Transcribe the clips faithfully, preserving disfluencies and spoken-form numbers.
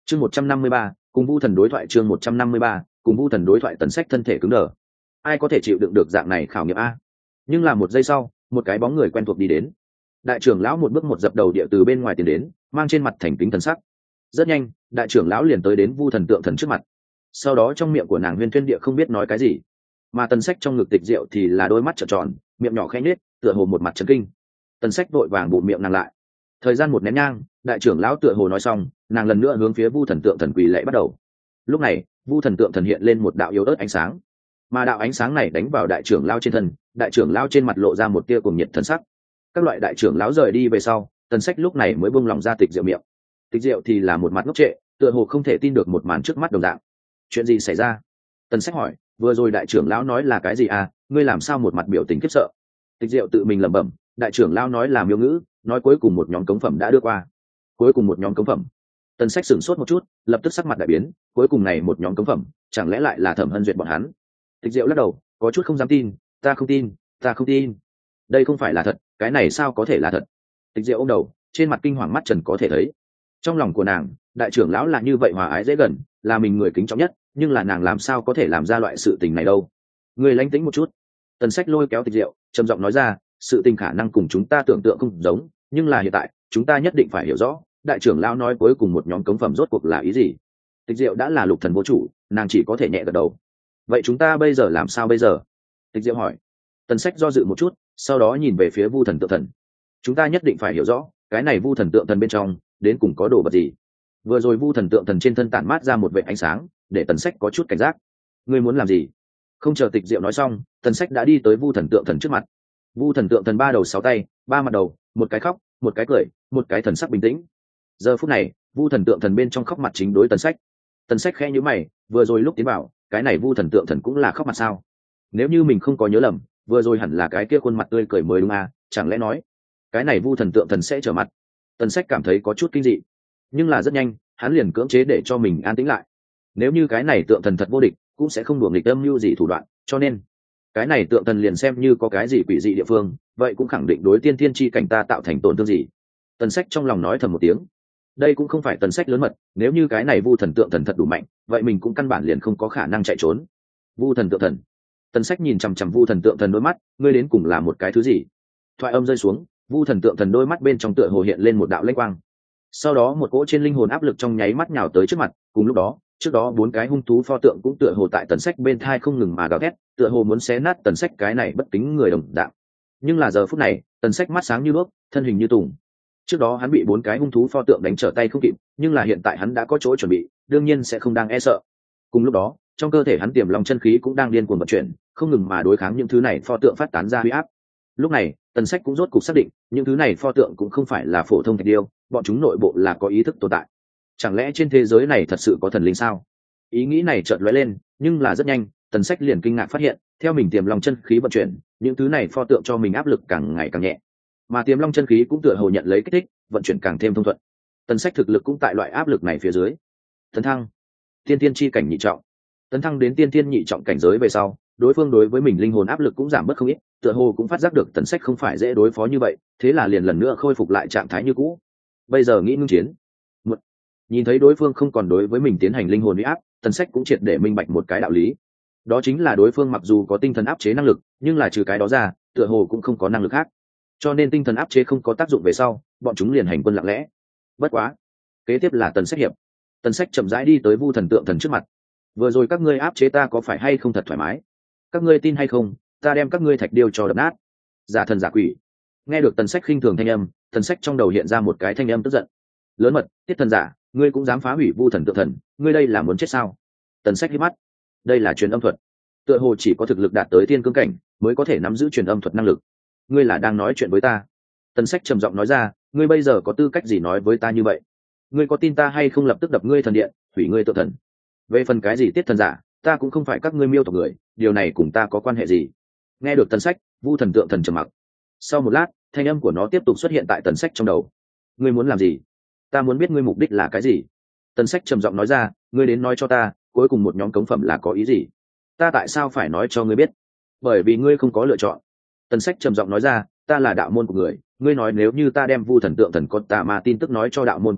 chương một trăm năm mươi ba cùng vu thần đối thoại. chương một trăm năm mươi ba cùng vu thần đối thoại. Tần Sách thân thể cứng đờ. Ai có thể chịu đựng được dạng này khảo nghiệm a? Nhưng là một giây sau, một cái bóng người quen thuộc đi đến. Đại trưởng lão một bước một dập đầu địa từ bên ngoài tiến đến, mang trên mặt thành kính thần sắc. Rất nhanh, đại trưởng lão liền tới đến vu thần tượng thần trước mặt. Sau đó trong miệng của nàng Huyên Thuyên địa không biết nói cái gì, mà Tần Sách trong ngực Tịch Diệu thì là đôi mắt trợn tròn, miệng nhỏ khẽ nhếch, tựa hồ một mặt chấn kinh. Tần Sách vội vàng bụm miệng nàng lại. Thời gian một nén nhang, đại trưởng lão tựa hồ nói xong, nàng lần nữa hướng phía vu thần tượng thần quỳ lạy bắt đầu. Lúc này, vu thần tượng thần hiện lên một đạo yếu ớt ánh sáng, mà đạo ánh sáng này đánh vào đại trưởng lão trên thân, đại trưởng lão trên mặt lộ ra một tia cuồng nhiệt thần sắc. Các loại đại trưởng lão rời đi về sau, Tần Sách lúc này mới buông lòng ra Tịch Diệu miệng. Tịch Diệu thì là một mặt ngốc trệ, tựa hồ không thể tin được một màn trước mắt đồng dạng. Chuyện gì xảy ra? Tần Sách hỏi. Vừa rồi đại trưởng lão nói là cái gì à? Ngươi làm sao một mặt biểu tình khiếp sợ? Tịch Diệu tự mình lẩm bẩm. Đại trưởng lão nói là miêu ngữ, nói cuối cùng một nhóm cống phẩm đã đưa qua. Cuối cùng một nhóm cống phẩm? Tần Sách sửng sốt một chút, lập tức sắc mặt đại biến. Cuối cùng này một nhóm cống phẩm, chẳng lẽ lại là Thẩm Hân duyệt bọn hắn? Tịch Diệu lắc đầu, có chút không dám tin. Ta không tin, ta không tin. Đây không phải là thật, cái này sao có thể là thật? Tịch Diệu ôm đầu, trên mặt kinh hoàng mắt trần có thể thấy. Trong lòng của nàng, đại trưởng lão là như vậy hòa ái dễ gần, là mình người kính trọng nhất, nhưng là nàng làm sao có thể làm ra loại sự tình này đâu? Người lánh tĩnh một chút. Tần Sách lôi kéo Tịch Diệu, trầm giọng nói ra, sự tình khả năng cùng chúng ta tưởng tượng không giống, nhưng là hiện tại, chúng ta nhất định phải hiểu rõ, đại trưởng lão nói cuối cùng một nhóm cống phẩm rốt cuộc là ý gì. Tịch Diệu đã là lục thần vô chủ, nàng chỉ có thể nhẹ gật đầu. Vậy chúng ta bây giờ làm sao bây giờ? Tịch Diệu hỏi. Tần Sách do dự một chút, sau đó nhìn về phía vu thần tượng thần. Chúng ta nhất định phải hiểu rõ, cái này vu thần tượng thần bên trong đến cùng có đồ vật gì. Vừa rồi vu thần tượng thần trên thân tản mát ra một vệt ánh sáng, để Tần Sách có chút cảnh giác. Ngươi muốn làm gì? Không chờ Tịch Diệu nói xong, Tần Sách đã đi tới vu thần tượng thần trước mặt. Vu thần tượng thần ba đầu sáu tay, ba mặt đầu, một cái khóc, một cái cười, một cái thần sắc bình tĩnh. Giờ phút này, vu thần tượng thần bên trong khóc mặt chính đối Tần Sách. Tần Sách khẽ nhíu mày, vừa rồi lúc tiến vào, cái này vu thần tượng thần cũng là khóc mặt sao? Nếu như mình không có nhớ lầm, vừa rồi hẳn là cái kia khuôn mặt tươi cười mới đúng à? Chẳng lẽ nói cái này vu thần tượng thần sẽ trở mặt? Tần Sách cảm thấy có chút kinh dị, nhưng là rất nhanh, hắn liền cưỡng chế để cho mình an tĩnh lại. Nếu như cái này tượng thần thật vô địch, cũng sẽ không đùa nghịch âm mưu gì thủ đoạn, cho nên cái này tượng thần liền xem như có cái gì quỷ dị địa phương, vậy cũng khẳng định đối tiên thiên chi cảnh ta tạo thành tổn thương gì. Tần Sách trong lòng nói thầm một tiếng. Đây cũng không phải Tần Sách lớn mật, nếu như cái này vu thần tượng thần thật đủ mạnh, vậy mình cũng căn bản liền không có khả năng chạy trốn. Vu thần tượng thần. Tần Sách nhìn chằm chằm vu thần tượng thần đôi mắt, ngươi đến cùng là một cái thứ gì? Thoại âm rơi xuống, vu thần tượng thần đôi mắt bên trong tựa hồ hiện lên một đạo lanh quang. Sau đó một cỗ trên linh hồn áp lực trong nháy mắt nhào tới trước mặt, cùng lúc đó, trước đó bốn cái hung thú pho tượng cũng tựa hồ tại Tần Sách bên thai không ngừng mà gào thét, tựa hồ muốn xé nát Tần Sách cái này bất kính người đồng dạng. Nhưng là giờ phút này, Tần Sách mắt sáng như đuốc, thân hình như tùng. Trước đó hắn bị bốn cái hung thú pho tượng đánh trở tay không kịp, nhưng là hiện tại hắn đã có chỗ chuẩn bị, đương nhiên sẽ không đang e sợ. Cùng lúc đó, trong cơ thể hắn tiềm long chân khí cũng đang điên cuồng vận chuyển, không ngừng mà đối kháng những thứ này pho tượng phát tán ra uy áp. Lúc này, Tần Sách cũng rốt cục xác định, những thứ này pho tượng cũng không phải là phổ thông thạch điêu, bọn chúng nội bộ là có ý thức tồn tại. Chẳng lẽ trên thế giới này thật sự có thần linh sao? Ý nghĩ này chợt lóe lên, nhưng là rất nhanh, Tần Sách liền kinh ngạc phát hiện, theo mình tiềm long chân khí vận chuyển, những thứ này pho tượng cho mình áp lực càng ngày càng nhẹ, mà tiềm long chân khí cũng tựa hồ nhận lấy kích thích, vận chuyển càng thêm thông thuận. Tần Sách thực lực cũng tại loại áp lực này phía dưới tấn thăng tiên tiên chi cảnh nhị trọng. Tấn thăng đến tiên tiên nhị trọng cảnh giới về sau, đối phương đối với mình linh hồn áp lực cũng giảm bớt không ít, tựa hồ cũng phát giác được Tần Sách không phải dễ đối phó như vậy, thế là liền lần nữa khôi phục lại trạng thái như cũ. Bây giờ nghĩ ngưng chiến. Một, nhìn thấy đối phương không còn đối với mình tiến hành linh hồn uy áp, Tần Sách cũng triệt để minh bạch một cái đạo lý. Đó chính là đối phương mặc dù có tinh thần áp chế năng lực, nhưng là trừ cái đó ra, tựa hồ cũng không có năng lực khác. Cho nên tinh thần áp chế không có tác dụng về sau, bọn chúng liền hành quân lặng lẽ. Bất quá, kế tiếp là Tần Sách hiệp. Tần Sách chậm rãi đi tới vu thần tượng thần trước mặt. Vừa rồi các ngươi áp chế ta có phải hay không thật thoải mái? Các ngươi tin hay không, ta đem các ngươi thạch điêu cho đập nát. Giả thần giả quỷ. Nghe được Tần Sách khinh thường thanh âm, Tần Sách trong đầu hiện ra một cái thanh âm tức giận. Lớn mật, tiết thần giả, ngươi cũng dám phá hủy vu thần tượng thần, ngươi đây là muốn chết sao? Tần Sách hít mắt. Đây là truyền âm thuật. Tựa hồ chỉ có thực lực đạt tới tiên cương cảnh mới có thể nắm giữ truyền âm thuật năng lực. Ngươi là đang nói chuyện với ta? Tần Sách trầm giọng nói ra, ngươi bây giờ có tư cách gì nói với ta như vậy? Ngươi có tin ta hay không lập tức đập ngươi thần điện, hủy ngươi tự thần? Về phần cái gì tiết thần giả, ta cũng không phải các ngươi miêu tộc người, điều này cùng ta có quan hệ gì? Nghe được Tần Sách, vu thần tượng thần trầm mặc. Sau một lát, thanh âm của nó tiếp tục xuất hiện tại Tần Sách trong đầu. Ngươi muốn làm gì? Ta muốn biết ngươi mục đích là cái gì? Tần Sách trầm giọng nói ra, ngươi đến nói cho ta, cuối cùng một nhóm cống phẩm là có ý gì? Ta tại sao phải nói cho ngươi biết? Bởi vì ngươi không có lựa chọn. Tần Sách trầm giọng nói ra, ta là đạo môn của người, ngươi nói nếu như ta đem vu thần tượng thần có tà ma tin tức nói cho đạo môn của người,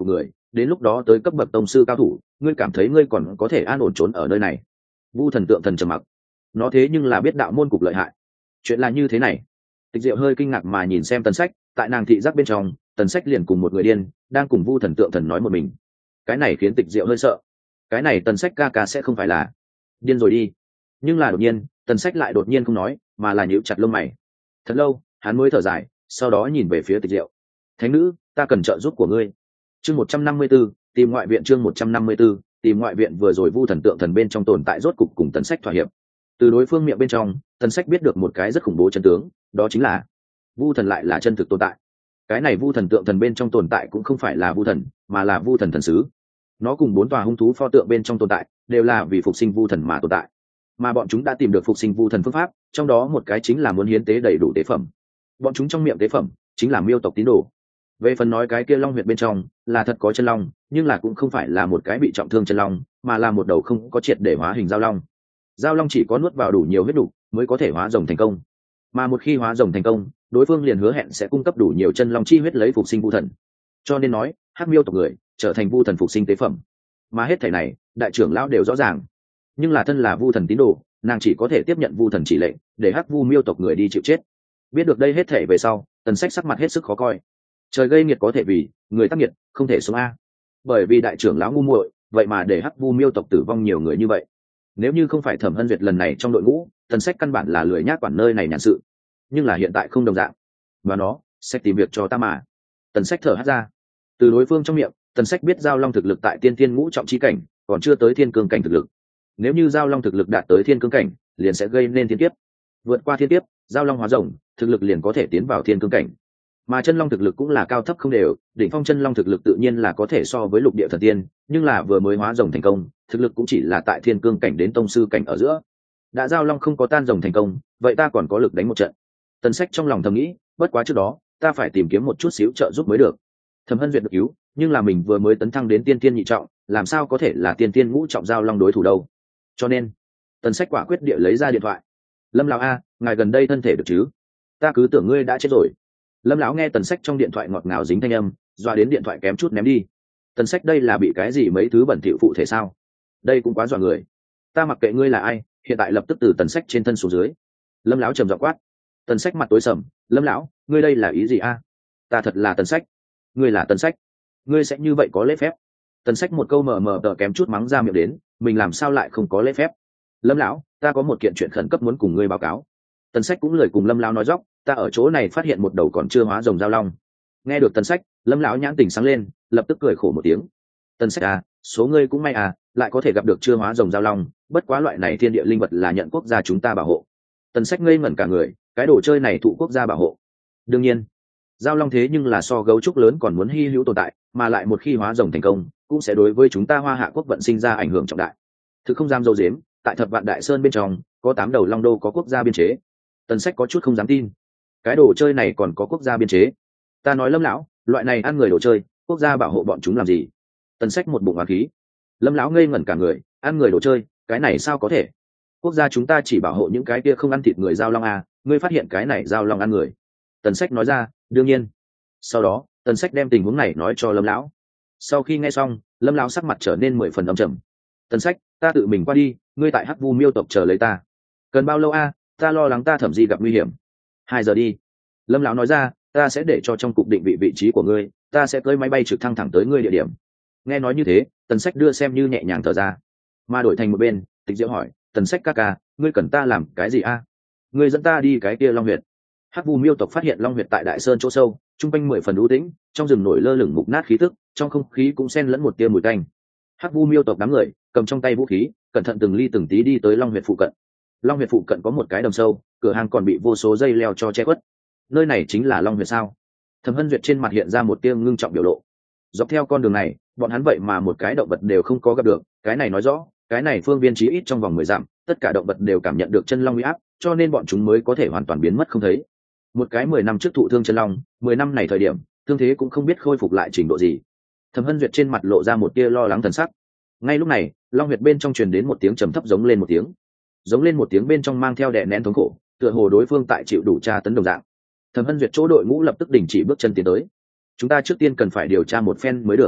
đến lúc đó tới cấp bậc tông sư cao thủ, ngươi cảm thấy ngươi còn có thể an ổn trốn ở nơi này? Vu Thần Tượng Thần trầm mặc. Nó thế nhưng là biết đạo môn cục lợi hại. Chuyện là như thế này. Tịch Diệu hơi kinh ngạc mà nhìn xem Tần Sách, tại nàng thị giác bên trong, Tần Sách liền cùng một người điên, đang cùng Vu Thần Tượng Thần nói một mình. Cái này khiến Tịch Diệu hơi sợ. Cái này Tần Sách ca ca sẽ không phải là điên rồi đi. Nhưng là đột nhiên, Tần Sách lại đột nhiên không nói, mà là nhíu chặt lông mày. Thật lâu, hắn mới thở dài, sau đó nhìn về phía Tịch Diệu. Thánh nữ, ta cần trợ giúp của ngươi. Chương một trăm năm mươi 154, tìm ngoại viện chương một trăm năm mươi 154, tìm ngoại viện vừa rồi Vu Thần Tượng Thần bên trong tồn tại rốt cục cùng Tần Sách thỏa hiệp. Từ đối phương miệng bên trong, Tần Sách biết được một cái rất khủng bố chân tướng, đó chính là Vu Thần lại là chân thực tồn tại. Cái này Vu Thần Tượng Thần bên trong tồn tại cũng không phải là Vu Thần, mà là Vu Thần thần sứ. Nó cùng bốn tòa hung thú pho tượng bên trong tồn tại, đều là vì phục sinh Vu Thần mà tồn tại. Mà bọn chúng đã tìm được phục sinh Vu Thần phương pháp, trong đó một cái chính là muốn hiến tế đầy đủ tế phẩm. Bọn chúng trong miệng tế phẩm chính là miêu tộc tín đồ. Về phần nói cái kia long huyệt bên trong là thật có chân long, nhưng là cũng không phải là một cái bị trọng thương chân long, mà là một đầu không có triệt để hóa hình giao long. Giao long chỉ có nuốt vào đủ nhiều huyết đủ mới có thể hóa rồng thành công, mà một khi hóa rồng thành công, đối phương liền hứa hẹn sẽ cung cấp đủ nhiều chân long chi huyết lấy phục sinh Vu Thần. Cho nên nói, hắc miêu tộc người trở thành Vu Thần phục sinh tế phẩm. Mà hết thảy này, đại trưởng lão đều rõ ràng. Nhưng là thân là Vu Thần tín đồ, nàng chỉ có thể tiếp nhận Vu Thần chỉ lệnh, để hắc vu miêu tộc người đi chịu chết. Biết được đây hết thảy về sau, Tần Sách sắc mặt hết sức khó coi. Trời gây nghiệt có thể vì người tác nghiệt, không thể sống a. Bởi vì đại trưởng lão ngu muội, vậy mà để hắc vu miêu tộc tử vong nhiều người như vậy. Nếu như không phải Thẩm Hân Duyệt lần này trong đội ngũ, Tần Sách căn bản là lười nhác quản nơi này nhàn sự. Nhưng là hiện tại không đồng dạng, và nó sẽ tìm việc cho ta mà. Tần Sách thở hắt ra. Từ đối phương trong miệng, Tần Sách biết Giao Long thực lực tại tiên tiên ngũ trọng chi cảnh, còn chưa tới thiên cương cảnh thực lực. Nếu như Giao Long thực lực đạt tới thiên cương cảnh, liền sẽ gây nên thiên kiếp. Vượt qua thiên kiếp, Giao Long hóa rồng, thực lực liền có thể tiến vào thiên cương cảnh. Mà chân long thực lực cũng là cao thấp không đều, đỉnh phong chân long thực lực tự nhiên là có thể so với lục địa thần tiên, nhưng là vừa mới hóa rồng thành công, thực lực cũng chỉ là tại thiên cương cảnh đến tông sư cảnh ở giữa. Đã Giao Long không có tan rồng thành công, vậy ta còn có lực đánh một trận. Tần Sách trong lòng thầm nghĩ, bất quá trước đó, ta phải tìm kiếm một chút xíu trợ giúp mới được. Thẩm Hân Duyệt được cứu, nhưng là mình vừa mới tấn thăng đến tiên tiên nhị trọng, làm sao có thể là tiên tiên ngũ trọng Giao Long đối thủ đâu. Cho nên, Tần Sách quả quyết địa lấy ra điện thoại. Lâm lão a, ngài gần đây thân thể được chứ? Ta cứ tưởng ngươi đã chết rồi. Lâm lão nghe Tần Sách trong điện thoại ngọt ngào dính thanh âm, doa đến điện thoại kém chút ném đi. Tần Sách đây là bị cái gì mấy thứ bẩn thỉu phụ thể sao? Đây cũng quá dọa người. Ta mặc kệ ngươi là ai, hiện tại lập tức từ Tần Sách trên thân xuống dưới. Lâm lão trầm giọng quát. Tần Sách mặt tối sầm. Lâm lão, ngươi đây là ý gì a? Ta thật là Tần Sách. Ngươi là Tần Sách. Ngươi sẽ như vậy có lễ phép? Tần Sách một câu mờ mờ tờ kém chút mắng ra miệng đến, mình làm sao lại không có lễ phép? Lâm lão, ta có một kiện chuyện khẩn cấp muốn cùng ngươi báo cáo. Tần Sách cũng lời cùng Lâm lão nói dóc, ta ở chỗ này phát hiện một đầu còn chưa hóa rồng Giao Long. Nghe được Tần Sách, Lâm lão nhãn tình sáng lên, lập tức cười khổ một tiếng. Tần Sách à, số ngươi cũng may à, lại có thể gặp được chưa hóa rồng Giao Long, bất quá loại này thiên địa linh vật là nhận quốc gia chúng ta bảo hộ. Tần Sách ngây ngẩn cả người, cái đồ chơi này thụ quốc gia bảo hộ? Đương nhiên, Giao Long thế nhưng là so gấu trúc lớn còn muốn hy hữu tồn tại, mà lại một khi hóa rồng thành công, cũng sẽ đối với chúng ta Hoa Hạ quốc vận sinh ra ảnh hưởng trọng đại. Thực không dám dâu dếm, tại Thập Vạn Đại Sơn bên trong, có tám đầu long đô có quốc gia biên chế. Tần Sách có chút không dám tin. Cái đồ chơi này còn có quốc gia biên chế? Ta nói Lâm lão, loại này ăn người đồ chơi, quốc gia bảo hộ bọn chúng làm gì? Tần Sách một bụng oán khí. Lâm lão ngây ngẩn cả người, ăn người đồ chơi, cái này sao có thể? Quốc gia chúng ta chỉ bảo hộ những cái kia không ăn thịt người Giao Long à, ngươi phát hiện cái này Giao Long ăn người? Tần Sách nói ra, đương nhiên. Sau đó, Tần Sách đem tình huống này nói cho Lâm lão. Sau khi nghe xong, Lâm lão sắc mặt trở nên mười phần âm trầm. Tần Sách, ta tự mình qua đi, ngươi tại hắc vu miêu tộc chờ lấy ta. Cần bao lâu a? À? Ta lo lắng ta Thẩm Di gặp nguy hiểm. Hai giờ đi. Lâm lão nói ra, ta sẽ để cho trong cục định vị vị trí của ngươi, ta sẽ cưỡi máy bay trực thăng thẳng tới ngươi địa điểm. Nghe nói như thế, Tần Sách đưa xem như nhẹ nhàng thở ra. Mà đổi thành một bên, Tịch Diệu hỏi, Tần Sách ca ca, ngươi cần ta làm cái gì a? À? Ngươi dẫn ta đi cái kia Long huyệt. Hắc vu miêu tộc phát hiện Long huyệt tại Đại Sơn chỗ sâu, trung quanh mười phần u tĩnh, trong rừng nổi lơ lửng mục nát khí tức, trong không khí cũng xen lẫn một tia mùi tanh. Hắc vu miêu tộc đám người cầm trong tay vũ khí, cẩn thận từng ly từng tí đi tới Long huyệt phụ cận. Long huyệt phụ cận có một cái đầm sâu, cửa hàng còn bị vô số dây leo cho che khuất. Nơi này chính là Long huyệt sao? Thẩm Hân Duyệt trên mặt hiện ra một tia ngưng trọng biểu lộ. Dọc theo con đường này, bọn hắn vậy mà một cái động vật đều không có gặp được, cái này nói rõ, cái này phương viên chí ít trong vòng mười dặm, tất cả động vật đều cảm nhận được chân long uy áp, cho nên bọn chúng mới có thể hoàn toàn biến mất không thấy. Một cái mười năm trước thụ thương chân long, mười năm này thời điểm, thương thế cũng không biết khôi phục lại trình độ gì. Thẩm Hân Duyệt trên mặt lộ ra một tia lo lắng thần sắc. Ngay lúc này, Long huyệt bên trong truyền đến một tiếng trầm thấp giống lên một tiếng. Giống lên một tiếng bên trong mang theo đè nén thống khổ, tựa hồ đối phương tại chịu đủ tra tấn đồng dạng. Thẩm Hân Duyệt chỗ đội ngũ lập tức đình chỉ bước chân tiến tới. Chúng ta trước tiên cần phải điều tra một phen mới được.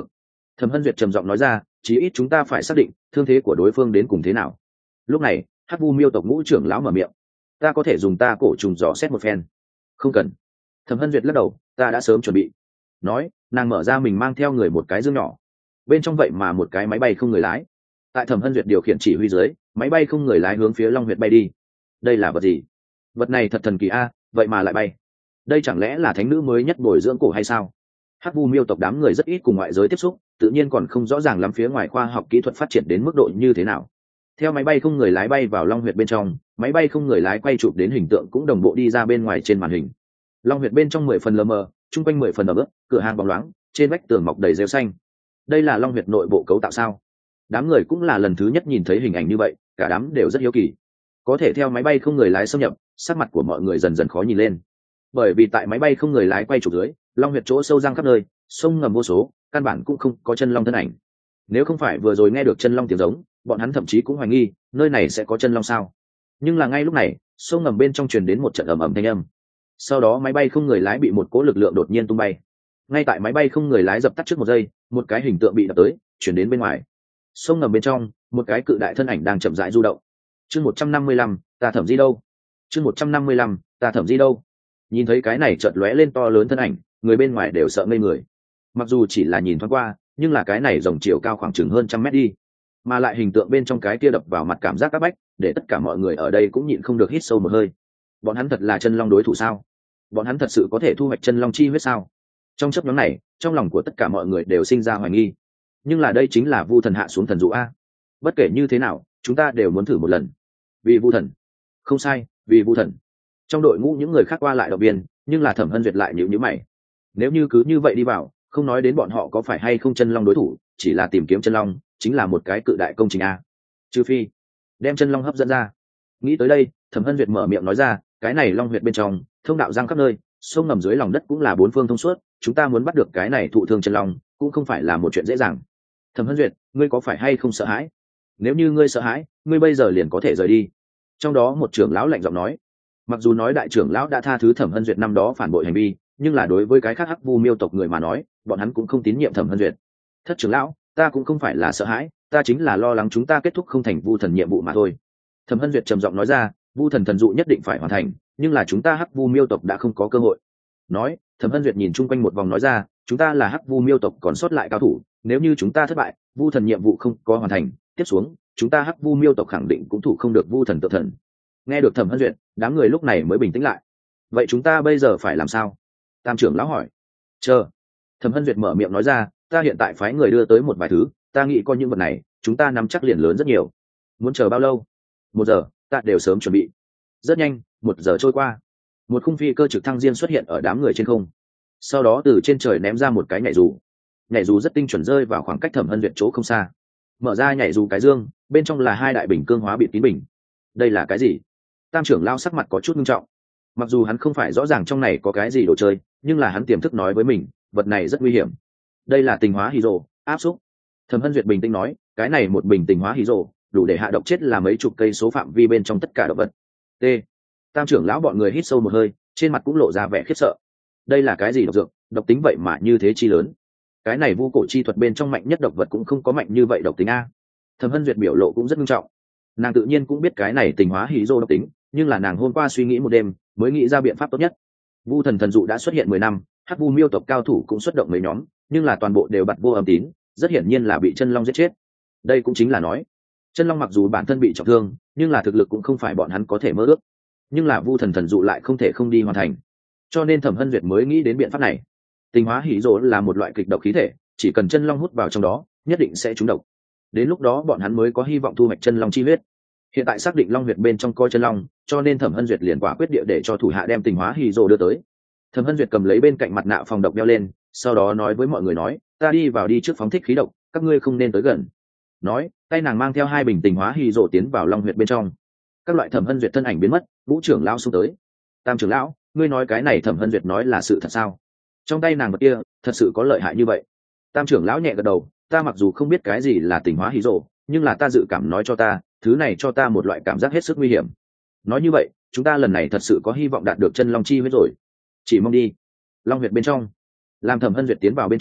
Thẩm Hân Duyệt trầm giọng nói ra, chí ít chúng ta phải xác định thương thế của đối phương đến cùng thế nào. Lúc này Hắc Vu Miêu tộc ngũ trưởng lão mở miệng, ta có thể dùng ta cổ trùng dò xét một phen. Không cần. Thẩm Hân Duyệt lắc đầu, ta đã sớm chuẩn bị. Nói, nàng mở ra mình mang theo người một cái dương nhỏ, bên trong vậy mà một cái máy bay không người lái. Tại Thẩm Hân Duyệt điều khiển chỉ huy dưới, máy bay không người lái hướng phía Long Huyệt bay đi. Đây là vật gì? Vật này thật thần kỳ a, vậy mà lại bay. Đây chẳng lẽ là thánh nữ mới nhất bồi dưỡng cổ hay sao? Hắc Vu Miêu tộc đám người rất ít cùng ngoại giới tiếp xúc, tự nhiên còn không rõ ràng lắm phía ngoài khoa học kỹ thuật phát triển đến mức độ như thế nào. Theo máy bay không người lái bay vào Long Huyệt bên trong, máy bay không người lái quay chụp đến hình tượng cũng đồng bộ đi ra bên ngoài trên màn hình. Long Huyệt bên trong mười phần lờ mờ, trung quanh mười phần ẩm ướt, cửa hàng bóng loáng, trên vách tường mọc đầy rêu xanh. Đây là Long Huyệt nội bộ cấu tạo sao? Đám người cũng là lần thứ nhất nhìn thấy hình ảnh như vậy, cả đám đều rất hiếu kỳ. Có thể theo máy bay không người lái xâm nhập, sắc mặt của mọi người dần dần khó nhìn lên. Bởi vì tại máy bay không người lái quay chụp dưới, Long Huyệt chỗ sâu răng khắp nơi, sông ngầm vô số, căn bản cũng không có chân long thân ảnh. Nếu không phải vừa rồi nghe được chân long tiếng giống, bọn hắn thậm chí cũng hoài nghi nơi này sẽ có chân long sao. Nhưng là ngay lúc này, sông ngầm bên trong truyền đến một trận ầm ầm thanh âm. Sau đó máy bay không người lái bị một cỗ lực lượng đột nhiên tung bay. Ngay tại máy bay không người lái dập tắt trước một giây, một cái hình tượng bị đập tới, chuyển đến bên ngoài. Sông ngầm bên trong, một cái cự đại thân ảnh đang chậm rãi du động. Chương một trăm năm mươi lăm, ta Thẩm Di đâu? Chương một trăm năm mươi lăm, ta Thẩm Di đâu? Nhìn thấy cái này chợt lóe lên to lớn thân ảnh, người bên ngoài đều sợ ngây người. Mặc dù chỉ là nhìn thoáng qua, nhưng là cái này rồng chiều cao khoảng chừng hơn trăm mét đi, mà lại hình tượng bên trong cái kia đập vào mặt cảm giác áp bách, để tất cả mọi người ở đây cũng nhịn không được hít sâu một hơi. Bọn hắn thật là chân long đối thủ sao? Bọn hắn thật sự có thể thu hoạch chân long chi huyết sao? Trong chớp nhoáng này, trong lòng của tất cả mọi người đều sinh ra hoài nghi. Nhưng là đây chính là Vu thần hạ xuống thần dụ a. Bất kể như thế nào, chúng ta đều muốn thử một lần. Vì Vu thần. Không sai, vì Vu thần. Trong đội ngũ những người khác qua lại động viên, nhưng là Thẩm Hân Duyệt lại nhíu nhíu mày. Nếu như cứ như vậy đi vào, không nói đến bọn họ có phải hay không chân long đối thủ, chỉ là tìm kiếm chân long chính là một cái cự đại công trình a. Trừ phi đem chân long hấp dẫn ra. Nghĩ tới đây, Thẩm Hân Duyệt mở miệng nói ra, cái này long huyệt bên trong thông đạo giang khắp nơi, sông ngầm dưới lòng đất cũng là bốn phương thông suốt, chúng ta muốn bắt được cái này thụ thương chân long cũng không phải là một chuyện dễ dàng. Thẩm Hân Duyệt, ngươi có phải hay không sợ hãi? Nếu như ngươi sợ hãi, ngươi bây giờ liền có thể rời đi. Trong đó một trưởng lão lạnh giọng nói. Mặc dù nói đại trưởng lão đã tha thứ Thẩm Hân Duyệt năm đó phản bội hành vi, nhưng là đối với cái khác Hắc Vu Miêu tộc người mà nói, bọn hắn cũng không tín nhiệm Thẩm Hân Duyệt. Thất trưởng lão, ta cũng không phải là sợ hãi, ta chính là lo lắng chúng ta kết thúc không thành Vu thần nhiệm vụ mà thôi. Thẩm Hân Duyệt trầm giọng nói ra, Vu thần thần dụ nhất định phải hoàn thành, nhưng là chúng ta Hắc Vu Miêu tộc đã không có cơ hội. Nói, Thẩm Hân Duyệt nhìn chung quanh một vòng nói ra, chúng ta là Hắc Vu Miêu tộc còn sót lại cao thủ, nếu như chúng ta thất bại, Vu thần nhiệm vụ không có hoàn thành, tiếp xuống, chúng ta Hắc Vu Miêu tộc khẳng định cũng thủ không được Vu thần tự thần. Nghe được Thẩm Hân Duyệt, đám người lúc này mới bình tĩnh lại. Vậy chúng ta bây giờ phải làm sao? Tam trưởng lão hỏi. Chờ. Thẩm Hân Duyệt mở miệng nói ra, ta hiện tại phái người đưa tới một vài thứ, ta nghĩ coi những vật này, chúng ta nắm chắc liền lớn rất nhiều. Muốn chờ bao lâu? Một giờ, ta đều sớm chuẩn bị. Rất nhanh, một giờ trôi qua. Một khung phi cơ trực thăng riêng xuất hiện ở đám người trên không. Sau đó từ trên trời ném ra một cái nhảy dù. Nhảy dù rất tinh chuẩn rơi vào khoảng cách Thẩm Hân Duyệt chỗ không xa. Mở ra nhảy dù cái dương, bên trong là hai đại bình cương hóa bịt kín bình. Đây là cái gì? Tam trưởng lao sắc mặt có chút nghiêm trọng. Mặc dù hắn không phải rõ ràng trong này có cái gì đồ chơi, nhưng là hắn tiềm thức nói với mình, vật này rất nguy hiểm. Đây là tình hóa hydro, áp xúc. Thẩm Hân Duyệt bình tĩnh nói, cái này một bình tình hóa hydro, đủ để hạ độc chết là mấy chục cây số phạm vi bên trong tất cả động vật. T. Tam trưởng lão bọn người hít sâu một hơi, trên mặt cũng lộ ra vẻ khiếp sợ. Đây là cái gì độc dược, độc tính vậy mà như thế chi lớn. Cái này vu cổ chi thuật bên trong mạnh nhất độc vật cũng không có mạnh như vậy độc tính a. Thẩm Hân Duyệt biểu lộ cũng rất nghiêm trọng. Nàng tự nhiên cũng biết cái này tình hóa hydro độc tính, nhưng là nàng hôm qua suy nghĩ một đêm mới nghĩ ra biện pháp tốt nhất. Vu thần thần dụ đã xuất hiện mười năm, Hắc Vu Miêu tộc cao thủ cũng xuất động mấy nhóm, nhưng là toàn bộ đều bặt vô âm tín, rất hiển nhiên là bị chân long giết chết. Đây cũng chính là nói, chân long mặc dù bản thân bị trọng thương, nhưng là thực lực cũng không phải bọn hắn có thể mơ ước. Nhưng là Vu thần thần dụ lại không thể không đi hoàn thành, cho nên Thẩm Hân Duyệt mới nghĩ đến biện pháp này. Tình hóa hỉ rỗ là một loại kịch độc khí thể, chỉ cần chân long hút vào trong đó, nhất định sẽ trúng độc. Đến lúc đó bọn hắn mới có hy vọng thu hoạch chân long chi huyết. Hiện tại xác định long huyệt bên trong coi chân long, cho nên Thẩm Hân Duyệt liền quả quyết địa để cho thủ hạ đem tình hóa hỉ rỗ đưa tới. Thẩm Hân Duyệt cầm lấy bên cạnh mặt nạ phòng độc đeo lên, sau đó nói với mọi người nói, ta đi vào đi trước phóng thích khí độc, các ngươi không nên tới gần. Nói, tay nàng mang theo hai bình tình hóa hỉ rỗ tiến vào long huyệt bên trong. Các loại Thẩm Hân Duyệt thân ảnh biến mất, ngũ trưởng lão xông tới. Tam trưởng lão, ngươi nói cái này Thẩm Hân Duyệt nói là sự thật sao? Trong tay nàng vật kia thật sự có lợi hại như vậy? Tam trưởng lão nhẹ gật đầu, ta mặc dù không biết cái gì là tình hóa hỉ rỗ, nhưng là ta dự cảm nói cho ta, thứ này cho ta một loại cảm giác hết sức nguy hiểm. Nói như vậy, chúng ta lần này thật sự có hy vọng đạt được chân long chi huyết rồi. Chỉ mong đi. Long huyệt bên trong, làm Thẩm Hân Duyệt tiến vào bên trong,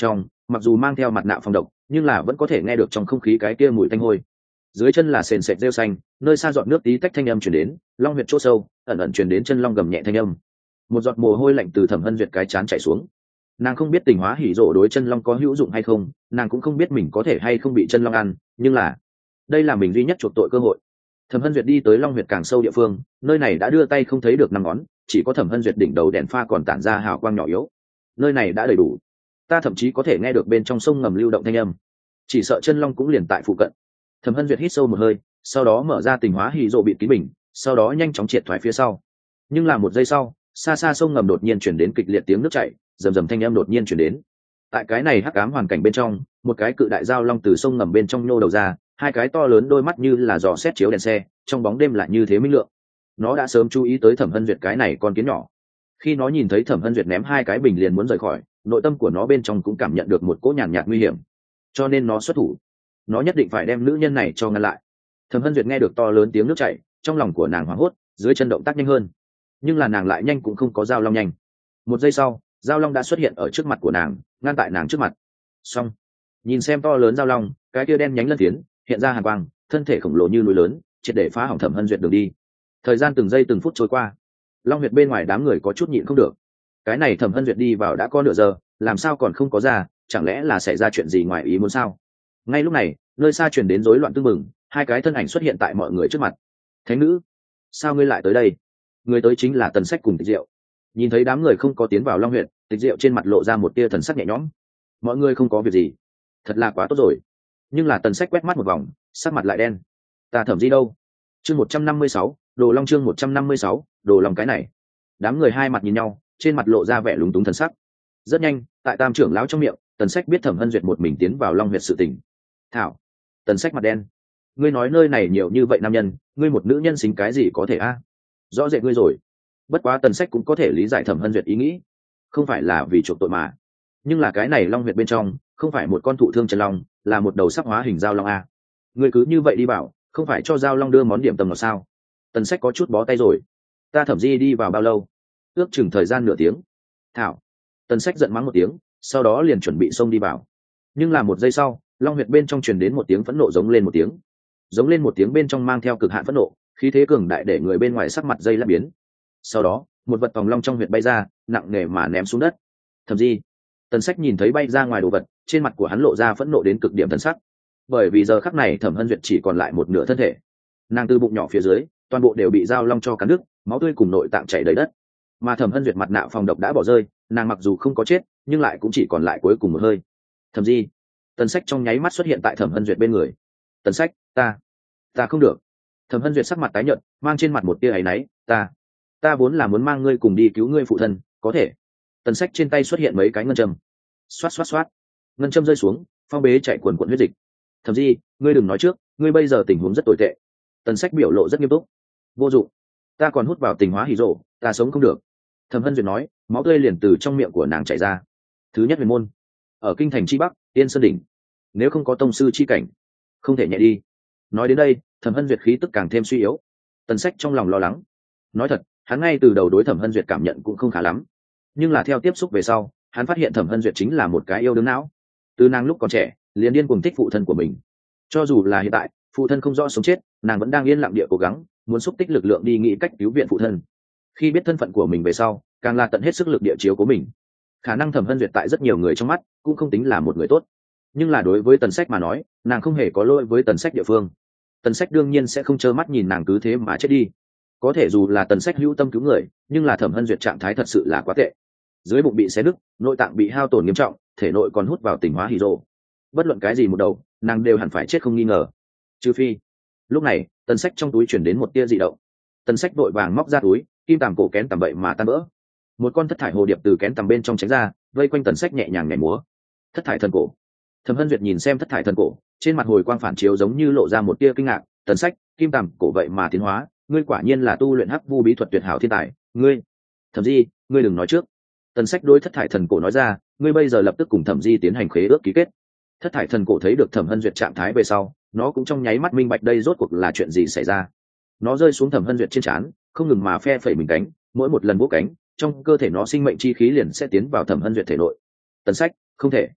mặc dù mang theo mặt nạ phòng độc nhưng là vẫn có thể nghe được trong không khí cái kia mùi tanh hôi. Dưới chân là sền sệt rêu xanh, nơi xa giọt nước tí tách thanh âm chuyển đến, long huyệt chỗ sâu ẩn ẩn chuyển đến chân long gầm nhẹ thanh âm. Một giọt mồ hôi lạnh từ Thẩm Hân Duyệt cái chán chảy xuống. Nàng không biết tình hóa hỉ rộ đối chân long có hữu dụng hay không, nàng cũng không biết mình có thể hay không bị chân long ăn, nhưng là đây là mình duy nhất chuộc tội cơ hội. Thẩm Hân Duyệt đi tới long huyệt càng sâu địa phương, nơi này đã đưa tay không thấy được năm ngón, chỉ có Thẩm Hân Duyệt đỉnh đầu đèn pha còn tản ra hào quang nhỏ yếu. Nơi này đã đầy đủ, ta thậm chí có thể nghe được bên trong sông ngầm lưu động thanh âm, chỉ sợ chân long cũng liền tại phụ cận. Thẩm Hân Duyệt hít sâu một hơi, sau đó mở ra tình hóa hỉ rộ bịt kín mình, sau đó nhanh chóng triệt thoái phía sau. Nhưng là một giây sau, xa xa sông ngầm đột nhiên chuyển đến kịch liệt tiếng nước chảy, rầm rầm thanh âm đột nhiên chuyển đến. Tại cái này hắc ám hoàn cảnh bên trong, một cái cự đại dao long từ sông ngầm bên trong nhô đầu ra, hai cái to lớn đôi mắt như là giò xét chiếu đèn xe, trong bóng đêm lại như thế minh lượng. Nó đã sớm chú ý tới Thẩm Hân Duyệt cái này con kiến nhỏ. Khi nó nhìn thấy Thẩm Hân Duyệt ném hai cái bình liền muốn rời khỏi, nội tâm của nó bên trong cũng cảm nhận được một cỗ nhàn nhạt nguy hiểm, cho nên nó xuất thủ. Nó nhất định phải đem nữ nhân này cho ngăn lại. Thẩm Hân Duyệt nghe được to lớn tiếng nước chảy, trong lòng của nàng hoảng hốt, dưới chân động tác nhanh hơn, nhưng là nàng lại nhanh cũng không có dao long nhanh. Một giây sau, dao long đã xuất hiện ở trước mặt của nàng, ngăn tại nàng trước mặt. Xong, nhìn xem to lớn dao long, cái kia đen nhánh lân phiến hiện ra hàn quang, thân thể khổng lồ như núi lớn, triệt để phá hỏng Thẩm Hân Duyệt đường đi. Thời gian từng giây từng phút trôi qua, long huyệt bên ngoài đám người có chút nhịn không được. Cái này Thẩm Hân Duyệt đi vào đã có nửa giờ, làm sao còn không có ra, chẳng lẽ là xảy ra chuyện gì ngoài ý muốn sao? Ngay lúc này, nơi xa truyền đến rối loạn tương mừng, hai cái thân ảnh xuất hiện tại mọi người trước mặt. Thánh nữ, sao ngươi lại tới đây? Người tới chính là Tần Sách cùng Tịch Diệu. Nhìn thấy đám người không có tiến vào long huyệt, Tịch Diệu trên mặt lộ ra một tia thần sắc nhẹ nhõm. Mọi người không có việc gì, thật là quá tốt rồi. Nhưng là Tần Sách quét mắt một vòng, sắc mặt lại đen. Ta Thẩm Di đâu? Chương một trăm năm mươi sáu, Đồ Long chương một trăm năm mươi sáu, Đồ Long cái này. Đám người hai mặt nhìn nhau, trên mặt lộ ra vẻ lúng túng thần sắc. Rất nhanh, tại Tam trưởng lão trong miệng, Tần Sách biết Thẩm Hân Duyệt một mình tiến vào long huyệt sự tình. Thảo, Tần Sách mặt đen. Ngươi nói nơi này nhiều như vậy nam nhân, ngươi một nữ nhân xính cái gì có thể a? Rõ rệt ngươi rồi. Bất quá Tần Sách cũng có thể lý giải Thẩm Hân Duyệt ý nghĩ, không phải là vì chuộc tội mà. Nhưng là cái này long huyệt bên trong, không phải một con thụ thương chân long, là một đầu sắc hóa hình dao long a. Ngươi cứ như vậy đi bảo, không phải cho dao long đưa món điểm tâm nào sao? Tần Sách có chút bó tay rồi. Ta Thẩm Di đi vào bao lâu? Ước chừng thời gian nửa tiếng. Thảo. Tần Sách giận mắng một tiếng, sau đó liền chuẩn bị xông đi vào. Nhưng là một giây sau, long huyệt bên trong truyền đến một tiếng phẫn nộ giống lên một tiếng. Giống lên một tiếng bên trong mang theo cực hạn phẫn nộ, khí thế cường đại để người bên ngoài sắc mặt dây lát biến. Sau đó, một vật tòng long trong huyệt bay ra, nặng nề mà ném xuống đất. Thẩm Di. Tần Sách nhìn thấy bay ra ngoài đồ vật, trên mặt của hắn lộ ra phẫn nộ đến cực điểm thần sắc. Bởi vì giờ khắc này Thẩm Hân Duyệt chỉ còn lại một nửa thân thể. Nàng từ bụng nhỏ phía dưới, toàn bộ đều bị dao long cho cắn đứt, máu tươi cùng nội tạng chảy đầy đất. Mà Thẩm Hân Duyệt mặt nạ phòng độc đã bỏ rơi, nàng mặc dù không có chết, nhưng lại cũng chỉ còn lại cuối cùng một hơi. Thẩm Di. Tần Sách trong nháy mắt xuất hiện tại Thẩm Hân Duyệt bên người. Tần Sách, ta, ta không được. Thẩm Hân Duyệt sắc mặt tái nhợt, mang trên mặt một tia áy náy. Ta, ta vốn là muốn mang ngươi cùng đi cứu ngươi phụ thân, có thể. Tần Sách trên tay xuất hiện mấy cái ngân châm. Xoát xoát xoát, ngân châm rơi xuống, phong bế chạy cuồn cuộn huyết dịch. Thẩm Di, ngươi đừng nói trước, ngươi bây giờ tình huống rất tồi tệ. Tần Sách biểu lộ rất nghiêm túc. Vô dụng, ta còn hút vào tình hóa hỉ rộ, ta sống không được. Thẩm Hân Duyệt nói, máu tươi liền từ trong miệng của nàng chảy ra. Thứ nhất huyền môn, ở kinh thành chi bắc, Tiên Sơn đỉnh, nếu không có tông sư chi cảnh, không thể nhẹ đi. Nói đến đây, Thẩm Hân Duyệt khí tức càng thêm suy yếu. Tần Sách trong lòng lo lắng. Nói thật, hắn ngay từ đầu đối Thẩm Hân Duyệt cảm nhận cũng không khá lắm, nhưng là theo tiếp xúc về sau, hắn phát hiện Thẩm Hân Duyệt chính là một cái yêu đương não. Từ nàng lúc còn trẻ, liền điên cuồng thích phụ thân của mình. Cho dù là hiện tại, phụ thân không rõ sống chết, nàng vẫn đang yên lặng địa cố gắng, muốn xúc tích lực lượng đi nghĩ cách cứu viện phụ thân. Khi biết thân phận của mình về sau, càng là tận hết sức lực địa chiếu của mình. Khả năng Thẩm Hân Duyệt tại rất nhiều người trong mắt cũng không tính là một người tốt, nhưng là đối với Tần Sách mà nói, nàng không hề có lỗi với Tần Sách địa phương. Tần Sách đương nhiên sẽ không trơ mắt nhìn nàng cứ thế mà chết đi. Có thể dù là Tần Sách hữu tâm cứu người, nhưng là Thẩm Hân Duyệt trạng thái thật sự là quá tệ. Dưới bụng bị xé nứt, nội tạng bị hao tổn nghiêm trọng, thể nội còn hút vào tình hóa hỉ rộ. Bất luận cái gì một đầu, nàng đều hẳn phải chết không nghi ngờ. Trừ phi. Lúc này, Tần Sách trong túi chuyển đến một tia dị động. Tần Sách vội vàng móc ra túi, kim tằm cổ kén tằm vậy mà tan vỡ. Một con thất thải hồ điệp từ kén tằm bên trong tránh ra, vây quanh Tần Sách nhẹ nhàng nhảy múa. Thất thải thần cổ. Thẩm Hân Duyệt nhìn xem thất thải thần cổ, trên mặt hồi quang phản chiếu giống như lộ ra một tia kinh ngạc. Tần Sách, kim tằm cổ vậy mà tiến hóa, ngươi quả nhiên là tu luyện hắc vu bí thuật tuyệt hảo thiên tài. Ngươi, Thẩm Di, ngươi đừng nói trước. Tần Sách đối thất thải thần cổ nói ra, ngươi bây giờ lập tức cùng Thẩm Di tiến hành khế ước ký kết. Thất thải thần cổ thấy được Thẩm Hân Duyệt trạng thái về sau, nó cũng trong nháy mắt minh bạch đây rốt cuộc là chuyện gì xảy ra. Nó rơi xuống Thẩm Hân Duyệt trên trán, không ngừng mà phe phẩy mình cánh, mỗi một lần vỗ cánh, trong cơ thể nó sinh mệnh chi khí liền sẽ tiến vào Thẩm Hân Duyệt thể nội. Tần Sách, không thể.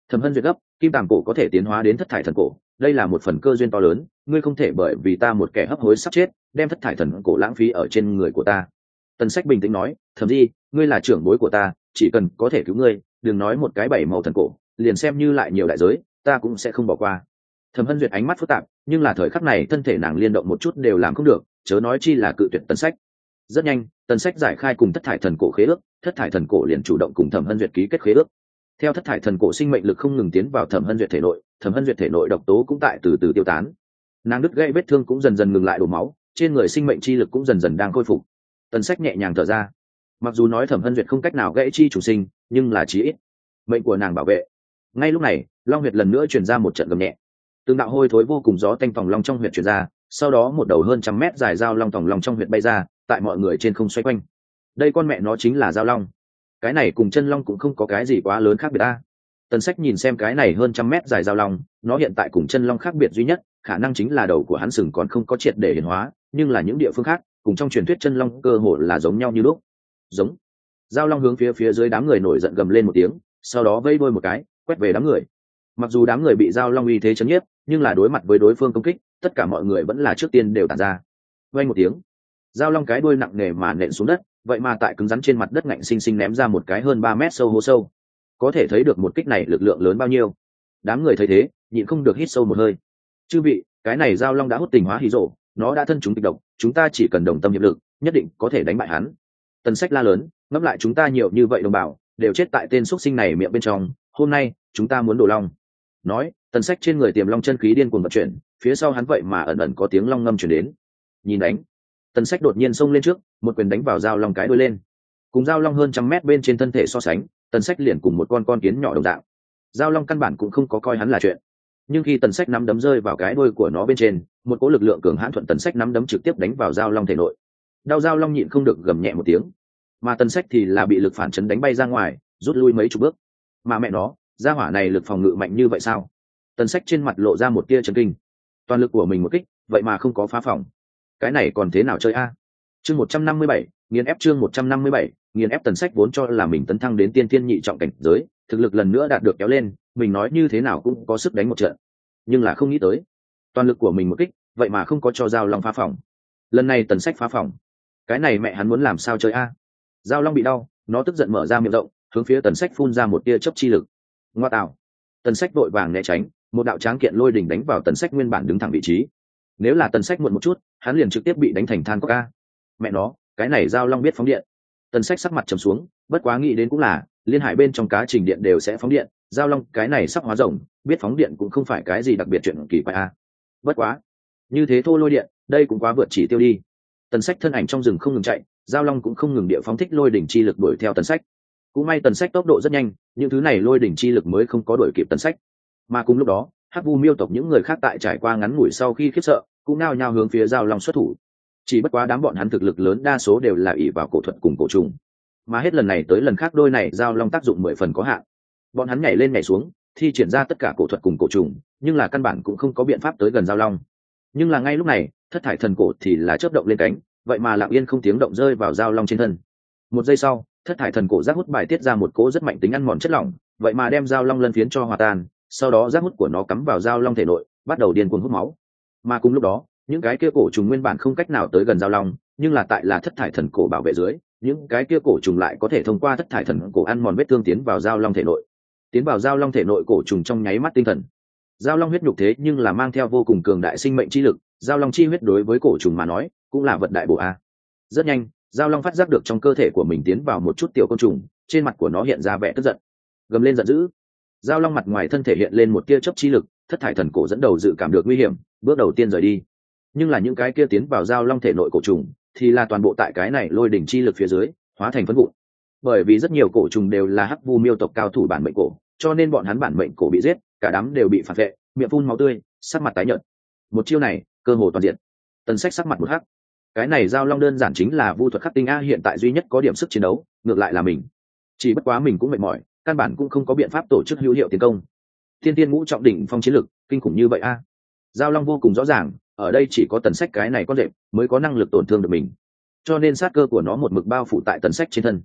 Thẩm Hân duyệt gấp, kim tàng cổ có thể tiến hóa đến thất thải thần cổ, đây là một phần cơ duyên to lớn, ngươi không thể bởi vì ta một kẻ hấp hối sắp chết đem thất thải thần cổ lãng phí ở trên người của ta. Tần Sách bình tĩnh nói, thẩm di, ngươi là trưởng bối của ta, chỉ cần có thể cứu ngươi, đừng nói một cái bảy màu thần cổ, liền xem như lại nhiều đại giới ta cũng sẽ không bỏ qua. Thẩm Hân duyệt ánh mắt phức tạp, nhưng là thời khắc này thân thể nàng liên động một chút đều làm không được, chớ nói chi là cự tuyệt Tần Sách. Rất nhanh, Tần Sách giải khai cùng thất thải thần cổ khế ước, thất thải thần cổ liền chủ động cùng Thẩm Hân duyệt ký kết khế ước. Theo thất thải thần cổ sinh mệnh lực không ngừng tiến vào Thẩm Hân duyệt thể nội, Thẩm Hân duyệt thể nội độc tố cũng tại từ từ tiêu tán, nàng đứt gãy vết thương cũng dần dần ngừng lại đổ máu, trên người sinh mệnh chi lực cũng dần dần đang khôi phục. Tần Sách nhẹ nhàng thở ra, mặc dù nói Thẩm Hân duyệt không cách nào gãy chi chủ sinh, nhưng là chí ít mệnh của nàng bảo vệ. Ngay lúc này, long huyệt lần nữa truyền ra một trận gầm nhẹ, từng đạo hôi thối vô cùng gió tanh phòng long trong huyệt truyền ra, sau đó một đầu hơn trăm mét dài dao long tòng long trong huyệt bay ra, tại mọi người trên không xoay quanh. Đây con mẹ nó chính là dao long, cái này cùng chân long cũng không có cái gì quá lớn khác biệt a. Tần Sách nhìn xem cái này hơn trăm mét dài dao long, nó hiện tại cùng chân long khác biệt duy nhất khả năng chính là đầu của hắn sừng còn không có triệt để hiển hóa, nhưng là những địa phương khác cùng trong truyền thuyết chân long cơ hồ là giống nhau như lúc. Giống. Dao long hướng phía phía dưới đám người nổi giận gầm lên một tiếng, sau đó vây đuôi một cái quét về đám người. Mặc dù đám người bị dao long uy thế chấn nhiếp, nhưng là đối mặt với đối phương công kích, tất cả mọi người vẫn là trước tiên đều tản ra. Vang một tiếng, dao long cái đuôi nặng nề mà nện xuống đất, vậy mà tại cứng rắn trên mặt đất ngạnh sinh sinh ném ra một cái hơn ba mét sâu hố sâu. Có thể thấy được một kích này lực lượng lớn bao nhiêu. Đám người thấy thế, nhịn không được hít sâu một hơi. Chư vị, cái này dao long đã hút tình hóa hí rổ, nó đã thân chúng kịch độc, chúng ta chỉ cần đồng tâm hiệp lực, nhất định có thể đánh bại hắn. Tần Sách la lớn, ngẫm lại chúng ta nhiều như vậy đồng bào, đều chết tại tên xuất sinh này miệng bên trong, hôm nay chúng ta muốn đổ long. Nói, Tần Sách trên người tiềm long chân khí điên cuồng vận chuyển, phía sau hắn vậy mà ẩn ẩn có tiếng long ngâm truyền đến. Nhìn đánh, Tần Sách đột nhiên xông lên trước, một quyền đánh vào dao long cái đuôi lên. Cùng dao long hơn trăm mét bên trên thân thể so sánh, Tần Sách liền cùng một con con kiến nhỏ đồng dạng. Dao long căn bản cũng không có coi hắn là chuyện. Nhưng khi Tần Sách nắm đấm rơi vào cái đuôi của nó bên trên, một cỗ lực lượng cường hãn thuận Tần Sách nắm đấm trực tiếp đánh vào dao long thể nội. Đau dao long nhịn không được gầm nhẹ một tiếng, mà Tần Sách thì là bị lực phản chấn đánh bay ra ngoài, rút lui mấy chục bước. Mà mẹ nó, gia hỏa này lực phòng ngự mạnh như vậy sao? Tần Sách trên mặt lộ ra một tia chấn kinh. Toàn lực của mình một kích, vậy mà không có phá phòng. Cái này còn thế nào chơi a? Chương một trăm năm mươi bảy, nghiền ép chương một trăm năm mươi bảy, nghiền ép. Tần Sách vốn cho là mình tấn thăng đến tiên thiên nhị trọng cảnh giới, thực lực lần nữa đạt được kéo lên, mình nói như thế nào cũng có sức đánh một trận. Nhưng là không nghĩ tới, toàn lực của mình một kích, vậy mà không có cho dao long phá phòng. Lần này Tần Sách phá phòng. Cái này mẹ hắn muốn làm sao chơi a? Dao long bị đau, nó tức giận mở ra miệng rộng, hướng phía Tần Sách phun ra một tia chớp chi lực. Ngoa tạo. Tần Sách vội vàng né tránh, một đạo tráng kiện lôi đỉnh đánh vào Tần Sách nguyên bản đứng thẳng vị trí. Nếu là Tần Sách muộn một chút, hắn liền trực tiếp bị đánh thành than cốc a. Mẹ nó, cái này dao long biết phóng điện. Tần Sách sắc mặt trầm xuống, bất quá nghĩ đến cũng là, liên hải bên trong cá trình điện đều sẽ phóng điện, dao long cái này sắp hóa rồng, biết phóng điện cũng không phải cái gì đặc biệt chuyện kỳ quái a. Bất quá, như thế thô lôi điện, đây cũng quá vượt chỉ tiêu đi. Tần Sách thân ảnh trong rừng không ngừng chạy, dao long cũng không ngừng địa phóng thích lôi đỉnh chi lực đuổi theo Tần Sách. Cũng may Tần Sách tốc độ rất nhanh, những thứ này lôi đỉnh chi lực mới không có đuổi kịp Tần Sách. Mà cùng lúc đó, Hắc Vu Miêu tộc những người khác tại trải qua ngắn ngủi sau khi khiếp sợ, cũng nao nhao hướng phía dao long xuất thủ. Chỉ bất quá đám bọn hắn thực lực lớn đa số đều là ỷ vào cổ thuật cùng cổ trùng, mà hết lần này tới lần khác đôi này dao long tác dụng mười phần có hạn. Bọn hắn nhảy lên nhảy xuống, thi triển ra tất cả cổ thuật cùng cổ trùng, nhưng là căn bản cũng không có biện pháp tới gần dao long. Nhưng là ngay lúc này, thất thải thần cổ thì là chớp động lên cánh, vậy mà lặng yên không tiếng động rơi vào dao long trên thân. Một giây sau, thất thải thần cổ giác hút bài tiết ra một cỗ rất mạnh tính ăn mòn chất lỏng, vậy mà đem dao long lân phiến cho hòa tan, sau đó giác hút của nó cắm vào dao long thể nội, bắt đầu điên cuồng hút máu. Mà cùng lúc đó, những cái kia cổ trùng nguyên bản không cách nào tới gần dao long, nhưng là tại là thất thải thần cổ bảo vệ dưới, những cái kia cổ trùng lại có thể thông qua thất thải thần cổ ăn mòn vết thương tiến vào dao long thể nội. Tiến vào dao long thể nội cổ trùng trong nháy mắt tinh thần. Dao long huyết nhục thế nhưng là mang theo vô cùng cường đại sinh mệnh chi lực, dao long chi huyết đối với cổ trùng mà nói, cũng là vật đại bổ a. Rất nhanh, dao long phát giác được trong cơ thể của mình tiến vào một chút tiểu côn trùng, trên mặt của nó hiện ra vẻ tức giận, gầm lên giận dữ. Dao long mặt ngoài thân thể hiện lên một tia chớp chi lực, thất thải thần cổ dẫn đầu dự cảm được nguy hiểm, bước đầu tiên rời đi. Nhưng là những cái kia tiến vào dao long thể nội cổ trùng, thì là toàn bộ tại cái này lôi đỉnh chi lực phía dưới, hóa thành phấn vụn. Bởi vì rất nhiều cổ trùng đều là Hắc Vu Miêu tộc cao thủ bản mệnh cổ, cho nên bọn hắn bản mệnh cổ bị giết, cả đám đều bị phản vệ, miệng phun máu tươi, sắc mặt tái nhợt. Một chiêu này, cơ hồ toàn diện. Tần Sách sắc mặt một hắc. Cái này dao long đơn giản chính là vu thuật khắc tinh a, hiện tại duy nhất có điểm sức chiến đấu, ngược lại là mình. Chỉ bất quá mình cũng mệt mỏi, căn bản cũng không có biện pháp tổ chức hữu hiệu tiến công. Thiên tiên ngũ trọng đỉnh phong chiến lực, kinh khủng như vậy a. Dao long vô cùng rõ ràng, ở đây chỉ có Tần Sách cái này con rệp mới có năng lực tổn thương được mình, cho nên sát cơ của nó một mực bao phủ tại Tần Sách trên thân.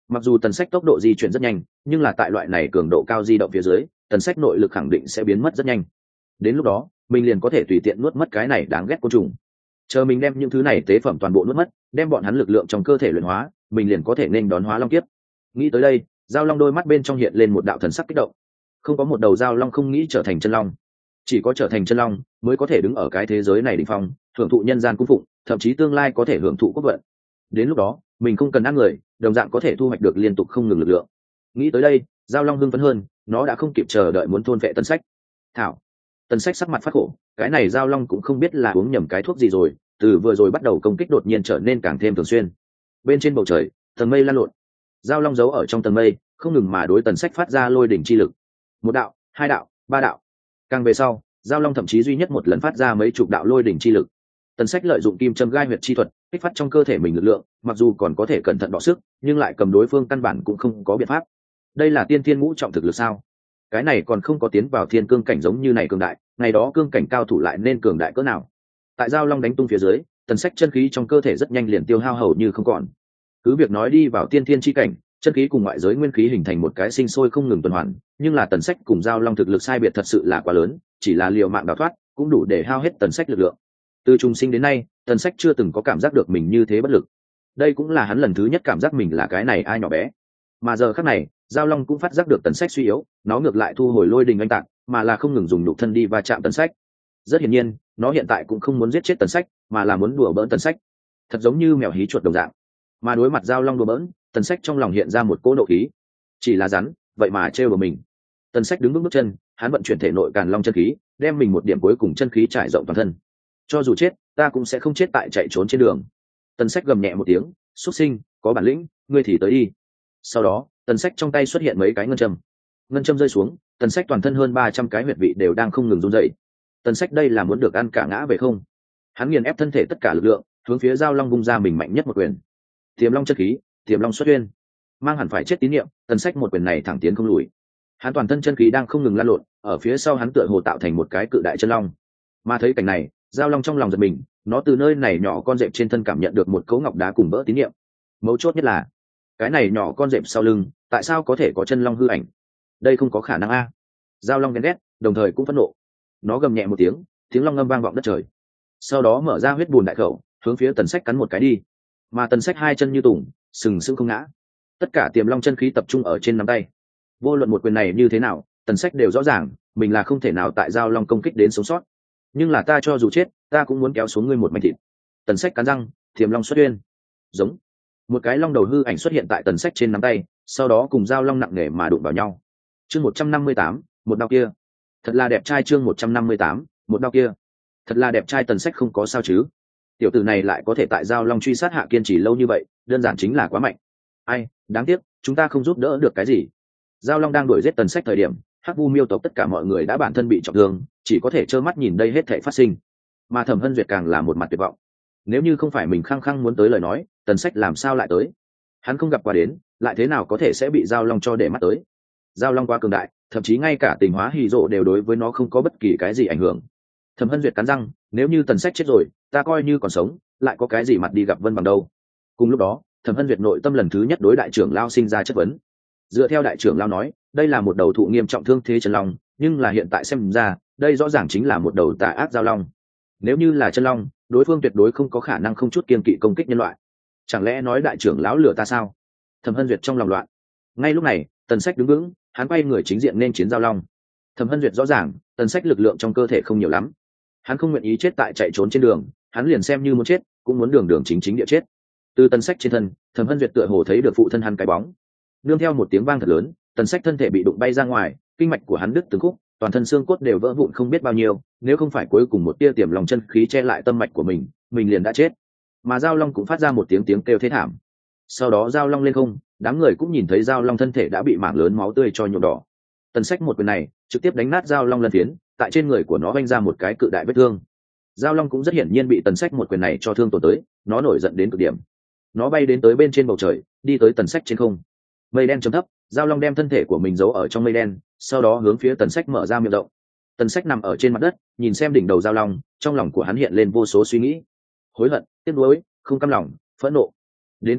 Mặc dù tần sách tốc độ di chuyển rất nhanh, nhưng là tại loại này cường độ cao di động phía dưới, tần sách nội lực khẳng định sẽ biến mất rất nhanh. Đến lúc đó mình liền có thể tùy tiện nuốt mất cái này đáng ghét côn trùng. Chờ mình đem những thứ này tế phẩm toàn bộ nuốt mất, đem bọn hắn lực lượng trong cơ thể luyện hóa, mình liền có thể nên đón hóa long kiếp. Nghĩ tới đây, giao long đôi mắt bên trong hiện lên một đạo thần sắc kích động. Không có một đầu giao long không nghĩ trở thành chân long, chỉ có trở thành chân long mới có thể đứng ở cái thế giới này đỉnh phong, hưởng thụ nhân gian cung phụng, thậm chí tương lai có thể hưởng thụ quốc vận. Đến lúc đó mình không cần ăn người, đồng dạng có thể thu hoạch được liên tục không ngừng lực lượng. Nghĩ tới đây, giao long hưng phấn hơn, nó đã không kịp chờ đợi muốn thôn vệ Tần Sách. Thảo. Tần Sách sắc mặt phát khổ, cái này giao long cũng không biết là uống nhầm cái thuốc gì rồi, từ vừa rồi bắt đầu công kích đột nhiên trở nên càng thêm thường xuyên. Bên trên bầu trời, tầng mây lan lộn, giao long giấu ở trong tầng mây, không ngừng mà đối Tần Sách phát ra lôi đỉnh chi lực. Một đạo, hai đạo, ba đạo. Càng về sau, giao long thậm chí duy nhất một lần phát ra mấy chục đạo lôi đỉnh chi lực. Tần Sách lợi dụng kim châm gai huyệt chi thuật, kích phát trong cơ thể mình lực lượng, mặc dù còn có thể cẩn thận đọ sức, nhưng lại cầm đối phương căn bản cũng không có biện pháp. Đây là tiên thiên ngũ trọng thực lực sao? Cái này còn không có tiến vào thiên cương cảnh giống như này cường đại, ngày đó cương cảnh cao thủ lại nên cường đại cỡ nào? Tại giao long đánh tung phía dưới, Tần Sách chân khí trong cơ thể rất nhanh liền tiêu hao hầu như không còn. Cứ việc nói đi vào tiên thiên chi cảnh, chân khí cùng ngoại giới nguyên khí hình thành một cái sinh sôi không ngừng tuần hoàn, nhưng là Tần Sách cùng giao long thực lực sai biệt thật sự là quá lớn, chỉ là liều mạng đào thoát cũng đủ để hao hết Tần Sách lực lượng. Từ trùng sinh đến nay, Tần Sách chưa từng có cảm giác được mình như thế bất lực. Đây cũng là hắn lần thứ nhất cảm giác mình là cái này ai nhỏ bé. Mà giờ khắc này, giao long cũng phát giác được Tần Sách suy yếu, nó ngược lại thu hồi lôi đình anh tạc, mà là không ngừng dùng nhục thân đi va chạm Tần Sách. Rất hiển nhiên, nó hiện tại cũng không muốn giết chết Tần Sách, mà là muốn đùa bỡn Tần Sách, thật giống như mèo hí chuột đồng dạng. Mà đối mặt giao long đùa bỡn, Tần Sách trong lòng hiện ra một cỗ nộ khí. Chỉ là rắn, vậy mà trêu vào mình. Tần Sách đứng vững bước chân, hắn vận chuyển thể nội Càn Long chân khí, đem mình một điểm cuối cùng chân khí trải rộng toàn thân. Cho dù chết, ta cũng sẽ không chết tại chạy trốn trên đường. Tần Sách gầm nhẹ một tiếng, xuất sinh, có bản lĩnh, ngươi thì tới đi. Sau đó, Tần Sách trong tay xuất hiện mấy cái ngân châm. Ngân châm rơi xuống, Tần Sách toàn thân hơn ba trăm cái huyệt vị đều đang không ngừng run rẩy. Tần Sách đây là muốn được ăn cả ngã về không? Hắn nghiền ép thân thể tất cả lực lượng, hướng phía giao long vung ra mình mạnh nhất một quyền. Tiềm long chân khí, Tiềm long xuất huyên. Mang hẳn phải chết tín niệm, Tần Sách một quyền này thẳng tiến không lùi. Hắn toàn thân chân khí đang không ngừng lan lộn, ở phía sau hắn tựa hồ tạo thành một cái cự đại chân long. Mà thấy cảnh này, giao long trong lòng giật mình, nó từ nơi này nhỏ con rệp trên thân cảm nhận được một cấu ngọc đá cùng vỡ tín niệm. Mấu chốt nhất là, cái này nhỏ con rệp sau lưng, tại sao có thể có chân long hư ảnh? Đây không có khả năng a. Giao long ghen ghét, đồng thời cũng phẫn nộ. Nó gầm nhẹ một tiếng, tiếng long ngâm vang vọng đất trời. Sau đó mở ra huyết bùn đại khẩu, hướng phía Tần Sách cắn một cái đi. Mà Tần Sách hai chân như tùng, sừng sững không ngã. Tất cả tiềm long chân khí tập trung ở trên nắm tay. Vô luận một quyền này như thế nào, Tần Sách đều rõ ràng, mình là không thể nào tại giao long công kích đến sống sót. Nhưng là ta cho dù chết, ta cũng muốn kéo xuống ngươi một mảnh thịt. Tần Sách cắn răng, Tiềm long xuất huyên. Giống. Một cái long đầu hư ảnh xuất hiện tại Tần Sách trên nắm tay, sau đó cùng giao long nặng nề mà đụng vào nhau. Chương một trăm năm mươi tám, một đao kia. Thật là đẹp trai. Chương một trăm năm mươi tám, một đao kia. Thật là đẹp trai. Tần Sách không có sao chứ? Tiểu tử này lại có thể tại giao long truy sát hạ kiên trì lâu như vậy, đơn giản chính là quá mạnh. Ai, đáng tiếc, chúng ta không giúp đỡ được cái gì. Giao long đang đuổi giết Tần Sách thời điểm, Hắc Vu miêu tộc tất cả mọi người đã bản thân bị trọng thương, chỉ có thể trơ mắt nhìn đây hết thảy phát sinh. Mà Thẩm Hân Duyệt càng là một mặt tuyệt vọng. Nếu như không phải mình khăng khăng muốn tới lời nói, Tần Sách làm sao lại tới? Hắn không gặp qua đến, lại thế nào có thể sẽ bị giao long cho để mắt tới? Giao long quá cường đại, thậm chí ngay cả tình hóa hỉ rộ đều đối với nó không có bất kỳ cái gì ảnh hưởng. Thẩm Hân Duyệt cắn răng, nếu như Tần Sách chết rồi, ta coi như còn sống, lại có cái gì mặt đi gặp Vân Bằng đâu? Cùng lúc đó, Thẩm Hân Duyệt nội tâm lần thứ nhất đối đại trưởng lao sinh ra chất vấn. Dựa theo đại trưởng lao nói, đây là một đầu thụ nghiêm trọng thương thế chân long, nhưng là hiện tại xem ra, đây rõ ràng chính là một đầu tà ác giao long. Nếu như là chân long, đối phương tuyệt đối không có khả năng không chút kiên kỵ công kích nhân loại. Chẳng lẽ nói đại trưởng lão lừa ta sao? Thẩm Hân Duyệt trong lòng loạn. Ngay lúc này, Tần Sách đứng vững, hắn quay người chính diện nên chiến giao long. Thẩm Hân Duyệt rõ ràng, Tần Sách lực lượng trong cơ thể không nhiều lắm, hắn không nguyện ý chết tại chạy trốn trên đường, hắn liền xem như muốn chết, cũng muốn đường đường chính chính địa chết. Từ Tần Sách trên thân, Thẩm Hân Duyệt tựa hồ thấy được phụ thân hắn cái bóng. Nương theo một tiếng vang thật lớn, Tần Sách thân thể bị đụng bay ra ngoài, kinh mạch của hắn đứt từng khúc, toàn thân xương cốt đều vỡ vụn không biết bao nhiêu, nếu không phải cuối cùng một tia tiềm lòng chân khí che lại tâm mạch của mình, mình liền đã chết. Mà giao long cũng phát ra một tiếng tiếng kêu thê thảm. Sau đó giao long lên không, đám người cũng nhìn thấy giao long thân thể đã bị mảng lớn máu tươi cho nhuộm đỏ. Tần Sách một quyền này trực tiếp đánh nát giao long lân phiến, tại trên người của nó vanh ra một cái cự đại vết thương. Giao long cũng rất hiển nhiên bị Tần Sách một quyền này cho thương tổn tới, nó nổi giận đến cực điểm. Nó bay đến tới bên trên bầu trời, đi tới Tần Sách trên không. Mây đen trầm thấp, giao long đem thân thể của mình giấu ở trong mây đen, sau đó hướng phía Tần Sách mở ra miệng rộng. Tần Sách nằm ở trên mặt đất, nhìn xem đỉnh đầu giao long, trong lòng của hắn hiện lên vô số suy nghĩ: hối hận, tiếc nuối, không cam lòng, phẫn nộ. Đến cuối cùng,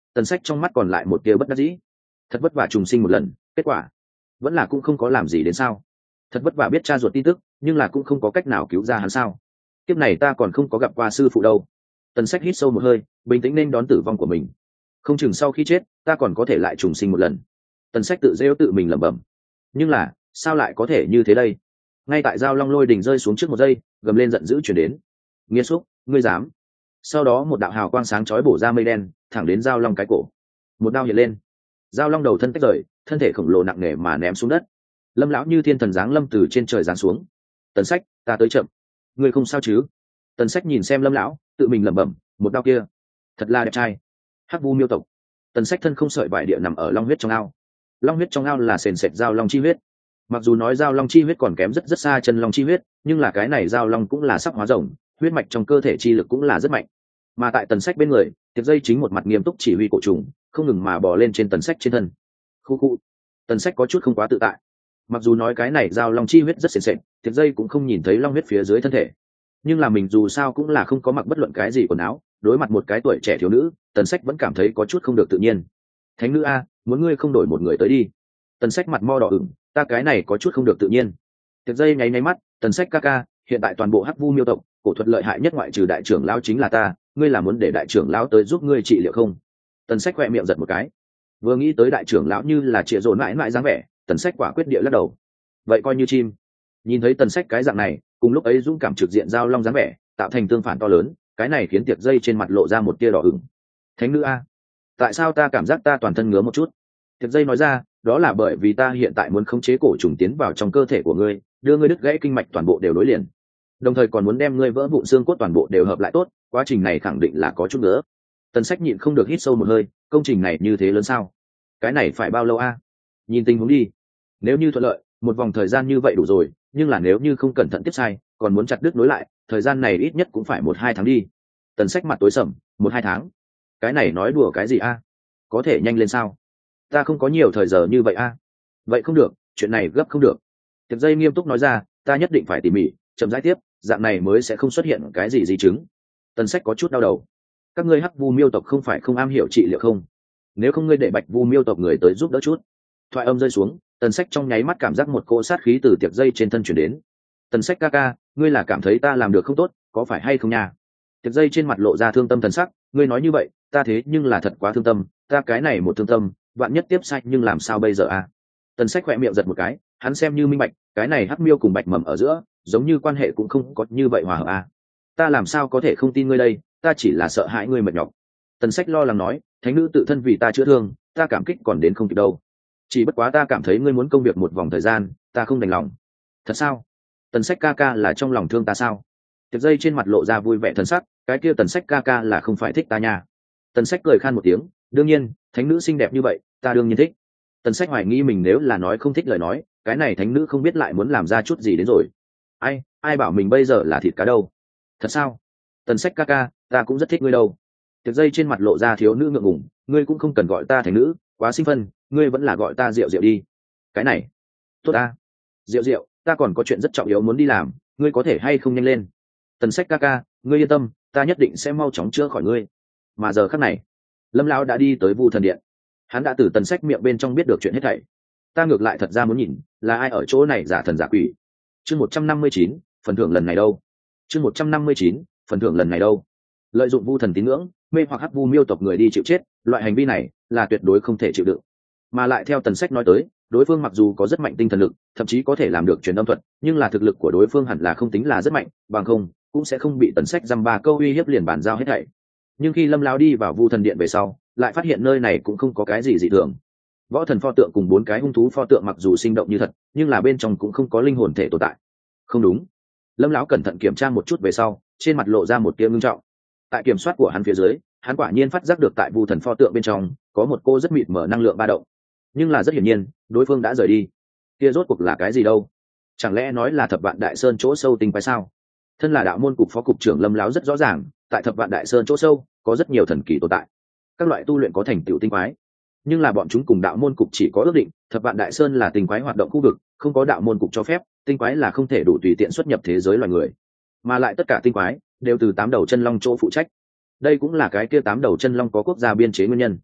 Tần Sách trong mắt còn lại một tia bất đắc dĩ. Thật vất vả trùng sinh một lần, kết quả vẫn là cũng không có làm gì đến sao? Thật vất vả biết cha ruột tin tức, nhưng là cũng không có cách nào cứu ra hắn sao? Kiếp này ta còn không có gặp qua sư phụ đâu. Tần Sách hít sâu một hơi, bình tĩnh nên đón tử vong của mình. Không chừng sau khi chết, ta còn có thể lại trùng sinh một lần. Tần Sách tự rêu tự mình lẩm bẩm. Nhưng là, sao lại có thể như thế đây? Ngay tại Giao Long Lôi đỉnh rơi xuống trước một giây, gầm lên giận dữ chuyển đến. Nghiệt xúc, ngươi dám? Sau đó một đạo hào quang sáng chói bổ ra mây đen, thẳng đến Giao Long cái cổ. Một đao hiện lên, Giao Long đầu thân tách rời, thân thể khổng lồ nặng nề mà ném xuống đất. Lâm lão như thiên thần giáng lâm từ trên trời giáng xuống. Tần Sách, ta tới chậm. Ngươi không sao chứ? Tần Sách nhìn xem Lâm lão, tự mình lẩm bẩm, một đao kia, thật là đẹp trai. Hắc Vu Miêu tộc. Tần Sách thân không sợi vải địa nằm ở long huyết trong ao. Long huyết trong ao là sền sệt giao long chi huyết. Mặc dù nói giao long chi huyết còn kém rất rất xa chân long chi huyết, nhưng là cái này giao long cũng là sắc hóa rồng, huyết mạch trong cơ thể chi lực cũng là rất mạnh. Mà tại Tần Sách bên người, Tiệp Dây chính một mặt nghiêm túc chỉ huy cổ trùng, không ngừng mà bò lên trên Tần Sách trên thân. Khu khu. Tần Sách có chút không quá tự tại. Mặc dù nói cái này giao long chi huyết rất sền sệt, Tiệp Dây cũng không nhìn thấy long huyết phía dưới thân thể. Nhưng là mình dù sao cũng là không có mặc bất luận cái gì quần áo, đối mặt một cái tuổi trẻ thiếu nữ, Tần Sách vẫn cảm thấy có chút không được tự nhiên. Thánh nữ a, muốn ngươi không đổi một người tới đi. Tần Sách mặt mo đỏ ửng, ta cái này có chút không được tự nhiên. Tiệp Dây nháy nháy mắt, Tần Sách ca ca, hiện tại toàn bộ Hắc Vu Miêu tộc, cổ thuật lợi hại nhất ngoại trừ đại trưởng lão chính là ta, ngươi là muốn để đại trưởng lão tới giúp ngươi trị liệu không? Tần Sách khẽ miệng giật một cái. Vừa nghĩ tới đại trưởng lão như là trịa rồn mãi mãi dáng vẻ, Tần Sách quả quyết địa lắc đầu. Vậy coi như chim. Nhìn thấy Tần Sách cái dạng này, cùng lúc ấy dũng cảm trực diện giao long dáng vẻ, tạo thành tương phản to lớn, cái này khiến Tiệp Dây trên mặt lộ ra một tia đỏ ửng. Thánh nữ a, tại sao ta cảm giác ta toàn thân ngứa một chút? Tiệp Dây nói ra, đó là bởi vì ta hiện tại muốn khống chế cổ trùng tiến vào trong cơ thể của ngươi, đưa ngươi đứt gãy kinh mạch toàn bộ đều nối liền, đồng thời còn muốn đem ngươi vỡ vụn xương cốt toàn bộ đều hợp lại tốt, quá trình này khẳng định là có chút nữa. Tần Sách nhịn không được hít sâu một hơi, công trình này như thế lớn sao? Cái này phải bao lâu a? Nhìn tình huống đi, nếu như thuận lợi, một vòng thời gian như vậy đủ rồi, nhưng là nếu như không cẩn thận tiếp sai, còn muốn chặt đứt nối lại, thời gian này ít nhất cũng phải một hai tháng đi. Tần Sách mặt tối sầm, một hai tháng? Cái này nói đùa cái gì a? Có thể nhanh lên sao? Ta không có nhiều thời giờ như vậy a. Vậy không được, chuyện này gấp không được. Tiệp Dây nghiêm túc nói ra, ta nhất định phải tỉ mỉ, chậm rãi tiếp, dạng này mới sẽ không xuất hiện cái gì di chứng. Tần Sách có chút đau đầu. Các ngươi Hắc Vu Miêu tộc không phải không am hiểu trị liệu không? Nếu không ngươi để Bạch Vu Miêu tộc người tới giúp đỡ chút. Thoại âm rơi xuống, Tần Sách trong nháy mắt cảm giác một cỗ sát khí từ Tiệp Dây trên thân chuyển đến. Tần Sách ca ca, ngươi là cảm thấy ta làm được không tốt, có phải hay không nha? Tiệp Dây trên mặt lộ ra thương tâm thần sắc, ngươi nói như vậy, ta thế nhưng là thật quá thương tâm, ta cái này một thương tâm, vạn nhất tiếp sai nhưng làm sao bây giờ a? Tần Sách khẽ miệng giật một cái, hắn xem như minh bạch, cái này Hắc Miêu cùng Bạch Mầm ở giữa, giống như quan hệ cũng không có như vậy hòa hợp a. Ta làm sao có thể không tin ngươi đây, ta chỉ là sợ hãi ngươi mệt nhọc. Tần Sách lo lắng nói, thánh nữ tự thân vì ta chữa thương, ta cảm kích còn đến không kịp đâu. Chỉ bất quá ta cảm thấy ngươi muốn công việc một vòng thời gian, ta không đành lòng. Thật sao? Tần Sách ca ca là trong lòng thương ta sao? Tiệp Dây trên mặt lộ ra vui vẻ thần sắc, cái kia Tần Sách ca ca là không phải thích ta nha. Tần Sách cười khan một tiếng, đương nhiên, thánh nữ xinh đẹp như vậy, ta đương nhiên thích. Tần Sách hoài nghi mình nếu là nói không thích lời nói, cái này thánh nữ không biết lại muốn làm ra chút gì đến rồi. Ai, ai bảo mình bây giờ là thịt cá đâu? Thật sao? Tần Sách ca ca, ta cũng rất thích ngươi đâu. Tiệp Dây trên mặt lộ ra thiếu nữ ngượng ngùng, ngươi cũng không cần gọi ta thánh nữ, quá sinh phân, ngươi vẫn là gọi ta Diệu Diệu đi. Cái này, tốt ta. Diệu Diệu, ta còn có chuyện rất trọng yếu muốn đi làm, ngươi có thể hay không nhanh lên? Tần Sách ca ca, ngươi yên tâm, ta nhất định sẽ mau chóng chữa khỏi ngươi. Mà giờ khắc này, Lâm lão đã đi tới Vu Thần Điện. Hắn đã từ Tần Sách miệng bên trong biết được chuyện hết thảy. Ta ngược lại thật ra muốn nhìn, là ai ở chỗ này giả thần giả quỷ. Chương một trăm năm mươi chín, phần thưởng lần này đâu? Chương một trăm năm mươi chín, phần thưởng lần này đâu? Lợi dụng Vu thần tín ngưỡng, mê hoặc Hắc Vu Miêu tộc người đi chịu chết, loại hành vi này là tuyệt đối không thể chịu đựng. Mà lại theo Tần Sách nói tới, đối phương mặc dù có rất mạnh tinh thần lực, thậm chí có thể làm được truyền âm thuật, nhưng là thực lực của đối phương hẳn là không tính là rất mạnh, bằng không cũng sẽ không bị Tần Sách dăm ba câu uy hiếp liền bàn giao hết thảy. Nhưng khi Lâm lão đi vào Vu thần điện về sau, lại phát hiện nơi này cũng không có cái gì dị thường. Võ thần pho tượng cùng bốn cái hung thú pho tượng mặc dù sinh động như thật, nhưng là bên trong cũng không có linh hồn thể tồn tại. Không đúng. Lâm lão cẩn thận kiểm tra một chút về sau, trên mặt lộ ra một tia ngưng trọng. Tại kiểm soát của hắn phía dưới, hắn quả nhiên phát giác được tại Vu thần pho tượng bên trong có một cô rất mịt mờ năng lượng ba động. Nhưng là rất hiển nhiên, đối phương đã rời đi. Kia rốt cuộc là cái gì đâu? Chẳng lẽ nói là Thập Vạn Đại Sơn chỗ sâu tinh quái sao? Thân là đạo môn cục phó cục trưởng Lâm lão rất rõ ràng, tại Thập Vạn Đại Sơn chỗ sâu có rất nhiều thần kỳ tồn tại. Các loại tu luyện có thành tựu tinh quái, nhưng là bọn chúng cùng đạo môn cục chỉ có ước định, Thập Vạn Đại Sơn là tinh quái hoạt động khu vực, không có đạo môn cục cho phép, tinh quái là không thể đủ tùy tiện xuất nhập thế giới loài người. Mà lại tất cả tinh quái đều từ tám đầu chân long chỗ phụ trách. Đây cũng là cái kia tám đầu chân long có quốc gia biên chế nguyên nhân.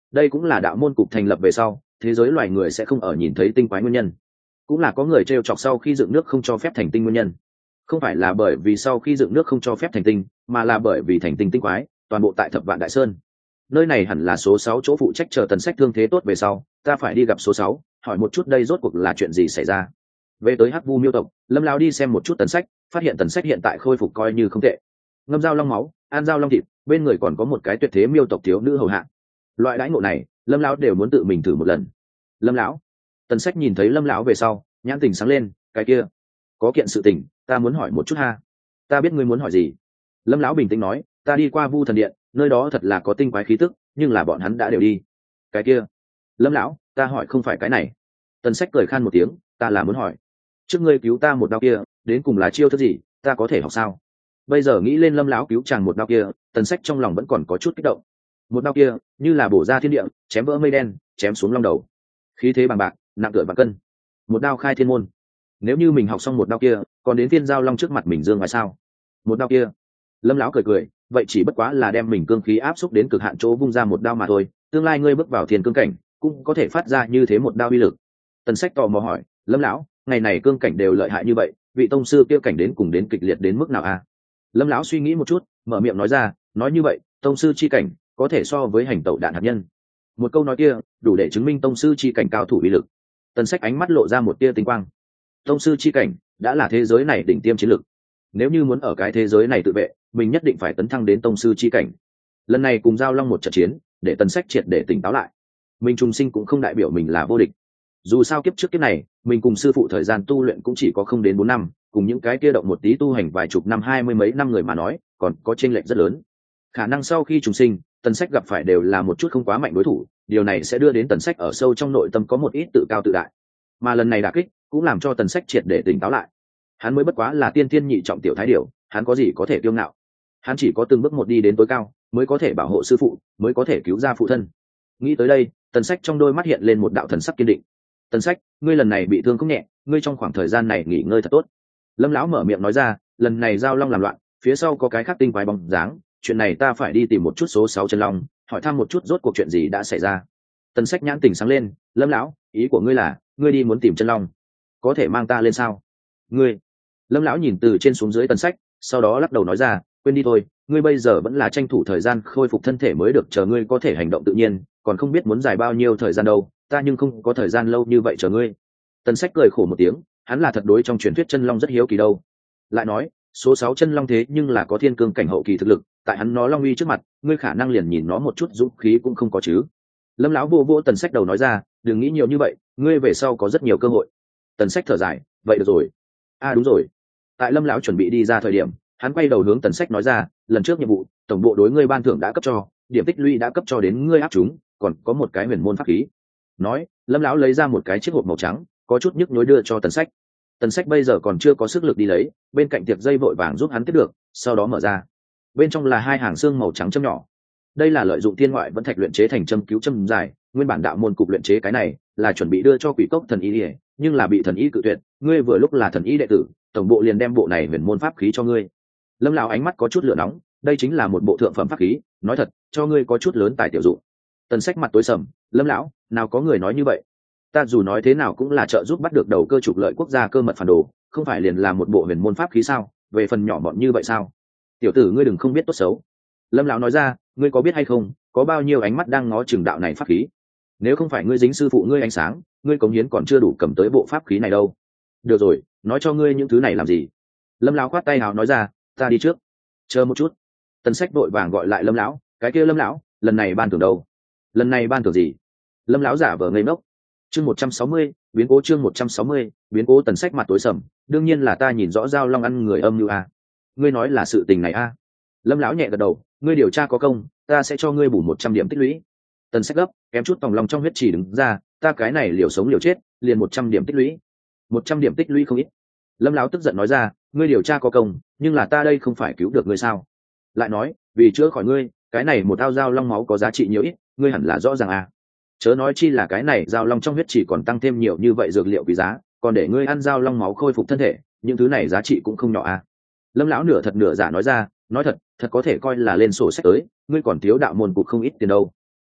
đây cũng là đạo môn cục thành lập về sau thế giới loài người sẽ không ở nhìn thấy tinh quái nguyên nhân, cũng là có người t r e o chọc sau khi dựng nước không cho phép thành tinh nguyên nhân. Không phải là bởi vì sau khi dựng nước không cho phép thành tinh, mà là bởi vì thành tinh tinh quái toàn bộ tại Thập Vạn Đại Sơn. Nơi này hẳn là số sáu chỗ phụ trách, chờ Tần Sách thương thế tốt về sau ta phải đi gặp số sáu, hỏi một chút đây rốt cuộc là chuyện gì xảy ra. Về tới Hắc Vu miêu tộc, Lâm lão đi xem một chút Tần Sách, phát hiện Tần Sách hiện tại khôi phục coi như không tệ, ngâm dao long máu, ăn dao long thịt, bên người còn có một cái tuyệt thế miêu tộc thiếu nữ hầu hạ. Loại đãi ngộ này Lâm lão đều muốn tự mình thử một lần. Lâm lão. Tần Sách nhìn thấy Lâm lão về sau nhãn tình sáng lên, cái kia có kiện sự tình ta muốn hỏi một chút ha. Ta biết ngươi muốn hỏi gì. Lâm lão bình tĩnh nói, ta đi qua Vu Thần Điện, nơi đó thật là có tinh quái khí tức, nhưng là bọn hắn đã đều đi. Cái kia. Lâm lão, ta hỏi không phải cái này. Tần Sách cười khan một tiếng, ta là muốn hỏi, trước ngươi cứu ta một đao kia đến cùng là chiêu thức gì, ta có thể học sao? Bây giờ nghĩ lên Lâm lão cứu chàng một đao kia, Tần Sách trong lòng vẫn còn có chút kích động. Một đao kia như là bổ ra thiên địa, chém vỡ mây đen, chém xuống long đầu, khí thế bằng bạc, nặng tựa vạn cân, một đao khai thiên môn. Nếu như mình học xong một đao kia còn đến thiên giao long trước mặt mình dương ngoài sao? Một đao kia. Lâm lão cười cười, vậy chỉ bất quá là đem mình cương khí áp xúc đến cực hạn chỗ vung ra một đao mà thôi, tương lai ngươi bước vào thiên cương cảnh cũng có thể phát ra như thế một đao uy lực. Tần Sách tò mò hỏi, Lâm lão, ngày này cương cảnh đều lợi hại như vậy, vị tông sư kia cảnh đến cùng đến kịch liệt đến mức nào a? Lâm lão suy nghĩ một chút, mở miệng nói ra, nói như vậy tông sư chi cảnh có thể so với hành tẩu đạn hạt nhân. Một câu nói kia đủ để chứng minh tông sư chi cảnh cao thủ uy lực. Tần Sách ánh mắt lộ ra một tia tinh quang. Tông sư chi cảnh đã là thế giới này đỉnh tiêm chiến lực, nếu như muốn ở cái thế giới này tự vệ mình nhất định phải tấn thăng đến tông sư chi cảnh. Lần này cùng giao long một trận chiến để Tần Sách triệt để tỉnh táo lại, mình trùng sinh cũng không đại biểu mình là vô địch. Dù sao kiếp trước kiếp này mình cùng sư phụ thời gian tu luyện cũng chỉ có không đến bốn năm, cùng những cái kia động một tí tu hành vài chục năm hai mươi mấy năm người mà nói còn có chênh lệch rất lớn. Khả năng sau khi trùng sinh Tần Sách gặp phải đều là một chút không quá mạnh đối thủ, điều này sẽ đưa đến Tần Sách ở sâu trong nội tâm có một ít tự cao tự đại, mà lần này đả kích cũng làm cho Tần Sách triệt để tỉnh táo lại. Hắn mới bất quá là tiên tiên nhị trọng tiểu thái điểu, hắn có gì có thể kiêu ngạo? Hắn chỉ có từng bước một đi đến tối cao mới có thể bảo hộ sư phụ, mới có thể cứu ra phụ thân. Nghĩ tới đây Tần Sách trong đôi mắt hiện lên một đạo thần sắc kiên định. Tần Sách, ngươi lần này bị thương không nhẹ, ngươi trong khoảng thời gian này nghỉ ngơi thật tốt. Lâm lão mở miệng nói ra, lần này giao long làm loạn phía sau có cái khác tinh quái bóng dáng, chuyện này ta phải đi tìm một chút số sáu chân long, hỏi thăm một chút rốt cuộc chuyện gì đã xảy ra. Tần Sách nhãn tình sáng lên, Lâm lão, ý của ngươi là ngươi đi muốn tìm chân long, có thể mang ta lên sao? Ngươi. Lâm lão nhìn từ trên xuống dưới Tần Sách, sau đó lắc đầu nói ra, quên đi thôi, ngươi bây giờ vẫn là tranh thủ thời gian khôi phục thân thể mới được, chờ ngươi có thể hành động tự nhiên còn không biết muốn dài bao nhiêu thời gian đâu, ta nhưng không có thời gian lâu như vậy chờ ngươi. Tần Sách cười khổ một tiếng, hắn là thật đối trong truyền thuyết chân long rất hiếu kỳ đâu. Lại nói số sáu chân long thế nhưng là có thiên cương cảnh hậu kỳ thực lực, tại hắn nó long uy trước mặt ngươi khả năng liền nhìn nó một chút dũng khí cũng không có chứ. Lâm lão vô vô Tần Sách đầu nói ra, đừng nghĩ nhiều như vậy, ngươi về sau có rất nhiều cơ hội. Tần Sách thở dài, vậy được rồi. À đúng rồi. Tại Lâm lão chuẩn bị đi ra thời điểm hắn quay đầu hướng Tần Sách nói ra, lần trước nhiệm vụ tổng bộ đối ngươi ban thưởng đã cấp cho, điểm tích lũy đã cấp cho đến ngươi áp chúng, còn có một cái huyền môn pháp khí. Nói Lâm lão lấy ra một cái chiếc hộp màu trắng có chút nhức nhối đưa cho Tần Sách. Tần Sách bây giờ còn chưa có sức lực đi lấy, bên cạnh tiệp dây vội vàng giúp hắn tiếp được, sau đó mở ra, bên trong là hai hàng xương màu trắng châm nhỏ. Đây là lợi dụng thiên ngoại vẫn thạch luyện chế thành châm cứu châm dài, nguyên bản đạo môn cục luyện chế cái này là chuẩn bị đưa cho Quỷ Cốc thần y, nhưng là bị thần y cự tuyệt, ngươi vừa lúc là thần y đệ tử, tổng bộ liền đem bộ này huyền môn pháp khí cho ngươi. Lâm lão ánh mắt có chút lửa nóng, đây chính là một bộ thượng phẩm pháp khí, nói thật cho ngươi có chút lớn tài tiểu dụng. Tần Sách mặt tối sầm, Lâm lão, nào có người nói như vậy, ta dù nói thế nào cũng là trợ giúp bắt được đầu cơ trục lợi quốc gia cơ mật phản đồ, không phải liền là một bộ huyền môn pháp khí sao, về phần nhỏ bọn như vậy sao? Tiểu tử ngươi đừng không biết tốt xấu. Lâm lão nói ra, ngươi có biết hay không có bao nhiêu ánh mắt đang ngó chừng đạo này pháp khí, nếu không phải ngươi dính sư phụ ngươi ánh sáng, ngươi cống hiến còn chưa đủ cầm tới bộ pháp khí này đâu. Được rồi, nói cho ngươi những thứ này làm gì? Lâm lão khoát tay hào nói ra, ta đi trước. Chờ một chút. Tần Sách vội vàng gọi lại Lâm lão, cái kia Lâm lão, lần này ban thưởng đâu? Lần này ban thưởng gì? Lâm lão giả vờ ngây ngốc. Chương một trăm sáu mươi, biến cố chương một trăm sáu mươi, biến cố. Tần Sách mặt tối sầm, đương nhiên là ta nhìn rõ giao long ăn người âm mưu a. Ngươi nói là sự tình này a? Lâm lão nhẹ gật đầu, ngươi điều tra có công, ta sẽ cho ngươi bù một trăm điểm tích lũy. Tần Sách gấp, kém chút tòng lòng trong huyết chỉ đứng ra, ta cái này liều sống liều chết, liền một trăm điểm tích lũy. Một trăm điểm tích lũy không ít. Lâm lão tức giận nói ra, ngươi điều tra có công, nhưng là ta đây không phải cứu được ngươi sao? Lại nói, vì chữa khỏi ngươi, cái này một ao dao long máu có giá trị nhiều ít, ngươi hẳn là rõ ràng à. Chớ nói chi là cái này dao long trong huyết chỉ còn tăng thêm nhiều như vậy dược liệu quý giá, còn để ngươi ăn dao long máu khôi phục thân thể, những thứ này giá trị cũng không nhỏ à. Lâm lão nửa thật nửa giả nói ra, nói thật, thật có thể coi là lên sổ sách tới, ngươi còn thiếu đạo môn cục không ít tiền đâu.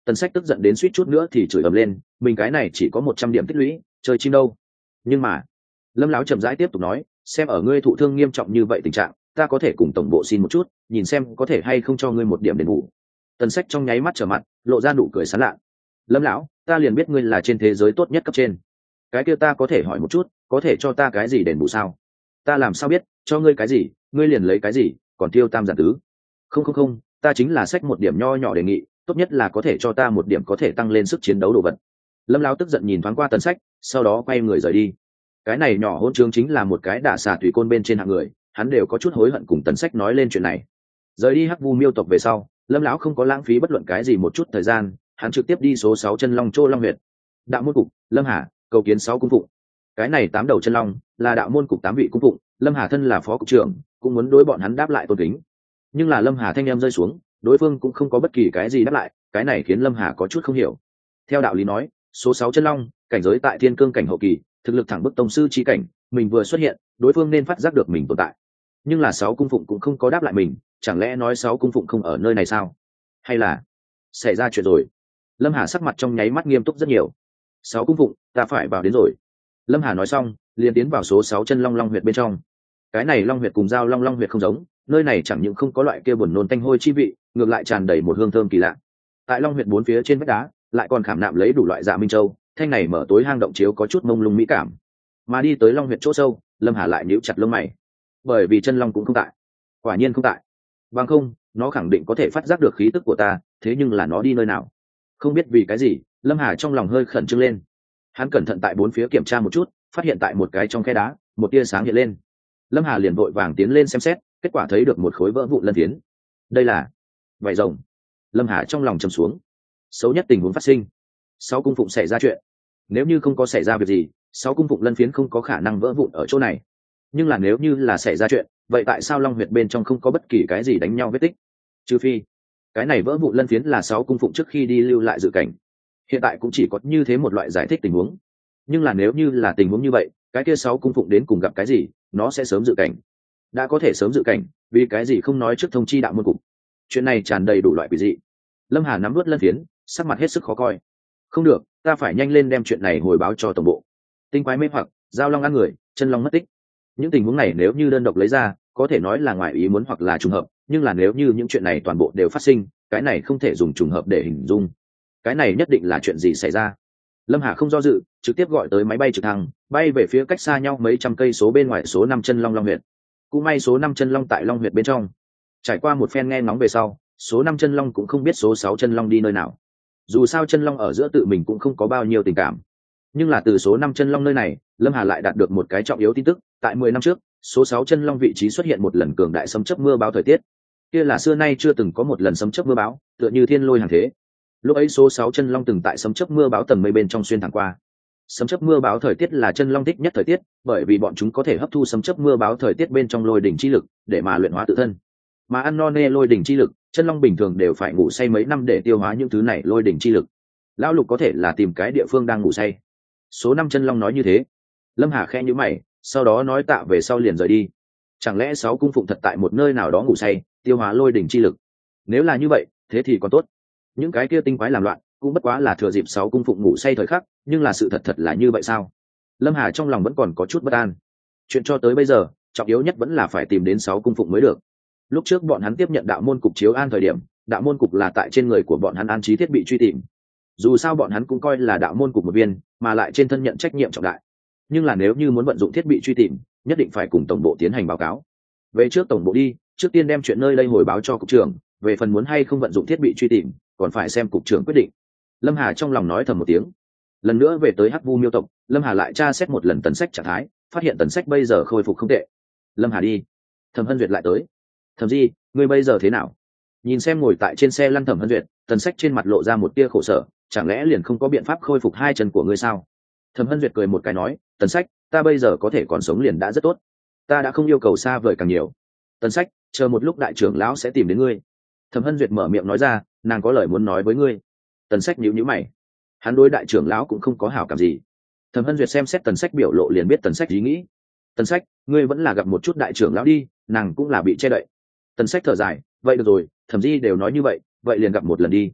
Tần Sách tức giận đến suýt chút nữa thì chửi ầm lên, mình cái này chỉ có một trăm điểm tích lũy, chơi chim đâu. Nhưng mà Lâm lão chậm rãi tiếp tục nói, xem ở ngươi thụ thương nghiêm trọng như vậy tình trạng, ta có thể cùng tổng bộ xin một chút, nhìn xem có thể hay không cho ngươi một điểm đền bù. Tần Sách trong nháy mắt trở mặt, lộ ra nụ cười sán lạ. Lâm lão, ta liền biết ngươi là trên thế giới tốt nhất cấp trên, cái kia ta có thể hỏi một chút, có thể cho ta cái gì đền bù sao? Ta làm sao biết, cho ngươi cái gì ngươi liền lấy cái gì, còn tiêu tam giản tứ. Không không không, ta chính là sách một điểm nho nhỏ đề nghị, tốt nhất là có thể cho ta một điểm có thể tăng lên sức chiến đấu đồ vật. Lâm lão tức giận nhìn thoáng qua Tần Sách, sau đó quay người rời đi. Cái này nhỏ hôn trướng chính là một cái đả xà tùy côn bên trên hạng người, hắn đều có chút hối hận cùng Tần Sách nói lên chuyện này. Rời đi Hắc Vu Miêu tộc về sau, Lâm lão không có lãng phí bất luận cái gì một chút thời gian, hắn trực tiếp đi số sáu chân long Trô Long huyệt. Đạo môn cục, Lâm Hà, cầu kiến sáu cung phụng. Cái này tám đầu chân long là đạo môn cục tám vị cung phụng, Lâm Hà thân là phó cục trưởng, cũng muốn đối bọn hắn đáp lại tôn kính. Nhưng là Lâm Hà thanh em rơi xuống, đối phương cũng không có bất kỳ cái gì đáp lại, cái này khiến Lâm Hà có chút không hiểu. Theo đạo lý nói, số sáu chân long, cảnh giới tại thiên cương cảnh hậu kỳ, thực lực thẳng bức tông sư chi cảnh, mình vừa xuất hiện, đối phương nên phát giác được mình tồn tại. Nhưng là sáu cung phụng cũng không có đáp lại mình, chẳng lẽ nói sáu cung phụng không ở nơi này sao? Hay là xảy ra chuyện rồi? Lâm Hà sắc mặt trong nháy mắt nghiêm túc rất nhiều. Sáu cung phụng, ta phải vào đến rồi. Lâm Hà nói xong, liền tiến vào số sáu chân long long huyệt bên trong. Cái này long huyệt cùng giao long long huyệt không giống, nơi này chẳng những không có loại kia buồn nôn tanh hôi chi vị, ngược lại tràn đầy một hương thơm kỳ lạ. Tại long huyệt bốn phía trên vách đá, lại còn khảm nạm lấy đủ loại dạ minh châu, thanh này mở tối hang động chiếu có chút mông lung mỹ cảm. Mà đi tới long huyệt chỗ sâu, Lâm Hà lại nhíu chặt lông mày, bởi vì chân long cũng không tại. Quả nhiên không tại. Bằng không, nó khẳng định có thể phát giác được khí tức của ta, thế nhưng là nó đi nơi nào? Không biết vì cái gì, Lâm Hà trong lòng hơi khẩn trương lên. Hắn cẩn thận tại bốn phía kiểm tra một chút, phát hiện tại một cái trong khe đá, một tia sáng hiện lên. Lâm Hà liền vội vàng tiến lên xem xét, kết quả thấy được một khối vỡ vụn lân phiến. Đây là vảy rồng. Lâm Hà trong lòng trầm xuống. Xấu nhất tình huống phát sinh, sáu cung phụng xảy ra chuyện. Nếu như không có xảy ra việc gì, sáu cung phụng lân phiến không có khả năng vỡ vụn ở chỗ này. Nhưng là nếu như là xảy ra chuyện, vậy tại sao long huyệt bên trong không có bất kỳ cái gì đánh nhau vết tích? Trừ phi cái này vỡ vụn lân phiến là sáu cung phụng trước khi đi lưu lại dự cảnh. Hiện tại cũng chỉ có như thế một loại giải thích tình huống. Nhưng là nếu như là tình huống như vậy, cái kia sáu cung phụng đến cùng gặp cái gì, nó sẽ sớm dự cảnh. Đã có thể sớm dự cảnh, vì cái gì không nói trước thông chi đạo môn cục? Chuyện này tràn đầy đủ loại quỷ dị. Lâm Hà nắm vớt lân phiến, sắc mặt hết sức khó coi. Không được, ta phải nhanh lên đem chuyện này hồi báo cho tổng bộ. Tinh quái mê hoặc, giao long ăn người, chân long mất tích. Những tình huống này nếu như đơn độc lấy ra, có thể nói là ngoài ý muốn hoặc là trùng hợp, nhưng là nếu như những chuyện này toàn bộ đều phát sinh, cái này không thể dùng trùng hợp để hình dung. Cái này nhất định là chuyện gì xảy ra. Lâm Hà không do dự, trực tiếp gọi tới máy bay trực thăng, bay về phía cách xa nhau mấy trăm cây số bên ngoài số năm chân long long huyệt. Cũng may số năm chân long tại long huyệt bên trong. Trải qua một phen nghe ngóng về sau, số năm chân long cũng không biết số sáu chân long đi nơi nào. Dù sao chân long ở giữa tự mình cũng không có bao nhiêu tình cảm. Nhưng là từ số năm chân long nơi này, Lâm Hà lại đạt được một cái trọng yếu tin tức, tại mười năm trước, số sáu chân long vị trí xuất hiện một lần cường đại sấm chớp mưa bão thời tiết. Kia là xưa nay chưa từng có một lần sấm chớp mưa bão, tựa như thiên lôi hàng thế. Lúc ấy số sáu chân long từng tại sấm chớp mưa bão tầng mây bên trong xuyên thẳng qua. Sấm chớp mưa bão thời tiết là chân long thích nhất thời tiết, bởi vì bọn chúng có thể hấp thu sấm chớp mưa bão thời tiết bên trong lôi đỉnh chi lực để mà luyện hóa tự thân. Mà ăn no nê lôi đỉnh chi lực, chân long bình thường đều phải ngủ say mấy năm để tiêu hóa những thứ này lôi đỉnh chi lực. Lão Lục có thể là tìm cái địa phương đang ngủ say. Số năm chân long nói như thế. Lâm Hà khẽ nhíu mày, sau đó nói tạ về sau liền rời đi. Chẳng lẽ sáu cung phụng thật tại một nơi nào đó ngủ say, tiêu hóa lôi đỉnh chi lực? Nếu là như vậy, thế thì còn tốt. Những cái kia tinh quái làm loạn, cũng bất quá là thừa dịp sáu cung phụng ngủ say thời khắc, nhưng là sự thật thật là như vậy sao? Lâm Hà trong lòng vẫn còn có chút bất an. Chuyện cho tới bây giờ, trọng yếu nhất vẫn là phải tìm đến sáu cung phụng mới được. Lúc trước bọn hắn tiếp nhận đạo môn cục chiếu an thời điểm, đạo môn cục là tại trên người của bọn hắn an trí thiết bị truy tìm. Dù sao bọn hắn cũng coi là đạo môn cục một viên, mà lại trên thân nhận trách nhiệm trọng đại. Nhưng là nếu như muốn vận dụng thiết bị truy tìm, nhất định phải cùng tổng bộ tiến hành báo cáo. Về trước tổng bộ đi, trước tiên đem chuyện nơi đây hồi báo cho cục trưởng, về phần muốn hay không vận dụng thiết bị truy tìm, còn phải xem cục trưởng quyết định. Lâm Hà trong lòng nói thầm một tiếng. Lần nữa về tới Hắc Vu Miêu tộc, Lâm Hà lại tra xét một lần Tần Sách trạng thái, phát hiện Tần Sách bây giờ khôi phục không tệ. Lâm Hà đi. Thẩm Hân Duyệt lại tới. Thẩm Di, ngươi bây giờ thế nào? Nhìn xem ngồi tại trên xe lăn Thẩm Hân Duyệt, Tần Sách trên mặt lộ ra một tia khổ sở, chẳng lẽ liền không có biện pháp khôi phục hai chân của ngươi sao? Thẩm Hân Duyệt cười một cái nói, Tần Sách, ta bây giờ có thể còn sống liền đã rất tốt, ta đã không yêu cầu xa vời càng nhiều. Tần Sách, chờ một lúc đại trưởng lão sẽ tìm đến ngươi. Thẩm Hân Duyệt mở miệng nói ra, nàng có lời muốn nói với ngươi. Tần Sách nhíu nhíu mày, hắn đối đại trưởng lão cũng không có hảo cảm gì. Thẩm Hân Duyệt xem xét Tần Sách biểu lộ liền biết Tần Sách ý nghĩ. Tần Sách, ngươi vẫn là gặp một chút đại trưởng lão đi, nàng cũng là bị che đậy. Tần Sách thở dài, vậy được rồi, Thẩm Di đều nói như vậy, vậy liền gặp một lần đi.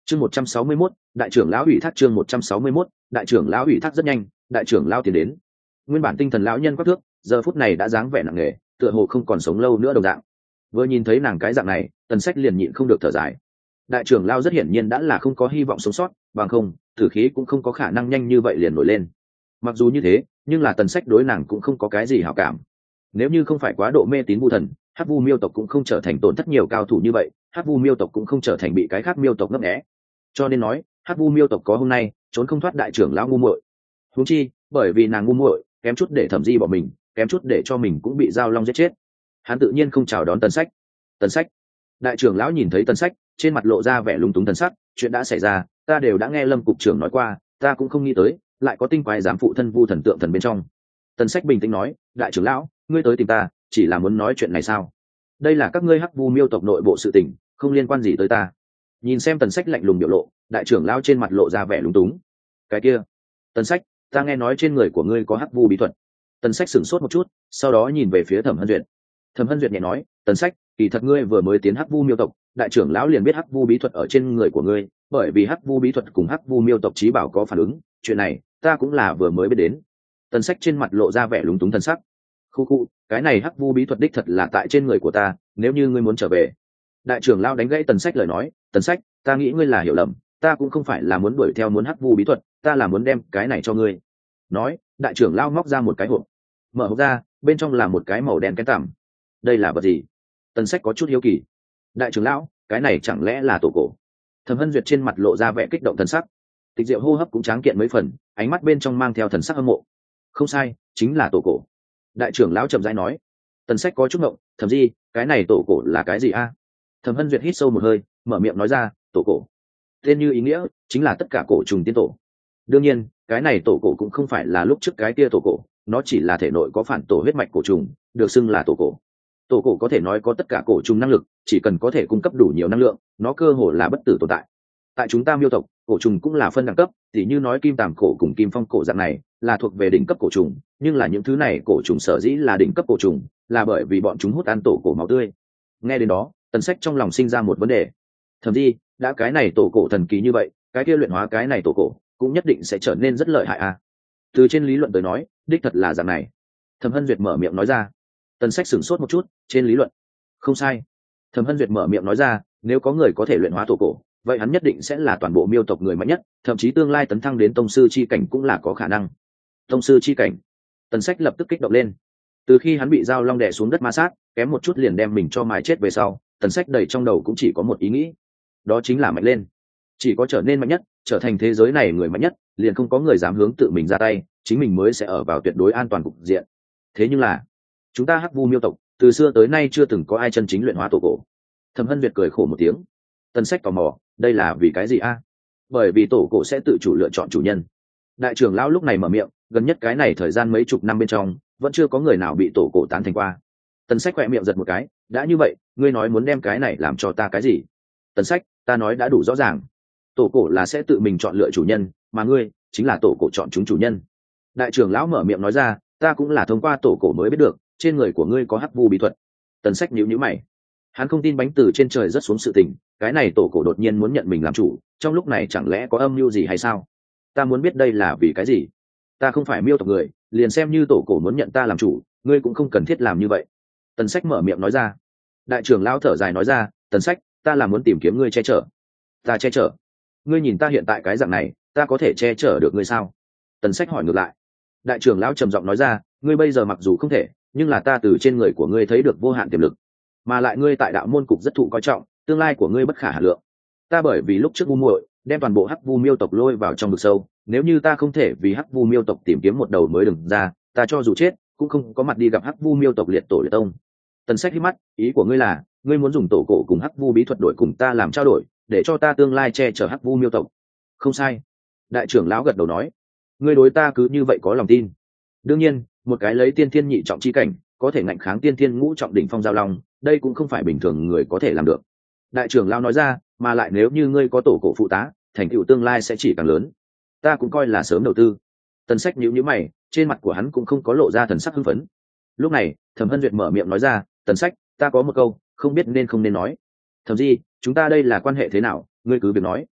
chương một trăm sáu mươi mốt đại trưởng lão ủy thác chương một trăm sáu mươi mốt đại trưởng lão ủy thác rất nhanh đại trưởng lão tiến đến. Nguyên bản tinh thần lão nhân quắc thước giờ phút này đã dáng vẻ nặng nề, tựa hồ không còn sống lâu nữa đồng dạng. Vừa nhìn thấy nàng cái dạng này, Tần Sách liền nhịn không được thở dài. Đại trưởng lão rất hiển nhiên đã là không có hy vọng sống sót, bằng không tử khí cũng không có khả năng nhanh như vậy liền nổi lên. Mặc dù như thế, nhưng là Tần Sách đối nàng cũng không có cái gì hảo cảm. Nếu như không phải quá độ mê tín vu thần, Hắc Vu Miêu tộc cũng không trở thành tổn thất nhiều cao thủ như vậy, Hắc Vu Miêu tộc cũng không trở thành bị cái khác miêu tộc ngấp nghé. Cho nên nói, Hắc Vu Miêu tộc có hôm nay, trốn không thoát đại trưởng lão ngu muội. Huống chi, bởi vì nàng ngu muội, kém chút để Thẩm Di bỏ mình, kém chút để cho mình cũng bị Giao Long giết chết. Hắn tự nhiên không chào đón Tần Sách. Tần Sách. Đại trưởng lão nhìn thấy Tần Sách, trên mặt lộ ra vẻ lúng túng thần sắc, chuyện đã xảy ra, ta đều đã nghe Lâm cục trưởng nói qua, ta cũng không nghĩ tới, lại có tinh quái dám phụ thân Vu thần tượng thần bên trong. Tần Sách bình tĩnh nói, đại trưởng lão, ngươi tới tìm ta, chỉ là muốn nói chuyện này sao? Đây là các ngươi Hắc Vu Miêu tộc nội bộ sự tình, không liên quan gì tới ta. Nhìn xem Tần Sách lạnh lùng biểu lộ, đại trưởng lão trên mặt lộ ra vẻ lúng túng. Cái kia, Tần Sách, ta nghe nói trên người của ngươi có Hắc Vu bí thuật. Tần Sách sửng sốt một chút, sau đó nhìn về phía Thẩm Hân Duyệt. Thẩm Hân Duyệt nhẹ nói, Tần Sách, kỳ thật ngươi vừa mới tiến Hắc Vu Miêu tộc, đại trưởng lão liền biết Hắc Vu bí thuật ở trên người của ngươi, bởi vì Hắc Vu bí thuật cùng Hắc Vu Miêu tộc chí bảo có phản ứng, chuyện này ta cũng là vừa mới biết đến. Tần Sách trên mặt lộ ra vẻ lúng túng thần sắc. Khu khu, cái này Hắc Vu bí thuật đích thật là tại trên người của ta, nếu như ngươi muốn trở về. Đại trưởng lão đánh gãy Tần Sách lời nói, Tần Sách, ta nghĩ ngươi là hiểu lầm, ta cũng không phải là muốn đuổi theo muốn Hắc Vu bí thuật, ta là muốn đem cái này cho ngươi. Nói, đại trưởng lão móc ra một cái hộp, mở hộp ra, bên trong là một cái màu đen cái tằm. Đây là vật gì? Tần Sách có chút hiếu kỳ. Đại trưởng lão, cái này chẳng lẽ là tổ cổ? Thẩm Hân Duyệt trên mặt lộ ra vẻ kích động thần sắc. Tịch Diệu hô hấp cũng tráng kiện mấy phần, ánh mắt bên trong mang theo thần sắc hâm mộ. Không sai, chính là tổ cổ. Đại trưởng lão chậm rãi nói. Tần Sách có chút ngộng, thậm gì, cái này tổ cổ là cái gì a? Thẩm Hân Duyệt hít sâu một hơi, mở miệng nói ra, tổ cổ. Tên như ý nghĩa, chính là tất cả cổ trùng tiên tổ. Đương nhiên, cái này tổ cổ cũng không phải là lúc trước cái kia tổ cổ, nó chỉ là thể nội có phản tổ huyết mạch cổ trùng, được xưng là tổ cổ. Tổ cổ có thể nói có tất cả cổ trùng năng lực, chỉ cần có thể cung cấp đủ nhiều năng lượng, nó cơ hồ là bất tử tồn tại. Tại chúng ta Miêu tộc, cổ trùng cũng là phân đẳng cấp, tỉ như nói kim tàm cổ cùng kim phong cổ dạng này là thuộc về đỉnh cấp cổ trùng, nhưng là những thứ này cổ trùng sở dĩ là đỉnh cấp cổ trùng, là bởi vì bọn chúng hút ăn tổ cổ máu tươi. Nghe đến đó, Tần Sách trong lòng sinh ra một vấn đề. Thậm chí, đã cái này tổ cổ thần kỳ như vậy, cái kia luyện hóa cái này tổ cổ cũng nhất định sẽ trở nên rất lợi hại à? Từ trên lý luận tới nói, đích thật là dạng này. Thẩm Hân Duyệt mở miệng nói ra. Tần Sách sửng sốt một chút, trên lý luận không sai. Thẩm Hân Duyệt mở miệng nói ra, nếu có người có thể luyện hóa tổ cổ, vậy hắn nhất định sẽ là toàn bộ Miêu tộc người mạnh nhất, thậm chí tương lai tấn thăng đến tông sư chi cảnh cũng là có khả năng. Tông sư chi cảnh. Tần Sách lập tức kích động lên. Từ khi hắn bị Giao Long đè xuống đất ma sát, kém một chút liền đem mình cho mài chết về sau, Tần Sách đầy trong đầu cũng chỉ có một ý nghĩ, đó chính là mạnh lên. Chỉ có trở nên mạnh nhất, trở thành thế giới này người mạnh nhất, liền không có người dám hướng tự mình ra tay, chính mình mới sẽ ở vào tuyệt đối an toàn cục diện. Thế nhưng là, chúng ta Hắc Vu Miêu tộc từ xưa tới nay chưa từng có ai chân chính luyện hóa tổ cổ. Thẩm Hân Duyệt cười khổ một tiếng. Tần Sách tò mò, đây là vì cái gì a? Bởi vì tổ cổ sẽ tự chủ lựa chọn chủ nhân. Đại trưởng lão lúc này mở miệng, gần nhất cái này thời gian mấy chục năm bên trong, vẫn chưa có người nào bị tổ cổ tán thành qua. Tần Sách khẽ miệng giật một cái, đã như vậy, ngươi nói muốn đem cái này làm cho ta cái gì? Tần Sách, ta nói đã đủ rõ ràng. Tổ cổ là sẽ tự mình chọn lựa chủ nhân, mà ngươi chính là tổ cổ chọn chúng chủ nhân. Đại trưởng lão mở miệng nói ra, ta cũng là thông qua tổ cổ mới biết được, trên người của ngươi có Hắc Vu bí thuật. Tần Sách nhíu nhíu mày. Hắn không tin bánh từ trên trời rớt xuống sự tình, cái này tổ cổ đột nhiên muốn nhận mình làm chủ, trong lúc này chẳng lẽ có âm mưu gì hay sao? Ta muốn biết đây là vì cái gì? Ta không phải Miêu tộc người, liền xem như tổ cổ muốn nhận ta làm chủ, ngươi cũng không cần thiết làm như vậy. Tần Sách mở miệng nói ra. Đại trưởng lão thở dài nói ra, Tần Sách, ta là muốn tìm kiếm ngươi che chở. Ta che chở? Ngươi nhìn ta hiện tại cái dạng này, ta có thể che chở được ngươi sao? Tần Sách hỏi ngược lại. Đại trưởng lão trầm giọng nói ra, ngươi bây giờ mặc dù không thể, nhưng là ta từ trên người của ngươi thấy được vô hạn tiềm lực, mà lại ngươi tại đạo môn cục rất thụ coi trọng, tương lai của ngươi bất khả hà lượng. Ta bởi vì lúc trước ngu muội đem toàn bộ Hắc Vu Miêu tộc lôi vào trong vực sâu, nếu như ta không thể vì Hắc Vu Miêu tộc tìm kiếm một đầu mới đừng ra, ta cho dù chết cũng không có mặt đi gặp Hắc Vu Miêu tộc liệt tổ liệt tông. Tần Sách hít mắt, ý của ngươi là, ngươi muốn dùng tổ cổ cùng Hắc Vu bí thuật đổi cùng ta làm trao đổi, để cho ta tương lai che chở Hắc Vu Miêu tộc. Không sai. Đại trưởng lão gật đầu nói, ngươi đối ta cứ như vậy có lòng tin. Đương nhiên, một cái lấy tiên thiên nhị trọng chi cảnh, có thể ngạnh kháng tiên thiên ngũ trọng đỉnh phong Giao Long, đây cũng không phải bình thường người có thể làm được. Đại trưởng lão nói ra, mà lại nếu như ngươi có tổ cổ phụ tá, thành tựu tương lai sẽ chỉ càng lớn. Ta cũng coi là sớm đầu tư. Tần Sách nhíu nhíu mày, trên mặt của hắn cũng không có lộ ra thần sắc hưng phấn. Lúc này, Thẩm Hân Duyệt mở miệng nói ra, Tần Sách, ta có một câu, không biết nên không nên nói. Thẩm Di, chúng ta đây là quan hệ thế nào, ngươi cứ việc nói.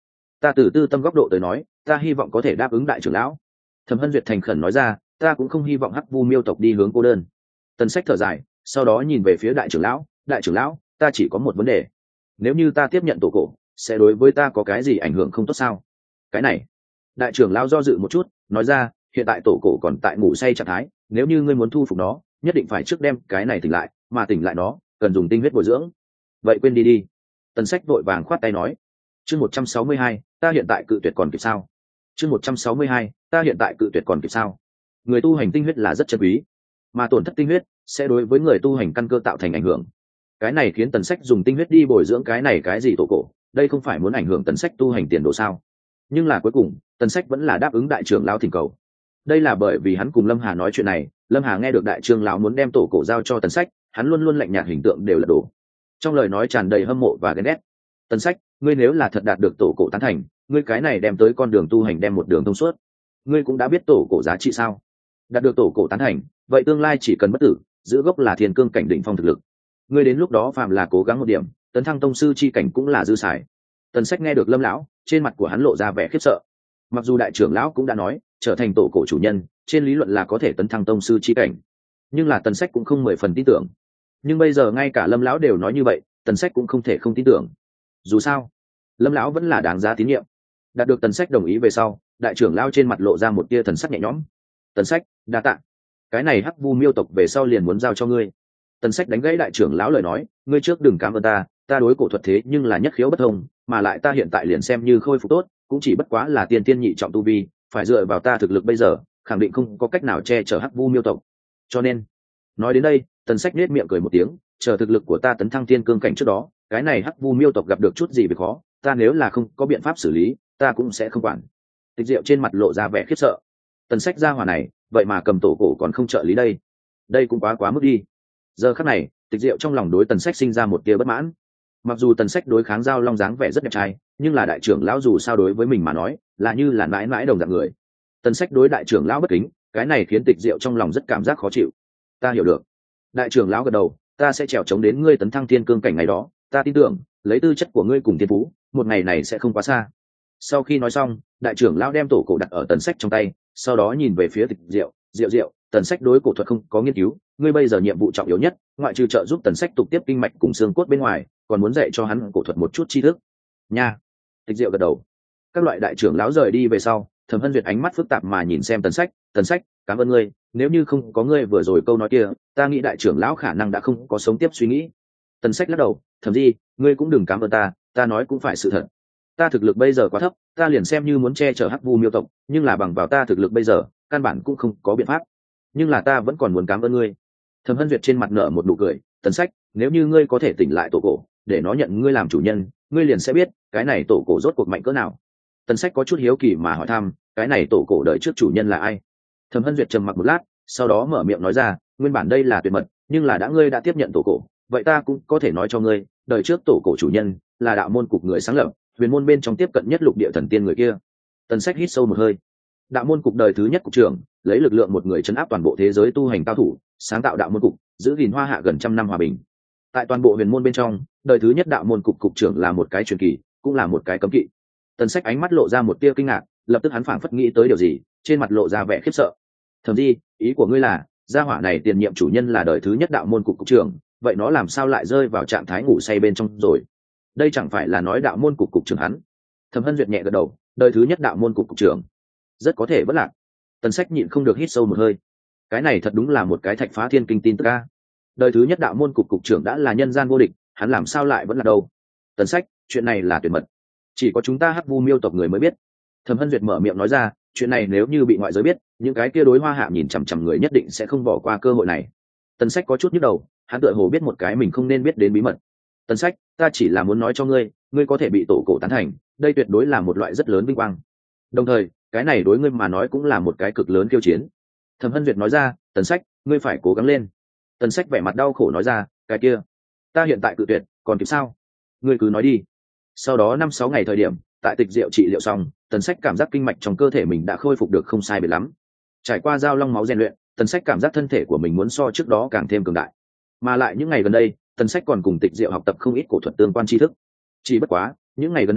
ta từ tư tâm góc độ tới nói, ta hy vọng có thể đáp ứng đại trưởng lão. Thẩm Hân Duyệt thành khẩn nói ra, ta cũng không hy vọng hắc vu miêu tộc đi hướng cô đơn. Tần Sách thở dài, sau đó nhìn về phía đại trưởng lão, đại trưởng lão, ta chỉ có một vấn đề, nếu như ta tiếp nhận tổ cổ, sẽ đối với ta có cái gì ảnh hưởng không tốt sao? Cái này, đại trưởng lão do dự một chút, nói ra, hiện tại tổ cổ còn tại ngủ say trạng thái, nếu như ngươi muốn thu phục nó, nhất định phải trước đem cái này tỉnh lại, mà tỉnh lại nó cần dùng tinh huyết bồi dưỡng. Vậy quên đi đi. Tần Sách vội vàng khoát tay nói. Chương một trăm sáu mươi hai, ta hiện tại cự tuyệt còn kịp sao? Chương một trăm sáu mươi hai, ta hiện tại cự tuyệt còn kịp sao? Người tu hành tinh huyết là rất chân quý, mà tổn thất tinh huyết sẽ đối với người tu hành căn cơ tạo thành ảnh hưởng. Cái này khiến Tần Sách dùng tinh huyết đi bồi dưỡng cái này cái gì tổ cổ, đây không phải muốn ảnh hưởng Tần Sách tu hành tiền đồ sao? Nhưng là cuối cùng, Tần Sách vẫn là đáp ứng đại trưởng lão thỉnh cầu. Đây là bởi vì hắn cùng Lâm Hà nói chuyện này, Lâm Hà nghe được đại trưởng lão muốn đem tổ cổ giao cho Tần Sách, hắn luôn luôn lạnh nhạt hình tượng đều là đổ. Trong lời nói tràn đầy hâm mộ và ghen ghét. Tần Sách, ngươi nếu là thật đạt được tổ cổ tán thành, ngươi cái này đem tới con đường tu hành đem một đường thông suốt. Ngươi cũng đã biết tổ cổ giá trị sao? Đạt được tổ cổ tán thành, vậy tương lai chỉ cần bất tử, giữ gốc là thiên cương cảnh đỉnh phong thực lực. Ngươi đến lúc đó phàm là cố gắng một điểm, tấn thăng tông sư chi cảnh cũng là dư xài. Tần Sách nghe được Lâm lão, trên mặt của hắn lộ ra vẻ khiếp sợ. Mặc dù đại trưởng lão cũng đã nói, trở thành tổ cổ chủ nhân, trên lý luận là có thể tấn thăng tông sư chi cảnh, nhưng là Tần Sách cũng không mười phần tin tưởng. Nhưng bây giờ ngay cả Lâm lão đều nói như vậy, Tần Sách cũng không thể không tin tưởng. Dù sao, Lâm lão vẫn là đáng giá tín nhiệm. Đạt được Tần Sách đồng ý về sau, đại trưởng lão trên mặt lộ ra một tia thần sắc nhẹ nhõm. Tần Sách, đa tạ. Cái này hắc vu miêu tộc về sau liền muốn giao cho ngươi. Tần Sách đánh gãy đại trưởng lão lời nói, ngươi trước đừng cảm ơn ta, ta đối cổ thuật thế nhưng là nhất khiếu bất thông, mà lại ta hiện tại liền xem như khôi phục tốt, cũng chỉ bất quá là tiên tiên nhị trọng tu vi, phải dựa vào ta thực lực bây giờ, khẳng định không có cách nào che chở hắc vu miêu tộc. Cho nên, nói đến đây, Tần Sách nhếch miệng cười một tiếng, chờ thực lực của ta tấn thăng tiên cương cảnh trước đó, cái này hắc vu miêu tộc gặp được chút gì về khó, ta nếu là không có biện pháp xử lý, ta cũng sẽ không quản. Tịch Diệu trên mặt lộ ra vẻ khiếp sợ. Tần Sách gia hỏa này, vậy mà cầm tổ cổ còn không trợ lý đây, đây cũng quá quá mức đi. Giờ khắc này, Tịch Diệu trong lòng đối Tần Sách sinh ra một tia bất mãn. Mặc dù Tần Sách đối kháng giao long dáng vẻ rất đẹp trai, nhưng là đại trưởng lão dù sao đối với mình mà nói, là như là mãi mãi đồng dạng người. Tần Sách đối đại trưởng lão bất kính, cái này khiến Tịch Diệu trong lòng rất cảm giác khó chịu. Ta hiểu được. Đại trưởng lão gật đầu, ta sẽ trèo chống đến ngươi tấn thăng thiên cương cảnh ngày đó, ta tin tưởng, lấy tư chất của ngươi cùng thiên phú, một ngày này sẽ không quá xa. Sau khi nói xong, đại trưởng lão đem tổ cổ đặt ở Tần Sách trong tay, sau đó nhìn về phía Tịch Diệu, Diệu Diệu, Tần Sách đối cổ thuật không có nghiên cứu, ngươi bây giờ nhiệm vụ trọng yếu nhất, ngoại trừ trợ giúp Tần Sách tục tiếp kinh mạch cùng xương cốt bên ngoài, còn muốn dạy cho hắn cổ thuật một chút tri thức. Nha. Tịch Diệu gật đầu. Các loại đại trưởng lão rời đi về sau, Thẩm Hân Duyệt ánh mắt phức tạp mà nhìn xem Tần Sách, Tần Sách, cảm ơn ngươi, nếu như không có ngươi vừa rồi câu nói kia, ta nghĩ đại trưởng lão khả năng đã không có sống tiếp suy nghĩ. Tần Sách lắc đầu, Thẩm Di, ngươi cũng đừng cảm ơn ta, ta nói cũng phải sự thật. Ta thực lực bây giờ quá thấp, ta liền xem như muốn che chở hắc vu miêu tộc, nhưng là bằng vào ta thực lực bây giờ, căn bản cũng không có biện pháp. Nhưng là ta vẫn còn muốn cảm ơn ngươi. Thẩm Hân Duyệt trên mặt nở một nụ cười, Tần Sách, nếu như ngươi có thể tỉnh lại tổ cổ, để nó nhận ngươi làm chủ nhân, ngươi liền sẽ biết, cái này tổ cổ rốt cuộc mạnh cỡ nào. Tần Sách có chút hiếu kỳ mà hỏi thăm, cái này tổ cổ đợi trước chủ nhân là ai? Thẩm Hân Duyệt trầm mặc một lát, sau đó mở miệng nói ra, nguyên bản đây là tuyệt mật, nhưng là đã ngươi đã tiếp nhận tổ cổ, vậy ta cũng có thể nói cho ngươi, đời trước tổ cổ chủ nhân là đạo môn cục người sáng lập, huyền môn bên trong tiếp cận nhất lục địa thần tiên người kia. Tần Sách hít sâu một hơi. Đạo môn cục đời thứ nhất cục trưởng, lấy lực lượng một người trấn áp toàn bộ thế giới tu hành cao thủ, sáng tạo đạo môn cục, giữ gìn hoa hạ gần trăm năm hòa bình. Tại toàn bộ huyền môn bên trong, đời thứ nhất đạo môn cục cục trưởng là một cái truyền kỳ, cũng là một cái cấm kỵ. Tần Sách ánh mắt lộ ra một tia kinh ngạc, lập tức hắn phảng phất nghĩ tới điều gì, trên mặt lộ ra vẻ khiếp sợ. Thẩm Di, ý của ngươi là, gia hỏa này tiền nhiệm chủ nhân là đời thứ nhất đạo môn cục cục trưởng, vậy nó làm sao lại rơi vào trạng thái ngủ say bên trong rồi? Đây chẳng phải là nói đạo môn cục cục trưởng hắn? Thẩm Hân Duyệt nhẹ gật đầu, đời thứ nhất đạo môn cục cục trưởng, rất có thể bất lạc. Tần Sách nhịn không được hít sâu một hơi. Cái này thật đúng là một cái thạch phá thiên kinh tin tức a. Đời thứ nhất đạo môn cục cục trưởng đã là nhân gian vô địch, hắn làm sao lại vẫn là đâu? Tần Sách, chuyện này là tuyệt mật, chỉ có chúng ta hắc vu miêu tộc người mới biết. Thẩm Hân Duyệt mở miệng nói ra, chuyện này nếu như bị ngoại giới biết, những cái kia đối Hoa Hạ nhìn chằm chằm người nhất định sẽ không bỏ qua cơ hội này. Tần Sách có chút nhức đầu, hắn tựa hồ biết một cái mình không nên biết đến bí mật. Tần Sách, ta chỉ là muốn nói cho ngươi, ngươi có thể bị tổ cổ tán thành, đây tuyệt đối là một loại rất lớn vinh quang. Đồng thời, cái này đối ngươi mà nói cũng là một cái cực lớn khiêu chiến. Thẩm Hân Duyệt nói ra, Tần Sách, ngươi phải cố gắng lên. Tần Sách vẻ mặt đau khổ nói ra, cái kia, ta hiện tại cự tuyệt, còn kịp sao? Ngươi cứ nói đi. Sau đó năm sáu ngày thời điểm, tại Tịch Diệu trị liệu xong, Tần Sách cảm giác kinh mạch trong cơ thể mình đã khôi phục được không sai biệt lắm. Trải qua giao long máu rèn luyện, Tần Sách cảm giác thân thể của mình muốn so trước đó càng thêm cường đại. Mà lại những ngày gần đây, Tần Sách còn cùng Tịch Diệu học tập không ít cổ thuật tương quan tri thức. Chỉ bất quá, những ngày gần đây,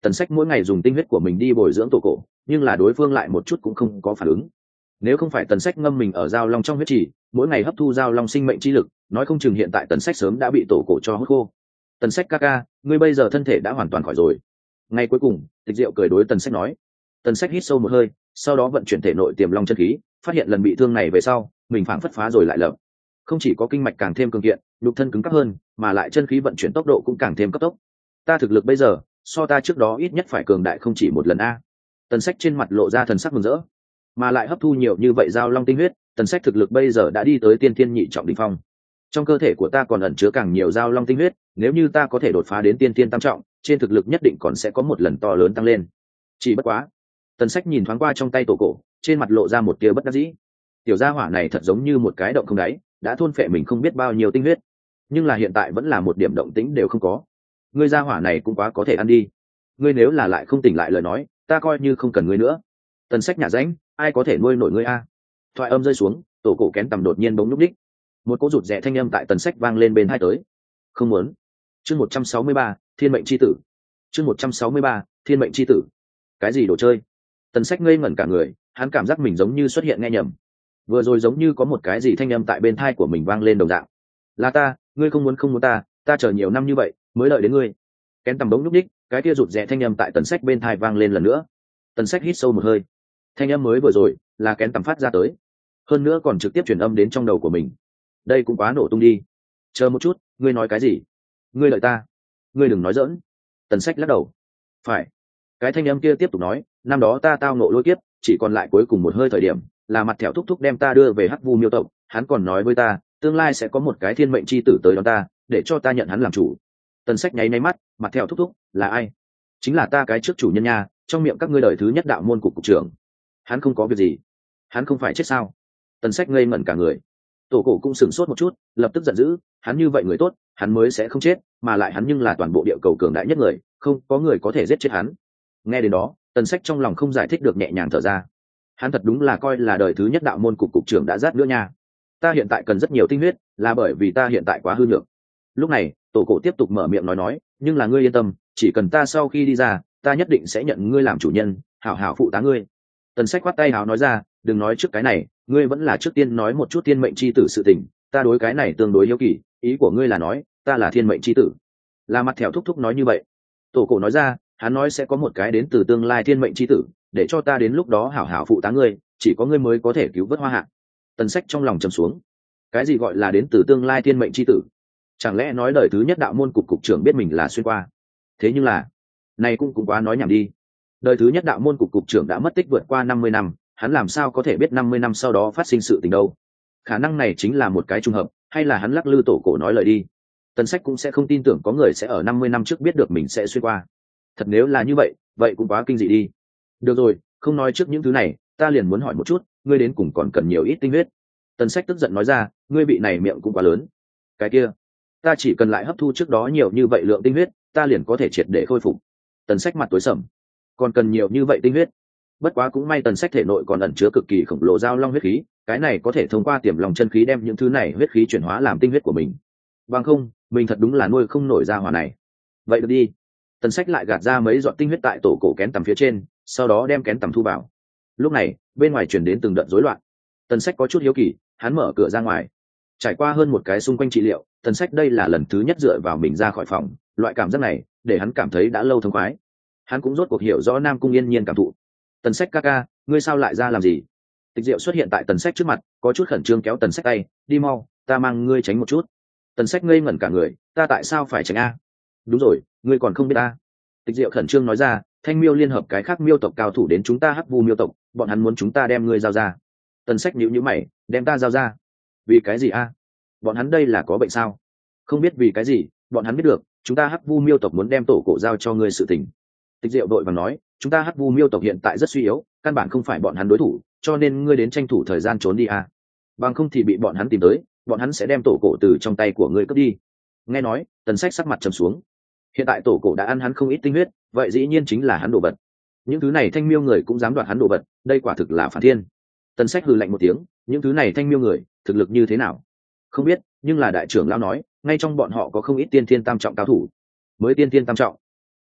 Tần Sách mỗi ngày dùng tinh huyết của mình đi bồi dưỡng tổ cổ, nhưng là đối phương lại một chút cũng không có phản ứng. Nếu không phải Tần Sách ngâm mình ở giao long trong huyết trì, mỗi ngày hấp thu giao long sinh mệnh chi lực, nói không chừng hiện tại Tần Sách sớm đã bị tổ cổ cho hút khô. Tần Sách ca ca, ngươi bây giờ thân thể đã hoàn toàn khỏi rồi. Ngay cuối cùng, Tịch Diệu cười đối Tần Sách nói. Tần Sách hít sâu một hơi, sau đó vận chuyển thể nội tiềm long chân khí, phát hiện lần bị thương này về sau, mình phảng phất phá rồi lại lập. Không chỉ có kinh mạch càng thêm cường kiện, nhục thân cứng cáp hơn, mà lại chân khí vận chuyển tốc độ cũng càng thêm cấp tốc. Ta thực lực bây giờ, so ta trước đó ít nhất phải cường đại không chỉ một lần a. Tần Sách trên mặt lộ ra thần sắc mừng rỡ, mà lại hấp thu nhiều như vậy giao long tinh huyết, Tần Sách thực lực bây giờ đã đi tới tiên thiên nhị trọng đỉnh phong. Trong cơ thể của ta còn ẩn chứa càng nhiều giao long tinh huyết, nếu như ta có thể đột phá đến tiên thiên tam trọng, trên thực lực nhất định còn sẽ có một lần to lớn tăng lên. Chỉ bất quá, Tần Sách nhìn thoáng qua trong tay tổ cổ, trên mặt lộ ra một tia bất đắc dĩ. Tiểu gia hỏa này thật giống như một cái động không đáy, đã thôn phệ mình không biết bao nhiêu tinh huyết, nhưng là hiện tại vẫn là một điểm động tĩnh đều không có. Ngươi gia hỏa này cũng quá có thể ăn đi. Ngươi nếu là lại không tỉnh lại lời nói, ta coi như không cần ngươi nữa. Tần Sách nhả ránh, ai có thể nuôi nổi ngươi a? Thoại âm rơi xuống, tổ cổ kén tầm đột nhiên bỗng núp đích. Một cỗ rụt rè thanh âm tại Tần Sách vang lên bên tai tới. Không muốn. Chương một trăm sáu mươi ba, Thiên mệnh chi tử. Chương một trăm sáu mươi ba, Thiên mệnh chi tử. Cái gì đồ chơi? Tần Sách ngây ngẩn cả người, hắn cảm giác mình giống như xuất hiện nghe nhầm. Vừa rồi giống như có một cái gì thanh âm tại bên tai của mình vang lên đồng dạng. Là ta, ngươi không muốn không muốn ta, ta chờ nhiều năm như vậy mới đợi đến ngươi. Kén tầm bỗng núp đích, cái kia rụt rè thanh âm tại Tần Sách bên tai vang lên lần nữa. Tần Sách hít sâu một hơi. Thanh âm mới vừa rồi là kén tầm phát ra tới, hơn nữa còn trực tiếp truyền âm đến trong đầu của mình. Đây cũng quá nổ tung đi. Chờ một chút, ngươi nói cái gì? Ngươi đợi ta? Ngươi đừng nói dỡn. Tần Sách lắc đầu. Phải. Cái thanh âm kia tiếp tục nói, năm đó ta tao ngộ lôi kiếp, chỉ còn lại cuối cùng một hơi thời điểm, là mặt thẻo thúc thúc đem ta đưa về Hắc Vu Miêu tộc, hắn còn nói với ta, tương lai sẽ có một cái thiên mệnh chi tử tới đón ta, để cho ta nhận hắn làm chủ. Tần Sách nháy nháy mắt, mặt thẻo thúc thúc là ai? Chính là ta cái trước chủ nhân nha, trong miệng các ngươi đời thứ nhất đạo môn cục cục trưởng. Hắn không có việc gì, hắn không phải chết sao? Tần Sách ngây ngẩn cả người. Tổ cổ cũng sửng sốt một chút, lập tức giận dữ, hắn như vậy người tốt, hắn mới sẽ không chết, mà lại hắn nhưng là toàn bộ địa cầu cường đại nhất người, không có người có thể giết chết hắn. Nghe đến đó, Tần Sách trong lòng không giải thích được nhẹ nhàng thở ra. Hắn thật đúng là coi là đời thứ nhất đạo môn cục cục trưởng đã rát nữa nha. Ta hiện tại cần rất nhiều tinh huyết, là bởi vì ta hiện tại quá hư nhược. Lúc này, tổ cổ tiếp tục mở miệng nói nói, nhưng là ngươi yên tâm, chỉ cần ta sau khi đi ra, ta nhất định sẽ nhận ngươi làm chủ nhân, hảo hảo phụ tá ngươi. Tần Sách quát tay hào nói ra, đừng nói trước cái này, ngươi vẫn là trước tiên nói một chút thiên mệnh chi tử sự tình, ta đối cái này tương đối hiếu kỳ, ý của ngươi là nói, ta là thiên mệnh chi tử. Là mặt thẻo thúc thúc nói như vậy. Tổ cổ nói ra, hắn nói sẽ có một cái đến từ tương lai thiên mệnh chi tử, để cho ta đến lúc đó hảo hảo phụ tá ngươi, chỉ có ngươi mới có thể cứu vớt Hoa Hạ. Tần Sách trong lòng trầm xuống. Cái gì gọi là đến từ tương lai thiên mệnh chi tử? Chẳng lẽ nói đời thứ nhất đạo môn cục cục trưởng biết mình là xuyên qua? Thế nhưng là, này cũng cũng quá nói nhảm đi. Đời thứ nhất đạo môn cục cục trưởng đã mất tích vượt qua năm mươi năm, hắn làm sao có thể biết năm mươi năm sau đó phát sinh sự tình đâu? Khả năng này chính là một cái trùng hợp, hay là hắn lắc lư tổ cổ nói lời đi. Tần Sách cũng sẽ không tin tưởng có người sẽ ở năm mươi năm trước biết được mình sẽ xuyên qua. Thật nếu là như vậy, vậy cũng quá kinh dị đi. Được rồi, không nói trước những thứ này, ta liền muốn hỏi một chút, ngươi đến cùng còn cần nhiều ít tinh huyết? Tần Sách tức giận nói ra, ngươi bị này miệng cũng quá lớn. Cái kia, ta chỉ cần lại hấp thu trước đó nhiều như vậy lượng tinh huyết, ta liền có thể triệt để khôi phục. Tần Sách mặt tối sầm. Còn cần nhiều như vậy tinh huyết? Bất quá cũng may Tần Sách thể nội còn ẩn chứa cực kỳ khổng lồ giao long huyết khí, cái này có thể thông qua tiềm long chân khí đem những thứ này huyết khí chuyển hóa làm tinh huyết của mình. Bằng không, mình thật đúng là nuôi không nổi ra hỏa này. Vậy được đi. Tần Sách lại gạt ra mấy giọt tinh huyết tại tổ cổ kén tầm phía trên, sau đó đem kén tầm thu vào. Lúc này, bên ngoài truyền đến từng đợt rối loạn. Tần Sách có chút hiếu kỳ, hắn mở cửa ra ngoài. Trải qua hơn một cái xung quanh trị liệu, Tần Sách đây là lần thứ nhất dựa vào mình ra khỏi phòng, loại cảm giác này, để hắn cảm thấy đã lâu thông khoái. Hắn cũng rốt cuộc hiểu rõ Nam Cung Yên Nhiên cảm thụ. Tần Sách ca ca, ngươi sao lại ra làm gì? Tịch Diệu xuất hiện tại Tần Sách trước mặt, có chút khẩn trương kéo Tần Sách tay, đi mau, ta mang ngươi tránh một chút. Tần Sách ngây ngẩn cả người, ta tại sao phải tránh a? Đúng rồi, ngươi còn không biết ta. Tịch Diệu khẩn trương nói ra, Thanh Miêu liên hợp cái khác miêu tộc cao thủ đến chúng ta Hắc Vu miêu tộc, bọn hắn muốn chúng ta đem ngươi giao ra. Tần Sách nhíu nhíu mày, đem ta giao ra? Vì cái gì a? Bọn hắn đây là có bệnh sao? Không biết vì cái gì, bọn hắn biết được, chúng ta Hắc Vu miêu tộc muốn đem tổ cổ giao cho ngươi sự tình. Tịch Diệu đội vàng nói, chúng ta Hắc Vu miêu tộc hiện tại rất suy yếu, căn bản không phải bọn hắn đối thủ, cho nên ngươi đến tranh thủ thời gian trốn đi a. Bằng không thì bị bọn hắn tìm tới, bọn hắn sẽ đem tổ cổ từ trong tay của ngươi cướp đi. Nghe nói, Tần Sách sắc mặt trầm xuống. Hiện tại tổ cổ đã ăn hắn không ít tinh huyết, vậy dĩ nhiên chính là hắn đồ vật. Những thứ này Thanh Miêu người cũng dám đoạt hắn đồ vật, đây quả thực là phản thiên. Tần Sách hừ lạnh một tiếng, những thứ này Thanh Miêu người, thực lực như thế nào? Không biết, nhưng là đại trưởng lão nói, ngay trong bọn họ có không ít tiên thiên tam trọng cao thủ. Mới tiên thiên tam trọng?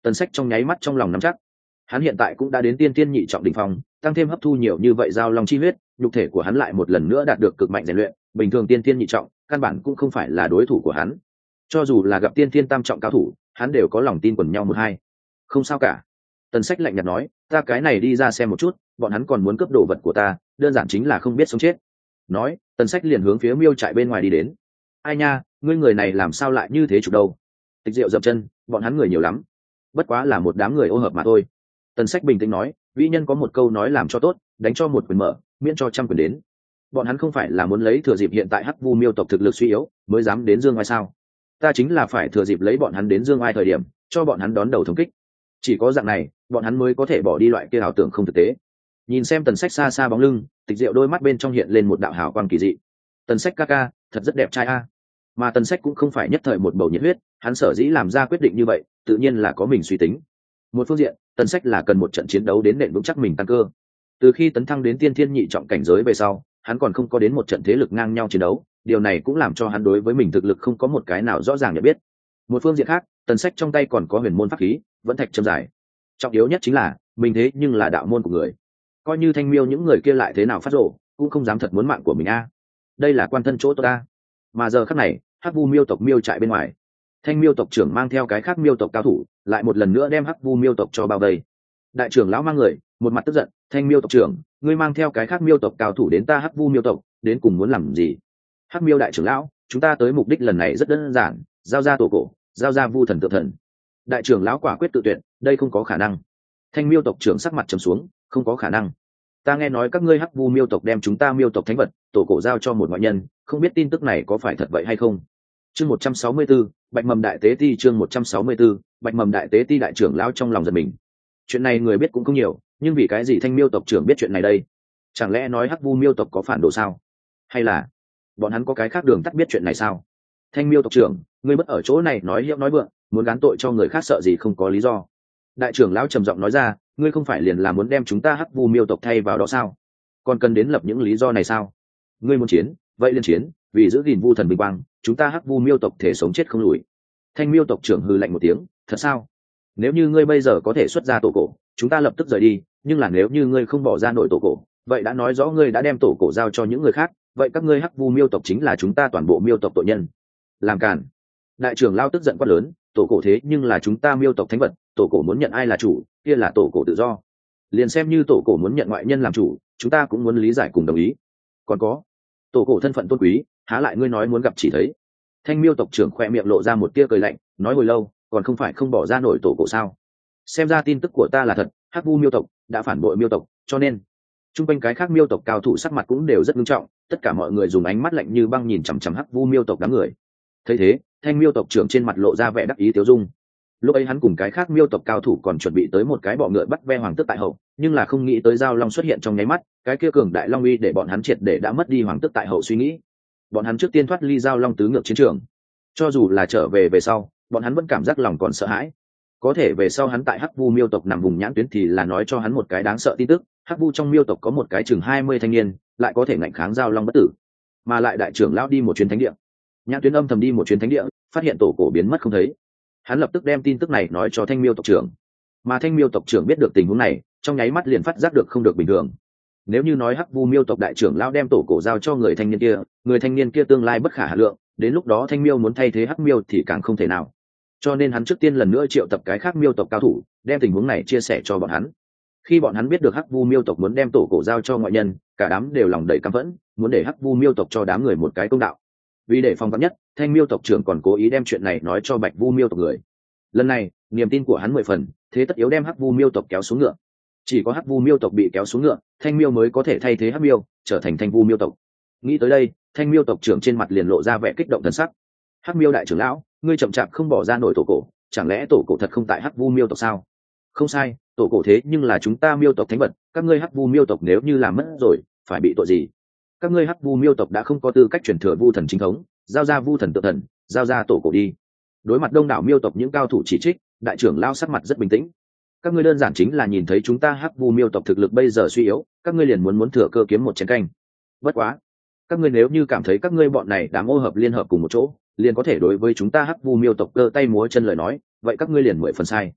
Tần Sách trong nháy mắt trong lòng nắm chắc. Hắn hiện tại cũng đã đến tiên tiên nhị trọng đỉnh phong, tăng thêm hấp thu nhiều như vậy giao long chi huyết, nhục thể của hắn lại một lần nữa đạt được cực mạnh rèn luyện, bình thường tiên tiên nhị trọng, căn bản cũng không phải là đối thủ của hắn. Cho dù là gặp tiên tiên tam trọng cao thủ, hắn đều có lòng tin quần nhau một hai. Không sao cả. Tần Sách lạnh nhạt nói, ta cái này đi ra xem một chút, bọn hắn còn muốn cướp đồ vật của ta, đơn giản chính là không biết sống chết. Nói, Tần Sách liền hướng phía miêu trại bên ngoài đi đến. Ai nha, ngươi người này làm sao lại như thế chụp đâu? Tịch Diệu dậm chân, bọn hắn người nhiều lắm, bất quá là một đám người ô hợp mà thôi. Tần Sách bình tĩnh nói, vĩ nhân có một câu nói làm cho tốt, đánh cho một quyền mở, miễn cho trăm quyền đến. Bọn hắn không phải là muốn lấy thừa dịp hiện tại Hắc Vu Miêu tộc thực lực suy yếu, mới dám đến Dương Ai sao? Ta chính là phải thừa dịp lấy bọn hắn đến Dương Ai thời điểm, cho bọn hắn đón đầu thống kích. Chỉ có dạng này, bọn hắn mới có thể bỏ đi loại kia ảo tưởng không thực tế. Nhìn xem Tần Sách xa xa bóng lưng, Tịch Diệu đôi mắt bên trong hiện lên một đạo hào quang kỳ dị. Tần Sách ca ca, thật rất đẹp trai a. Mà Tần Sách cũng không phải nhất thời một bầu nhiệt huyết, hắn sở dĩ làm ra quyết định như vậy, tự nhiên là có mình suy tính. Một phương diện, Tần Sách là cần một trận chiến đấu đến nền vững chắc mình tăng cơ. Từ khi tấn thăng đến tiên thiên nhị trọng cảnh giới về sau, hắn còn không có đến một trận thế lực ngang nhau chiến đấu, điều này cũng làm cho hắn đối với mình thực lực không có một cái nào rõ ràng nhận biết. Một phương diện khác, Tần Sách trong tay còn có huyền môn pháp khí, vẫn thạch châm dài. Trọng yếu nhất chính là, mình thế nhưng là đạo môn của người. Coi như Thanh Miêu những người kia lại thế nào phát rồ, cũng không dám thật muốn mạng của mình a. Đây là quan thân chỗ tôi ta. Mà giờ khắc này, Hắc Vu Miêu tộc miêu trại bên ngoài, Thanh Miêu tộc trưởng mang theo cái khác miêu tộc cao thủ, lại một lần nữa đem Hắc Vu Miêu tộc cho bao vây. Đại trưởng lão mang người, một mặt tức giận, Thanh Miêu tộc trưởng, ngươi mang theo cái khác miêu tộc cao thủ đến ta Hắc Vu Miêu tộc, đến cùng muốn làm gì? Hắc Miêu đại trưởng lão, chúng ta tới mục đích lần này rất đơn giản, giao ra tổ cổ, giao ra Vu thần tự thần. Đại trưởng lão quả quyết tự tuyệt, đây không có khả năng. Thanh Miêu tộc trưởng sắc mặt trầm xuống, không có khả năng. Ta nghe nói các ngươi Hắc Vu Miêu tộc đem chúng ta miêu tộc thánh vật, tổ cổ giao cho một ngoại nhân, không biết tin tức này có phải thật vậy hay không? Chương một trăm sáu mươi tư, Bạch Mầm Đại Tế Ti chương một trăm sáu mươi tư, Bạch Mầm Đại Tế Ti đại trưởng lão trong lòng giật mình. Chuyện này người biết cũng không nhiều, nhưng vì cái gì Thanh Miêu tộc trưởng biết chuyện này đây? Chẳng lẽ nói Hắc Vu Miêu tộc có phản đồ sao? Hay là bọn hắn có cái khác đường tắt biết chuyện này sao? Thanh Miêu tộc trưởng, ngươi bất ở chỗ này nói hiệu nói vượng, muốn gán tội cho người khác sợ gì không có lý do. Đại trưởng lão trầm giọng nói ra, ngươi không phải liền là muốn đem chúng ta Hắc Vu Miêu tộc thay vào đó sao? Còn cần đến lập những lý do này sao? Ngươi muốn chiến, vậy liên chiến, vì giữ gìn Vu thần bình quang, chúng ta Hắc Vu Miêu tộc thể sống chết không lùi. Thanh Miêu tộc trưởng hừ lạnh một tiếng, thật sao? Nếu như ngươi bây giờ có thể xuất ra tổ cổ, chúng ta lập tức rời đi, nhưng là nếu như ngươi không bỏ ra nội tổ cổ, vậy đã nói rõ ngươi đã đem tổ cổ giao cho những người khác, vậy các ngươi Hắc Vu Miêu tộc chính là chúng ta toàn bộ Miêu tộc tội nhân. Làm cản. Đại trưởng lao tức giận quát lớn, tổ cổ thế nhưng là chúng ta Miêu tộc thánh vật, tổ cổ muốn nhận ai là chủ, kia là tổ cổ tự do. Liền xem như tổ cổ muốn nhận ngoại nhân làm chủ, chúng ta cũng muốn lý giải cùng đồng ý. Còn có, tổ cổ thân phận tôn quý, há lại ngươi nói muốn gặp chỉ thấy. Thanh Miêu tộc trưởng khoe miệng lộ ra một tia cười lạnh, nói hồi lâu, còn không phải không bỏ ra nổi tổ cổ sao? Xem ra tin tức của ta là thật, Hắc Vu Miêu tộc đã phản bội Miêu tộc, cho nên chung quanh cái khác Miêu tộc cao thủ sắc mặt cũng đều rất nghiêm trọng, tất cả mọi người dùng ánh mắt lạnh như băng nhìn chằm chằm Hắc Vu Miêu tộc đám người. Thấy thế, Thanh Miêu tộc trưởng trên mặt lộ ra vẻ đắc ý tiêu dung. Lúc ấy hắn cùng cái khác Miêu tộc cao thủ còn chuẩn bị tới một cái bọ ngựa bắt ve hoàng tước tại hậu, nhưng là không nghĩ tới giao long xuất hiện trong nháy mắt, cái kia cường đại long uy để bọn hắn triệt để đã mất đi hoàng tước tại hậu suy nghĩ. Bọn hắn trước tiên thoát ly giao long tứ ngược chiến trường, cho dù là trở về về sau, bọn hắn vẫn cảm giác lòng còn sợ hãi. Có thể về sau hắn tại Hắc Vu Miêu tộc nằm vùng nhãn tuyến thì là nói cho hắn một cái đáng sợ tin tức, Hắc Vu trong Miêu tộc có một cái chừng hai mươi thanh niên, lại có thể ngạnh kháng giao long bất tử, mà lại đại trưởng lão đi một chuyến thánh địa. Nhãn tuyến âm thầm đi một chuyến thánh địa, phát hiện tổ cổ biến mất không thấy. Hắn lập tức đem tin tức này nói cho Thanh Miêu tộc trưởng, mà Thanh Miêu tộc trưởng biết được tình huống này, trong nháy mắt liền phát giác được không được bình thường. Nếu như nói Hắc Vu Miêu tộc đại trưởng lão đem tổ cổ giao cho người thanh niên kia, người thanh niên kia tương lai bất khả hà lượng, đến lúc đó Thanh Miêu muốn thay thế Hắc Miêu thì càng không thể nào. Cho nên hắn trước tiên lần nữa triệu tập cái khác Miêu tộc cao thủ, đem tình huống này chia sẻ cho bọn hắn. Khi bọn hắn biết được Hắc Vu Miêu tộc muốn đem tổ cổ giao cho ngoại nhân, cả đám đều lòng đầy căm phẫn, muốn để Hắc Vu Miêu tộc cho đám người một cái công đạo. Vì để phòng vắn nhất, Thanh Miêu tộc trưởng còn cố ý đem chuyện này nói cho Bạch Vu Miêu tộc người. Lần này, niềm tin của hắn mười phần, thế tất yếu đem Hắc Vu Miêu tộc kéo xuống ngựa. Chỉ có Hắc Vu Miêu tộc bị kéo xuống ngựa, Thanh Miêu mới có thể thay thế Hắc Miêu, trở thành Thanh Vu Miêu tộc. Nghĩ tới đây, Thanh Miêu tộc trưởng trên mặt liền lộ ra vẻ kích động thần sắc. Hắc Miêu đại trưởng lão, ngươi chậm chạp không bỏ ra nổi tổ cổ, chẳng lẽ tổ cổ thật không tại Hắc Vu Miêu tộc sao? Không sai, tổ cổ thế nhưng là chúng ta Miêu tộc thánh vật, các ngươi Hắc Vu Miêu tộc nếu như làm mất rồi, phải bị tội gì? Các ngươi Hắc Vu Miêu tộc đã không có tư cách truyền thừa Vu thần chính thống, giao ra Vu thần tự thần, giao ra tổ cổ đi. Đối mặt đông đảo Miêu tộc những cao thủ chỉ trích, đại trưởng lão sắc mặt rất bình tĩnh. Các ngươi đơn giản chính là nhìn thấy chúng ta Hắc Vu Miêu tộc thực lực bây giờ suy yếu, các ngươi liền muốn muốn thừa cơ kiếm một chén canh. Bất quá, các ngươi nếu như cảm thấy các ngươi bọn này đám ô hợp liên hợp cùng một chỗ, liền có thể đối với chúng ta Hắc Vu Miêu tộc cơ tay múa chân lời nói, vậy các ngươi liền mười phần sai.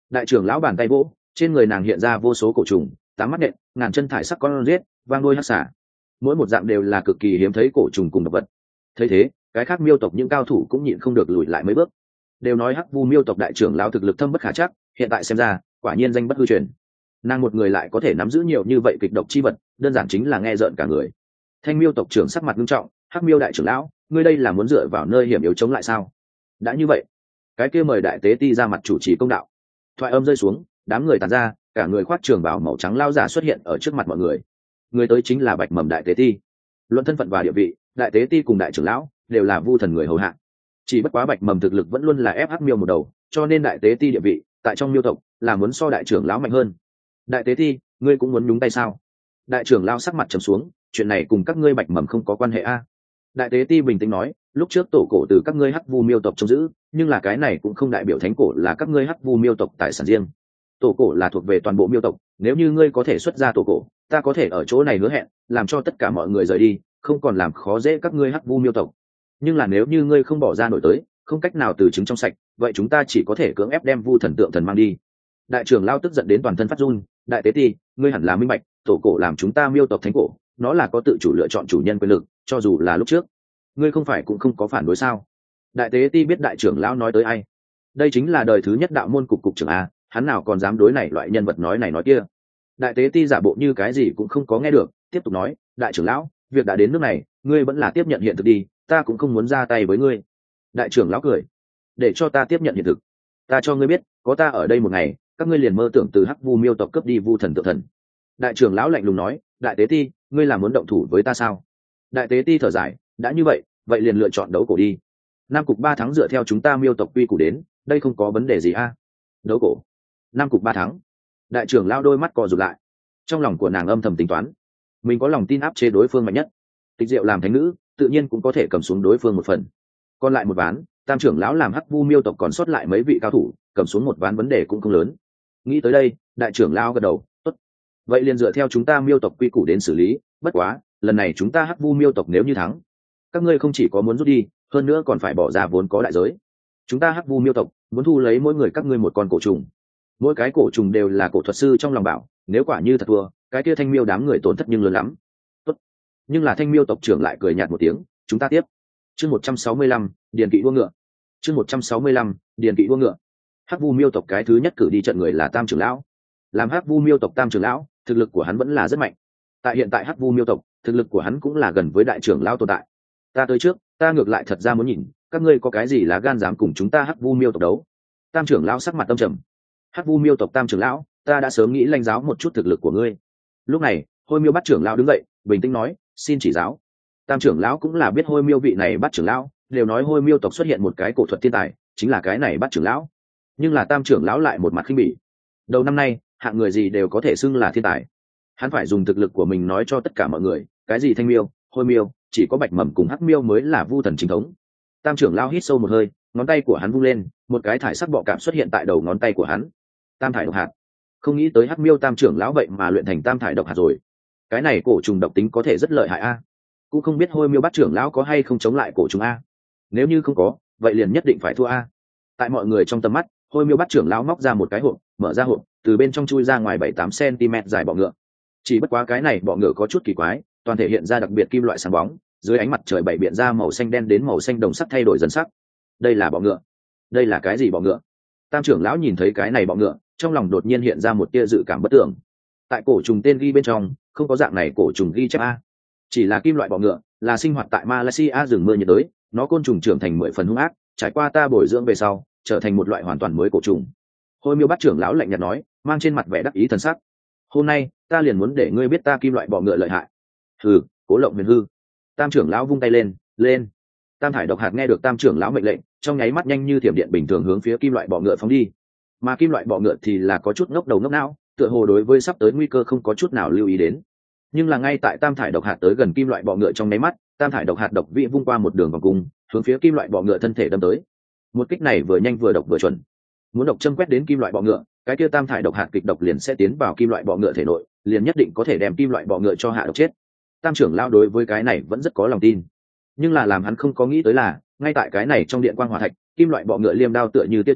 đại trưởng lão bàn tay vỗ, trên người nàng hiện ra vô số cổ trùng, tám mắt nện, ngàn chân thải sắc con riết, vang đôi hắc xả, mỗi một dạng đều là cực kỳ hiếm thấy cổ trùng cùng độc vật. Thấy thế, cái khác miêu tộc những cao thủ cũng nhịn không được lùi lại mấy bước, đều nói hắc vu miêu tộc đại trưởng lão thực lực thâm bất khả trắc, hiện tại xem ra quả nhiên danh bất hư truyền. Nàng một người lại có thể nắm giữ nhiều như vậy kịch độc chi vật, đơn giản chính là nghe rợn cả người. Thanh miêu tộc trưởng sắc mặt nghiêm trọng, hắc miêu đại trưởng lão, ngươi đây là muốn dựa vào nơi hiểm yếu chống lại sao? Đã như vậy, cái kia mời đại tế ti ra mặt chủ trì công đạo. Thoại âm rơi xuống, đám người tàn ra, cả người khoác trường bào màu trắng lao giả xuất hiện ở trước mặt mọi người. Người tới chính là bạch mầm đại tế ti. Luận thân phận và địa vị, đại tế ti cùng đại trưởng lão đều là vu thần người hầu hạ. Chỉ bất quá bạch mầm thực lực vẫn luôn là ép hắc miêu một đầu, cho nên đại tế ti địa vị tại trong miêu tộc là muốn so đại trưởng lão mạnh hơn. Đại tế ti, ngươi cũng muốn nhúng tay sao? Đại trưởng lão sắc mặt trầm xuống, chuyện này cùng các ngươi bạch mầm không có quan hệ a. Đại tế ti bình tĩnh nói, lúc trước tổ cổ từ các ngươi hắc vu miêu tộc trông giữ, nhưng là cái này cũng không đại biểu thánh cổ là các ngươi hắc vu miêu tộc tài sản riêng. Tổ cổ là thuộc về toàn bộ miêu tộc, nếu như ngươi có thể xuất ra tổ cổ, ta có thể ở chỗ này hứa hẹn làm cho tất cả mọi người rời đi, không còn làm khó dễ các ngươi hắc vu miêu tộc. Nhưng là nếu như ngươi không bỏ ra nổi tới, không cách nào từ chứng trong sạch, vậy chúng ta chỉ có thể cưỡng ép đem vu thần tượng thần mang đi. Đại trưởng lao tức giận đến toàn thân phát run. Đại tế ti, ngươi hẳn là minh bạch, tổ cổ làm chúng ta miêu tộc thánh cổ, nó là có tự chủ lựa chọn chủ nhân quyền lực, cho dù là lúc trước ngươi không phải cũng không có phản đối sao? Đại tế ti biết đại trưởng lão nói tới ai, đây chính là đời thứ nhất đạo môn cục cục trưởng a, hắn nào còn dám đối này loại nhân vật nói này nói kia. Đại tế ti giả bộ như cái gì cũng không có nghe được, tiếp tục nói, đại trưởng lão, việc đã đến nước này, ngươi vẫn là tiếp nhận hiện thực đi, ta cũng không muốn ra tay với ngươi. Đại trưởng lão cười, để cho ta tiếp nhận hiện thực? Ta cho ngươi biết, có ta ở đây một ngày, các ngươi liền mơ tưởng từ hắc vu miêu tộc cướp đi vu thần tự thần. Đại trưởng lão lạnh lùng nói, đại tế ti, ngươi là muốn động thủ với ta sao? Đại tế ti thở dài, đã như vậy, vậy liền lựa chọn đấu cổ đi. Nam cục ba thắng dựa theo chúng ta miêu tộc quy củ đến, đây không có vấn đề gì a. Đấu cổ, Nam cục ba thắng. Đại trưởng lão đôi mắt co rụt lại, trong lòng của nàng âm thầm tính toán, mình có lòng tin áp chế đối phương mạnh nhất. Tịch Diệu làm thánh nữ, tự nhiên cũng có thể cầm xuống đối phương một phần. Còn lại một ván, tam trưởng lão làm hắc vu miêu tộc còn sót lại mấy vị cao thủ, cầm xuống một ván vấn đề cũng không lớn. Nghĩ tới đây, đại trưởng lão gật đầu, tốt. Vậy liền dựa theo chúng ta miêu tộc quy củ đến xử lý, bất quá, lần này chúng ta hắc vu miêu tộc nếu như thắng, các ngươi không chỉ có muốn rút đi, hơn nữa còn phải bỏ ra vốn có đại giới. Chúng ta hắc vu miêu tộc muốn thu lấy mỗi người các ngươi một con cổ trùng, mỗi cái cổ trùng đều là cổ thuật sư trong lòng bảo, nếu quả như thật thua, cái kia thanh miêu đám người tổn thất nhưng lớn lắm. Tốt. Nhưng là thanh miêu tộc trưởng lại cười nhạt một tiếng, chúng ta tiếp. Chương một trăm sáu mươi lăm, điền kỵ đua ngựa. Chương một trăm sáu mươi lăm, điền kỵ đua ngựa. Hắc vu miêu tộc cái thứ nhất cử đi trận người là tam trưởng lão. Làm hắc vu miêu tộc tam trưởng lão, thực lực của hắn vẫn là rất mạnh. Tại hiện tại hắc vu miêu tộc, thực lực của hắn cũng là gần với đại trưởng lão tồn tại. Ta tới trước, ta ngược lại thật ra muốn nhìn, các ngươi có cái gì là gan dám cùng chúng ta hắc vu miêu tộc đấu. Tam trưởng lão sắc mặt tâm trầm. Hắc vu miêu tộc tam trưởng lão, ta đã sớm nghĩ lãnh giáo một chút thực lực của ngươi. Lúc này, Hôi Miêu bắt trưởng lão đứng dậy, bình tĩnh nói, xin chỉ giáo. Tam trưởng lão cũng là biết Hôi Miêu vị này bắt trưởng lão, đều nói Hôi Miêu tộc xuất hiện một cái cổ thuật thiên tài, chính là cái này bắt trưởng lão. Nhưng là tam trưởng lão lại một mặt khinh bỉ. Đầu năm nay, hạng người gì đều có thể xưng là thiên tài. Hắn phải dùng thực lực của mình nói cho tất cả mọi người, cái gì thanh miêu, Hôi Miêu, chỉ có bạch mầm cùng hắc miêu mới là vu thần chính thống. Tam trưởng lão hít sâu một hơi, ngón tay của hắn vung lên, một cái thải sắc bọ cạp xuất hiện tại đầu ngón tay của hắn. Tam thải độc hạt. Không nghĩ tới hắc miêu tam trưởng lão vậy mà luyện thành tam thải độc hạt rồi. Cái này cổ trùng độc tính có thể rất lợi hại a. Cũng không biết Hôi Miêu bắt trưởng lão có hay không chống lại cổ trùng a. Nếu như không có, vậy liền nhất định phải thua a. Tại mọi người trong tầm mắt, Hôi Miêu bắt trưởng lão móc ra một cái hộp, mở ra hộp, từ bên trong chui ra ngoài bảy tám centimet dài bọ ngựa. Chỉ bất quá cái này bọ ngựa có chút kỳ quái, toàn thể hiện ra đặc biệt kim loại sáng bóng, dưới ánh mặt trời bảy biện ra màu xanh đen đến màu xanh đồng sắc thay đổi dần sắc. Đây là bọ ngựa. Đây là cái gì bọ ngựa? Tam trưởng lão nhìn thấy cái này bọ ngựa, trong lòng đột nhiên hiện ra một tia dự cảm bất tưởng. Tại cổ trùng tên ghi bên trong, không có dạng này cổ trùng ghi chép a. Chỉ là kim loại bọ ngựa, là sinh hoạt tại Malaysia rừng mưa nhiệt đới, nó côn trùng trưởng thành mười phần hung ác, trải qua ta bồi dưỡng về sau, trở thành một loại hoàn toàn mới cổ trùng. Hôi Miêu bắt trưởng lão lạnh nhạt nói, mang trên mặt vẻ đắc ý thần sắc. Hôm nay, ta liền muốn để ngươi biết ta kim loại bọ ngựa lợi hại. Hừ, Cố Lộng Huyền hư. Tam trưởng lão vung tay lên, lên. Tam thải độc hạt nghe được tam trưởng lão mệnh lệnh, trong nháy mắt nhanh như thiểm điện bình thường hướng phía kim loại bọ ngựa phóng đi. Mà kim loại bọ ngựa thì là có chút ngốc đầu ngốc não, tựa hồ đối với sắp tới nguy cơ không có chút nào lưu ý đến. Nhưng là ngay tại tam thải độc hạt tới gần kim loại bọ ngựa trong nháy mắt, tam thải độc hạt độc vị vung qua một đường vòng cung, hướng phía kim loại bọ ngựa thân thể đâm tới. Một kích này vừa nhanh vừa độc vừa chuẩn. Muốn độc châm quét đến kim loại bọ ngựa, cái kia tam thải độc hạt kịch độc liền sẽ tiến vào kim loại bọ ngựa thể nội, liền nhất định có thể đem kim loại bọ ngựa cho hạ độc chết. Tam trưởng lão đối với cái này vẫn rất có lòng tin, nhưng là làm hắn không có nghĩ tới là, ngay tại cái này trong điện quang hỏa thạch, kim loại bọ ngựa liêm đao tựa như tia chớp,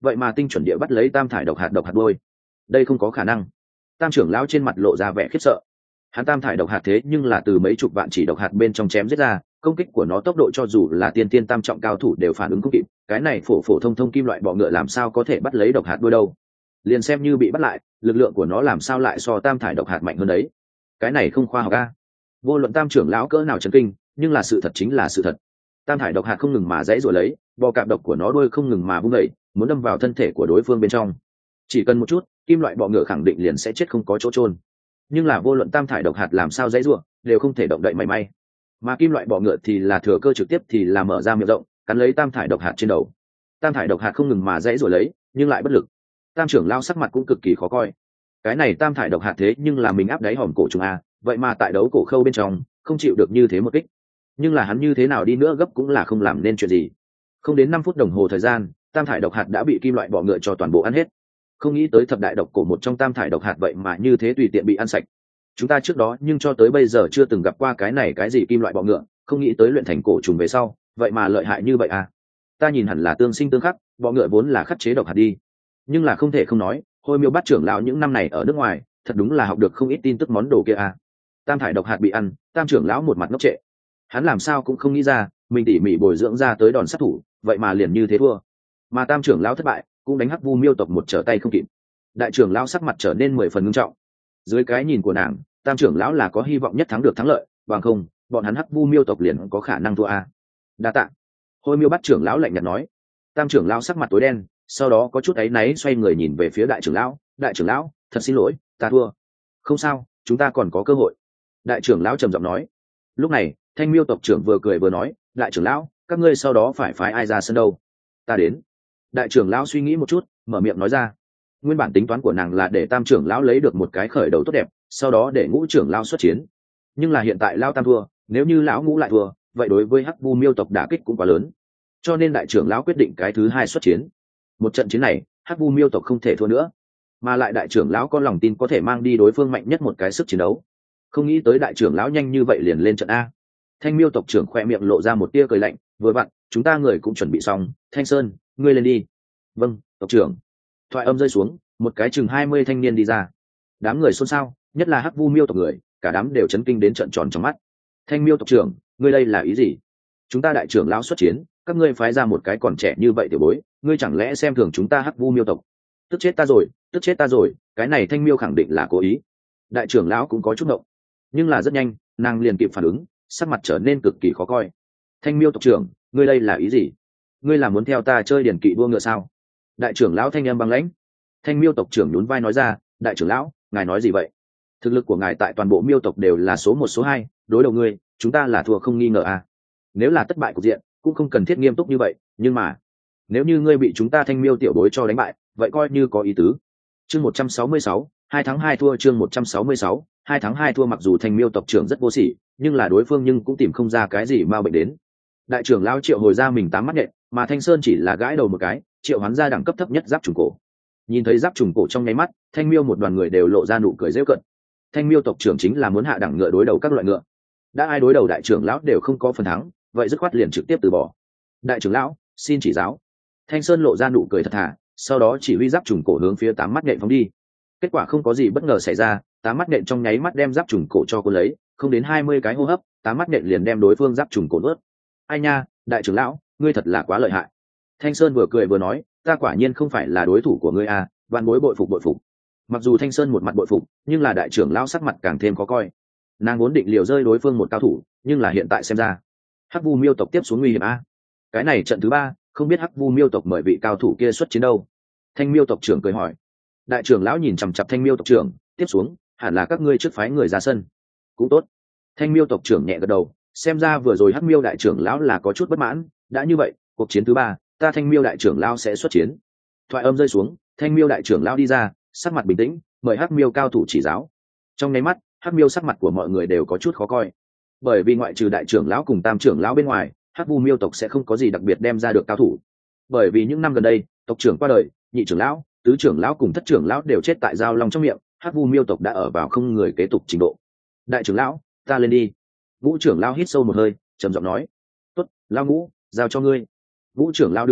vậy mà tinh chuẩn địa bắt lấy tam thải độc hạt độc hạt đôi. Đây không có khả năng. Tam trưởng lão trên mặt lộ ra vẻ khiếp sợ. Hắn tam thải độc hạt thế nhưng là từ mấy chục vạn chỉ độc hạt bên trong chém giết ra, công kích của nó tốc độ cho dù là tiên tiên tam trọng cao thủ đều phản ứng không kịp, cái này phổ phổ thông thông kim loại bọ ngựa làm sao có thể bắt lấy độc hạt đuôi đâu. Liền xem như bị bắt lại, lực lượng của nó làm sao lại so tam thải độc hạt mạnh hơn đấy. Cái này không khoa học a. Vô luận tam trưởng lão cỡ nào chấn kinh, nhưng là sự thật chính là sự thật. Tam thải độc hạt không ngừng mà dãy rồi lấy, bò cạp độc của nó đuôi không ngừng mà vung dậy, muốn đâm vào thân thể của đối phương bên trong. Chỉ cần một chút, kim loại bọ ngựa khẳng định liền sẽ chết không có chỗ chôn. Nhưng là vô luận tam thải độc hạt làm sao dãy rủa, đều không thể động đậy mảy may. Mà kim loại bọ ngựa thì là thừa cơ trực tiếp thì là mở ra miệng rộng, cắn lấy tam thải độc hạt trên đầu. Tam thải độc hạt không ngừng mà dãy rủa lấy, nhưng lại bất lực. Tam trưởng lao sắc mặt cũng cực kỳ khó coi. Cái này tam thải độc hạt thế nhưng là mình áp đáy hòm cổ trùng a, vậy mà tại đấu cổ khâu bên trong không chịu được như thế một kích. Nhưng là hắn như thế nào đi nữa gấp cũng là không làm nên chuyện gì. Không đến năm phút đồng hồ thời gian, tam thải độc hạt đã bị kim loại bọ ngựa cho toàn bộ ăn hết. Không nghĩ tới thập đại độc cổ một trong tam thải độc hạt vậy mà như thế tùy tiện bị ăn sạch. Chúng ta trước đó nhưng cho tới bây giờ chưa từng gặp qua cái này cái gì kim loại bọ ngựa, không nghĩ tới luyện thành cổ trùng về sau, vậy mà lợi hại như vậy à. Ta nhìn hẳn là tương sinh tương khắc, bọ ngựa vốn là khắc chế độc hạt đi. Nhưng là không thể không nói, Hôi Miêu Bát trưởng lão những năm này ở nước ngoài, thật đúng là học được không ít tin tức món đồ kia à. Tam thải độc hạt bị ăn, tam trưởng lão một mặt ngốc trệ. Hắn làm sao cũng không nghĩ ra, mình tỉ mỉ bồi dưỡng ra tới đòn sát thủ, vậy mà liền như thế thua. Mà tam trưởng lão thất bại, cũng đánh Hắc Vu Miêu tộc một trở tay không kịp. Đại trưởng lão sắc mặt trở nên mười phần nghiêm trọng. Dưới cái nhìn của nàng, tam trưởng lão là có hy vọng nhất thắng được thắng lợi, bằng không, bọn hắn Hắc Vu Miêu tộc liền có khả năng thua a. Đa tạ. Hôi Miêu Bát trưởng lão lạnh nhạt nói. Tam trưởng lão sắc mặt tối đen, sau đó có chút áy náy xoay người nhìn về phía đại trưởng lão, đại trưởng lão, thật xin lỗi, ta thua. Không sao, chúng ta còn có cơ hội. Đại trưởng lão trầm giọng nói. Lúc này, Thanh Miêu tộc trưởng vừa cười vừa nói, đại trưởng lão, các ngươi sau đó phải phái ai ra sân đâu? Ta đến. Đại trưởng lão suy nghĩ một chút, mở miệng nói ra. Nguyên bản tính toán của nàng là để tam trưởng lão lấy được một cái khởi đầu tốt đẹp, sau đó để ngũ trưởng lão xuất chiến. Nhưng là hiện tại lão tam thua, nếu như lão ngũ lại thua, vậy đối với Hắc Vu Miêu tộc đả kích cũng quá lớn. Cho nên đại trưởng lão quyết định cái thứ hai xuất chiến. Một trận chiến này, Hắc Vu Miêu tộc không thể thua nữa, mà lại đại trưởng lão có lòng tin có thể mang đi đối phương mạnh nhất một cái sức chiến đấu. Không nghĩ tới đại trưởng lão nhanh như vậy liền lên trận a. Thanh Miêu tộc trưởng khoe miệng lộ ra một tia cười lạnh, vừa vặn, chúng ta người cũng chuẩn bị xong, Thanh Sơn, ngươi lên đi. Vâng, tộc trưởng. Thoại âm rơi xuống, một cái chừng hai mươi thanh niên đi ra. Đám người xôn xao, nhất là Hắc Vu Miêu tộc người, cả đám đều chấn kinh đến trợn tròn trong mắt. Thanh Miêu tộc trưởng, ngươi đây là ý gì? Chúng ta đại trưởng lão xuất chiến, các ngươi phái ra một cái còn trẻ như vậy tiểu bối, ngươi chẳng lẽ xem thường chúng ta Hắc Vu Miêu tộc? Tức chết ta rồi, tức chết ta rồi, cái này Thanh Miêu khẳng định là cố ý. Đại trưởng lão cũng có chút ngộng, nhưng là rất nhanh, nàng liền kịp phản ứng, sắc mặt trở nên cực kỳ khó coi. Thanh Miêu tộc trưởng, ngươi đây là ý gì? Ngươi là muốn theo ta chơi điển kỵ đua ngựa sao? Đại trưởng lão thanh âm băng lãnh. Thanh Miêu tộc trưởng nhún vai nói ra, đại trưởng lão, ngài nói gì vậy? Thực lực của ngài tại toàn bộ Miêu tộc đều là số một số hai, đối đầu ngươi, chúng ta là thua không nghi ngờ à? Nếu là thất bại cục diện, cũng không cần thiết nghiêm túc như vậy, nhưng mà, nếu như ngươi bị chúng ta Thanh Miêu tiểu bối cho đánh bại, vậy coi như có ý tứ. Chương một trăm sáu mươi sáu, hai thắng hai thua. Chương một trăm sáu mươi sáu, hai thắng hai thua. Mặc dù Thanh Miêu tộc trưởng rất vô sỉ, nhưng là đối phương nhưng cũng tìm không ra cái gì ma bệnh đến. Đại trưởng lão triệu hồi ra mình tám mắt nhện, mà Thanh Sơn chỉ là gãi đầu một cái, triệu hoán ra đẳng cấp thấp nhất giáp trùng cổ. Nhìn thấy giáp trùng cổ trong nháy mắt, Thanh Miêu một đoàn người đều lộ ra nụ cười giễu cợt. Thanh Miêu tộc trưởng chính là muốn hạ đẳng ngựa đối đầu các loại ngựa. Đã ai đối đầu đại trưởng lão đều không có phần thắng, vậy dứt khoát liền trực tiếp từ bỏ. Đại trưởng lão, xin chỉ giáo. Thanh Sơn lộ ra nụ cười thật thà, sau đó chỉ huy giáp trùng cổ hướng phía tám mắt nhện phóng đi. Kết quả không có gì bất ngờ xảy ra, tám mắt nhện trong nháy mắt đem giáp trùng cổ cho cô lấy, không đến hai mươi cái hô hấp, tám mắt nhện liền đem đối phương giáp trùng cổ nuốt. Ai nha, đại trưởng lão, ngươi thật là quá lợi hại. Thanh Sơn vừa cười vừa nói, ta quả nhiên không phải là đối thủ của ngươi à, vạn bối bội phục bội phục. Mặc dù Thanh Sơn một mặt bội phục, nhưng là đại trưởng lão sắc mặt càng thêm khó coi. Nàng vốn định liều rơi đối phương một cao thủ, nhưng là hiện tại xem ra, Hắc Vu Miêu tộc tiếp xuống nguy hiểm a. Cái này trận thứ ba, không biết Hắc Vu Miêu tộc mời vị cao thủ kia xuất chiến đâu. Thanh Miêu tộc trưởng cười hỏi. Đại trưởng lão nhìn chằm chằm Thanh Miêu tộc trưởng, tiếp xuống, hẳn là các ngươi trước phái người ra sân. Cũng tốt. Thanh Miêu tộc trưởng nhẹ gật đầu, xem ra vừa rồi Hắc Miêu đại trưởng lão là có chút bất mãn, đã như vậy, cuộc chiến thứ ba, ta Thanh Miêu đại trưởng lão sẽ xuất chiến. Thoại âm rơi xuống, Thanh Miêu đại trưởng lão đi ra, sắc mặt bình tĩnh, mời Hắc Miêu cao thủ chỉ giáo. Trong nháy mắt, Hắc Miêu sắc mặt của mọi người đều có chút khó coi, bởi vì ngoại trừ đại trưởng lão cùng tam trưởng lão bên ngoài, Hắc Vu Miêu tộc sẽ không có gì đặc biệt đem ra được cao thủ. Bởi vì những năm gần đây, tộc trưởng qua đời, nhị trưởng lão, tứ trưởng lão cùng thất trưởng lão đều chết tại giao long trong miệng, Hắc Vu Miêu tộc đã ở vào không người kế tục trình độ. Đại trưởng lão, ta lên đi. Ngũ trưởng lão hít sâu một hơi, trầm giọng nói. Tốt, lão Ngũ, giao cho ngươi. Ngũ trưởng lão đứng dậy,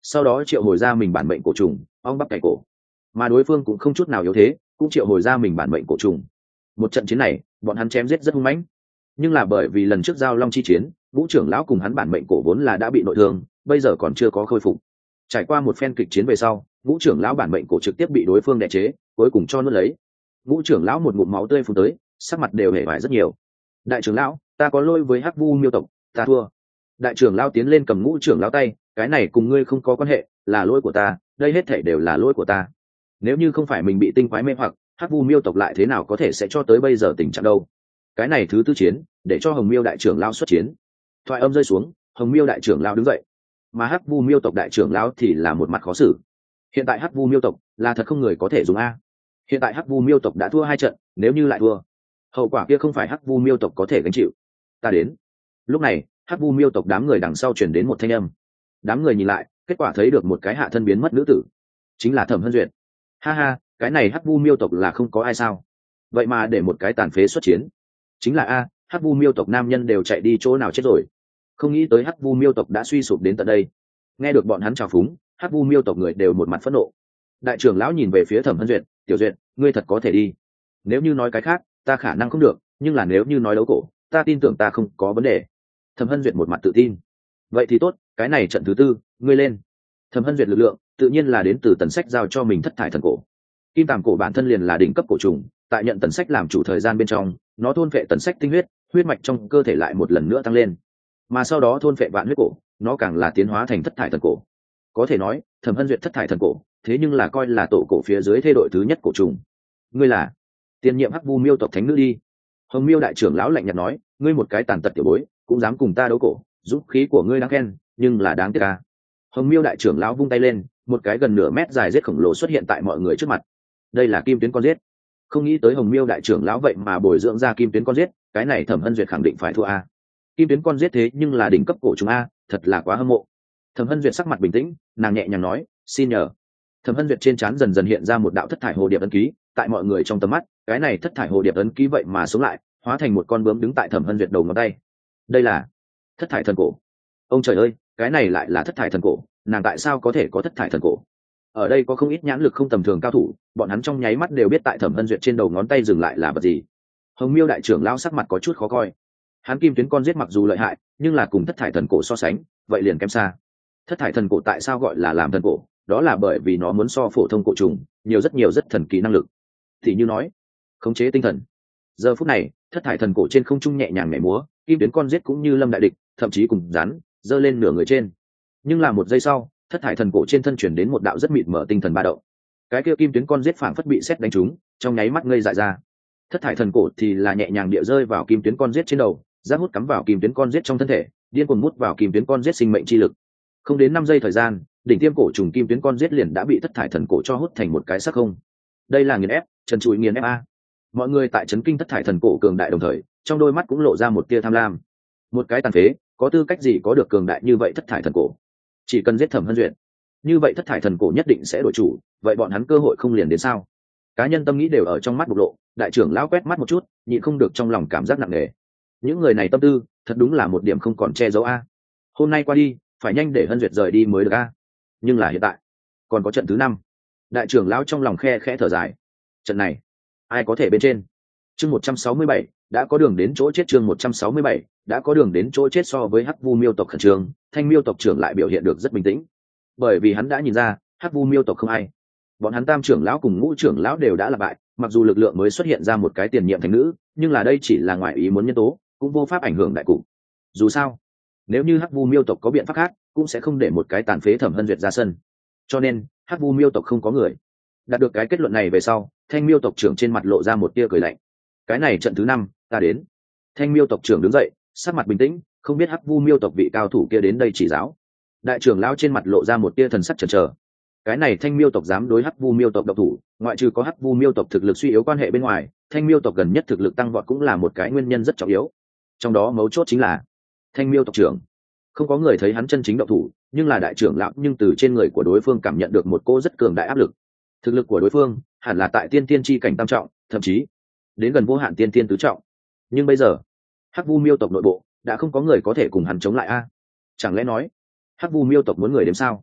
sau đó triệu hồi ra mình bản mệnh cổ trùng ong bắp cày cổ, mà đối phương cũng không chút nào yếu thế, cũng triệu hồi ra mình bản mệnh cổ trùng. Một trận chiến này bọn hắn chém giết rất hung mãnh, nhưng là bởi vì lần trước giao long chi chiến Vũ trưởng lão cùng hắn bản mệnh cổ vốn là đã bị nội thương, bây giờ còn chưa có khôi phục. Trải qua một phen kịch chiến về sau, Vũ trưởng lão bản mệnh cổ trực tiếp bị đối phương đè chế, cuối cùng cho nuốt lấy. Vũ trưởng lão một ngụm máu tươi phun tới, sắc mặt đều hề vải rất nhiều. Đại trưởng lão, ta có lỗi với Hắc Vu Miêu tộc, ta thua. Đại trưởng lão tiến lên cầm Ngũ trưởng lão tay, cái này cùng ngươi không có quan hệ, là lỗi của ta, đây hết thảy đều là lỗi của ta. Nếu như không phải mình bị tinh quái mê hoặc, Hắc Vu Miêu tộc lại thế nào có thể sẽ cho tới bây giờ tình trạng đâu. Cái này thứ tư chiến, để cho Hồng Miêu đại trưởng lão xuất chiến. Thoại âm rơi xuống, Hồng Miêu đại trưởng lão đứng dậy, mà Hắc Vu Miêu tộc đại trưởng lão thì là một mặt khó xử. Hiện tại Hắc Vu Miêu tộc là thật không người có thể dùng a. Hiện tại Hắc Vu Miêu tộc đã thua hai trận, nếu như lại thua, hậu quả kia không phải Hắc Vu Miêu tộc có thể gánh chịu. Ta đến. Lúc này, Hắc Vu Miêu tộc đám người đằng sau truyền đến một thanh âm. Đám người nhìn lại, kết quả thấy được một cái hạ thân biến mất nữ tử, chính là Thẩm Hân Duyệt. Ha ha, cái này Hắc Vu Miêu tộc là không có ai sao? Vậy mà để một cái tàn phế xuất chiến. Chính là a, Hắc Vu Miêu tộc nam nhân đều chạy đi chỗ nào chết rồi. Không nghĩ tới Hắc Vu Miêu tộc đã suy sụp đến tận đây. Nghe được bọn hắn chào phúng, Hắc Vu Miêu tộc người đều một mặt phẫn nộ. Đại trưởng lão nhìn về phía Thẩm Hân Duyệt, "Tiểu Duyệt, ngươi thật có thể đi. Nếu như nói cái khác, ta khả năng không được, nhưng là nếu như nói đấu cổ, ta tin tưởng ta không có vấn đề." Thẩm Hân Duyệt một mặt tự tin. "Vậy thì tốt, cái này trận thứ tư, ngươi lên." Thẩm Hân Duyệt lực lượng, tự nhiên là đến từ Tần Sách giao cho mình thất thải thần cổ. Kim Tàm cổ bản thân liền là đỉnh cấp cổ trùng, tại nhận Tần Sách làm chủ thời gian bên trong, nó thôn phệ Tần Sách tinh huyết, huyết mạch trong cơ thể lại một lần nữa tăng lên. Mà sau đó thôn phệ vạn huyết cổ, nó càng là tiến hóa thành thất thải thần cổ. Có thể nói, Thẩm Hân Duyệt thất thải thần cổ, thế nhưng là coi là tổ cổ phía dưới thê đội thứ nhất cổ trùng. Ngươi là tiền nhiệm Hắc Vu Miêu tộc thánh nữ đi. Hồng Miêu đại trưởng lão lạnh nhạt nói, ngươi một cái tàn tật tiểu bối, cũng dám cùng ta đấu cổ, dũng khí của ngươi đáng khen, nhưng là đáng tiếc ta. Hồng Miêu đại trưởng lão vung tay lên, một cái gần nửa mét dài rết khổng lồ xuất hiện tại mọi người trước mặt. Đây là kim tuyến con rết. Không nghĩ tới Hồng Miêu đại trưởng lão vậy mà bồi dưỡng ra kim tuyến con rết, cái này Thẩm Hân Duyệt khẳng định phải thua a. Kim tuyến con rết thế nhưng là đỉnh cấp cổ trùng a, thật là quá hâm mộ. Thẩm Hân Duyệt sắc mặt bình tĩnh, nàng nhẹ nhàng nói, xin nhờ. Thẩm Hân Duyệt trên trán dần dần hiện ra một đạo thất thải hồ điệp ấn ký, tại mọi người trong tầm mắt, cái này thất thải hồ điệp ấn ký vậy mà sống lại, hóa thành một con bướm đứng tại Thẩm Hân Duyệt đầu ngón tay. Đây là thất thải thần cổ. Ông trời ơi, cái này lại là thất thải thần cổ, nàng tại sao có thể có thất thải thần cổ? Ở đây có không ít nhãn lực không tầm thường cao thủ, bọn hắn trong nháy mắt đều biết tại Thẩm Hân Duyệt trên đầu ngón tay dừng lại là vật gì. Hồng Miêu đại trưởng lão sắc mặt có chút khó coi. Hắn kim tuyến con giết mặc dù lợi hại, nhưng là cùng thất thải thần cổ so sánh, vậy liền kém xa. Thất thải thần cổ tại sao gọi là làm thần cổ? Đó là bởi vì nó muốn so phổ thông cổ trùng nhiều rất nhiều rất thần kỳ năng lực. Thì như nói, khống chế tinh thần. Giờ phút này, thất thải thần cổ trên không trung nhẹ nhàng nhảy múa, kim tuyến con giết cũng như lâm đại địch, thậm chí cùng rắn giơ lên nửa người trên. Nhưng là một giây sau, thất thải thần cổ trên thân chuyển đến một đạo rất mịt mở tinh thần ba động. Cái kia kim tuyến con giết phảng phất bị sét đánh trúng, trong nháy mắt ngây dại ra. Thất thải thần cổ thì là nhẹ nhàng địa rơi vào kim tuyến con giết trên đầu, giác hút cắm vào kim tuyến con giết trong thân thể, điên cuồng mút vào kim tuyến con giết sinh mệnh chi lực. Không đến năm giây thời gian, đỉnh tiêm cổ trùng kim tuyến con giết liền đã bị thất thải thần cổ cho hút thành một cái xác không. Đây là nghiền ép, trần trụi nghiền ép a. Mọi người tại chấn kinh thất thải thần cổ cường đại đồng thời, trong đôi mắt cũng lộ ra một tia tham lam. Một cái tàn phế, có tư cách gì có được cường đại như vậy thất thải thần cổ? Chỉ cần giết Thẩm Hân Duyệt, như vậy thất thải thần cổ nhất định sẽ đổi chủ, vậy bọn hắn cơ hội không liền đến sao? Cá nhân tâm nghĩ đều ở trong mắt bộc lộ, đại trưởng lão quét mắt một chút, nhịn không được trong lòng cảm giác nặng nề. Những người này tâm tư, thật đúng là một điểm không còn che giấu a. Hôm nay qua đi, phải nhanh để Hân Duyệt rời đi mới được a. Nhưng là hiện tại, còn có trận thứ năm. Đại trưởng lão trong lòng khe khẽ thở dài. Trận này, ai có thể bên trên? Chương một trăm sáu mươi bảy, đã có đường đến chỗ chết. Chương một trăm sáu mươi bảy, đã có đường đến chỗ chết. So với Hắc Vu Miêu tộc khẩn trương, Thanh Miêu tộc trưởng lại biểu hiện được rất bình tĩnh. Bởi vì hắn đã nhìn ra, Hắc Vu Miêu tộc không ai. Bọn hắn Tam trưởng lão cùng Ngũ trưởng lão đều đã là bại, mặc dù lực lượng mới xuất hiện ra một cái tiền nhiệm thành nữ, nhưng là đây chỉ là ngoại ý muốn nhân tố, cũng vô pháp ảnh hưởng đại cục. Dù sao, nếu như Hắc Vu Miêu tộc có biện pháp khác, cũng sẽ không để một cái tàn phế Thẩm Hân Duyệt ra sân. Cho nên, Hắc Vu Miêu tộc không có người. Đạt được cái kết luận này về sau, Thanh Miêu tộc trưởng trên mặt lộ ra một tia cười lạnh. Cái này trận thứ năm, ta đến. Thanh Miêu tộc trưởng đứng dậy, sắc mặt bình tĩnh, không biết Hắc Vu Miêu tộc vị cao thủ kia đến đây chỉ giáo. Đại trưởng lão trên mặt lộ ra một tia thần sắc chần chờ. Cái này Thanh Miêu tộc dám đối Hắc Vu Miêu tộc độc thủ, ngoại trừ có Hắc Vu Miêu tộc thực lực suy yếu quan hệ bên ngoài, Thanh Miêu tộc gần nhất thực lực tăng vọt cũng là một cái nguyên nhân rất trọng yếu. Trong đó mấu chốt chính là Thanh Miêu tộc trưởng. Không có người thấy hắn chân chính độc thủ, nhưng là đại trưởng lão nhưng từ trên người của đối phương cảm nhận được một cô rất cường đại áp lực. Thực lực của đối phương hẳn là tại tiên tiên chi cảnh tam trọng, thậm chí đến gần vô hạn tiên tiên tứ trọng. Nhưng bây giờ, Hắc Vu Miêu tộc nội bộ đã không có người có thể cùng hắn chống lại a. Chẳng lẽ nói, Hắc Vu Miêu tộc muốn người đến sao?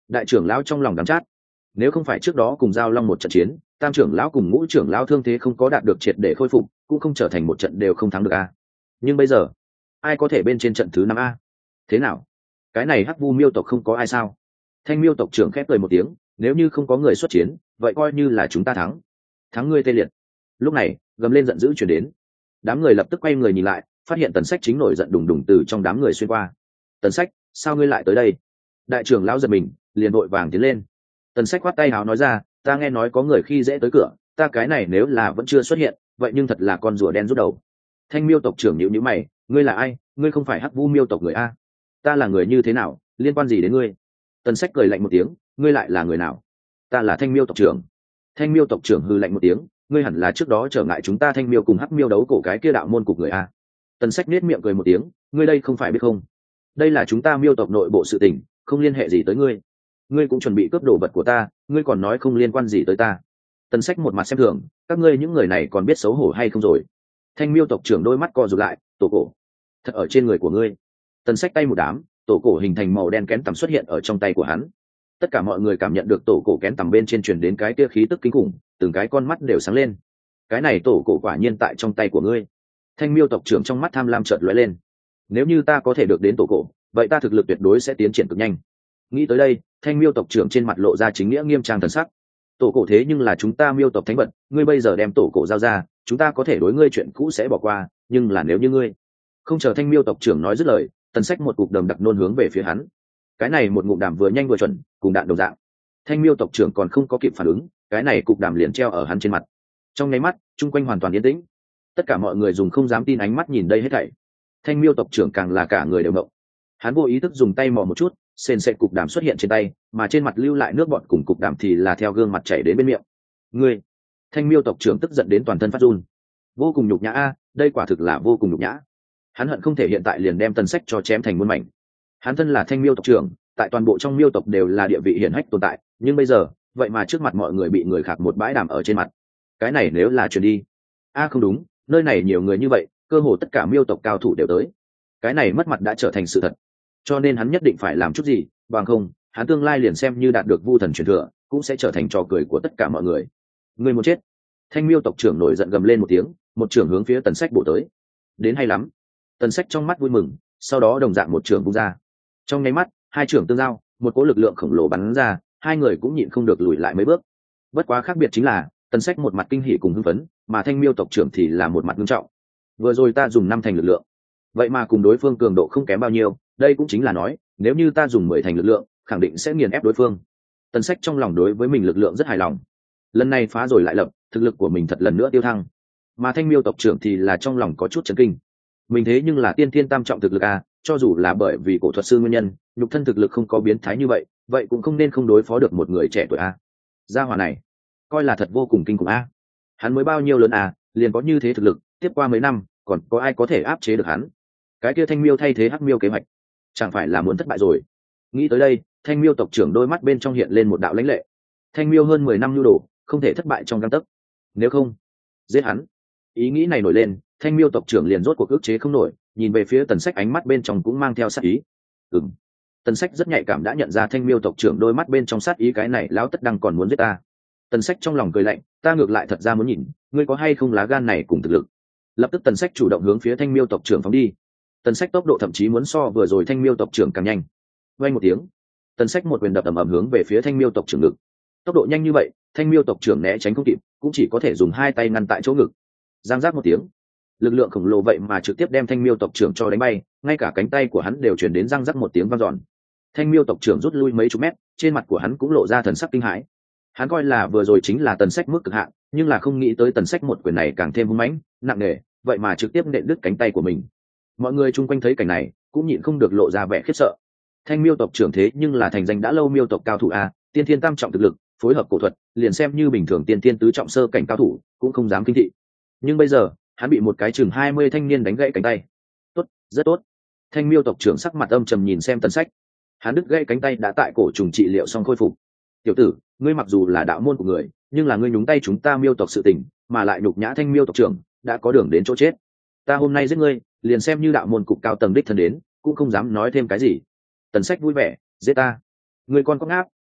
Đại trưởng lão trong lòng đắm chát. Nếu không phải trước đó cùng giao long một trận chiến, tam trưởng lão cùng ngũ trưởng lão thương thế không có đạt được triệt để khôi phục, cũng không trở thành một trận đều không thắng được a. Nhưng bây giờ, ai có thể bên trên trận thứ năm a? Thế nào? Cái này hắc vu miêu tộc không có ai sao? Thanh miêu tộc trưởng khép cười một tiếng, nếu như không có người xuất chiến, vậy coi như là chúng ta thắng. Thắng ngươi tê liệt. Lúc này, gầm lên giận dữ chuyển đến. Đám người lập tức quay người nhìn lại, phát hiện Tần Sách chính nổi giận đùng đùng từ trong đám người xuyên qua. Tần Sách, sao ngươi lại tới đây? Đại trưởng lão giật mình, liền vội vàng tiến lên. Tần Sách khoát tay áo nói ra, ta nghe nói có người khi dễ tới cửa, ta cái này nếu là vẫn chưa xuất hiện, vậy nhưng thật là con rùa đen rút đầu. Thanh miêu tộc trưởng nhíu nhíu mày, ngươi là ai? Ngươi không phải hắc vu miêu tộc người a? Ta là người như thế nào, liên quan gì đến ngươi? Tần Sách cười lạnh một tiếng, ngươi lại là người nào? Ta là Thanh miêu tộc trưởng. Thanh miêu tộc trưởng hừ lạnh một tiếng, ngươi hẳn là trước đó trở ngại chúng ta Thanh miêu cùng hắc miêu đấu cổ cái kia đạo môn cục người a. Tần Sách nết miệng cười một tiếng, ngươi đây không phải biết không? Đây là chúng ta miêu tộc nội bộ sự tình, không liên hệ gì tới ngươi. Ngươi cũng chuẩn bị cướp đồ vật của ta, ngươi còn nói không liên quan gì tới ta. Tần Sách một mặt xem thường, các ngươi những người này còn biết xấu hổ hay không rồi? Thanh miêu tộc trưởng đôi mắt co rụt lại, tổ cổ, thật ở trên người của ngươi. Tần Sách tay một đám, tổ cổ hình thành màu đen kén tằm xuất hiện ở trong tay của hắn. Tất cả mọi người cảm nhận được tổ cổ kén tằm bên trên truyền đến cái tia khí tức kinh khủng, từng cái con mắt đều sáng lên. Cái này tổ cổ quả nhiên tại trong tay của ngươi. Thanh miêu tộc trưởng trong mắt tham lam chợt lóe lên. Nếu như ta có thể được đến tổ cổ, vậy ta thực lực tuyệt đối sẽ tiến triển cực nhanh. Nghĩ tới đây, Thanh miêu tộc trưởng trên mặt lộ ra chính nghĩa nghiêm trang thần sắc. Tổ cổ thế nhưng là chúng ta miêu tộc thánh vật, ngươi bây giờ đem tổ cổ giao ra, chúng ta có thể đối ngươi chuyện cũ sẽ bỏ qua, nhưng là nếu như ngươi không chờ Thanh miêu tộc trưởng nói dứt lời, Tần Sách một cục đầm đặc nôn hướng về phía hắn. Cái này một ngụm đàm vừa nhanh vừa chuẩn, cùng đạn đồng dạng. Thanh miêu tộc trưởng còn không có kịp phản ứng, cái này cục đàm liền treo ở hắn trên mặt. Trong nháy mắt, chung quanh hoàn toàn yên tĩnh. Tất cả mọi người dùng không dám tin ánh mắt nhìn đây hết thảy. Thanh miêu tộc trưởng càng là cả người đều ngộng. Hắn vô ý thức dùng tay mò một chút, sền sệt cục đàm xuất hiện trên tay, mà trên mặt lưu lại nước bọt cùng cục đàm thì là theo gương mặt chảy đến bên miệng. Ngươi! Thanh miêu tộc trưởng tức giận đến toàn thân phát run. Vô cùng nhục nhã a, đây quả thực là vô cùng nhục nhã. Hắn hận không thể hiện tại liền đem Tần Sách cho chém thành muôn mảnh. Hắn thân là Thanh miêu tộc trưởng, tại toàn bộ trong miêu tộc đều là địa vị hiển hách tồn tại, nhưng bây giờ, vậy mà trước mặt mọi người bị người khác một bãi đàm ở trên mặt. Cái này nếu là truyền đi, a không đúng, nơi này nhiều người như vậy, cơ hồ tất cả miêu tộc cao thủ đều tới. Cái này mất mặt đã trở thành sự thật. Cho nên hắn nhất định phải làm chút gì, bằng không, hắn tương lai liền xem như đạt được vu thần truyền thừa, cũng sẽ trở thành trò cười của tất cả mọi người. Người muốn chết. Thanh miêu tộc trưởng nổi giận gầm lên một tiếng, một trưởng hướng phía Tần Sách bổ tới. Đến hay lắm. Tần Sách trong mắt vui mừng, sau đó đồng dạng một trưởng vung ra. Trong nháy mắt, hai trưởng tương giao, một cỗ lực lượng khổng lồ bắn ra, hai người cũng nhịn không được lùi lại mấy bước. Bất quá khác biệt chính là, Tần Sách một mặt kinh hỉ cùng hưng phấn, mà Thanh miêu tộc trưởng thì là một mặt nghiêm trọng. Vừa rồi ta dùng năm thành lực lượng, vậy mà cùng đối phương cường độ không kém bao nhiêu, đây cũng chính là nói, nếu như ta dùng mười thành lực lượng, khẳng định sẽ nghiền ép đối phương. Tần Sách trong lòng đối với mình lực lượng rất hài lòng. Lần này phá rồi lại lập, thực lực của mình thật lần nữa tiêu thăng. Mà Thanh miêu tộc trưởng thì là trong lòng có chút chấn kinh. Mình thế nhưng là tiên thiên tam trọng thực lực a, cho dù là bởi vì cổ thuật sư nguyên nhân, nhục thân thực lực không có biến thái như vậy, vậy cũng không nên không đối phó được một người trẻ tuổi a. Gia hỏa này, coi là thật vô cùng kinh khủng a. Hắn mới bao nhiêu lớn a, liền có như thế thực lực, tiếp qua mấy năm, còn có ai có thể áp chế được hắn? Cái kia Thanh miêu thay thế hắc miêu kế hoạch, chẳng phải là muốn thất bại rồi? Nghĩ tới đây, Thanh miêu tộc trưởng đôi mắt bên trong hiện lên một đạo lãnh lệ. Thanh miêu hơn mười năm nhu đồ, không thể thất bại trong gang tấc. Nếu không, giết hắn. Ý nghĩ này nổi lên, Thanh miêu tộc trưởng liền rốt cuộc ức chế không nổi, nhìn về phía Tần Sách ánh mắt bên trong cũng mang theo sát ý. Ừm. Tần Sách rất nhạy cảm đã nhận ra Thanh miêu tộc trưởng đôi mắt bên trong sát ý, cái này lão tất đang còn muốn giết ta. Tần Sách trong lòng cười lạnh, ta ngược lại thật ra muốn nhìn, ngươi có hay không lá gan này cùng thực lực. Lập tức Tần Sách chủ động hướng phía Thanh miêu tộc trưởng phóng đi. Tần Sách tốc độ thậm chí muốn so vừa rồi Thanh miêu tộc trưởng càng nhanh. Vang một tiếng, Tần Sách một quyền đập ầm ầm hướng về phía Thanh miêu tộc trưởng ngực. Tốc độ nhanh như vậy, Thanh miêu tộc trưởng né tránh không kịp, cũng chỉ có thể dùng hai tay ngăn tại chỗ ngực. Giang giác một tiếng, lực lượng khổng lồ vậy mà trực tiếp đem Thanh miêu tộc trưởng cho đánh bay, ngay cả cánh tay của hắn đều truyền đến răng rắc một tiếng vang dọn. Thanh miêu tộc trưởng rút lui mấy chục mét, trên mặt của hắn cũng lộ ra thần sắc kinh hãi. Hắn coi là vừa rồi chính là Tần Sách mức cực hạn, nhưng là không nghĩ tới Tần Sách một quyền này càng thêm hung mãnh, nặng nề, vậy mà trực tiếp nện đứt cánh tay của mình. Mọi người chung quanh thấy cảnh này, cũng nhịn không được lộ ra vẻ khiếp sợ. Thanh miêu tộc trưởng thế nhưng là thành danh đã lâu miêu tộc cao thủ a, tiên thiên tam trọng thực lực, phối hợp cổ thuật, liền xem như bình thường tiên thiên tứ trọng sơ cảnh cao thủ, cũng không dám kinh thị. Nhưng bây giờ, hắn bị một cái chừng hai mươi thanh niên đánh gãy cánh tay. Tốt, rất tốt. Thanh miêu tộc trưởng sắc mặt âm trầm nhìn xem Tần Sách. Hắn đứt gãy cánh tay đã tại cổ trùng trị liệu xong khôi phục. Tiểu tử, ngươi mặc dù là đạo môn của người, nhưng là ngươi nhúng tay chúng ta miêu tộc sự tình, mà lại nhục nhã Thanh miêu tộc trưởng, đã có đường đến chỗ chết. Ta hôm nay giết ngươi, liền xem như đạo môn cục cao tầng đích thân đến, cũng không dám nói thêm cái gì. Tần Sách vui vẻ, giết ta. Ngươi con có ngáp,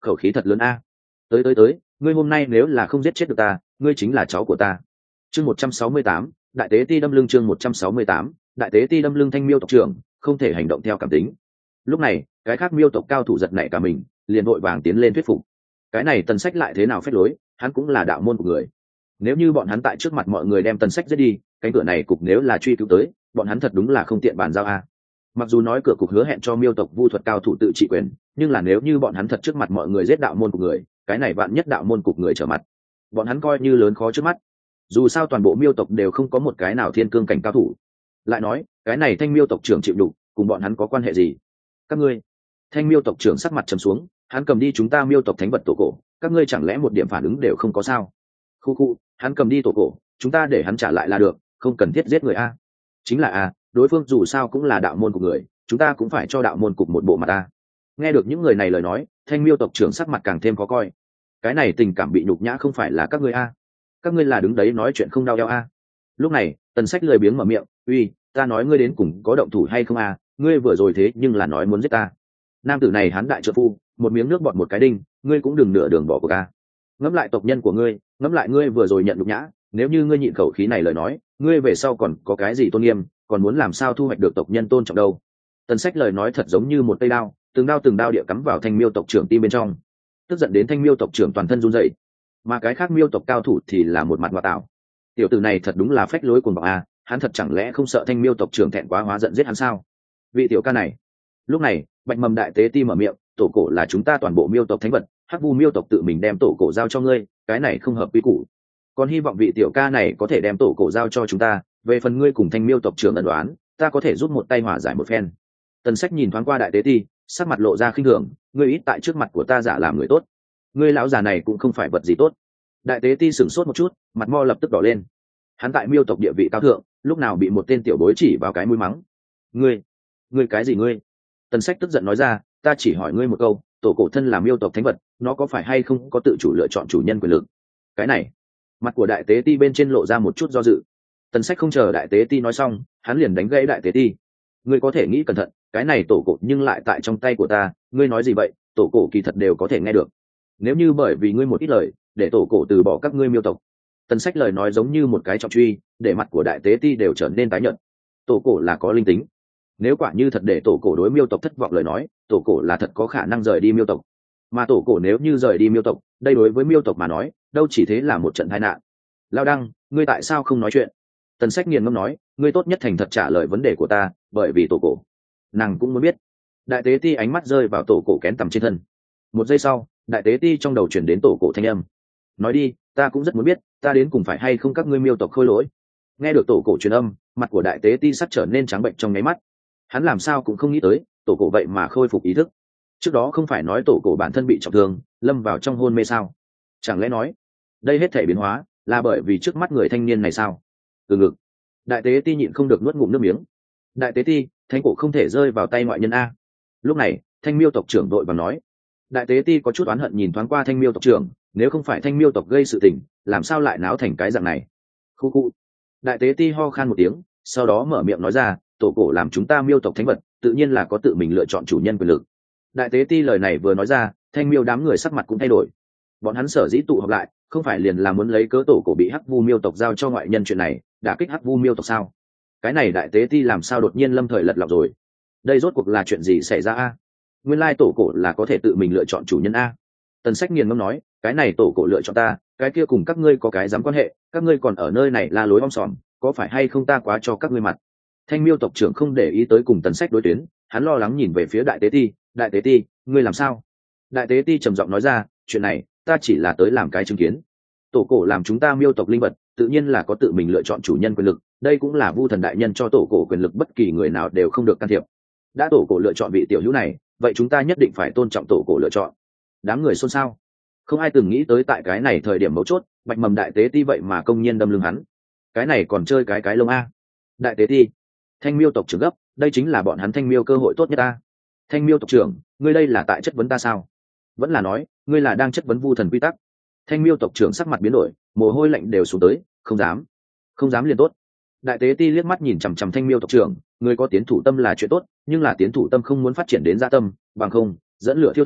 khẩu khí thật lớn a. Tới tới tới, ngươi hôm nay nếu là không giết chết được ta, ngươi chính là cháu của ta. Chương một trăm sáu mươi tám, đại tế ti đâm lưng. Chương một trăm sáu mươi tám, đại tế ti đâm lưng. Thanh miêu tộc trưởng không thể hành động theo cảm tính. Lúc này cái khác miêu tộc cao thủ giật nảy cả mình, liền vội vàng tiến lên thuyết phục. Cái này Tần Sách lại thế nào phép lối, hắn cũng là đạo môn của người. Nếu như bọn hắn tại trước mặt mọi người đem Tần Sách giết đi, cánh cửa này cục nếu là truy cứu tới, bọn hắn thật đúng là không tiện bàn giao a. Mặc dù nói cửa cục hứa hẹn cho miêu tộc vu thuật cao thủ tự trị quyền, nhưng là nếu như bọn hắn thật trước mặt mọi người giết đạo môn của người, cái này vạn nhất đạo môn cục người trở mặt, bọn hắn coi như lớn khó trước mắt. Dù sao toàn bộ miêu tộc đều không có một cái nào thiên cương cảnh cao thủ. Lại nói cái này Thanh miêu tộc trưởng chịu đủ, cùng bọn hắn có quan hệ gì? Các ngươi. Thanh miêu tộc trưởng sắc mặt trầm xuống, hắn cầm đi chúng ta miêu tộc thánh vật tổ cổ, các ngươi chẳng lẽ một điểm phản ứng đều không có sao? Khu khu, hắn cầm đi tổ cổ, chúng ta để hắn trả lại là được, không cần thiết giết người a. Chính là a, đối phương dù sao cũng là đạo môn của người, chúng ta cũng phải cho đạo môn cục một bộ mặt a. Nghe được những người này lời nói, Thanh miêu tộc trưởng sắc mặt càng thêm khó coi. Cái này tình cảm bị nhục nhã không phải là các ngươi a, các ngươi là đứng đấy nói chuyện không đau eo a. Lúc này Tần Sách lười biếng mở miệng, uy, ta nói ngươi đến cùng có động thủ hay không a? Ngươi vừa rồi thế nhưng là nói muốn giết ta. Nam tử này hắn đại trợ phu, một miếng nước bọt một cái đinh, ngươi cũng đừng nửa đường bỏ cuộc a. Ngẫm lại tộc nhân của ngươi, ngẫm lại ngươi vừa rồi nhận nhục nhã, nếu như ngươi nhịn khẩu khí này lời nói, ngươi về sau còn có cái gì tôn nghiêm, còn muốn làm sao thu hoạch được tộc nhân tôn trọng đâu. Tần Sách lời nói thật giống như một cây đao, từng đao từng đao địa cắm vào Thanh miêu tộc trưởng tim bên trong, tức giận đến Thanh miêu tộc trưởng toàn thân run rẩy. Mà cái khác miêu tộc cao thủ thì là một mặt ngoại tạo. Tiểu tử này thật đúng là phách lối cuồng vọng a, hắn thật chẳng lẽ không sợ Thanh miêu tộc trưởng thẹn quá hóa giận giết hắn sao? Vị tiểu ca này. Lúc này Bạch Mầm đại tế ti mở miệng, tổ cổ là chúng ta toàn bộ miêu tộc thánh vật, hắc vu miêu tộc tự mình đem tổ cổ giao cho ngươi, cái này không hợp quy củ. Còn hy vọng vị tiểu ca này có thể đem tổ cổ giao cho chúng ta, về phần ngươi cùng Thanh miêu tộc trưởng ẩn đoán, ta có thể giúp một tay hòa giải một phen. Tần Sách nhìn thoáng qua đại tế ti, sắc mặt lộ ra khinh thường, ngươi ít tại trước mặt của ta giả làm người tốt, ngươi lão già này cũng không phải vật gì tốt. Đại tế ti sửng sốt một chút, mặt mo lập tức đỏ lên. Hắn tại miêu tộc địa vị cao thượng, lúc nào bị một tên tiểu bối chỉ vào cái mũi mắng. Ngươi, ngươi cái gì ngươi? Tần Sách tức giận nói ra, ta chỉ hỏi ngươi một câu, tổ cổ thân là miêu tộc thánh vật, nó có phải hay không có tự chủ lựa chọn chủ nhân quyền lực? Cái này, mặt của đại tế ti bên trên lộ ra một chút do dự. Tần Sách không chờ đại tế ti nói xong, hắn liền đánh gãy đại tế ti. Ngươi có thể nghĩ cẩn thận, cái này tổ cổ nhưng lại tại trong tay của ta, ngươi nói gì vậy? Tổ cổ kỳ thật đều có thể nghe được. Nếu như bởi vì ngươi một ít lời, để tổ cổ từ bỏ các ngươi miêu tộc. Tần Sách lời nói giống như một cái trọng truy, để mặt của đại tế ti đều trở nên tái nhợt. Tổ cổ là có linh tính, nếu quả như thật để tổ cổ đối miêu tộc thất vọng lời nói, tổ cổ là thật có khả năng rời đi miêu tộc. Mà tổ cổ nếu như rời đi miêu tộc, đây đối với miêu tộc mà nói, đâu chỉ thế là một trận tai nạn. Lao Đăng, ngươi tại sao không nói chuyện? Tần Sách nghiền ngẫm nói, ngươi tốt nhất thành thật trả lời vấn đề của ta, bởi vì tổ cổ, nàng cũng muốn biết. Đại tế ti ánh mắt rơi vào tổ cổ kén tầm trên thân. Một giây sau, đại tế ti trong đầu chuyển đến tổ cổ thanh âm. Nói đi, ta cũng rất muốn biết, ta đến cùng phải hay không các ngươi miêu tộc khôi lỗi. Nghe được tổ cổ truyền âm, mặt của đại tế ti sắp trở nên trắng bệnh trong nháy mắt. Hắn làm sao cũng không nghĩ tới, tổ cổ vậy mà khôi phục ý thức. Trước đó không phải nói tổ cổ bản thân bị trọng thương, lâm vào trong hôn mê sao? Chẳng lẽ nói, đây hết thể biến hóa là bởi vì trước mắt người thanh niên này sao? Từ ngực, đại tế ti nhịn không được nuốt ngụm nước miếng. Đại tế ti, thánh cổ không thể rơi vào tay ngoại nhân a. Lúc này, Thanh miêu tộc trưởng đội và nói. Đại tế ti có chút oán hận nhìn thoáng qua Thanh miêu tộc trưởng, nếu không phải Thanh miêu tộc gây sự tình, làm sao lại náo thành cái dạng này? Khu khu. Đại tế ti ho khan một tiếng, sau đó mở miệng nói ra, tổ cổ làm chúng ta miêu tộc thánh vật, tự nhiên là có tự mình lựa chọn chủ nhân quyền lực. Đại tế ti lời này vừa nói ra, Thanh miêu đám người sắc mặt cũng thay đổi. Bọn hắn sở dĩ tụ họp lại, không phải liền là muốn lấy cớ tổ cổ bị hắc vu miêu tộc giao cho ngoại nhân chuyện này, đả kích hắc vu miêu tộc sao? Cái này đại tế ti làm sao đột nhiên lâm thời lật lọng rồi? Đây rốt cuộc là chuyện gì xảy ra a? Nguyên lai tổ cổ là có thể tự mình lựa chọn chủ nhân a. Tần Sách nghiền ngẫm nói, cái này tổ cổ lựa chọn ta, cái kia cùng các ngươi có cái dám quan hệ, các ngươi còn ở nơi này la lối om sòm, có phải hay không ta quá cho các ngươi mặt? Thanh miêu tộc trưởng không để ý tới cùng Tần Sách đối tuyến, hắn lo lắng nhìn về phía đại tế ti, đại tế ti, ngươi làm sao? Đại tế ti trầm giọng nói ra, chuyện này ta chỉ là tới làm cái chứng kiến. Tổ cổ làm chúng ta miêu tộc linh vật, tự nhiên là có tự mình lựa chọn chủ nhân quyền lực, đây cũng là Vu Thần đại nhân cho tổ cổ quyền lực, bất kỳ người nào đều không được can thiệp. Đã tổ cổ lựa chọn vị tiểu hữu này, vậy chúng ta nhất định phải tôn trọng tổ cổ lựa chọn. Đám người xôn xao, không ai từng nghĩ tới tại cái này thời điểm mấu chốt, Bạch Mầm đại tế ti vậy mà công nhiên đâm lưng hắn. Cái này còn chơi cái cái lông a. Đại tế ti, Thanh miêu tộc trưởng gấp, đây chính là bọn hắn Thanh miêu cơ hội tốt nhất ta. Thanh miêu tộc trưởng, ngươi đây là tại chất vấn ta sao? Vẫn là nói, ngươi là đang chất vấn Vu Thần quy tắc? Thanh miêu tộc trưởng sắc mặt biến đổi, mồ hôi lạnh đều xuống tới, không dám, không dám liền tốt. Đại tế ti liếc mắt nhìn chằm chằm Thanh miêu tộc trưởng, người có tiến thủ tâm là chuyện tốt, nhưng là tiến thủ tâm không muốn phát triển đến dạ tâm, bằng không dẫn lửa thiêu thân,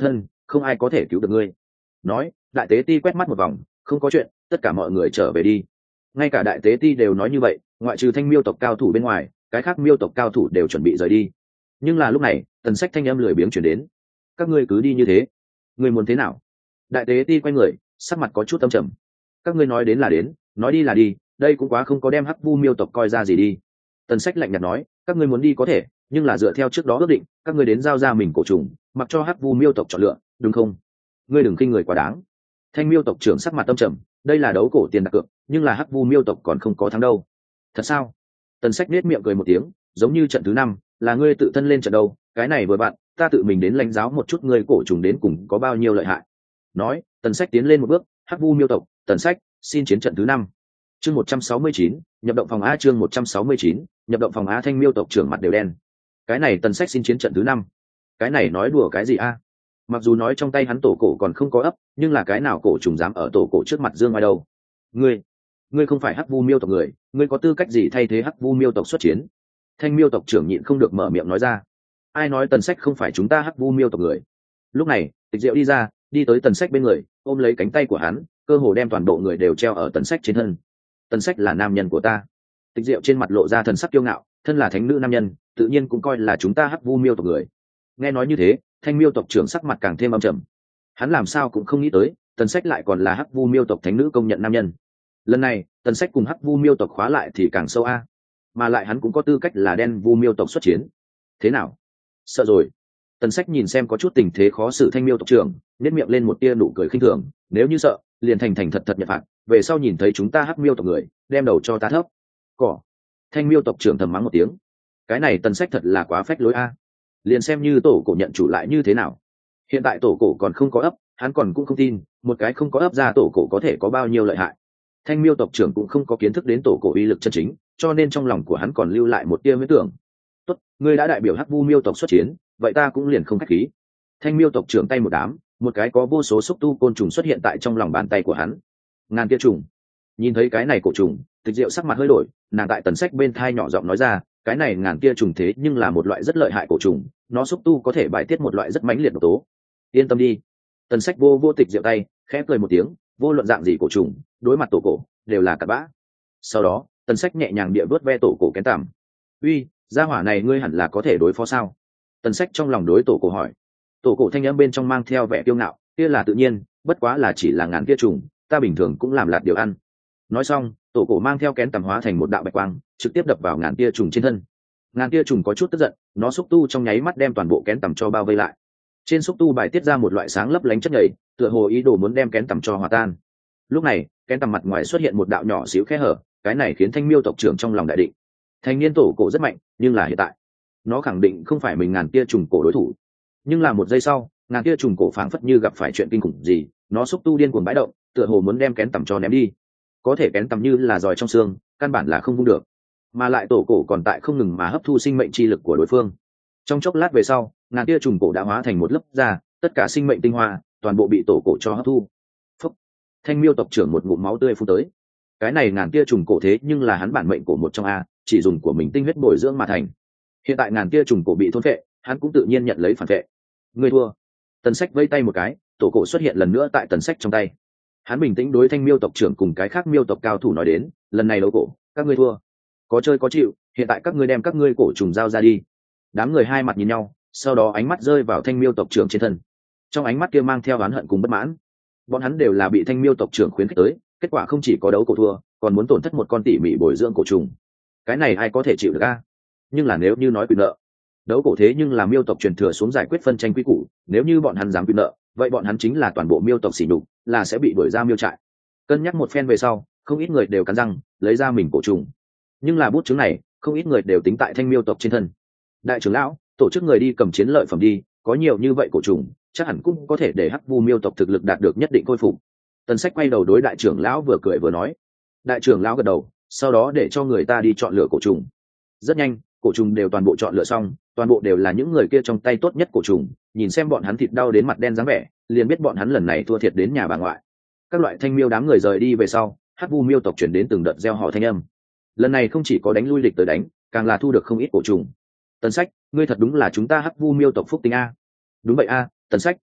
không ai có thể cứu được ngươi. Nói, đại tế ti quét mắt một vòng, không có chuyện, tất cả mọi người trở về đi. Ngay cả đại tế ti đều nói như vậy, ngoại trừ thanh miêu tộc cao thủ bên ngoài, cái khác miêu tộc cao thủ đều chuẩn bị rời đi. Nhưng là lúc này, Tần Sách thanh âm lười biếng chuyển đến: các ngươi cứ đi như thế, ngươi muốn thế nào? Đại tế ti quay người, sắc mặt có chút âm trầm: các ngươi nói đến là đến, nói đi là đi, đây cũng quá không có đem hắc vu miêu tộc coi ra gì đi. Tần Sách lạnh nhạt nói: các ngươi muốn đi có thể, nhưng là dựa theo trước đó ước định, các ngươi đến giao ra mình cổ trùng, mặc cho hắc vu miêu tộc chọn lựa, đúng không? Ngươi đừng khinh người quá đáng. Thanh miêu tộc trưởng sắc mặt tâm trầm: đây là đấu cổ tiền đặt cược, nhưng là hắc vu miêu tộc còn không có thắng đâu. Thật sao? Tần Sách nết miệng cười một tiếng: giống như trận thứ năm là ngươi tự thân lên trận đâu, cái này vừa bạn, ta tự mình đến lãnh giáo một chút ngươi cổ trùng đến cùng có bao nhiêu lợi hại. Nói, Tần Sách tiến lên một bước: hắc vu miêu tộc, Tần Sách, xin chiến trận thứ năm. Chương một trăm sáu mươi chín, nhập động phòng A. Chương một trăm sáu mươi chín, nhập động phòng A. Thanh miêu tộc trưởng mặt đều đen. Cái này Tần Sách xin chiến trận thứ năm, cái này nói đùa cái gì a? Mặc dù nói trong tay hắn tổ cổ còn không có ấp, nhưng là cái nào cổ trùng dám ở tổ cổ trước mặt dương ai đâu? Ngươi, ngươi không phải hắc vu miêu tộc người, ngươi có tư cách gì thay thế hắc vu miêu tộc xuất chiến? Thanh miêu tộc trưởng nhịn không được mở miệng nói ra. Ai nói Tần Sách không phải chúng ta hắc vu miêu tộc người? Lúc này, Tịch Diệu đi ra, đi tới Tần Sách bên người, ôm lấy cánh tay của hắn, cơ hồ đem toàn bộ người đều treo ở Tần Sách trên thân. Tần Sách là nam nhân của ta. Tịch Diệu trên mặt lộ ra thần sắc kiêu ngạo, thân là thánh nữ nam nhân, tự nhiên cũng coi là chúng ta hắc vu miêu tộc người. Nghe nói như thế, Thanh miêu tộc trưởng sắc mặt càng thêm âm trầm. Hắn làm sao cũng không nghĩ tới, Tần Sách lại còn là hắc vu miêu tộc thánh nữ công nhận nam nhân. Lần này, Tần Sách cùng hắc vu miêu tộc khóa lại thì càng sâu a. Mà lại hắn cũng có tư cách là đen vu miêu tộc xuất chiến. Thế nào? Sợ rồi? Tần Sách nhìn xem có chút tình thế khó xử Thanh miêu tộc trưởng, nhếch miệng lên một tia nụ cười khinh thường: nếu như sợ, liền thành thành thật thật nhận phạt, về sau nhìn thấy chúng ta hắc miêu tộc người, đem đầu cho ta thấp. Cỏ. Thanh miêu tộc trưởng thầm mắng một tiếng. Cái này Tần Sách thật là quá phách lối a. Liền xem như tổ cổ nhận chủ lại như thế nào? Hiện tại tổ cổ còn không có ấp, hắn còn cũng không tin, một cái không có ấp ra tổ cổ có thể có bao nhiêu lợi hại. Thanh miêu tộc trưởng cũng không có kiến thức đến tổ cổ uy lực chân chính, cho nên trong lòng của hắn còn lưu lại một tia huyễn tưởng. Tốt, ngươi đã đại biểu hắc vu miêu tộc xuất chiến, vậy ta cũng liền không khách khí. Thanh miêu tộc trưởng tay một đám, một cái có vô số xúc tu côn trùng xuất hiện tại trong lòng bàn tay của hắn. Ngàn tia trùng. Nhìn thấy cái này cổ trùng, Tịch Diệu sắc mặt hơi đổi, nàng tại Tần Sách bên thai nhỏ giọng nói ra: cái này ngàn tia trùng thế nhưng là một loại rất lợi hại cổ trùng, nó xúc tu có thể bài tiết một loại rất mãnh liệt độc tố. Yên tâm đi. Tần Sách vô vô Tịch Diệu tay, khẽ cười một tiếng: vô luận dạng gì cổ trùng, đối mặt tổ cổ đều là cặn bã. Sau đó, Tần Sách nhẹ nhàng địa vớt ve tổ cổ kén tằm. Uy, gia hỏa này ngươi hẳn là có thể đối phó sao? Tần Sách trong lòng đối tổ cổ hỏi. Tổ cổ thanh âm bên trong mang theo vẻ kiêu ngạo: kia là tự nhiên, bất quá là chỉ là ngàn tia trùng, ta bình thường cũng làm lạt điều ăn. Nói xong, tổ cổ mang theo kén tằm hóa thành một đạo bạch quang, trực tiếp đập vào ngàn tia trùng trên thân. Ngàn tia trùng có chút tức giận, nó xúc tu trong nháy mắt đem toàn bộ kén tằm cho bao vây lại. Trên xúc tu bài tiết ra một loại sáng lấp lánh chất nhầy, tựa hồ ý đồ muốn đem kén tằm cho hòa tan. Lúc này, kén tằm mặt ngoài xuất hiện một đạo nhỏ xíu khe hở, cái này khiến Thanh miêu tộc trưởng trong lòng đại định. Thành niên tổ cổ rất mạnh, nhưng là hiện tại, nó khẳng định không phải mình ngàn tia trùng cổ đối thủ. Nhưng là một giây sau, ngàn tia trùng cổ phảng phất như gặp phải chuyện kinh khủng gì, nó xúc tu điên cuồng bãi động, tựa hồ muốn đem kén tằm cho ném đi. Có thể kén tằm như là giòi trong xương, căn bản là không vung được, mà lại tổ cổ còn tại không ngừng mà hấp thu sinh mệnh chi lực của đối phương. Trong chốc lát về sau, ngàn tia trùng cổ đã hóa thành một lớp da, tất cả sinh mệnh tinh hoa toàn bộ bị tổ cổ cho hấp thu. Phúc. Thanh miêu tộc trưởng một ngụm máu tươi phun tới. Cái này ngàn tia trùng cổ thế nhưng là hắn bản mệnh của một trong a, chỉ dùng của mình tinh huyết bồi dưỡng mà thành. Hiện tại ngàn tia trùng cổ bị thôn phệ, hắn cũng tự nhiên nhận lấy phản phệ. Ngươi thua. Tần Sách vây tay một cái, tổ cổ xuất hiện lần nữa tại Tần Sách trong tay. Hắn bình tĩnh đối Thanh miêu tộc trưởng cùng cái khác miêu tộc cao thủ nói đến: lần này đấu cổ, các ngươi thua. Có chơi có chịu, hiện tại các ngươi đem các ngươi cổ trùng giao ra đi. Đám người hai mặt nhìn nhau, sau đó ánh mắt rơi vào Thanh miêu tộc trưởng trên thân. Trong ánh mắt kia mang theo oán hận cùng bất mãn. Bọn hắn đều là bị Thanh miêu tộc trưởng khuyến khích tới, kết quả không chỉ có đấu cổ thua, còn muốn tổn thất một con tỉ mỉ bồi dưỡng cổ trùng. Cái này ai có thể chịu được a? Nhưng là nếu như nói quyền nợ, đấu cổ thế nhưng là miêu tộc truyền thừa xuống giải quyết phân tranh quy củ, nếu như bọn hắn dám quyền nợ, vậy bọn hắn chính là toàn bộ miêu tộc sỉ nhục, là sẽ bị đuổi ra miêu trại. Cân nhắc một phen về sau, không ít người đều cắn răng lấy ra mình cổ trùng. Nhưng là bút chứng này, không ít người đều tính tại Thanh miêu tộc trên thân. Đại trưởng lão, tổ chức người đi cầm chiến lợi phẩm đi, có nhiều như vậy cổ trùng, chắc hẳn cũng có thể để hắc vu miêu tộc thực lực đạt được nhất định khôi phục. Tần Sách quay đầu đối đại trưởng lão vừa cười vừa nói. Đại trưởng lão gật đầu, sau đó để cho người ta đi chọn lựa cổ trùng. Rất nhanh, cổ trùng đều toàn bộ chọn lựa xong, toàn bộ đều là những người kia trong tay tốt nhất cổ trùng, nhìn xem bọn hắn thịt đau đến mặt đen dáng vẻ, liền biết bọn hắn lần này thua thiệt đến nhà bà ngoại. Các loại thanh miêu đám người rời đi về sau, hắc vu miêu tộc chuyển đến từng đợt gieo họ thanh âm. Lần này không chỉ có đánh lui địch tới đánh, càng là thu được không ít cổ trùng. Tần Sách, ngươi thật đúng là chúng ta hắc vu miêu tộc phúc tinh a. Đúng vậy a, Tần Sách,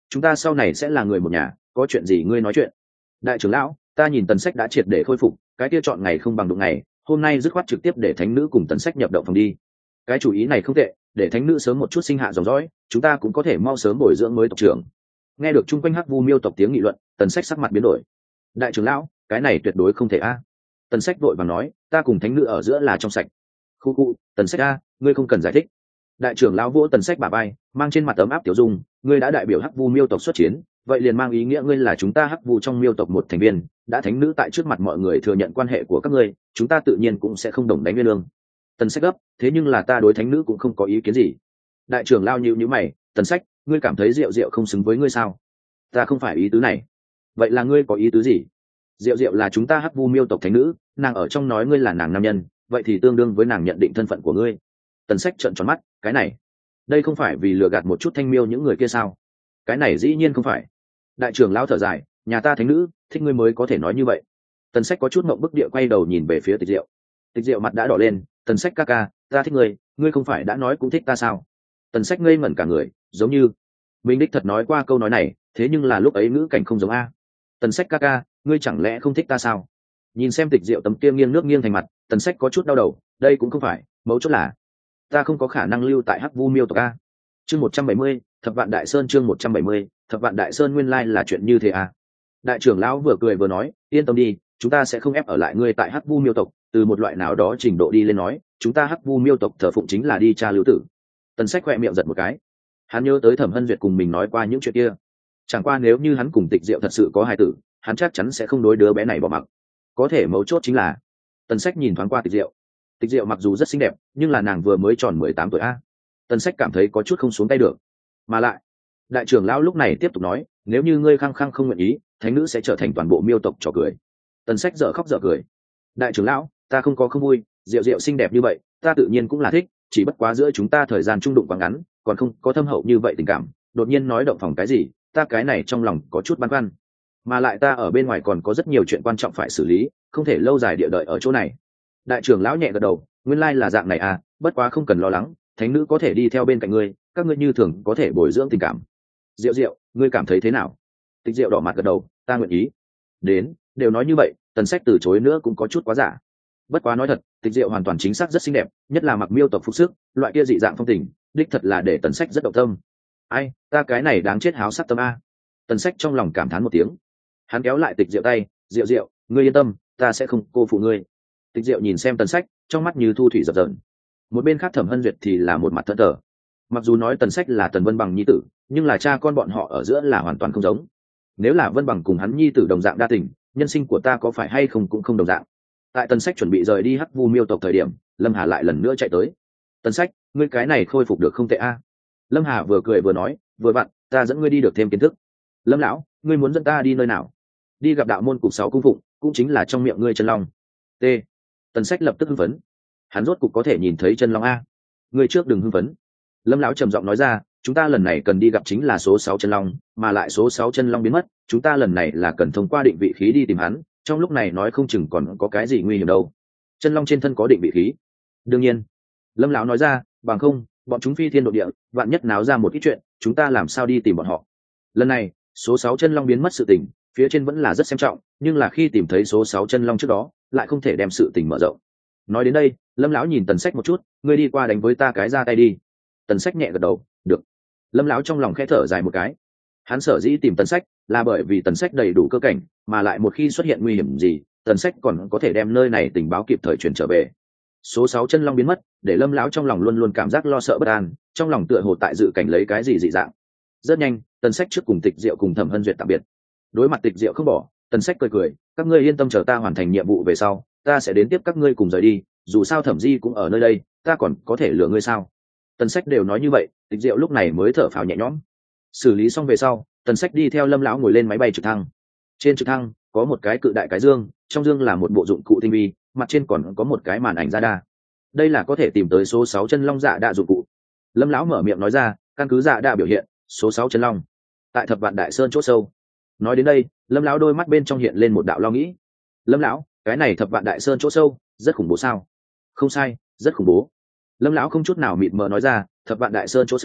chúng ta sau này sẽ là người một nhà, có chuyện gì ngươi nói chuyện. Đại trưởng lão, ta nhìn Tần Sách đã triệt để khôi phục, cái kia chọn ngày không bằng đụng ngày, hôm nay dứt khoát trực tiếp để thánh nữ cùng Tần Sách nhập động phòng đi. Cái chủ ý này không tệ, để thánh nữ sớm một chút sinh hạ dòng dõi, chúng ta cũng có thể mau sớm bồi dưỡng mới tộc trưởng. Nghe được chung quanh Hắc Vu Miêu tộc tiếng nghị luận, Tần Sách sắc mặt biến đổi. Đại trưởng lão, cái này tuyệt đối không thể a. Tần Sách vội vàng nói, ta cùng thánh nữ ở giữa là trong sạch. Khu khu, Tần Sách a, ngươi không cần giải thích. Đại trưởng lão vỗ Tần Sách bả vai, mang trên mặt ấm áp tiểu dung, ngươi đã đại biểu Hắc Vu Miêu tộc xuất chiến, vậy liền mang ý nghĩa ngươi là chúng ta Hắc Vu trong Miêu tộc một thành viên, đã thánh nữ tại trước mặt mọi người thừa nhận quan hệ của các ngươi, chúng ta tự nhiên cũng sẽ không đồng đánh nguyên lương. Tần Sách gấp, thế nhưng là ta đối thánh nữ cũng không có ý kiến gì. Đại trưởng lão nhíu nhíu mày, Tần Sách, ngươi cảm thấy Diệu Diệu không xứng với ngươi sao? Ta không phải ý tứ này. Vậy là ngươi có ý tứ gì? Diệu Diệu là chúng ta Hắc Vu Miêu tộc thánh nữ, nàng ở trong nói ngươi là nàng nam nhân, vậy thì tương đương với nàng nhận định thân phận của ngươi. Tần Sách trợn tròn mắt, cái này, đây không phải vì lừa gạt một chút thanh miêu những người kia sao? Cái này dĩ nhiên không phải. Đại trưởng lão thở dài, nhà ta thánh nữ, thích ngươi mới có thể nói như vậy. Tần Sách có chút ngậm bức địa quay đầu nhìn về phía Tịch Diệu. Tịch Diệu mặt đã đỏ lên, Tần Sách ca ca, ta thích ngươi, ngươi không phải đã nói cũng thích ta sao? Tần Sách ngây ngẩn cả người, giống như mình đích thật nói qua câu nói này, thế nhưng là lúc ấy ngữ cảnh không giống a. Tần Sách ca ca, ngươi chẳng lẽ không thích ta sao? Nhìn xem Tịch Diệu tấm kia nghiêng nước nghiêng thành mặt, Tần Sách có chút đau đầu, đây cũng không phải, mấu chốt là ta không có khả năng lưu tại Hắc Vu Miêu tộc a. Chương một trăm bảy mươi, Thập Vạn Đại Sơn chương một trăm bảy mươi, Thập Vạn Đại Sơn nguyên lai là chuyện như thế à? Đại trưởng lão vừa cười vừa nói, yên tâm đi, chúng ta sẽ không ép ở lại ngươi tại Hắc Vu Miêu tộc, từ một loại nào đó trình độ đi lên nói, chúng ta Hắc Vu Miêu tộc thờ phụng chính là đi cha lưu tử. Tần Sách khẽ miệng giật một cái. Hắn nhớ tới Thẩm Hân Duyệt cùng mình nói qua những chuyện kia. Chẳng qua nếu như hắn cùng Tịch Diệu thật sự có hài tử, hắn chắc chắn sẽ không đối đứa bé này bỏ mặc. Có thể mấu chốt chính là, Tần Sách nhìn thoáng qua Tịch Diệu. Tịch Diệu mặc dù rất xinh đẹp, nhưng là nàng vừa mới tròn mười tám tuổi a. Tần Sách cảm thấy có chút không xuống tay được. Mà lại, đại trưởng lão lúc này tiếp tục nói, nếu như ngươi khăng khăng không nguyện ý, thánh nữ sẽ trở thành toàn bộ Miêu tộc trò cười. Tần Sách dở khóc dở cười. Đại trưởng lão, ta không có không vui, Diệu Diệu xinh đẹp như vậy, ta tự nhiên cũng là thích, chỉ bất quá giữa chúng ta thời gian chung đụng quá ngắn, còn không có thâm hậu như vậy tình cảm, đột nhiên nói động phòng cái gì, ta cái này trong lòng có chút băn khoăn. Mà lại ta ở bên ngoài còn có rất nhiều chuyện quan trọng phải xử lý, không thể lâu dài địa đợi ở chỗ này. Đại trưởng lão nhẹ gật đầu, nguyên lai là dạng này à, bất quá không cần lo lắng, thánh nữ có thể đi theo bên cạnh ngươi, các ngươi như thường có thể bồi dưỡng tình cảm. Diệu Diệu, ngươi cảm thấy thế nào? Tịch Diệu đỏ mặt gật đầu, ta nguyện ý. Đến, đều nói như vậy, Tần Sách từ chối nữa cũng có chút quá giả. Bất quá nói thật, Tịch Diệu hoàn toàn chính xác rất xinh đẹp, nhất là mặc Miêu tộc phục sức, loại kia dị dạng phong tình, đích thật là để Tần Sách rất động tâm. Ai, ta cái này đáng chết háo sắc tâm a. Tần Sách trong lòng cảm thán một tiếng. Hắn kéo lại Tịch Diệu tay, Diệu Diệu, ngươi yên tâm, ta sẽ không cô phụ ngươi. Tịch Diệu nhìn xem Tần Sách, trong mắt như thu thủy dập dờn. Một bên khác Thẩm Hân Duyệt thì là một mặt thẫn thờ. Mặc dù nói Tần Sách là Tần Vân Bằng nhi tử, nhưng là cha con bọn họ ở giữa là hoàn toàn không giống. Nếu là Vân Bằng cùng hắn nhi tử đồng dạng đa tình, nhân sinh của ta có phải hay không cũng không đồng dạng. Tại Tần Sách chuẩn bị rời đi Hắc Vu Miêu tộc thời điểm, Lâm Hà lại lần nữa chạy tới. Tần Sách, ngươi cái này khôi phục được không tệ a. Lâm Hà vừa cười vừa nói, vừa vặn, ta dẫn ngươi đi được thêm kiến thức. Lâm lão, ngươi muốn dẫn ta đi nơi nào? Đi gặp đạo môn cục sáu cung phụng, cũng chính là trong miệng ngươi chân long. T. Tần Sách lập tức hưng phấn. Hắn rốt cục có thể nhìn thấy chân long a. Ngươi trước đừng hưng phấn. Lâm lão trầm giọng nói ra, chúng ta lần này cần đi gặp chính là số sáu chân long, mà lại số sáu chân long biến mất, chúng ta lần này là cần thông qua định vị khí đi tìm hắn, trong lúc này nói không chừng còn có cái gì nguy hiểm đâu. Chân long trên thân có định vị khí? Đương nhiên. Lâm lão nói ra, bằng không, bọn chúng phi thiên độ địa, vạn nhất náo ra một ít chuyện, chúng ta làm sao đi tìm bọn họ. Lần này, số sáu chân long biến mất sự tình, phía trên vẫn là rất xem trọng, nhưng là khi tìm thấy số sáu chân long trước đó, lại không thể đem sự tình mở rộng. Nói đến đây, Lâm lão nhìn Tần Sách một chút, ngươi đi qua đánh với ta cái ra tay đi. Tần Sách nhẹ gật đầu, được. Lâm lão trong lòng khẽ thở dài một cái. Hắn sở dĩ tìm Tần Sách là bởi vì Tần Sách đầy đủ cơ cảnh, mà lại một khi xuất hiện nguy hiểm gì, Tần Sách còn có thể đem nơi này tình báo kịp thời truyền trở về. Số sáu chân long biến mất, để Lâm lão trong lòng luôn luôn cảm giác lo sợ bất an, trong lòng tựa hồ tại dự cảnh lấy cái gì dị dạng. Rất nhanh, Tần Sách trước cùng Tịch Diệu cùng Thẩm Hân Duyệt tạm biệt. Đối mặt Tịch Diệu không bỏ, Tần Sách cười cười, các ngươi yên tâm chờ ta hoàn thành nhiệm vụ về sau, ta sẽ đến tiếp các ngươi cùng rời đi, dù sao Thẩm Di cũng ở nơi đây, ta còn có thể lừa ngươi sao? Tần Sách đều nói như vậy, Tịch Diệu lúc này mới thở phào nhẹ nhõm. Xử lý xong về sau, Tần Sách đi theo Lâm lão ngồi lên máy bay trực thăng. Trên trực thăng có một cái cự đại cái dương, trong dương là một bộ dụng cụ tinh vi, mặt trên còn có một cái màn ảnh radar. Đây là có thể tìm tới số sáu chân long dạ đa dụng cụ. Lâm lão mở miệng nói ra, căn cứ dạ đa biểu hiện, số sáu chân long tại Thập Vạn Đại Sơn chỗ sâu. Nói đến đây, Lâm lão đôi mắt bên trong hiện lên một đạo lo nghĩ. Lâm lão, cái này Thập Vạn Đại Sơn chỗ sâu rất khủng bố sao? Không sai, rất khủng bố. Lâm lão không chút nào mịt mờ nói ra, Thập Vạn Đại Sơn chỗ sâu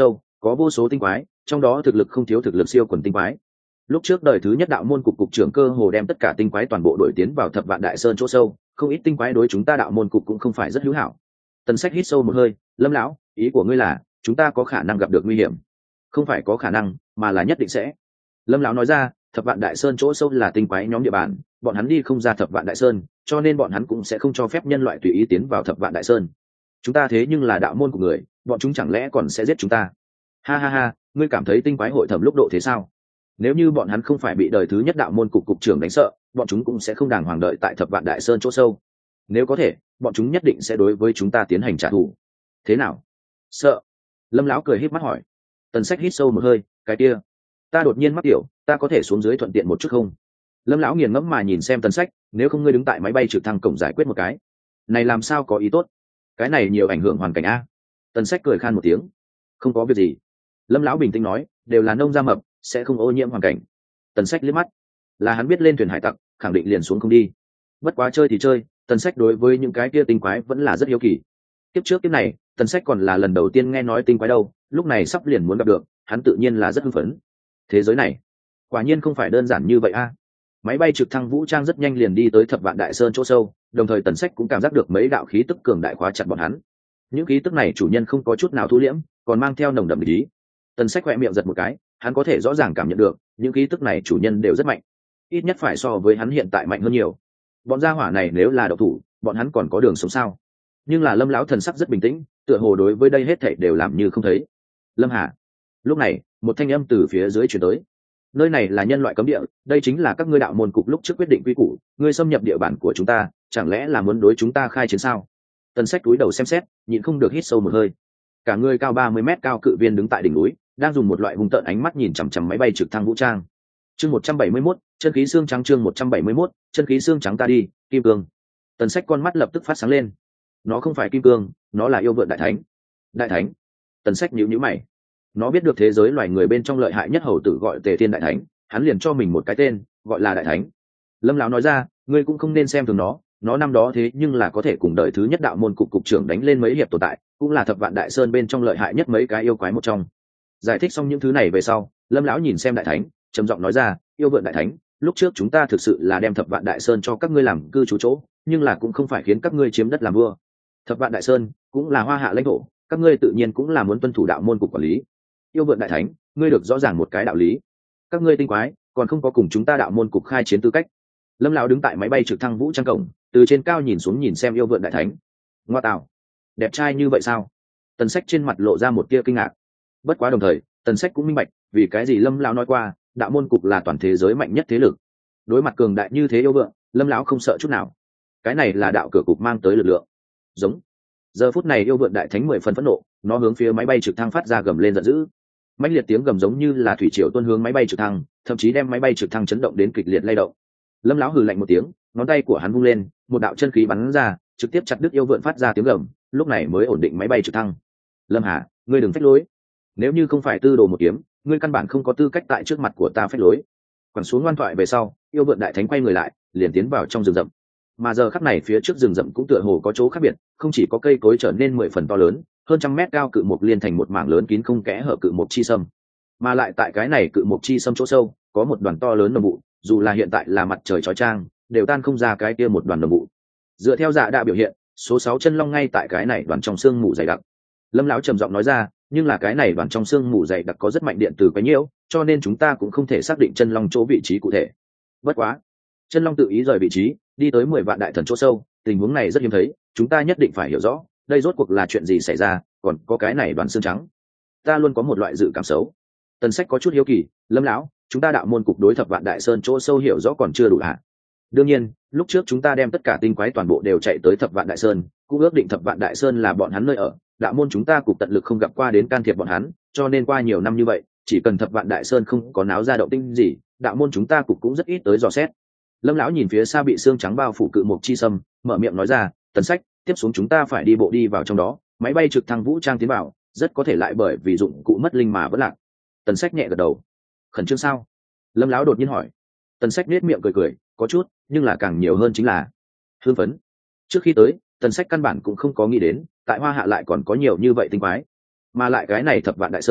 có vô số tinh quái, trong đó thực lực không thiếu thực lực siêu quần tinh quái. Lúc trước đời thứ nhất đạo môn cục cục trưởng cơ hồ đem tất cả tinh quái toàn bộ đội tiến vào thập vạn đại sơn chỗ sâu, không ít tinh quái đối chúng ta đạo môn cục cũng không phải rất hữu hảo. Tần Sách hít sâu một hơi, Lâm lão, ý của ngươi là chúng ta có khả năng gặp được nguy hiểm? Không phải có khả năng, mà là nhất định sẽ. Lâm lão nói ra, thập vạn đại sơn chỗ sâu là tinh quái nhóm địa bàn, bọn hắn đi không ra thập vạn đại sơn, cho nên bọn hắn cũng sẽ không cho phép nhân loại tùy ý tiến vào thập vạn đại sơn. Chúng ta thế nhưng là đạo môn của người, bọn chúng chẳng lẽ còn sẽ giết chúng ta? Ha ha ha, ngươi cảm thấy tinh quái hội thẩm lúc độ thế sao? Nếu như bọn hắn không phải bị đời thứ nhất đạo môn cục cục trưởng đánh sợ, bọn chúng cũng sẽ không đàng hoàng đợi tại thập vạn đại sơn chỗ sâu. Nếu có thể, bọn chúng nhất định sẽ đối với chúng ta tiến hành trả thù. Thế nào? Sợ? Lâm lão cười híp mắt hỏi. Tần Sách hít sâu một hơi, cái kia, ta đột nhiên mắc tiểu, ta có thể xuống dưới thuận tiện một chút không? Lâm lão nghiền ngẫm mà nhìn xem Tần Sách, nếu không ngươi đứng tại máy bay trực thăng cổng giải quyết một cái. Này làm sao có ý tốt? Cái này nhiều ảnh hưởng hoàn cảnh a. Tần Sách cười khan một tiếng. Không có việc gì. Lâm lão bình tĩnh nói, đều là nông gia mập, sẽ không ô nhiễm hoàn cảnh. Tần Sách liếc mắt, là hắn biết lên thuyền hải tặc, khẳng định liền xuống không đi. Bất quá chơi thì chơi, Tần Sách đối với những cái kia tinh quái vẫn là rất hiếu kỳ. Kiếp trước kiếp này, Tần Sách còn là lần đầu tiên nghe nói tinh quái đâu, lúc này sắp liền muốn gặp được, hắn tự nhiên là rất hưng phấn. Thế giới này, quả nhiên không phải đơn giản như vậy a. Máy bay trực thăng vũ trang rất nhanh liền đi tới thập vạn đại sơn chỗ sâu, đồng thời Tần Sách cũng cảm giác được mấy đạo khí tức cường đại khóa chặt bọn hắn. Những khí tức này chủ nhân không có chút nào thu liễm, còn mang theo nồng đậm ý. Tần Sách khẽ miệng giật một cái, hắn có thể rõ ràng cảm nhận được, những khí tức này chủ nhân đều rất mạnh, ít nhất phải so với hắn hiện tại mạnh hơn nhiều. Bọn gia hỏa này nếu là độc thủ, bọn hắn còn có đường sống sao? Nhưng là Lâm lão thần sắc rất bình tĩnh, tựa hồ đối với đây hết thảy đều làm như không thấy. Lâm Hà. Lúc này, một thanh âm từ phía dưới truyền tới. Nơi này là nhân loại cấm địa, đây chính là các ngươi đạo môn cục lúc trước quyết định quy củ, ngươi xâm nhập địa bàn của chúng ta, chẳng lẽ là muốn đối chúng ta khai chiến sao? Tần Sách cúi đầu xem xét, nhịn không được hít sâu một hơi. Cả người cao ba mươi mét cao cự viên đứng tại đỉnh núi, đang dùng một loại hung tợn ánh mắt nhìn chằm chằm máy bay trực thăng vũ trang. Chương một trăm bảy mươi mốt, chân khí xương trắng chương một trăm bảy mươi mốt, chân khí xương trắng ta đi, kim cương. Tần Sách con mắt lập tức phát sáng lên. Nó không phải kim cương, nó là yêu vượn đại thánh. Đại thánh? Tần Sách nhíu nhíu mày. Nó biết được thế giới loài người bên trong lợi hại nhất hầu tử gọi Tề Thiên đại thánh, hắn liền cho mình một cái tên, gọi là đại thánh. Lâm lão nói ra, ngươi cũng không nên xem thường nó, nó năm đó thế nhưng là có thể cùng đời thứ nhất đạo môn cục cục trưởng đánh lên mấy hiệp tồn tại, cũng là thập vạn đại sơn bên trong lợi hại nhất mấy cái yêu quái một trong. Giải thích xong những thứ này về sau, Lâm lão nhìn xem đại thánh, trầm giọng nói ra, yêu vượn đại thánh, lúc trước chúng ta thực sự là đem thập vạn đại sơn cho các ngươi làm cư trú chỗ, nhưng là cũng không phải khiến các ngươi chiếm đất làm vua. Thập vạn đại sơn cũng là hoa hạ lãnh thổ, các ngươi tự nhiên cũng là muốn tuân thủ đạo môn cục quản lý. Yêu vượn đại thánh, ngươi được rõ ràng một cái đạo lý, các ngươi tinh quái còn không có cùng chúng ta đạo môn cục khai chiến tư cách. Lâm lão đứng tại máy bay trực thăng vũ trang cổng, từ trên cao nhìn xuống nhìn xem yêu vượn đại thánh. Ngoa tạo, đẹp trai như vậy sao? Tần Sách trên mặt lộ ra một tia kinh ngạc. Bất quá đồng thời, Tần Sách cũng minh bạch, vì cái gì Lâm lão nói qua, đạo môn cục là toàn thế giới mạnh nhất thế lực. Đối mặt cường đại như thế yêu vượng, Lâm lão không sợ chút nào. Cái này là đạo cửa cục mang tới lực lượng. Giống. Giờ phút này yêu vượn đại thánh mười phần phẫn nộ, nó hướng phía máy bay trực thăng phát ra gầm lên giận dữ. Mãnh liệt tiếng gầm giống như là thủy triều tuôn hướng máy bay trực thăng, thậm chí đem máy bay trực thăng chấn động đến kịch liệt lay động. Lâm lão hừ lạnh một tiếng, ngón tay của hắn vung lên, một đạo chân khí bắn ra, trực tiếp chặt đứt yêu vượn phát ra tiếng gầm, lúc này mới ổn định máy bay trực thăng. Lâm Hà, ngươi đừng phách lối. Nếu như không phải tư đồ một kiếm, ngươi căn bản không có tư cách tại trước mặt của ta phách lối. Quẳng xuống ngoan thoại về sau, yêu vượn đại thánh quay người lại, liền tiến vào trong rừng rậm. Mà giờ khắc này phía trước rừng rậm cũng tựa hồ có chỗ khác biệt, không chỉ có cây cối trở nên mười phần to lớn, hơn trăm mét cao cự mục liên thành một mảng lớn kín không kẽ hở cự mục chi sâm, mà lại tại cái này cự mục chi sâm chỗ sâu có một đoàn to lớn nồng vụ, dù là hiện tại là mặt trời chói chang đều tan không ra cái kia một đoàn nồng vụ. Dựa theo dạ đã biểu hiện, số sáu chân long ngay tại cái này đoàn trong xương mù dày đặc. Lâm lão trầm giọng nói ra, nhưng là cái này đoàn trong xương mù dày đặc có rất mạnh điện từ quấy nhiễu, cho nên chúng ta cũng không thể xác định chân long chỗ vị trí cụ thể. Bất quá, chân long tự ý rời vị trí, đi tới mười vạn đại thần chỗ sâu, tình huống này rất hiếm thấy, chúng ta nhất định phải hiểu rõ, đây rốt cuộc là chuyện gì xảy ra, còn có cái này đoàn xương trắng. Ta luôn có một loại dự cảm xấu. Tần Sách có chút hiếu kỳ, Lâm lão, chúng ta đạo môn cục đối thập vạn đại sơn chỗ sâu hiểu rõ còn chưa đủ hả? Đương nhiên, lúc trước chúng ta đem tất cả tinh quái toàn bộ đều chạy tới thập vạn đại sơn, cũng ước định thập vạn đại sơn là bọn hắn nơi ở, đạo môn chúng ta cục tận lực không gặp qua đến can thiệp bọn hắn, cho nên qua nhiều năm như vậy, chỉ cần thập vạn đại sơn không có náo ra động tĩnh gì, đạo môn chúng ta cục cũng rất ít tới dò xét. Lâm lão nhìn phía xa bị xương trắng bao phủ cự mục chi sâm, mở miệng nói ra, Tần Sách, tiếp xuống chúng ta phải đi bộ đi vào trong đó, máy bay trực thăng vũ trang tiến vào, rất có thể lại bởi vì dụng cụ mất linh mà vẫn lạc. Tần Sách nhẹ gật đầu. Khẩn trương sao? Lâm lão đột nhiên hỏi. Tần Sách nét miệng cười cười, có chút, nhưng là càng nhiều hơn chính là hưng phấn. Trước khi tới, Tần Sách căn bản cũng không có nghĩ đến, tại Hoa Hạ lại còn có nhiều như vậy tinh quái, mà lại cái này thập vạn đại sơn,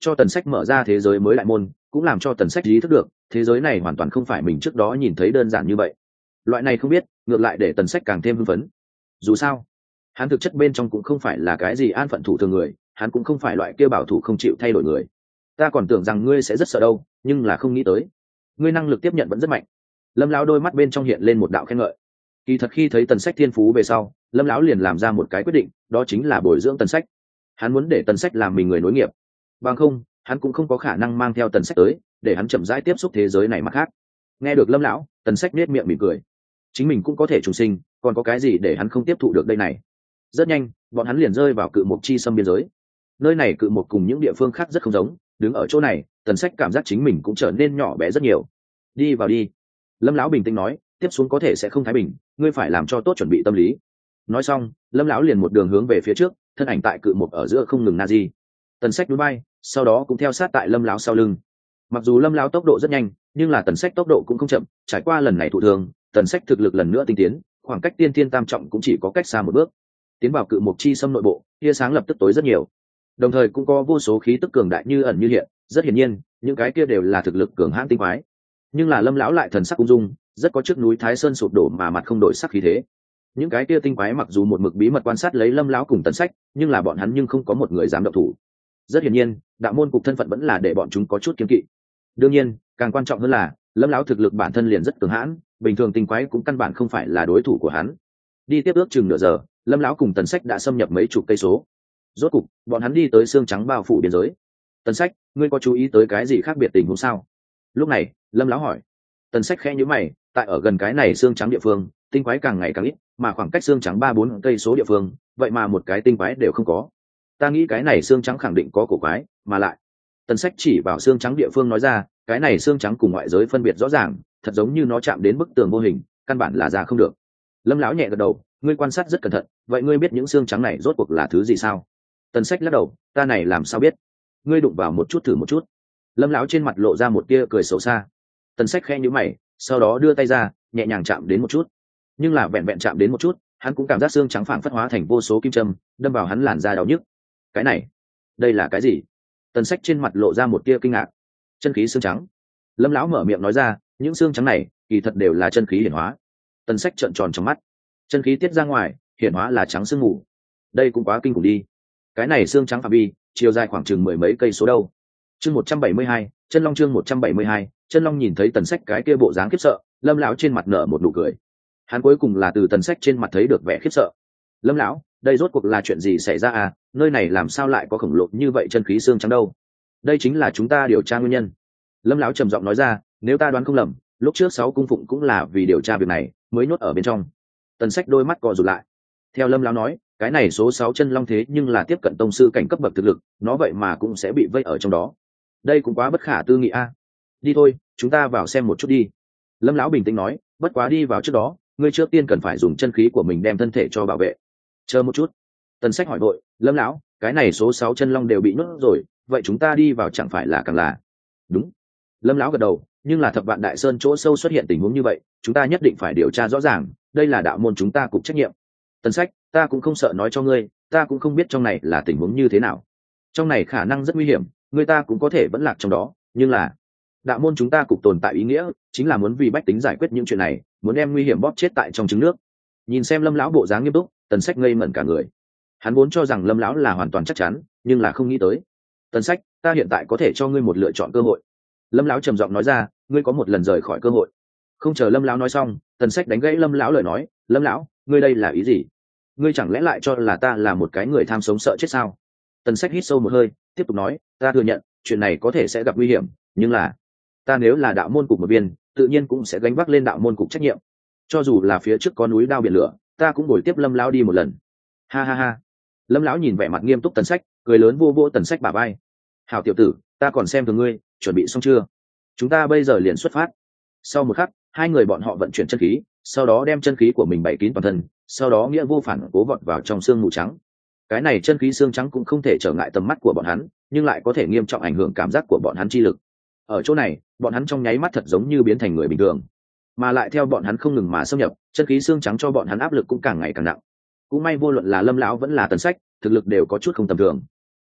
cho tần sách mở ra thế giới mới đại môn, cũng làm cho tần sách ý thức được thế giới này hoàn toàn không phải mình trước đó nhìn thấy đơn giản như vậy. Loại này không biết ngược lại để tần sách càng thêm hưng phấn. Dù sao hắn thực chất bên trong cũng không phải là cái gì an phận thủ thường người, hắn cũng không phải loại kia bảo thủ không chịu thay đổi người. Ta còn tưởng rằng ngươi sẽ rất sợ đâu, nhưng là không nghĩ tới ngươi năng lực tiếp nhận vẫn rất mạnh. Lâm lão đôi mắt bên trong hiện lên một đạo khen ngợi. Kỳ thật khi thấy tần sách thiên phú về sau, Lâm lão liền làm ra một cái quyết định, đó chính là bồi dưỡng tần sách. Hắn muốn để tần sách làm mình người nối nghiệp, bằng không hắn cũng không có khả năng mang theo tần sách tới để hắn chậm rãi tiếp xúc thế giới này mặt khác. Nghe được Lâm lão, tần sách nết miệng mỉm cười. Chính mình cũng có thể trùng sinh, còn có cái gì để hắn không tiếp thụ được đây này. Rất nhanh bọn hắn liền rơi vào cự mục chi xâm biên giới. Nơi này cự mục cùng những địa phương khác rất không giống, đứng ở chỗ này tần sách cảm giác chính mình cũng trở nên nhỏ bé rất nhiều. Đi vào đi, Lâm lão bình tĩnh nói, tiếp xuống có thể sẽ không thái bình, ngươi phải làm cho tốt chuẩn bị tâm lý. Nói xong Lâm lão liền một đường hướng về phía trước, thân ảnh tại cự mục ở giữa không ngừng na di. Tần sách núi bay, sau đó cũng theo sát tại Lâm lão sau lưng. Mặc dù Lâm lão tốc độ rất nhanh, nhưng là tần sách tốc độ cũng không chậm. Trải qua lần này thụ thương, tần sách thực lực lần nữa tinh tiến, khoảng cách tiên thiên tam trọng cũng chỉ có cách xa một bước. Tiến vào cự mục chi xâm nội bộ, tia sáng lập tức tối rất nhiều, đồng thời cũng có vô số khí tức cường đại như ẩn như hiện. Rất hiển nhiên những cái kia đều là thực lực cường hãn tinh quái, nhưng là Lâm lão lại thần sắc ung dung, rất có trước núi Thái Sơn sụp đổ mà mặt không đổi sắc khí thế. Những cái kia tinh quái mặc dù một mực bí mật quan sát lấy Lâm lão cùng tần sách, nhưng là bọn hắn nhưng không có một người dám động thủ. Rất hiển nhiên đạo môn cục thân phận vẫn là để bọn chúng có chút kiêng kỵ. Đương nhiên càng quan trọng hơn là Lâm lão thực lực bản thân liền rất cường hãn, bình thường tinh quái cũng căn bản không phải là đối thủ của hắn. Đi tiếp ước chừng nửa giờ, Lâm lão cùng tần sách đã xâm nhập mấy chục cây số. Rốt cục bọn hắn đi tới xương trắng bao phủ biên giới. Tần sách, ngươi có chú ý tới cái gì khác biệt tình huống sao? Lúc này Lâm lão hỏi. Tần sách khẽ nhíu mày, tại ở gần cái này xương trắng địa phương tinh quái càng ngày càng ít, mà khoảng cách xương trắng ba bốn cây số địa phương vậy mà một cái tinh quái đều không có. Ta nghĩ cái này xương trắng khẳng định có cổ quái, mà lại tần sách chỉ vào xương trắng địa phương nói ra, cái này xương trắng cùng ngoại giới phân biệt rõ ràng, thật giống như nó chạm đến bức tường vô hình, căn bản là ra không được. Lâm lão nhẹ gật đầu, ngươi quan sát rất cẩn thận, vậy ngươi biết những xương trắng này rốt cuộc là thứ gì sao? Tần sách lắc đầu, ta này làm sao biết, ngươi đụng vào một chút thử một chút. Lâm lão trên mặt lộ ra một tia cười xấu xa. Tần sách khẽ nhíu mày, sau đó đưa tay ra nhẹ nhàng chạm đến một chút, nhưng là vẹn vẹn chạm đến một chút, hắn cũng cảm giác xương trắng phảng phất hóa thành vô số kim châm đâm vào hắn làn da đau nhức. Cái này, đây là cái gì? Tần sách trên mặt lộ ra một tia kinh ngạc. Chân khí xương trắng. Lâm lão mở miệng nói ra, những xương trắng này kỳ thật đều là chân khí hiển hóa. Tần sách trợn tròn trong mắt. Chân khí tiết ra ngoài, hiển hóa là trắng xương mù. Đây cũng quá kinh khủng đi. Cái này xương trắng phạm vi chiều dài khoảng chừng mười mấy cây số đâu. Chương một trăm bảy mươi hai, chân long. Chương một trăm bảy mươi hai, chân long. Nhìn thấy tần sách cái kia bộ dáng khiếp sợ, Lâm lão trên mặt nở một nụ cười. Hắn cuối cùng là từ tần sách trên mặt thấy được vẻ khiếp sợ. Lâm lão, đây rốt cuộc là chuyện gì xảy ra à? Nơi này làm sao lại có khổng lồ như vậy chân khí xương trắng đâu? Đây chính là chúng ta điều tra nguyên nhân. Lâm lão trầm giọng nói ra, nếu ta đoán không lầm, lúc trước sáu cung phụng cũng là vì điều tra việc này mới nhốt ở bên trong. Tần sách đôi mắt co rụt lại. Theo Lâm lão nói, cái này số sáu chân long thế nhưng là tiếp cận tông sư cảnh cấp bậc thực lực, nó vậy mà cũng sẽ bị vây ở trong đó. Đây cũng quá bất khả tư nghị a. Đi thôi, chúng ta vào xem một chút đi. Lâm lão bình tĩnh nói, bất quá đi vào trước đó, ngươi trước tiên cần phải dùng chân khí của mình đem thân thể cho bảo vệ. Chờ một chút. Tần sách hỏi vội, Lâm lão, cái này số sáu chân long đều bị nhốt rồi, vậy chúng ta đi vào chẳng phải là càng là? Đúng. Lâm lão gật đầu, nhưng là Thập Vạn Đại Sơn chỗ sâu xuất hiện tình huống như vậy, chúng ta nhất định phải điều tra rõ ràng, đây là đạo môn chúng ta cục trách nhiệm. Tần sách, ta cũng không sợ nói cho ngươi, ta cũng không biết trong này là tình huống như thế nào. Trong này khả năng rất nguy hiểm, người ta cũng có thể vẫn lạc trong đó, nhưng là đạo môn chúng ta cục tồn tại ý nghĩa chính là muốn vì bách tính giải quyết những chuyện này, muốn đem nguy hiểm bóp chết tại trong trứng nước. Nhìn xem Lâm lão bộ dáng nghiêm túc, Tần sách ngây ngẩn cả người. Hắn vốn cho rằng Lâm lão là hoàn toàn chắc chắn, nhưng là không nghĩ tới. Tần sách, ta hiện tại có thể cho ngươi một lựa chọn cơ hội. Lâm lão trầm giọng nói ra, ngươi có một lần rời khỏi cơ hội. Không chờ Lâm lão nói xong, Tần sách đánh gãy Lâm lão lời nói, Lâm lão, ngươi đây là ý gì? Ngươi chẳng lẽ lại cho là ta là một cái người tham sống sợ chết sao? Tần sách hít sâu một hơi, tiếp tục nói, ta thừa nhận chuyện này có thể sẽ gặp nguy hiểm, nhưng là ta nếu là đạo môn cục một viên, tự nhiên cũng sẽ gánh vác lên đạo môn cục trách nhiệm. Cho dù là phía trước có núi đao biển lửa, ta cũng bồi tiếp Lâm lão đi một lần. Ha ha ha. Lâm lão nhìn vẻ mặt nghiêm túc Tần sách, cười lớn vô vô Tần sách bả vai. Hảo tiểu tử, ta còn xem thường ngươi, chuẩn bị xong chưa? Chúng ta bây giờ liền xuất phát. Sau một khắc, hai người bọn họ vận chuyển chân khí, sau đó đem chân khí của mình bày kín toàn thân, sau đó nghĩa vô phản cố vọt vào trong xương mù trắng. Cái này chân khí xương trắng cũng không thể trở ngại tầm mắt của bọn hắn, nhưng lại có thể nghiêm trọng ảnh hưởng cảm giác của bọn hắn chi lực. Ở chỗ này, bọn hắn trong nháy mắt thật giống như biến thành người bình thường, mà lại theo bọn hắn không ngừng mà xâm nhập, chân khí xương trắng cho bọn hắn áp lực cũng càng ngày càng nặng. Cũng may vô luận là Lâm lão vẫn là Tần sách, thực lực đều có chút không tầm thường.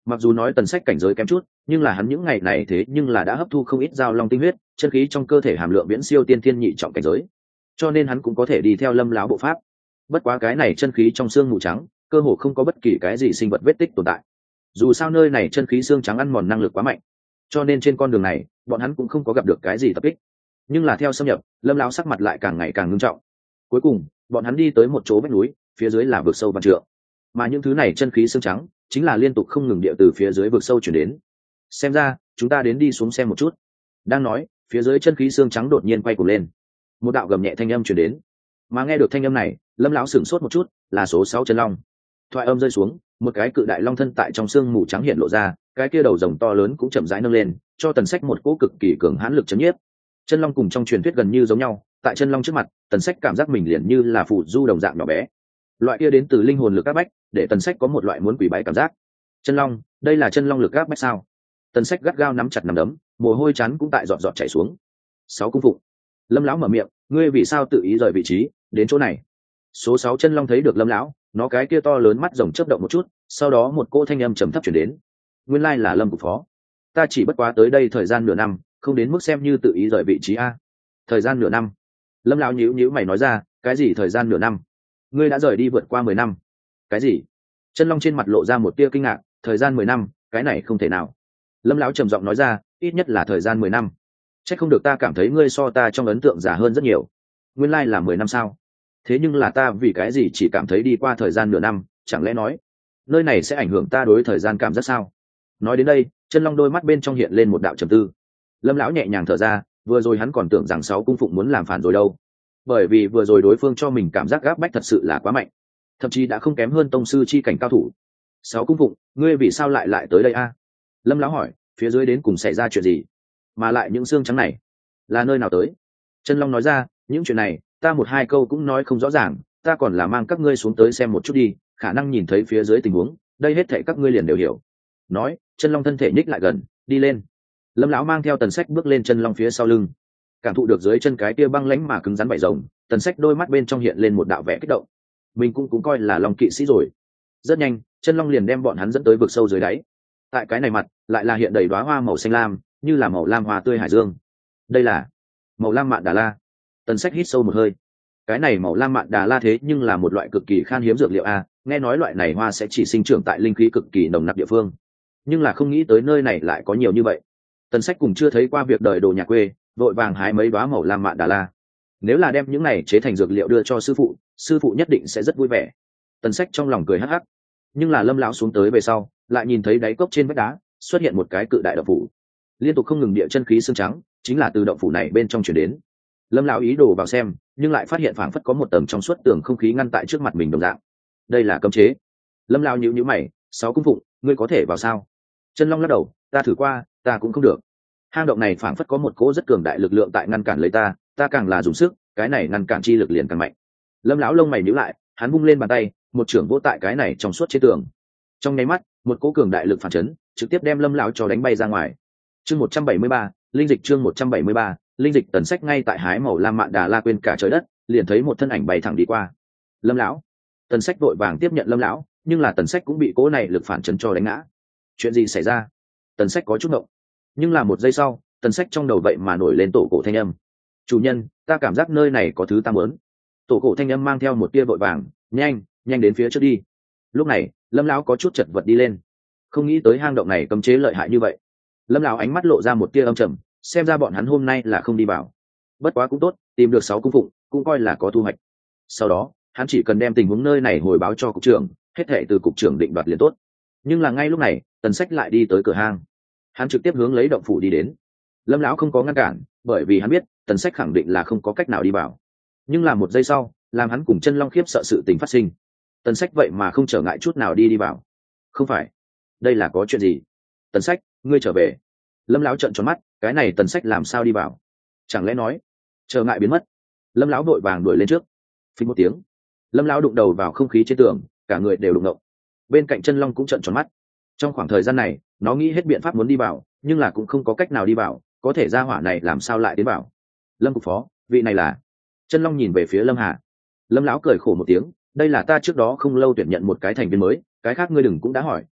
Mặc dù nói Tần Sách cảnh giới kém chút, nhưng là hắn những ngày này thế nhưng là đã hấp thu không ít giao long tinh huyết, chân khí trong cơ thể hàm lượng viễn siêu tiên thiên nhị trọng cảnh giới, cho nên hắn cũng có thể đi theo Lâm lão bộ pháp. Bất quá cái này chân khí trong xương mù trắng, cơ hồ không có bất kỳ cái gì sinh vật vết tích tồn tại. Dù sao nơi này chân khí xương trắng ăn mòn năng lực quá mạnh, cho nên trên con đường này, bọn hắn cũng không có gặp được cái gì tập kích. Nhưng là theo xâm nhập, Lâm lão sắc mặt lại càng ngày càng nghiêm trọng. Cuối cùng, bọn hắn đi tới một chỗ vách núi, phía dưới là vực sâu vạn trượng. Mà những thứ này chân khí xương trắng, chính là liên tục không ngừng địa từ phía dưới vực sâu chuyển đến. Xem ra, chúng ta đến đi xuống xem một chút. Đang nói, phía dưới chân khí xương trắng đột nhiên quay cuồng lên. Một đạo gầm nhẹ thanh âm truyền đến. Mà nghe được thanh âm này, Lâm lão sửng sốt một chút, là số sáu chân long. Thoại âm rơi xuống, một cái cự đại long thân tại trong xương mù trắng hiện lộ ra, cái kia đầu rồng to lớn cũng chậm rãi nâng lên, cho Tần Sách một cỗ cực kỳ cường hãn lực chấn nhiếp. Chân long cùng trong truyền thuyết gần như giống nhau, tại chân long trước mặt, Tần Sách cảm giác mình liền như là phù du đồng dạng nhỏ bé. Loại kia đến từ linh hồn lực áp bách, để Tần Sách có một loại muốn quỳ bái cảm giác. Chân long, đây là chân long lực áp bách sao? Tần Sách gắt gao nắm chặt nắm đấm, mồ hôi chán cũng tại giọt giọt chảy xuống. Sáu cung phụng. Lâm lão mở miệng, ngươi vì sao tự ý rời vị trí, đến chỗ này? Số sáu chân long thấy được Lâm lão, nó cái kia to lớn mắt rồng chớp động một chút, sau đó một cỗ thanh âm trầm thấp truyền đến. Nguyên lai là Lâm cục phó. Ta chỉ bất quá tới đây thời gian nửa năm, không đến mức xem như tự ý rời vị trí a. Thời gian nửa năm? Lâm lão nhíu nhíu mày nói ra, cái gì thời gian nửa năm? Ngươi đã rời đi vượt qua mười năm. Cái gì? Chân long trên mặt lộ ra một tia kinh ngạc, thời gian mười năm, cái này không thể nào. Lâm lão trầm giọng nói ra, ít nhất là thời gian mười năm. Chắc không được ta cảm thấy ngươi so ta trong ấn tượng già hơn rất nhiều. Nguyên lai là mười năm sao? Thế nhưng là ta vì cái gì chỉ cảm thấy đi qua thời gian nửa năm, chẳng lẽ nói nơi này sẽ ảnh hưởng ta đối thời gian cảm giác sao? Nói đến đây, chân long đôi mắt bên trong hiện lên một đạo trầm tư. Lâm lão nhẹ nhàng thở ra, vừa rồi hắn còn tưởng rằng sáu cung phụng muốn làm phản rồi đâu, bởi vì vừa rồi đối phương cho mình cảm giác gáp bách thật sự là quá mạnh, thậm chí đã không kém hơn tông sư chi cảnh cao thủ. Sáu cung phụng, ngươi vì sao lại lại tới đây a? Lâm lão hỏi, phía dưới đến cùng xảy ra chuyện gì, mà lại những xương trắng này là nơi nào tới? Chân long nói ra, những chuyện này ta một hai câu cũng nói không rõ ràng, ta còn là mang các ngươi xuống tới xem một chút đi, khả năng nhìn thấy phía dưới tình huống, đây hết thảy các ngươi liền đều hiểu. Nói, chân long thân thể nhích lại gần, đi lên. Lâm lão mang theo Tần Sách bước lên chân long phía sau lưng, cảm thụ được dưới chân cái kia băng lãnh mà cứng rắn vảy rồng, Tần Sách đôi mắt bên trong hiện lên một đạo vẻ kích động. Mình cũng cũng coi là long kỵ sĩ rồi. Rất nhanh, chân long liền đem bọn hắn dẫn tới vực sâu dưới đáy. Tại cái này mặt, lại là hiện đầy đóa hoa màu xanh lam, như là màu lam hoa tươi hải dương. Đây là màu lam mạn đà la. Tần Sách hít sâu một hơi. Cái này màu lam mạn đà la thế nhưng là một loại cực kỳ khan hiếm dược liệu a, nghe nói loại này hoa sẽ chỉ sinh trưởng tại linh khí cực kỳ nồng nặc địa phương, nhưng là không nghĩ tới nơi này lại có nhiều như vậy. Tần Sách cùng chưa thấy qua việc đời đồ nhà quê, vội vàng hái mấy đóa màu lam mạn đà la. Nếu là đem những này chế thành dược liệu đưa cho sư phụ, sư phụ nhất định sẽ rất vui vẻ. Tần Sách trong lòng cười hắc hắc. Nhưng là Lâm lão xuống tới về sau, lại nhìn thấy đáy cốc trên vách đá xuất hiện một cái cự đại động phủ, liên tục không ngừng địa chân khí xương trắng, chính là từ động phủ này bên trong truyền đến. Lâm lão ý đồ vào xem, nhưng lại phát hiện phảng phất có một tầng trong suốt tường không khí ngăn tại trước mặt mình đồng dạng. Đây là cấm chế. Lâm lão nhíu nhíu mày, sáu cung phụng, ngươi có thể vào sao? Chân long lắc đầu, ta thử qua, ta cũng không được. Hang động này phảng phất có một cỗ rất cường đại lực lượng tại ngăn cản lấy ta, ta càng là dùng sức, cái này ngăn cản chi lực liền càng mạnh. Lâm lão lông mày nhíu lại, hắn vung lên bàn tay, một trưởng vỗ tại cái này trong suốt trên tường. Trong nháy mắt, một cỗ cường đại lực phản chấn, trực tiếp đem Lâm lão cho đánh bay ra ngoài. Chương một trăm bảy mươi ba, linh dịch chương một trăm bảy mươi ba, linh dịch. Tần Sách ngay tại hái màu lam mạn đà la quên cả trời đất, liền thấy một thân ảnh bay thẳng đi qua. Lâm lão. Tần Sách vội vàng tiếp nhận Lâm lão, nhưng là Tần Sách cũng bị cỗ này lực phản chấn cho đánh ngã. Chuyện gì xảy ra? Tần Sách có chút ngộng. Nhưng là một giây sau, Tần Sách trong đầu vậy mà nổi lên tổ cổ thanh âm. Chủ nhân, ta cảm giác nơi này có thứ ta muốn. Tổ cổ thanh âm mang theo một tia vội vàng, nhanh, nhanh đến phía trước đi. Lúc này, Lâm lão có chút chật vật đi lên. Không nghĩ tới hang động này cấm chế lợi hại như vậy. Lâm lão ánh mắt lộ ra một tia âm trầm, xem ra bọn hắn hôm nay là không đi vào. Bất quá cũng tốt, tìm được sáu cung phụng, cũng coi là có thu hoạch. Sau đó, hắn chỉ cần đem tình huống nơi này hồi báo cho cục trưởng, hết thảy từ cục trưởng định đoạt liền tốt. Nhưng là ngay lúc này, Tần Sách lại đi tới cửa hang. Hắn trực tiếp hướng lấy động phủ đi đến. Lâm lão không có ngăn cản, bởi vì hắn biết Tần Sách khẳng định là không có cách nào đi vào. Nhưng là một giây sau, làm hắn cùng chân long khiếp sợ sự tình phát sinh. Tần Sách vậy mà không trở ngại chút nào đi đi vào. Không phải, đây là có chuyện gì? Tần Sách, ngươi trở về. Lâm lão trợn tròn mắt, cái này Tần Sách làm sao đi vào? Chẳng lẽ nói trở ngại biến mất? Lâm lão vội vàng đuổi lên trước. Phình một tiếng, Lâm lão đụng đầu vào không khí trên tường, cả người đều đụng ngộng. Bên cạnh chân long cũng trợn tròn mắt. Trong khoảng thời gian này, nó nghĩ hết biện pháp muốn đi vào, nhưng là cũng không có cách nào đi vào, có thể ra hỏa này làm sao lại tiến vào? Lâm cục phó, vị này là? Chân long nhìn về phía Lâm Hà. Lâm lão cười khổ một tiếng, đây là ta trước đó không lâu tuyển nhận một cái thành viên mới, cái khác ngươi đừng cũng đã hỏi,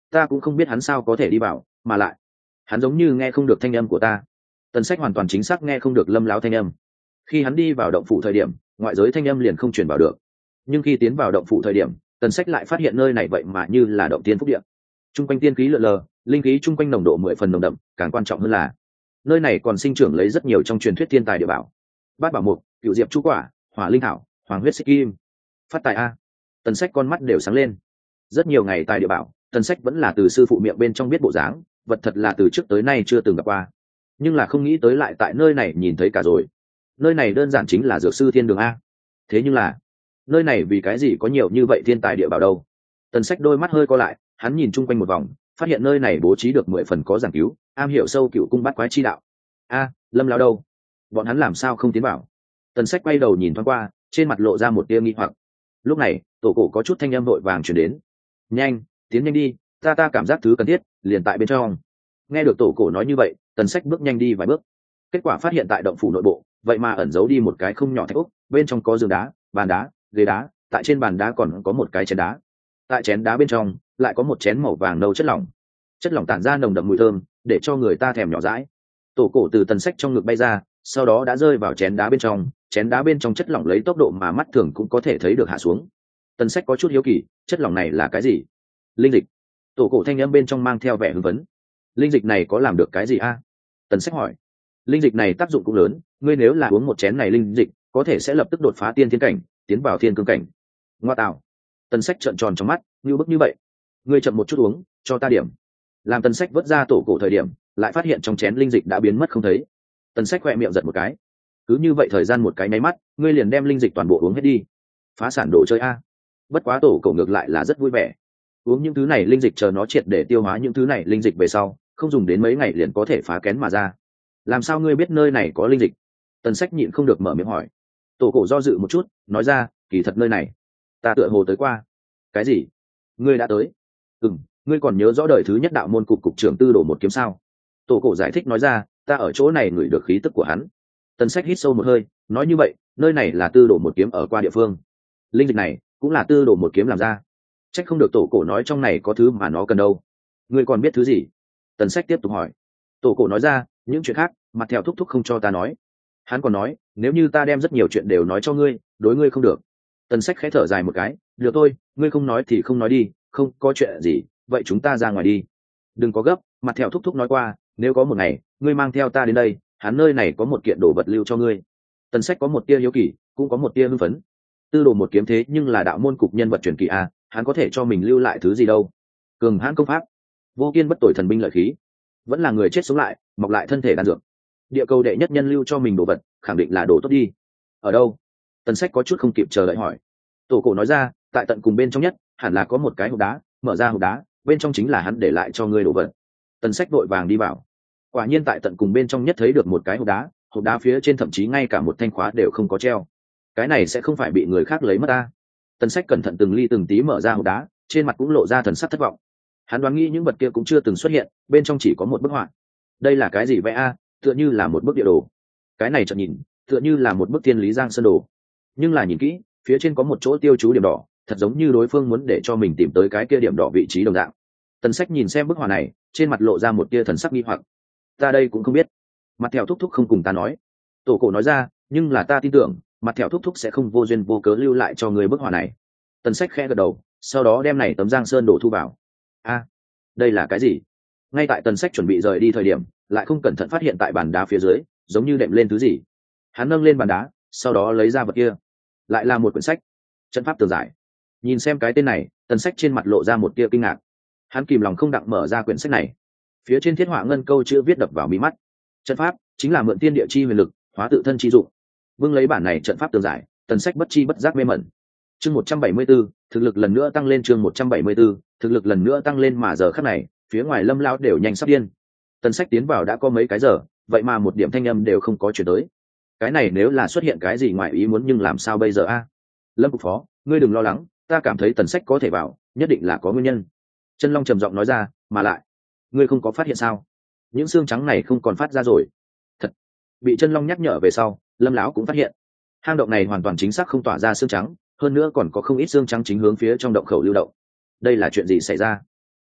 ta cũng không biết hắn sao có thể đi vào, mà lại hắn giống như nghe không được thanh âm của ta. Tần Sách hoàn toàn chính xác nghe không được Lâm Lão thanh âm. Khi hắn đi vào động phủ thời điểm, ngoại giới thanh âm liền không truyền vào được. Nhưng khi tiến vào động phủ thời điểm, Tần Sách lại phát hiện nơi này vậy mà như là động tiên phúc địa. Trung quanh tiên khí lượn lờ, linh khí trung quanh nồng độ mười phần nồng đậm, càng quan trọng hơn là nơi này còn sinh trưởng lấy rất nhiều trong truyền thuyết thiên tài địa bảo. Bát bảo mục, cựu diệp chu quả, hỏa linh thảo, hoàng huyết xích kim. Phát tài a. Tần Sách con mắt đều sáng lên. Rất nhiều ngày tài địa bảo, Tần Sách vẫn là từ sư phụ miệng bên trong biết bộ dáng, vật thật là từ trước tới nay chưa từng gặp qua. Nhưng là không nghĩ tới lại tại nơi này nhìn thấy cả rồi. Nơi này đơn giản chính là dược sư thiên đường a. Thế nhưng là nơi này vì cái gì có nhiều như vậy thiên tài địa bảo đâu? Tần Sách đôi mắt hơi co lại, hắn nhìn chung quanh một vòng, phát hiện nơi này bố trí được mười phần có giảng cứu, am hiểu sâu cựu cung bát quái chi đạo. A, Lâm Lão đâu? Bọn hắn làm sao không tiến vào? Tần Sách quay đầu nhìn thoáng qua, trên mặt lộ ra một tia nghi hoặc. Lúc này, tổ cổ có chút thanh âm vội vàng truyền đến. Nhanh, tiến nhanh đi, ta ta cảm giác thứ cần thiết liền tại bên trong. Nghe được tổ cổ nói như vậy, Tần Sách bước nhanh đi vài bước. Kết quả phát hiện tại động phủ nội bộ, vậy mà ẩn giấu đi một cái không nhỏ thạch ốc, bên trong có giường đá, bàn đá, ghế đá, tại trên bàn đá còn có một cái chén đá. Tại chén đá bên trong lại có một chén màu vàng nâu chất lỏng. Chất lỏng tản ra nồng đậm mùi thơm, để cho người ta thèm nhỏ dãi. Tổ cổ từ Tần Sách trong ngực bay ra, sau đó đã rơi vào chén đá bên trong, chén đá bên trong chất lỏng lấy tốc độ mà mắt thường cũng có thể thấy được hạ xuống. Tần Sách có chút hiếu kỳ, chất lỏng này là cái gì? Linh dịch. Tổ cổ thanh âm bên trong mang theo vẻ hưng phấn. Linh dịch này có làm được cái gì a? Tần Sách hỏi. Linh dịch này tác dụng cũng lớn, ngươi nếu là uống một chén này linh dịch, có thể sẽ lập tức đột phá tiên thiên cảnh, tiến vào thiên cương cảnh. Ngoa tạo. Tần Sách trợn tròn trong mắt, như bức như vậy. Ngươi chậm một chút uống, cho ta điểm. Làm Tần Sách vớt ra tổ cổ thời điểm, lại phát hiện trong chén linh dịch đã biến mất không thấy. Tần Sách khẽ miệng giật một cái. Cứ như vậy thời gian một cái nháy mắt, ngươi liền đem linh dịch toàn bộ uống hết đi. Phá sản đồ chơi a. Bất quá tổ cổ ngược lại là rất vui vẻ. Uống những thứ này linh dịch chờ nó triệt để tiêu hóa những thứ này linh dịch về sau, không dùng đến mấy ngày liền có thể phá kén mà ra. Làm sao ngươi biết nơi này có linh dịch? Tần Sách nhịn không được mở miệng hỏi. Tổ cổ do dự một chút, nói ra, kỳ thật nơi này ta tựa hồ tới qua. Cái gì? Ngươi đã tới? Ừm, ngươi còn nhớ rõ đời thứ nhất đạo môn cục cục trưởng Tư Đồ một kiếm sao? Tổ cổ giải thích nói ra, ta ở chỗ này ngửi được khí tức của hắn. Tần Sách hít sâu một hơi, nói như vậy, nơi này là Tư Đồ một kiếm ở qua địa phương. Linh dịch này cũng là Tư Đồ một kiếm làm ra. Trách không được tổ cổ nói trong này có thứ mà nó cần đâu. Ngươi còn biết thứ gì? Tần Sách tiếp tục hỏi. Tổ cổ nói ra, những chuyện khác, mặt theo thúc thúc không cho ta nói. Hắn còn nói, nếu như ta đem rất nhiều chuyện đều nói cho ngươi, đối ngươi không được. Tần Sách khẽ thở dài một cái, được thôi, ngươi không nói thì không nói đi, không có chuyện gì, vậy chúng ta ra ngoài đi. Đừng có gấp, mặt theo thúc thúc nói qua, nếu có một ngày ngươi mang theo ta đến đây, hắn nơi này có một kiện đồ vật lưu cho ngươi. Tần Sách có một tia hiếu kỳ, cũng có một tia hưng phấn. Tư Đồ một kiếm thế nhưng là đạo môn cục nhân vật truyền kỳ a, hắn có thể cho mình lưu lại thứ gì đâu? Cường hãn công pháp, vô kiên bất tồi thần binh lợi khí, vẫn là người chết sống lại, mọc lại thân thể đan dược. Địa cầu đệ nhất nhân lưu cho mình đồ vật, khẳng định là đồ tốt đi. Ở đâu? Tần Sách có chút không kịp chờ đợi hỏi. Tổ cổ nói ra, tại tận cùng bên trong nhất, hẳn là có một cái hộp đá, mở ra hộp đá, bên trong chính là hắn để lại cho ngươi đồ vật. Tần Sách vội vàng đi vào. Quả nhiên tại tận cùng bên trong nhất thấy được một cái hộp đá, hộp đá phía trên thậm chí ngay cả một thanh khóa đều không có treo. Cái này sẽ không phải bị người khác lấy mất ta? Tần Sách cẩn thận từng ly từng tí mở ra hộp đá, trên mặt cũng lộ ra thần sắc thất vọng. Hắn đoán nghĩ những vật kia cũng chưa từng xuất hiện, bên trong chỉ có một bức họa. Đây là cái gì vậy a? Tựa như là một bức địa đồ. Cái này chợt nhìn, tựa như là một bức Thiên Lý Giang sơn đồ. Nhưng là nhìn kỹ, phía trên có một chỗ tiêu chú điểm đỏ, thật giống như đối phương muốn để cho mình tìm tới cái kia điểm đỏ vị trí đồng dạng. Tần Sách nhìn xem bức họa này, trên mặt lộ ra một tia thần sắc nghi hoặc. Ta đây cũng không biết. Mặt Thẹo thúc thúc không cùng ta nói. Tổ cổ nói ra, nhưng là ta tin tưởng, Mặt Thẹo thúc thúc sẽ không vô duyên vô cớ lưu lại cho người bức họa này. Tần Sách khẽ gật đầu, sau đó đem này tấm Giang sơn đồ thu vào. A, đây là cái gì? Ngay tại Tần Sách chuẩn bị rời đi thời điểm, lại không cẩn thận phát hiện tại bàn đá phía dưới, giống như đệm lên thứ gì. Hắn nâng lên bàn đá, sau đó lấy ra vật kia, lại là một quyển sách, trận pháp tường giải. Nhìn xem cái tên này, Tần Sách trên mặt lộ ra một tia kinh ngạc. Hắn kìm lòng không đặng mở ra quyển sách này. Phía trên thiết họa ngân câu chữ viết đập vào mí mắt. Trận pháp chính là mượn tiên địa chi huyền lực, hóa tự thân chi dụng. Vương lấy bản này trận pháp tường giải, Tần Sách bất chi bất giác mê mẩn. Chương một trăm bảy mươi 74, thực lực lần nữa tăng lên. Chương một trăm bảy mươi 74, thực lực lần nữa tăng lên. Mà giờ khắc này, phía ngoài Lâm Lão đều nhanh sắp điên. Tần Sách tiến vào đã có mấy cái giờ, vậy mà một điểm thanh âm đều không có chuyển tới. Cái này nếu là xuất hiện cái gì ngoài ý muốn, nhưng làm sao bây giờ a? Lâm cục phó, ngươi đừng lo lắng, ta cảm thấy Tần Sách có thể vào, nhất định là có nguyên nhân. Chân Long trầm giọng nói ra, mà lại, ngươi không có phát hiện sao? Những xương trắng này không còn phát ra rồi. Thật. Bị Chân Long nhắc nhở về sau, Lâm lão cũng phát hiện, hang động này hoàn toàn chính xác không tỏa ra xương trắng, hơn nữa còn có không ít xương trắng chính hướng phía trong động khẩu lưu động. Đây là chuyện gì xảy ra?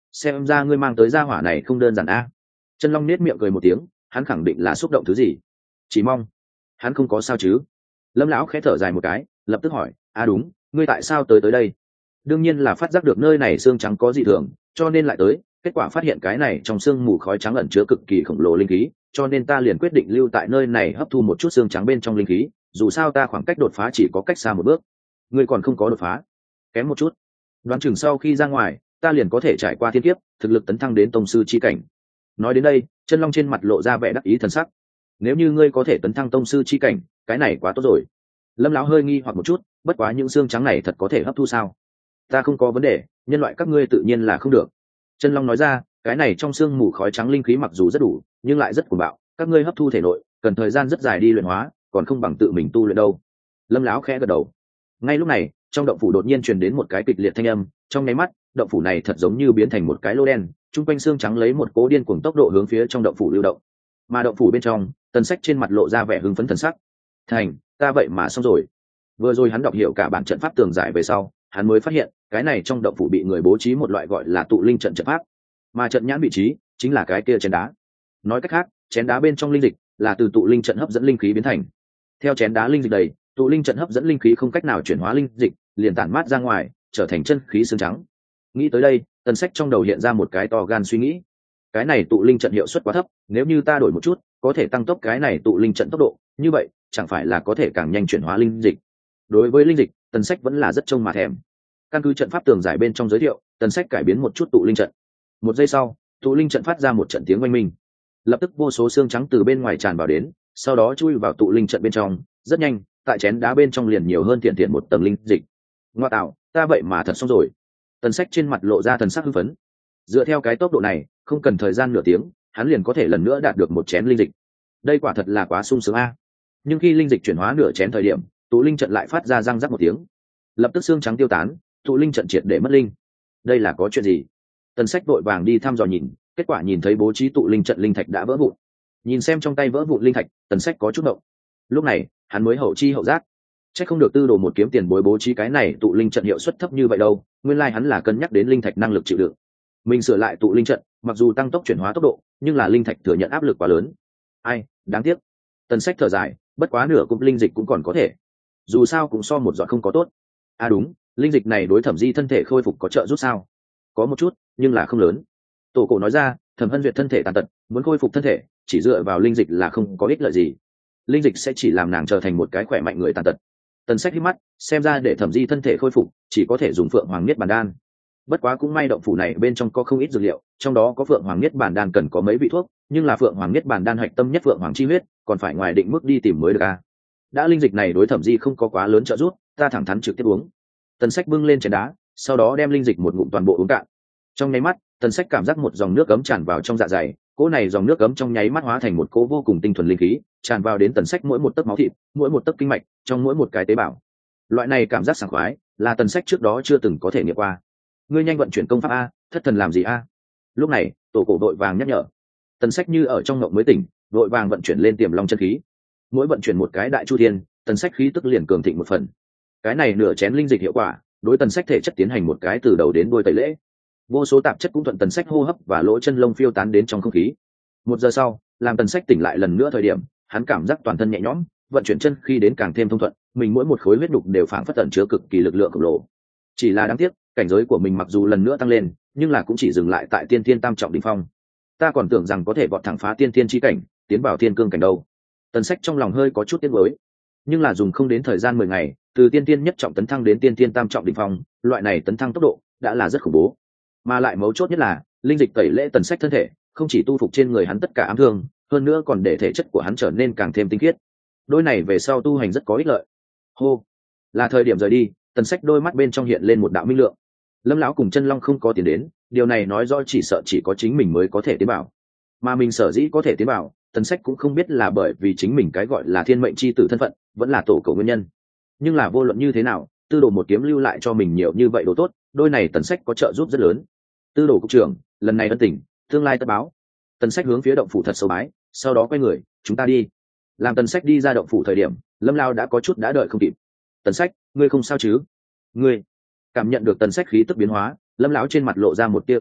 xem ra ngươi mang tới gia hỏa này không đơn giản a. Chân Long nết miệng cười một tiếng, hắn khẳng định là xúc động thứ gì, chỉ mong hắn không có sao chứ. Lâm lão khẽ thở dài một cái, lập tức hỏi, a đúng, ngươi tại sao tới tới đây? Đương nhiên là phát giác được nơi này xương trắng có dị thường, cho nên lại tới. Kết quả phát hiện cái này trong xương mù khói trắng ẩn chứa cực kỳ khổng lồ linh khí, cho nên ta liền quyết định lưu tại nơi này hấp thu một chút xương trắng bên trong linh khí. Dù sao ta khoảng cách đột phá chỉ có cách xa một bước. Ngươi còn không có đột phá, kém một chút. Đoán chừng sau khi ra ngoài, ta liền có thể trải qua thiên kiếp, thực lực tấn thăng đến tông sư chi cảnh. Nói đến đây, Chân Long trên mặt lộ ra vẻ đắc ý thần sắc. Nếu như ngươi có thể tấn thăng tông sư chi cảnh, cái này quá tốt rồi. Lâm lão hơi nghi hoặc một chút, bất quá những xương trắng này thật có thể hấp thu sao? Ta không có vấn đề, nhân loại các ngươi tự nhiên là không được. Chân Long nói ra, cái này trong xương mù khói trắng linh khí mặc dù rất đủ, nhưng lại rất cuồng bạo, các ngươi hấp thu thể nội, cần thời gian rất dài đi luyện hóa, còn không bằng tự mình tu luyện đâu. Lâm lão khẽ gật đầu. Ngay lúc này, trong động phủ đột nhiên truyền đến một cái kịch liệt thanh âm, trong nháy mắt, động phủ này thật giống như biến thành một cái lô đen, trung quanh xương trắng lấy một cố điên cuồng tốc độ hướng phía trong động phủ lưu động. Mà động phủ bên trong, Tần Sách trên mặt lộ ra vẻ hưng phấn thần sắc. Thành, ta vậy mà xong rồi. Vừa rồi hắn đọc hiểu cả bản trận pháp tường giải về sau, hắn mới phát hiện, cái này trong động phủ bị người bố trí một loại gọi là tụ linh trận trận pháp, mà trận nhãn vị trí chính là cái kia chén đá. Nói cách khác, chén đá bên trong linh dịch là từ tụ linh trận hấp dẫn linh khí biến thành. Theo chén đá linh dịch đầy, tụ linh trận hấp dẫn linh khí không cách nào chuyển hóa linh dịch, liền tản mát ra ngoài, trở thành chân khí xương trắng. Nghĩ tới đây, Tần Sách trong đầu hiện ra một cái to gan suy nghĩ. Cái này tụ linh trận hiệu suất quá thấp, nếu như ta đổi một chút, có thể tăng tốc cái này tụ linh trận tốc độ, như vậy, chẳng phải là có thể càng nhanh chuyển hóa linh dịch. Đối với linh dịch, Tần Sách vẫn là rất trông mà thèm. Căn cứ trận pháp tường giải bên trong giới thiệu, Tần Sách cải biến một chút tụ linh trận. Một giây sau, tụ linh trận phát ra một trận tiếng oanh minh. Lập tức vô số xương trắng từ bên ngoài tràn vào đến, sau đó chui vào tụ linh trận bên trong, rất nhanh, tại chén đá bên trong liền nhiều hơn tiện tiện một tầng linh dịch. Ngoa tạo, ta vậy mà thật xong rồi. Tần Sách trên mặt lộ ra thần sắc hưng phấn. Dựa theo cái tốc độ này, không cần thời gian nửa tiếng, hắn liền có thể lần nữa đạt được một chén linh dịch. Đây quả thật là quá sung sướng a. Nhưng khi linh dịch chuyển hóa nửa chén thời điểm, tụ linh trận lại phát ra răng rắc một tiếng. Lập tức xương trắng tiêu tán, tụ linh trận triệt để mất linh. Đây là có chuyện gì? Tần Sách vội vàng đi thăm dò nhìn, kết quả nhìn thấy bố trí tụ linh trận linh thạch đã vỡ vụn. Nhìn xem trong tay vỡ vụn linh thạch, Tần Sách có chút động. Lúc này, hắn mới hậu chi hậu giác, chắc không được Tư Đồ một kiếm tiền bối bố trí cái này tụ linh trận hiệu suất thấp như vậy đâu, nguyên lai like hắn là cân nhắc đến linh thạch năng lực chịu đựng. Mình sửa lại tụ linh trận, mặc dù tăng tốc chuyển hóa tốc độ, nhưng là linh thạch thừa nhận áp lực quá lớn. Ai, đáng tiếc. Tần Sách thở dài, bất quá nửa cục linh dịch cũng còn có thể. Dù sao cũng so một giọt không có tốt. À đúng, linh dịch này đối Thẩm Di thân thể khôi phục có trợ giúp sao? Có một chút, nhưng là không lớn. Tổ cổ nói ra, Thẩm Hân Duyệt thân thể tàn tật, muốn khôi phục thân thể, chỉ dựa vào linh dịch là không có ích lợi gì. Linh dịch sẽ chỉ làm nàng trở thành một cái khỏe mạnh người tàn tật. Tần Sách hít mắt, xem ra để Thẩm Di thân thể khôi phục, chỉ có thể dùng Phượng Hoàng Niết Bàn Đan. Bất quá cũng may động phủ này bên trong có không ít dược liệu, trong đó có Phượng Hoàng Niết Bàn Đan cần có mấy vị thuốc, nhưng là Phượng Hoàng Niết Bàn Đan hạch tâm nhất Phượng Hoàng chi huyết, còn phải ngoài định mức đi tìm mới được a. Đã linh dịch này đối Thẩm Di không có quá lớn trợ giúp, ta thẳng thắn trực tiếp uống. Tần Sách bưng lên chén đá, sau đó đem linh dịch một ngụm toàn bộ uống cạn. Trong nháy mắt, Tần Sách cảm giác một dòng nước ấm tràn vào trong dạ dày, cỗ này dòng nước ấm trong nháy mắt hóa thành một cỗ vô cùng tinh thuần linh khí, tràn vào đến Tần Sách mỗi một tấc máu thịt, mỗi một tấc kinh mạch, trong mỗi một cái tế bào. Loại này cảm giác sảng khoái, là Tần Sách trước đó chưa từng có thể nghiệm qua. Ngươi nhanh vận chuyển công pháp a, thất thần làm gì a? Lúc này, tổ cổ đội vàng nhắc nhở. Tần Sách như ở trong ngộng mới tỉnh, đội vàng vận chuyển lên Tiềm Long chân khí. Mỗi vận chuyển một cái đại chu thiên, Tần Sách khí tức liền cường thịnh một phần. Cái này nửa chén linh dịch hiệu quả, đối Tần Sách thể chất tiến hành một cái từ đầu đến đuôi tẩy lễ. Vô số tạp chất cũng thuận Tần Sách hô hấp và lỗ chân lông phiêu tán đến trong không khí. Một giờ sau, làm Tần Sách tỉnh lại lần nữa thời điểm, hắn cảm giác toàn thân nhẹ nhõm, vận chuyển chân khi đến càng thêm thông thuận, mình mỗi một khối huyết đục đều phảng phất tẩn chứa cực kỳ lực lượng khổng lồ. Chỉ là đáng tiếc, cảnh giới của mình mặc dù lần nữa tăng lên, nhưng là cũng chỉ dừng lại tại tiên thiên tam trọng đỉnh phong. Ta còn tưởng rằng có thể vọt thẳng phá tiên thiên chi cảnh, tiến vào thiên cương cảnh đâu. Tần Sách trong lòng hơi có chút tiếc nuối, nhưng là dùng không đến thời gian mười ngày, từ tiên thiên nhất trọng tấn thăng đến tiên thiên tam trọng đỉnh phong, loại này tấn thăng tốc độ đã là rất khủng bố. Mà lại mấu chốt nhất là, linh dịch tẩy lễ Tần Sách thân thể, không chỉ tu phục trên người hắn tất cả ám thương, hơn nữa còn để thể chất của hắn trở nên càng thêm tinh khiết. Đôi này về sau tu hành rất có ích lợi. Hô, là thời điểm rời đi. Tần Sách đôi mắt bên trong hiện lên một đạo minh lượng. Lâm lão cùng Chân Long không có tiền đến, điều này nói rõ chỉ sợ chỉ có chính mình mới có thể tiến bảo. Mà mình sở dĩ có thể tiến bảo, Tần Sách cũng không biết là bởi vì chính mình cái gọi là thiên mệnh chi tử thân phận, vẫn là tổ cầu nguyên nhân. Nhưng là vô luận như thế nào, Tư Đồ một kiếm lưu lại cho mình nhiều như vậy đồ tốt, đôi này Tần Sách có trợ giúp rất lớn. Tư Đồ cục trưởng, lần này ân tình, tương lai tất báo. Tần Sách hướng phía động phủ thật sâu bái, sau đó quay người, chúng ta đi. Làm Tần Sách đi ra động phủ thời điểm, Lâm Lao đã có chút đã đợi không kịp. Tần Sách, ngươi không sao chứ? Ngươi? Cảm nhận được Tần Sách khí tức biến hóa, Lâm lão trên mặt lộ ra một tia kinh ngạc,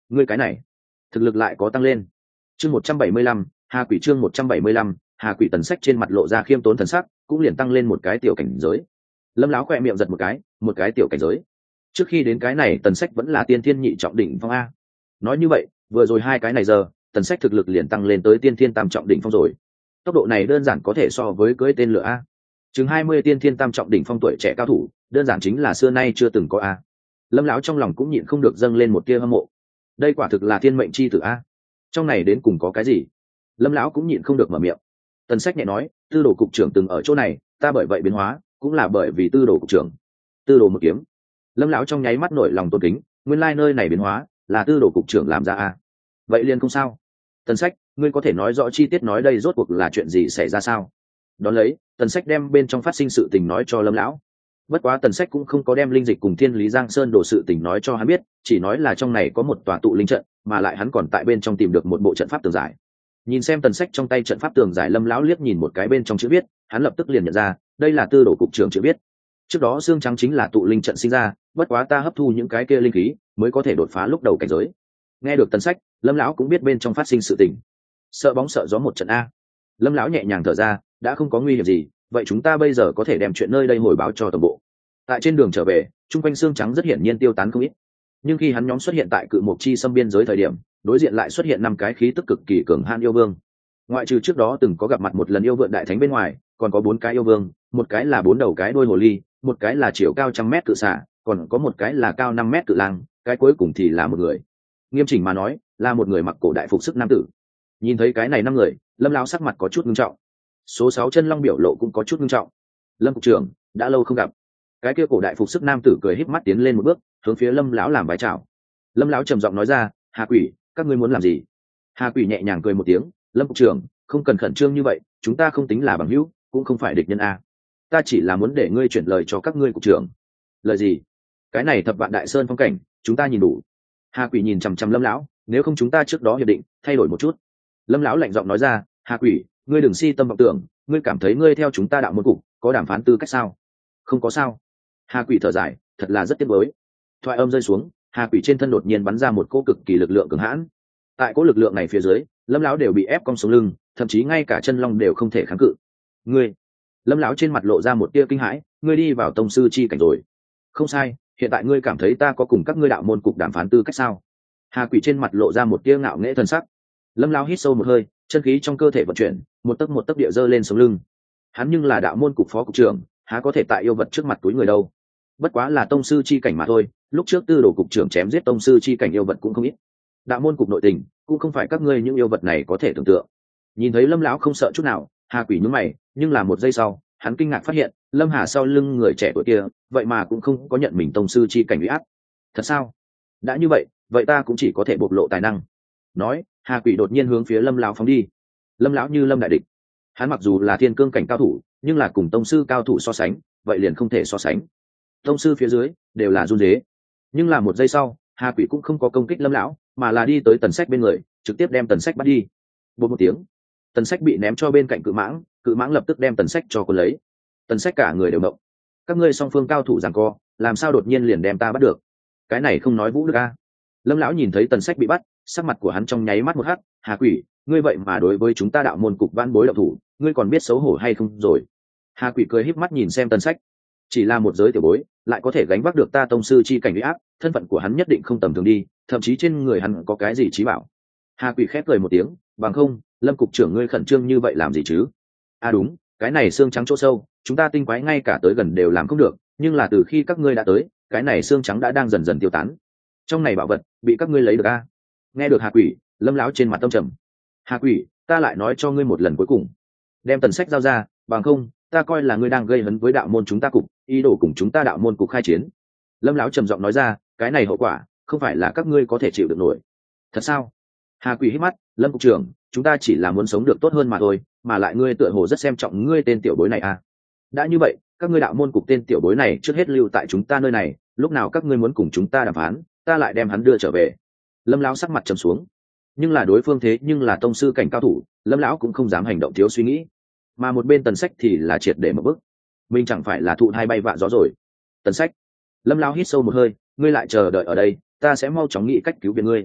ngươi cái này thực lực lại có tăng lên. Chương một trăm bảy mươi lăm, Hà Quỷ. Chương một trăm bảy mươi lăm, Hà Quỷ. Tần Sách trên mặt lộ ra khiêm tốn thần sắc, cũng liền tăng lên một cái tiểu cảnh giới. Lâm lão khẽ miệng giật một cái, một cái tiểu cảnh giới. Trước khi đến cái này Tần Sách vẫn là tiên thiên nhị trọng đỉnh phong a. Nói như vậy, vừa rồi hai cái này giờ, Tần Sách thực lực liền tăng lên tới tiên thiên tam trọng đỉnh phong rồi. Tốc độ này đơn giản có thể so với cưỡi tên lửa a. Chừng hai mươi tiên thiên tam trọng đỉnh phong tuổi trẻ cao thủ, đơn giản chính là xưa nay chưa từng có a. Lâm lão trong lòng cũng nhịn không được dâng lên một tia hâm mộ. Đây quả thực là thiên mệnh chi tử a. Trong này đến cùng có cái gì? Lâm lão cũng nhịn không được mở miệng. Tần Sách nhẹ nói, tư đồ cục trưởng từng ở chỗ này, ta bởi vậy biến hóa, cũng là bởi vì tư đồ cục trưởng. Tư đồ một kiếm. Lâm lão trong nháy mắt nổi lòng tôn kính, nguyên lai nơi này biến hóa là tư đồ cục trưởng làm ra a. Vậy liền không sao. Tần Sách, ngươi có thể nói rõ chi tiết nói đây rốt cuộc là chuyện gì xảy ra sao? Đón lấy, Tần Sách đem bên trong phát sinh sự tình nói cho Lâm lão. Bất quá Tần Sách cũng không có đem linh dịch cùng Thiên Lý Giang Sơn đồ sự tình nói cho hắn biết, chỉ nói là trong này có một tòa tụ linh trận, mà lại hắn còn tại bên trong tìm được một bộ trận pháp tường giải. Nhìn xem Tần Sách trong tay trận pháp tường giải, Lâm lão liếc nhìn một cái bên trong chữ viết, hắn lập tức liền nhận ra, đây là tư đồ cục trưởng chữ viết. Trước đó xương trắng chính là tụ linh trận sinh ra, bất quá ta hấp thu những cái kia linh khí, mới có thể đột phá lúc đầu cảnh giới. Nghe được Tần Sách, Lâm lão cũng biết bên trong phát sinh sự tình. Sợ bóng sợ gió một trận a. Lâm lão nhẹ nhàng thở ra, đã không có nguy hiểm gì, vậy chúng ta bây giờ có thể đem chuyện nơi đây hồi báo cho tổng bộ. Tại trên đường trở về, trung quanh xương trắng rất hiển nhiên tiêu tán không ít, nhưng khi hắn nhóm xuất hiện tại cự mộc chi xâm biên giới thời điểm, đối diện lại xuất hiện năm cái khí tức cực kỳ cường hãn yêu vương. Ngoại trừ trước đó từng có gặp mặt một lần yêu vượn đại thánh bên ngoài, còn có bốn cái yêu vương, một cái là bốn đầu cái đuôi hồ ly, một cái là chiều cao trăm mét cự xả, còn có một cái là cao năm mét cự lang, cái cuối cùng thì là một người. Nghiêm chỉnh mà nói, là một người mặc cổ đại phục sức nam tử. Nhìn thấy cái này năm người, Lâm lão sắc mặt có chút nghiêm trọng. Số sáu chân long biểu lộ cũng có chút nghiêm trọng. Lâm cục trưởng, đã lâu không gặp. Cái kia cổ đại phục sức nam tử cười híp mắt tiến lên một bước, hướng phía Lâm lão làm bái chào. Lâm lão trầm giọng nói ra, Hà Quỷ, các ngươi muốn làm gì? Hà Quỷ nhẹ nhàng cười một tiếng, Lâm cục trưởng, không cần khẩn trương như vậy, chúng ta không tính là bằng hữu, cũng không phải địch nhân a. Ta chỉ là muốn để ngươi chuyển lời cho các ngươi cục trưởng. Lời gì? Cái này thập vạn đại sơn phong cảnh, chúng ta nhìn đủ. Hà Quỷ nhìn chằm chằm Lâm lão, nếu không chúng ta trước đó hiệp định, thay đổi một chút. Lâm lão lạnh giọng nói ra, Hà Quỷ, ngươi đừng si tâm vọng tưởng, ngươi cảm thấy ngươi theo chúng ta đạo môn cục có đàm phán tư cách sao? Không có sao. Hà Quỷ thở dài, thật là rất tiếc nuối. Thoại âm rơi xuống, Hà Quỷ trên thân đột nhiên bắn ra một cỗ cực kỳ lực lượng cường hãn. Tại cỗ lực lượng này phía dưới, Lâm lão đều bị ép cong sống lưng, thậm chí ngay cả chân long đều không thể kháng cự. Ngươi, Lâm lão trên mặt lộ ra một tia kinh hãi, ngươi đi vào tông sư chi cảnh rồi. Không sai, hiện tại ngươi cảm thấy ta có cùng các ngươi đạo môn cục đàm phán tư cách sao? Hà Quỷ trên mặt lộ ra một tia ngạo nghễ thần sắc. Lâm lão hít sâu một hơi, chân khí trong cơ thể vận chuyển, một tấc một tấc địa dơ lên sống lưng. Hắn nhưng là đạo môn cục phó cục trưởng, há có thể tại yêu vật trước mặt túi người đâu. Bất quá là tông sư chi cảnh mà thôi, lúc trước tư đồ cục trưởng chém giết tông sư chi cảnh yêu vật cũng không ít. Đạo môn cục nội tình cũng không phải các ngươi những yêu vật này có thể tưởng tượng. Nhìn thấy Lâm lão không sợ chút nào, Hà Quỷ nhướng mày, nhưng là một giây sau, hắn kinh ngạc phát hiện, Lâm Hà sau lưng người trẻ tuổi kia, vậy mà cũng không có nhận mình tông sư chi cảnh uy áp. Thật sao? Đã như vậy, vậy ta cũng chỉ có thể bộc lộ tài năng. Nói, Hà Quỷ đột nhiên hướng phía Lâm lão phóng đi. Lâm lão như lâm đại địch. Hắn mặc dù là thiên cương cảnh cao thủ, nhưng là cùng tông sư cao thủ so sánh, vậy liền không thể so sánh. Tông sư phía dưới đều là run rế. Nhưng là một giây sau, Hà Quỷ cũng không có công kích Lâm lão, mà là đi tới Tần Sách bên người, trực tiếp đem Tần Sách bắt đi. Bột một tiếng, Tần Sách bị ném cho bên cạnh Cự Mãng, Cự Mãng lập tức đem Tần Sách cho cuốn lấy. Tần Sách cả người đều động. Các ngươi song phương cao thủ giằng co, làm sao đột nhiên liền đem ta bắt được? Cái này không nói vũ được a. Lâm lão nhìn thấy Tần Sách bị bắt, sắc mặt của hắn trong nháy mắt một hắc, Hà Quỷ, ngươi vậy mà đối với chúng ta đạo môn cục van bối đạo thủ, ngươi còn biết xấu hổ hay không rồi? Hà Quỷ cười híp mắt nhìn xem Tần Sách, chỉ là một giới tiểu bối, lại có thể gánh vác được ta tông sư chi cảnh uy áp, thân phận của hắn nhất định không tầm thường đi, thậm chí trên người hắn có cái gì trí bảo. Hà Quỷ khép cười một tiếng, bằng không, Lâm cục trưởng ngươi khẩn trương như vậy làm gì chứ? À đúng, cái này xương trắng chỗ sâu, chúng ta tinh quái ngay cả tới gần đều làm không được, nhưng là từ khi các ngươi đã tới, cái này xương trắng đã đang dần dần tiêu tán. Trong này bảo vật bị các ngươi lấy được a. Nghe được Hà Quỷ, Lâm lão trên mặt tâm trầm. Hà Quỷ, ta lại nói cho ngươi một lần cuối cùng, đem Tần Sách giao ra, bằng không, ta coi là ngươi đang gây hấn với đạo môn chúng ta cục, ý đồ cùng chúng ta đạo môn cục khai chiến. Lâm lão trầm giọng nói ra, cái này hậu quả không phải là các ngươi có thể chịu được nổi. Thật sao? Hà Quỷ hít mắt, Lâm cục trưởng, chúng ta chỉ là muốn sống được tốt hơn mà thôi, mà lại ngươi tựa hồ rất xem trọng ngươi tên tiểu bối này à? Đã như vậy, các ngươi đạo môn cục tên tiểu bối này trước hết lưu tại chúng ta nơi này, lúc nào các ngươi muốn cùng chúng ta đàm phán, ta lại đem hắn đưa trở về. Lâm lão sắc mặt trầm xuống, nhưng là đối phương thế nhưng là tông sư cảnh cao thủ, Lâm lão cũng không dám hành động thiếu suy nghĩ. Mà một bên Tần Sách thì là triệt để một bước, mình chẳng phải là thụ hai bay vạ gió rồi. Tần Sách, Lâm lão hít sâu một hơi, ngươi lại chờ đợi ở đây, ta sẽ mau chóng nghĩ cách cứu viện ngươi.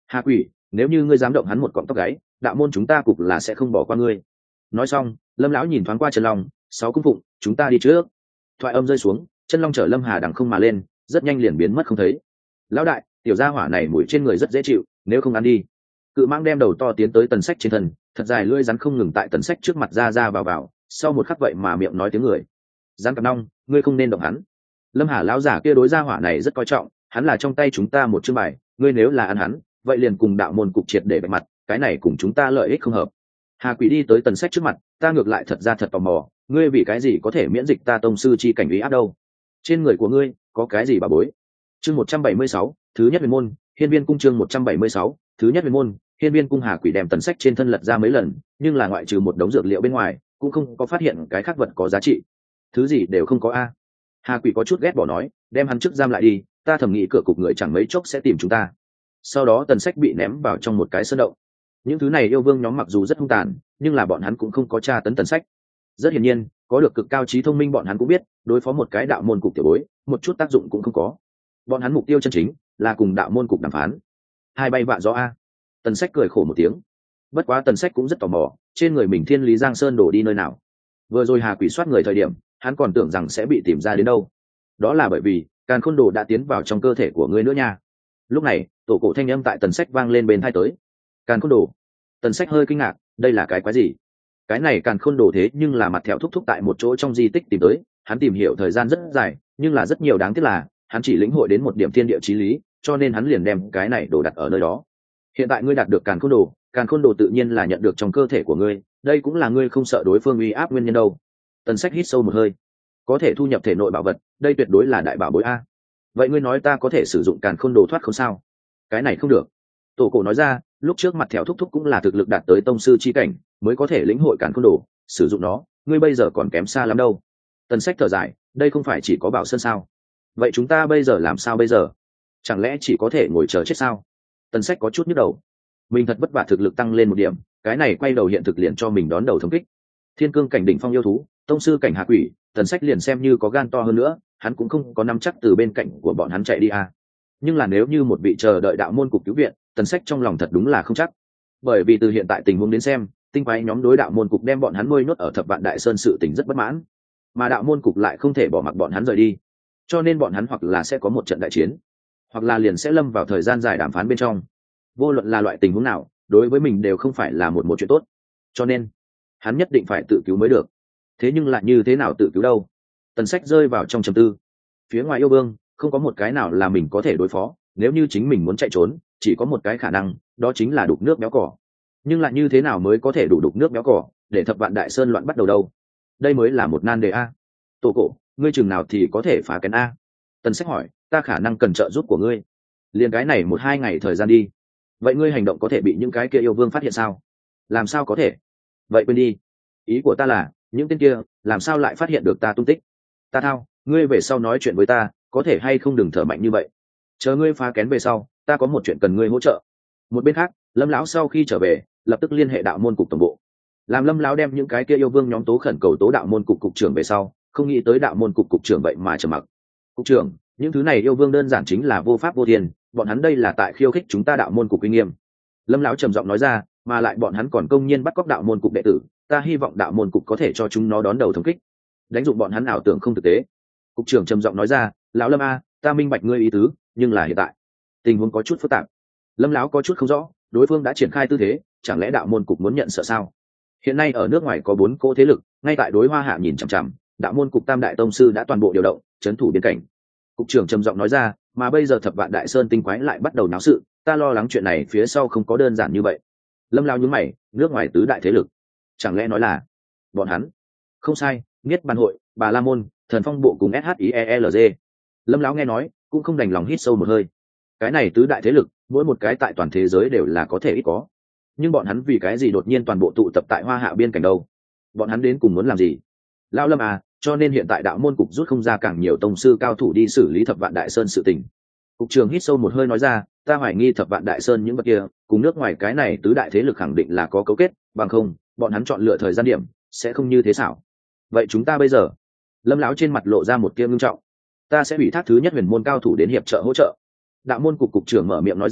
Hà Quỷ, nếu như ngươi dám động hắn một cọng tóc gáy, đạo môn chúng ta cục là sẽ không bỏ qua ngươi. Nói xong, Lâm lão nhìn thoáng qua Chân Long, sáu cung phụng, chúng ta đi trước. Thoại âm rơi xuống, Chân Long chở Lâm Hà đằng không mà lên, rất nhanh liền biến mất không thấy. Lão đại, tiểu gia hỏa này mũi trên người rất dễ chịu, nếu không ăn đi. Cự Mãng đem đầu to tiến tới Tần Sách trên thân, thật dài lưỡi rắn không ngừng tại Tần Sách trước mặt ra ra vào vào, sau một khắc vậy mà miệng nói tiếng người. Rắn cặp nong, ngươi không nên động hắn. Lâm Hà lão giả kia đối gia hỏa này rất coi trọng, hắn là trong tay chúng ta một chương bài, ngươi nếu là ăn hắn, vậy liền cùng đạo môn cục triệt để bạch mặt, cái này cùng chúng ta lợi ích không hợp. Hà Quỷ đi tới Tần Sách trước mặt, ta ngược lại thật ra thật tò mò, ngươi vì cái gì có thể miễn dịch ta tông sư chi cảnh uy áp đâu? Trên người của ngươi có cái gì bà bối? Chương một trăm bảy mươi sáu, thứ nhất huyền môn, Hiên Viên cung chương một trăm bảy mươi sáu, thứ nhất huyền môn, Hiên Viên cung. Hà Quỷ đem Tần Sách trên thân lật ra mấy lần, nhưng là ngoại trừ một đống dược liệu bên ngoài, cũng không có phát hiện cái khác vật có giá trị. Thứ gì đều không có a. Hà Quỷ có chút ghét bỏ nói, đem hắn trước giam lại đi, ta thầm nghĩ cửa cục người chẳng mấy chốc sẽ tìm chúng ta. Sau đó Tần Sách bị ném vào trong một cái sơn động. Những thứ này yêu vương nhóm mặc dù rất hung tàn, nhưng là bọn hắn cũng không có tra tấn Tần Sách. Rất hiển nhiên, có được cực cao trí thông minh bọn hắn cũng biết, đối phó một cái đạo môn cục tiểu bối, một chút tác dụng cũng không có. Bọn hắn mục tiêu chân chính là cùng đạo môn cục đàm phán. Hai bay vạ gió a. Tần Sách cười khổ một tiếng. Bất quá Tần Sách cũng rất tò mò, trên người mình Thiên Lý Giang Sơn đổ đi nơi nào. Vừa rồi Hà Quỷ soát người thời điểm, hắn còn tưởng rằng sẽ bị tìm ra đến đâu. Đó là bởi vì Càn Khôn Đồ đã tiến vào trong cơ thể của ngươi nữa nha. Lúc này, tổ cổ thanh âm tại Tần Sách vang lên bên tai tới. Càn Khôn Đồ. Tần Sách hơi kinh ngạc, đây là cái quái gì? Cái này Càn Khôn Đồ thế nhưng là mặt thẹo thúc thúc tại một chỗ trong di tích tìm tới, hắn tìm hiểu thời gian rất dài, nhưng là rất nhiều đáng tiếc là, hắn chỉ lĩnh hội đến một điểm thiên địa chí lý, cho nên hắn liền đem cái này đồ đặt ở nơi đó. Hiện tại ngươi đạt được Càn Khôn Đồ, Càn Khôn Đồ tự nhiên là nhận được trong cơ thể của ngươi, đây cũng là ngươi không sợ đối phương uy áp nguyên nhân đâu. Tần Sách hít sâu một hơi, có thể thu nhập thể nội bảo vật, đây tuyệt đối là đại bảo bối a. Vậy ngươi nói ta có thể sử dụng Càn Khôn Đồ thoát không sao? Cái này không được. Tổ cổ nói ra, lúc trước mặt thẹo thúc thúc cũng là thực lực đạt tới tông sư chi cảnh, mới có thể lĩnh hội Càn Khôn Đồ, sử dụng nó, ngươi bây giờ còn kém xa lắm đâu. Tần Sách thở dài, đây không phải chỉ có Bảo Sơn sao? Vậy chúng ta bây giờ làm sao bây giờ? Chẳng lẽ chỉ có thể ngồi chờ chết sao? Tần Sách có chút nhức đầu. Mình thật vất vả thực lực tăng lên một điểm, cái này quay đầu hiện thực liền cho mình đón đầu thống kích. Thiên cương cảnh đỉnh phong yêu thú, tông sư cảnh Hà Quỷ, Tần Sách liền xem như có gan to hơn nữa, hắn cũng không có nắm chắc từ bên cạnh của bọn hắn chạy đi à. Nhưng là nếu như một vị chờ đợi đạo môn cục cứu viện, Tần Sách trong lòng thật đúng là không chắc. Bởi vì từ hiện tại tình huống đến xem, tinh quái nhóm đối đạo môn cục đem bọn hắn nuôi nhốt ở Thập Vạn Đại Sơn sự tình rất bất mãn, mà đạo môn cục lại không thể bỏ mặc bọn hắn rời đi, cho nên bọn hắn hoặc là sẽ có một trận đại chiến, hoặc là liền sẽ lâm vào thời gian dài đàm phán bên trong. Vô luận là loại tình huống nào, đối với mình đều không phải là một một chuyện tốt, cho nên hắn nhất định phải tự cứu mới được. Thế nhưng lại như thế nào tự cứu đâu? Tần Sách rơi vào trong trầm tư. Phía ngoài yêu vương không có một cái nào là mình có thể đối phó, nếu như chính mình muốn chạy trốn, chỉ có một cái khả năng, đó chính là đục nước béo cỏ. Nhưng lại như thế nào mới có thể đủ đục nước béo cỏ để Thập Vạn Đại Sơn loạn bắt đầu đâu? Đây mới là một nan đề a. Tổ cổ, ngươi chừng nào thì có thể phá kén a? Tần Sách hỏi, ta khả năng cần trợ giúp của ngươi. Liền cái này một hai ngày thời gian đi. Vậy ngươi hành động có thể bị những cái kia yêu vương phát hiện sao? Làm sao có thể? Vậy quên đi. Ý của ta là, những tên kia làm sao lại phát hiện được ta tung tích? Ta thao, ngươi về sau nói chuyện với ta, có thể hay không đừng thở mạnh như vậy. Chờ ngươi phá kén về sau, ta có một chuyện cần ngươi hỗ trợ. Một bên khác, Lâm lão sau khi trở về, lập tức liên hệ đạo môn cục tổng bộ. Làm Lâm lão đem những cái kia yêu vương nhóm tố khẩn cầu tố đạo môn cục cục trưởng về sau, không nghĩ tới đạo môn cục cục trưởng vậy mà trầm mặc. Cục trưởng, những thứ này yêu vương đơn giản chính là vô pháp vô thiên, bọn hắn đây là tại khiêu khích chúng ta đạo môn cục uy nghiêm. Lâm lão trầm giọng nói ra, mà lại bọn hắn còn công nhiên bắt cóc đạo môn cục đệ tử, ta hy vọng đạo môn cục có thể cho chúng nó đón đầu thống kích, đánh dụng bọn hắn ảo tưởng không thực tế. Cục trưởng trầm giọng nói ra, lão Lâm a, ta minh bạch ngươi ý tứ, nhưng là hiện tại tình huống có chút phức tạp. Lâm lão có chút không rõ, đối phương đã triển khai tư thế, chẳng lẽ đạo môn cục muốn nhận sợ sao? Hiện nay ở nước ngoài có bốn cỗ thế lực, ngay tại đối Hoa Hạ nhìn chằm chằm, đạo môn cục tam đại tông sư đã toàn bộ điều động, trấn thủ biên cảnh. Cục trưởng trầm giọng nói ra, mà bây giờ Thập Vạn Đại Sơn tinh quái lại bắt đầu náo sự, ta lo lắng chuyện này phía sau không có đơn giản như vậy. Lâm lão nhướng mày, nước ngoài tứ đại thế lực, chẳng lẽ nói là bọn hắn? Không sai, Niết Bàn hội, Bà La môn, Thần Phong bộ cùng ét hát i e lờ giê. Lâm lão nghe nói, cũng không đành lòng hít sâu một hơi. Cái này tứ đại thế lực, mỗi một cái tại toàn thế giới đều là có thể ít có, nhưng bọn hắn vì cái gì đột nhiên toàn bộ tụ tập tại Hoa Hạ biên cảnh đâu? Bọn hắn đến cùng muốn làm gì? Lão Lâm à, cho nên hiện tại đạo môn cục rút không ra càng nhiều tông sư cao thủ đi xử lý Thập Vạn Đại Sơn sự tình. Cục trưởng hít sâu một hơi nói ra, ta hoài nghi Thập Vạn Đại Sơn những vật kia cùng nước ngoài cái này tứ đại thế lực khẳng định là có cấu kết, bằng không bọn hắn chọn lựa thời gian điểm sẽ không như thế xảo. Vậy chúng ta bây giờ? Lâm lão trên mặt lộ ra một tia ngưng trọng. Ta sẽ ủy thác thứ nhất huyền môn cao thủ đến hiệp trợ hỗ trợ. Đạo môn cục cục trưởng mở miệng nói ra,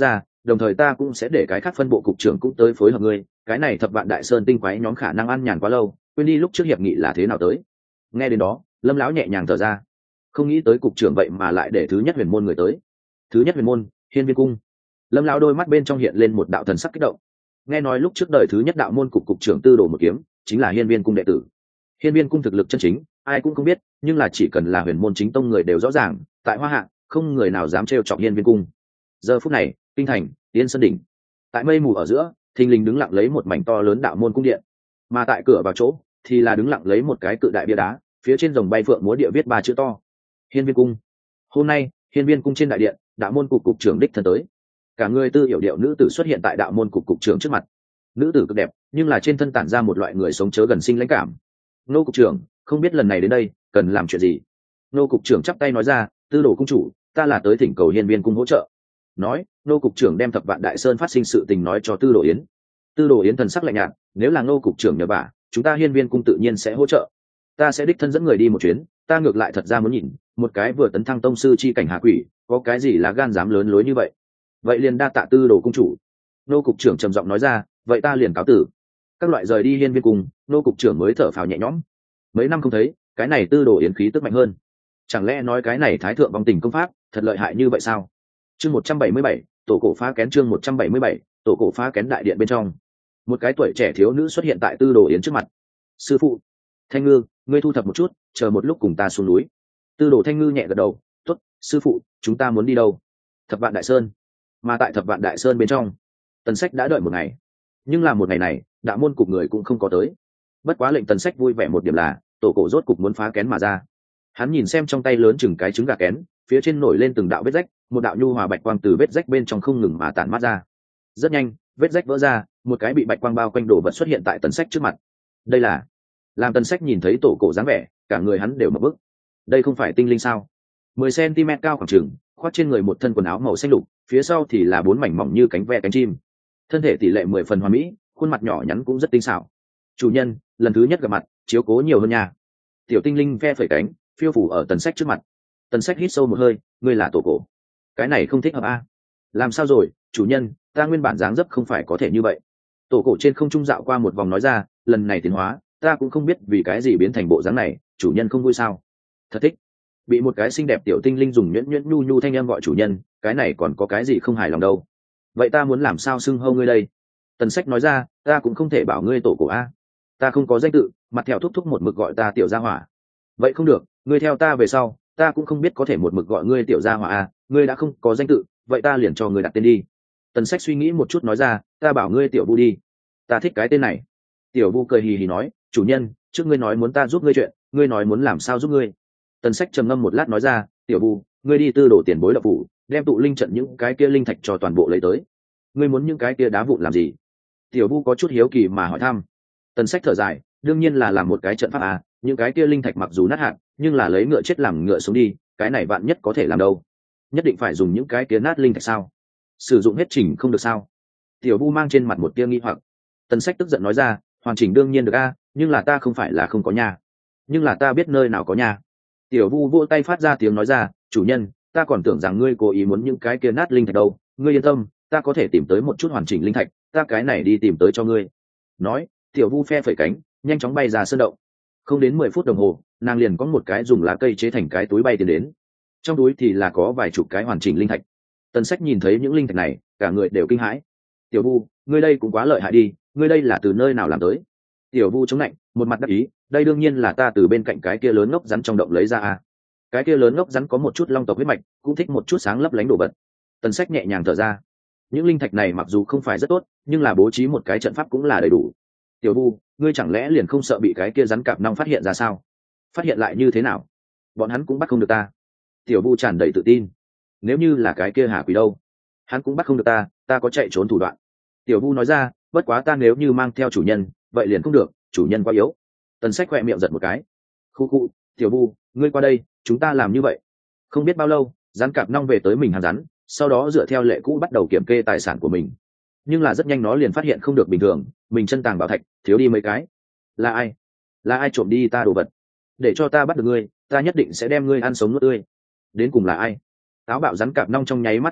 đồng thời ta cũng sẽ để cái khác phân bộ cục trưởng cũng tới phối hợp ngươi. Cái này thập vạn đại sơn tinh quái nhóm khả năng ăn nhàn quá lâu, quên đi lúc trước hiệp nghị là thế nào tới. Nghe đến đó, Lâm lão nhẹ nhàng thở ra, không nghĩ tới cục trưởng vậy mà lại để thứ nhất huyền môn người tới. Thứ nhất huyền môn, Hiên Viên cung. Lâm lão đôi mắt bên trong hiện lên một đạo thần sắc kích động. Nghe nói lúc trước đời thứ nhất đạo môn cục cục trưởng Tư Đồ một kiếm chính là Hiên Viên cung đệ tử. Hiên Viên cung thực lực chân chính ai cũng không biết, nhưng là chỉ cần là huyền môn chính tông người đều rõ ràng, tại Hoa Hạ không người nào dám trêu chọc Hiên Viên cung. Giờ phút này, kinh thành Yên Sơn đỉnh, tại mây mù ở giữa, thình lình đứng lặng lấy một mảnh to lớn đạo môn cung điện, mà tại cửa vào chỗ thì là đứng lặng lấy một cái cự đại bia đá, phía trên rồng bay phượng múa địa viết ba chữ to: Hiên Viên cung. Hôm nay, Hiên Viên cung trên đại điện, đạo môn cục cục trưởng đích thân tới. Cả người tư hiểu điệu nữ tử xuất hiện tại đạo môn cục cục trưởng trước mặt. Nữ tử cực đẹp, nhưng là trên thân tản ra một loại người sống chớ gần sinh lãnh cảm. Nô cục trưởng, không biết lần này đến đây cần làm chuyện gì? Nô cục trưởng chắp tay nói ra: Tư Đồ cung chủ, ta là tới thỉnh cầu Hiên Viên cung hỗ trợ. Nói, nô cục trưởng đem thập vạn đại sơn phát sinh sự tình nói cho Tư Đồ Yến. Tư Đồ Yến thần sắc lạnh nhạt, nếu là nô cục trưởng nhờ vả, chúng ta Hiên Viên cung tự nhiên sẽ hỗ trợ. Ta sẽ đích thân dẫn người đi một chuyến, ta ngược lại thật ra muốn nhìn, một cái vừa tấn thăng tông sư chi cảnh hạ quỷ, có cái gì là gan dám lớn lối như vậy. Vậy liền đa tạ Tư Đồ cung chủ. Nô cục trưởng trầm giọng nói ra, vậy ta liền cáo tử. Các loại rời đi Hiên Viên cung, nô cục trưởng mới thở phào nhẹ nhõm. Mấy năm không thấy, cái này Tư Đồ Yến khí tức mạnh hơn. Chẳng lẽ nói cái này thái thượng vong tình công pháp thật lợi hại như vậy sao? Chương một trăm bảy mươi bảy, tổ cổ phá kén. Chương một trăm bảy mươi bảy, tổ cổ phá kén. Đại điện bên trong, một cái tuổi trẻ thiếu nữ xuất hiện tại Tư Đồ Yến trước mặt. Sư phụ, Thanh Ngư, ngươi thu thập một chút, chờ một lúc cùng ta xuống núi. Tư Đồ Thanh Ngư nhẹ gật đầu, tốt, sư phụ, chúng ta muốn đi đâu? Thập vạn đại sơn. Mà tại thập vạn đại sơn bên trong, Tần Sách đã đợi một ngày, nhưng là một ngày này, đạo môn cục người cũng không có tới. Bất quá lệnh Tần Sách vui vẻ một điểm là, tổ cổ rốt cục muốn phá kén mà ra. Hắn nhìn xem trong tay lớn chừng cái trứng gà kén, phía trên nổi lên từng đạo vết rách, một đạo nhu hòa bạch quang từ vết rách bên trong không ngừng mà tản mát ra. Rất nhanh, vết rách vỡ ra, một cái bị bạch quang bao quanh đồ vật xuất hiện tại Tần Sách trước mặt. Đây là... Làm Tần Sách nhìn thấy tổ cổ dáng vẻ, cả người hắn đều mở bức. Đây không phải tinh linh sao? mười xăng-ti-mét cao khoảng chừng, khoác trên người một thân quần áo màu xanh lục, phía sau thì là bốn mảnh mỏng như cánh ve cánh chim. Thân thể tỷ lệ mười phần hoàn mỹ, khuôn mặt nhỏ nhắn cũng rất tinh xảo. Chủ nhân, lần thứ nhất gặp mặt, chiếu cố nhiều hơn nha. Tiểu tinh linh ve phẩy cánh, phiêu phủ ở Tần Sách trước mặt. Tần Sách hít sâu một hơi, ngươi là tổ cổ. Cái này không thích hợp a. Làm sao rồi, chủ nhân, ta nguyên bản dáng dấp không phải có thể như vậy. Tổ cổ trên không trung dạo qua một vòng nói ra, lần này tiến hóa, ta cũng không biết vì cái gì biến thành bộ dáng này, chủ nhân không vui sao? Thật thích. Bị một cái xinh đẹp tiểu tinh linh dùng nhuyễn nhuyễn nhu nhu thanh em gọi chủ nhân, cái này còn có cái gì không hài lòng đâu. Vậy ta muốn làm sao xưng hô ngươi đây? Tần Sách nói ra, ta cũng không thể bảo ngươi tổ cổ a. Ta không có danh tự, mặt theo thúc thúc một mực gọi ta tiểu gia hỏa. Vậy không được, ngươi theo ta về sau, ta cũng không biết có thể một mực gọi ngươi tiểu gia hỏa a, ngươi đã không có danh tự, vậy ta liền cho ngươi đặt tên đi. Tần Sách suy nghĩ một chút nói ra, ta bảo ngươi tiểu Vu đi. Ta thích cái tên này. Tiểu Vu cười hì hì nói, chủ nhân, trước ngươi nói muốn ta giúp ngươi chuyện, ngươi nói muốn làm sao giúp ngươi. Tần Sách trầm ngâm một lát nói ra, tiểu Vu, ngươi đi tư đổ tiền bối đập phủ, đem tụ linh trận những cái kia linh thạch cho toàn bộ lấy tới. Ngươi muốn những cái kia đá vụn làm gì? Tiểu Vu có chút hiếu kỳ mà hỏi thăm. Tần Sách thở dài, đương nhiên là làm một cái trận pháp à, những cái kia linh thạch mặc dù nát hạn, nhưng là lấy ngựa chết làm ngựa sống đi, cái này vạn nhất có thể làm đâu. Nhất định phải dùng những cái kia nát linh thạch sao? Sử dụng hết trình không được sao? Tiểu Vu mang trên mặt một tia nghi hoặc. Tần Sách tức giận nói ra, hoàn chỉnh đương nhiên được a, nhưng là ta không phải là không có nhà, nhưng là ta biết nơi nào có nhà. Tiểu Vu vỗ tay phát ra tiếng nói ra, chủ nhân, ta còn tưởng rằng ngươi cố ý muốn những cái kia nát linh thạch đâu, ngươi yên tâm, ta có thể tìm tới một chút hoàn chỉnh linh thạch, ta cái này đi tìm tới cho ngươi. Nói, Tiểu Vu phe phẩy cánh, nhanh chóng bay ra sơn động. Không đến mười phút đồng hồ, nàng liền có một cái dùng lá cây chế thành cái túi bay tiến đến. Trong túi thì là có vài chục cái hoàn chỉnh linh thạch. Tần Sách nhìn thấy những linh thạch này, cả người đều kinh hãi. Tiểu Vu, ngươi đây cũng quá lợi hại đi, ngươi đây là từ nơi nào làm tới? Tiểu Vu chống lạnh, một mặt đắc ý, đây đương nhiên là ta từ bên cạnh cái kia lớn ngốc rắn trong động lấy ra à. Cái kia lớn ngốc rắn có một chút long tộc huyết mạch, cũng thích một chút sáng lấp lánh đồ vật. Tần Sách nhẹ nhàng thở ra. Những linh thạch này mặc dù không phải rất tốt, nhưng là bố trí một cái trận pháp cũng là đầy đủ. Tiểu Vu, ngươi chẳng lẽ liền không sợ bị cái kia rắn cạp nong phát hiện ra sao? Phát hiện lại như thế nào? Bọn hắn cũng bắt không được ta. Tiểu Vu tràn đầy tự tin. Nếu như là cái kia Hà Quỷ đâu, hắn cũng bắt không được ta, ta có chạy trốn thủ đoạn. Tiểu Vu nói ra, bất quá ta nếu như mang theo chủ nhân, vậy liền không được, chủ nhân quá yếu. Tần Sách khỏe miệng giật một cái. Khu khu, Tiểu Vu, ngươi qua đây, chúng ta làm như vậy. Không biết bao lâu, rắn cạp nong về tới mình hàn rắn, sau đó dựa theo lệ cũ bắt đầu kiểm kê tài sản của mình. Nhưng là rất nhanh nó liền phát hiện không được bình thường, mình chân tàng bảo thạch thiếu đi mấy cái. Là ai? Là ai trộm đi ta đồ vật? Để cho ta bắt được ngươi, ta nhất định sẽ đem ngươi ăn sống nuốt tươi. Đến cùng là ai? Táo bạo rắn cạp nong trong nháy mắt vọt ra,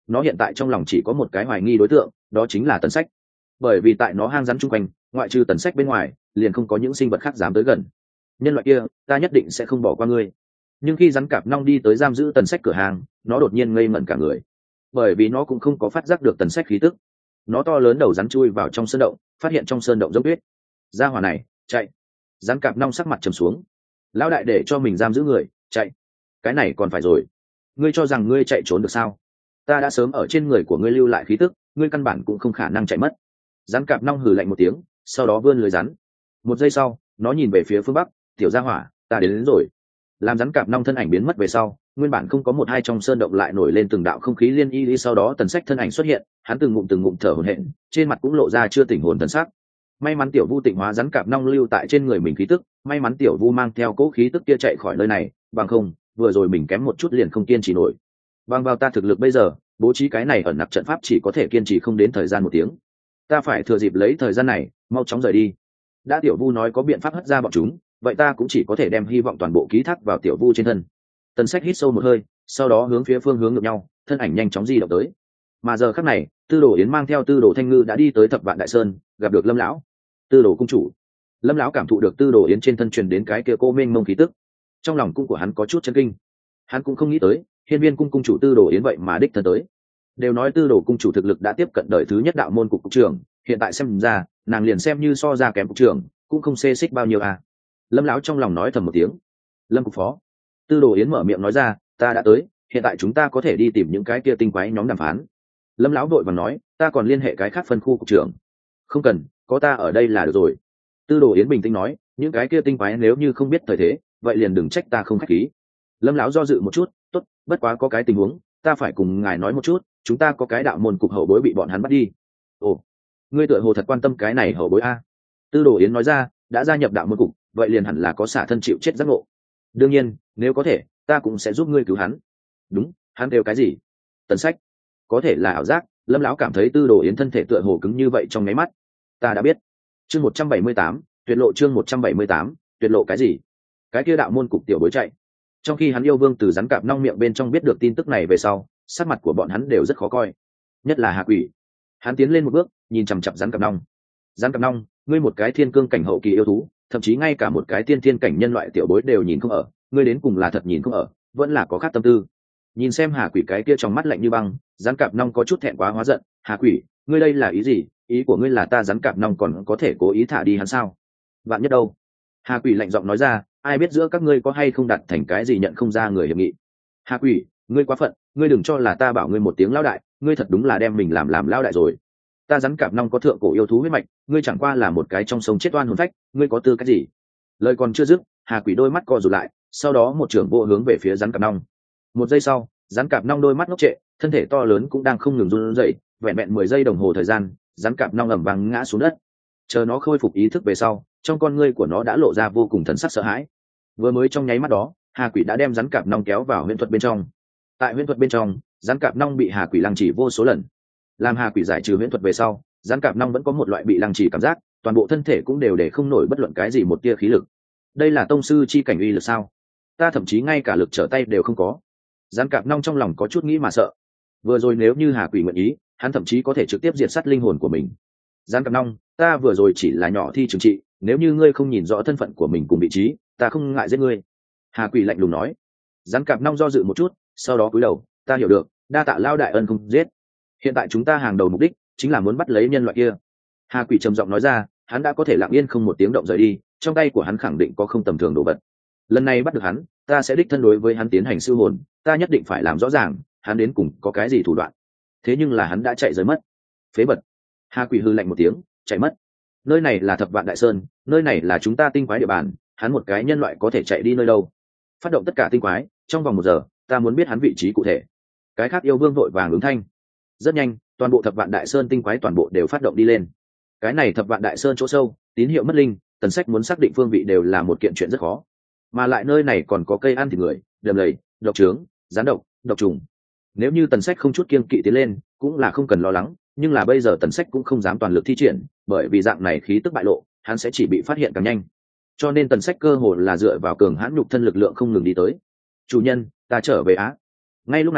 nó hiện tại trong lòng chỉ có một cái hoài nghi đối tượng, đó chính là Tần Sách. Bởi vì tại nó hang rắn chung quanh, ngoại trừ Tần Sách bên ngoài, liền không có những sinh vật khác dám tới gần. Nhân loại kia, ta nhất định sẽ không bỏ qua ngươi. Nhưng khi rắn cạp nong đi tới giam giữ Tần Sách cửa hàng, nó đột nhiên ngây ngẩn cả người, bởi vì nó cũng không có phát giác được Tần Sách khí tức. Nó to lớn đầu rắn chui vào trong sơn động, phát hiện trong sơn động dốc tuyết. Ra hỏa này, chạy! Rắn cạp nong sắc mặt trầm xuống. Lão đại để cho mình giam giữ người, chạy! Cái này còn phải rồi. Ngươi cho rằng ngươi chạy trốn được sao? Ta đã sớm ở trên người của ngươi lưu lại khí tức, ngươi căn bản cũng không khả năng chạy mất. Rắn cạp nong hừ lạnh một tiếng, sau đó vươn lưới rắn. Một giây sau, nó nhìn về phía phương bắc, tiểu gia hỏa, ta đến, đến rồi. Làm rắn cạp nong thân ảnh biến mất về sau, nguyên bản không có một hai trong sơn động lại nổi lên từng đạo không khí liên y đi, sau đó Tần Sách thân ảnh xuất hiện, hắn từng ngụm từng ngụm thở hổn hển, trên mặt cũng lộ ra chưa tỉnh hồn thần sắc. May mắn tiểu vu tịnh hóa rắn cạp nong lưu tại trên người mình khí tức, may mắn tiểu vu mang theo cỗ khí tức kia chạy khỏi nơi này, bằng không, vừa rồi mình kém một chút liền không kiên trì nổi. Bằng vào ta thực lực bây giờ, bố trí cái này ẩn nặc trận pháp chỉ có thể kiên trì không đến thời gian một tiếng. Ta phải thừa dịp lấy thời gian này, mau chóng rời đi. Đã tiểu vu nói có biện pháp hất ra bọn chúng, vậy ta cũng chỉ có thể đem hy vọng toàn bộ ký thác vào tiểu vu trên thân. Tần Sách hít sâu một hơi, sau đó hướng phía phương hướng ngược nhau, thân ảnh nhanh chóng di động tới. Mà giờ khắc này, Tư Đồ Yến mang theo Tư Đồ Thanh Ngư đã đi tới Thập Vạn Đại Sơn, gặp được Lâm lão. Tư Đồ cung chủ. Lâm lão cảm thụ được Tư Đồ Yến trên thân truyền đến cái kia cô mênh mông khí tức, trong lòng cung của hắn có chút chấn kinh. Hắn cũng không nghĩ tới, Hiên Viên cung cung chủ Tư Đồ Yến vậy mà đích thân tới. Đều nói Tư Đồ cung chủ thực lực đã tiếp cận đời thứ nhất đạo môn cục cục trưởng, hiện tại xem ra, nàng liền xem như so ra kém cục trưởng, cũng không xê xích bao nhiêu à. Lâm lão trong lòng nói thầm một tiếng. Lâm cục phó. Tư Đồ Yến mở miệng nói ra, ta đã tới, hiện tại chúng ta có thể đi tìm những cái kia tinh quái nhóm đàm phán. Lâm lão vội vàng nói, ta còn liên hệ cái khác phân khu cục trưởng. Không cần, có ta ở đây là được rồi. Tư Đồ Yến bình tĩnh nói, những cái kia tinh quái nếu như không biết thời thế, vậy liền đừng trách ta không khách khí. Lâm lão do dự một chút, tốt, bất quá có cái tình huống, ta phải cùng ngài nói một chút, chúng ta có cái đạo môn cục hậu bối bị bọn hắn bắt đi. Ồ, ngươi tựa hồ thật quan tâm cái này hậu bối a. Tư Đồ Yến nói ra, đã gia nhập đạo môn cục, vậy liền hẳn là có xả thân chịu chết giác ngộ. Đương nhiên, nếu có thể, ta cũng sẽ giúp ngươi cứu hắn. Đúng, hắn đều cái gì? Tần Sách. Có thể là ảo giác, Lâm lão cảm thấy Tư Đồ Yến thân thể tựa hồ cứng như vậy trong nháy mắt. Ta đã biết. Chương một trăm bảy mươi tám, tuyệt lộ chương một trăm bảy mươi tám, tuyệt lộ cái gì? Cái kia đạo môn cục tiểu bối chạy. Trong khi hắn yêu vương từ rắn cạp nong miệng bên trong biết được tin tức này về sau, sắc mặt của bọn hắn đều rất khó coi. Nhất là Hà Quỷ. Hắn tiến lên một bước, nhìn chằm chằm rắn cạp nong. Rắn cạp nong, ngươi một cái thiên cương cảnh hậu kỳ yêu thú, thậm chí ngay cả một cái tiên thiên cảnh nhân loại tiểu bối đều nhìn không ở, ngươi đến cùng là thật nhìn không ở, vẫn là có khác tâm tư. Nhìn xem Hà Quỷ cái kia trong mắt lạnh như băng, rắn cạp nong có chút thẹn quá hóa giận. Hà Quỷ, ngươi đây là ý gì? Ý của ngươi là ta rắn cạp nong còn có thể cố ý thả đi hắn sao? Vạn nhất đâu? Hà Quỷ lạnh giọng nói ra, ai biết giữa các ngươi có hay không đặt thành cái gì nhận không ra người hiệp nghị. Hà Quỷ, ngươi quá phận, ngươi đừng cho là ta bảo ngươi một tiếng lão đại, ngươi thật đúng là đem mình làm làm lão đại rồi. Ta rắn cạp nong có thượng cổ yêu thú huyết mạch, ngươi chẳng qua là một cái trong sông chết oan hồn phách, ngươi có tư cách gì? Lời còn chưa dứt, Hà Quỷ đôi mắt co rụt lại, sau đó một trường vô hướng về phía rắn cạp nong. Một giây sau, rắn cạp nong đôi mắt ngốc trệ, thân thể to lớn cũng đang không ngừng run rẩy, vẹn vẹn mười giây đồng hồ thời gian, rắn cạp nong ầm vang ngã xuống đất. Chờ nó khôi phục ý thức về sau, trong con ngươi của nó đã lộ ra vô cùng thần sắc sợ hãi. Vừa mới trong nháy mắt đó, Hà Quỷ đã đem rắn cạp nong kéo vào huyễn thuật bên trong. Tại huyễn thuật bên trong, rắn cạp nong bị Hà Quỷ lăng trì vô số lần. Làm Hà Quỷ giải trừ huyễn thuật về sau, rắn cạp nong vẫn có một loại bị lăng trì cảm giác, toàn bộ thân thể cũng đều để không nổi bất luận cái gì một tia khí lực. Đây là tông sư chi cảnh uy lực sao? Ta thậm chí ngay cả lực trở tay đều không có. Rắn cạp nong trong lòng có chút nghĩ mà sợ. Vừa rồi nếu như Hà Quỷ nguyện ý, hắn thậm chí có thể trực tiếp diệt sát linh hồn của mình. Rắn cạp nong, ta vừa rồi chỉ là nhỏ thi trừng trị, nếu như ngươi không nhìn rõ thân phận của mình cùng vị trí, ta không ngại giết ngươi. Hà Quỷ lạnh lùng nói. Rắn cạp nong do dự một chút, sau đó cúi đầu, ta hiểu được, đa tạ lao đại ân không giết. Hiện tại chúng ta hàng đầu mục đích chính là muốn bắt lấy nhân loại kia. Hà Quỷ trầm giọng nói ra, hắn đã có thể lặng yên không một tiếng động rời đi, trong tay của hắn khẳng định có không tầm thường đồ vật. Lần này bắt được hắn, ta sẽ đích thân đối với hắn tiến hành siêu hồn, ta nhất định phải làm rõ ràng hắn đến cùng có cái gì thủ đoạn. Thế nhưng là hắn đã chạy rời mất. Phế vật. Hà Quỷ hư lạnh một tiếng, chạy mất. Nơi này là Thập Vạn Đại Sơn, nơi này là chúng ta tinh quái địa bàn, hắn một cái nhân loại có thể chạy đi nơi đâu? Phát động tất cả tinh quái, trong vòng một giờ, ta muốn biết hắn vị trí cụ thể. Cái khác yêu vương vội vàng ứng thanh. Rất nhanh, toàn bộ Thập Vạn Đại Sơn tinh quái toàn bộ đều phát động đi lên. Cái này Thập Vạn Đại Sơn chỗ sâu, tín hiệu mất linh, Tần Sách muốn xác định phương vị đều là một kiện chuyện rất khó. Mà lại nơi này còn có cây ăn thịt người, đầm lầy, độc trướng, gián độc, độc trùng. Nếu như Tần Sách không chút kiêng kỵ tiến lên, cũng là không cần lo lắng, nhưng là bây giờ Tần Sách cũng không dám toàn lực thi triển, bởi vì dạng này khí tức bại lộ, hắn sẽ chỉ bị phát hiện càng nhanh. Cho nên Tần Sách cơ hồ là dựa vào cường hãn nhục thân lực lượng không ngừng đi tới. Chủ nhân, ta trở về á. Ngay lúc này,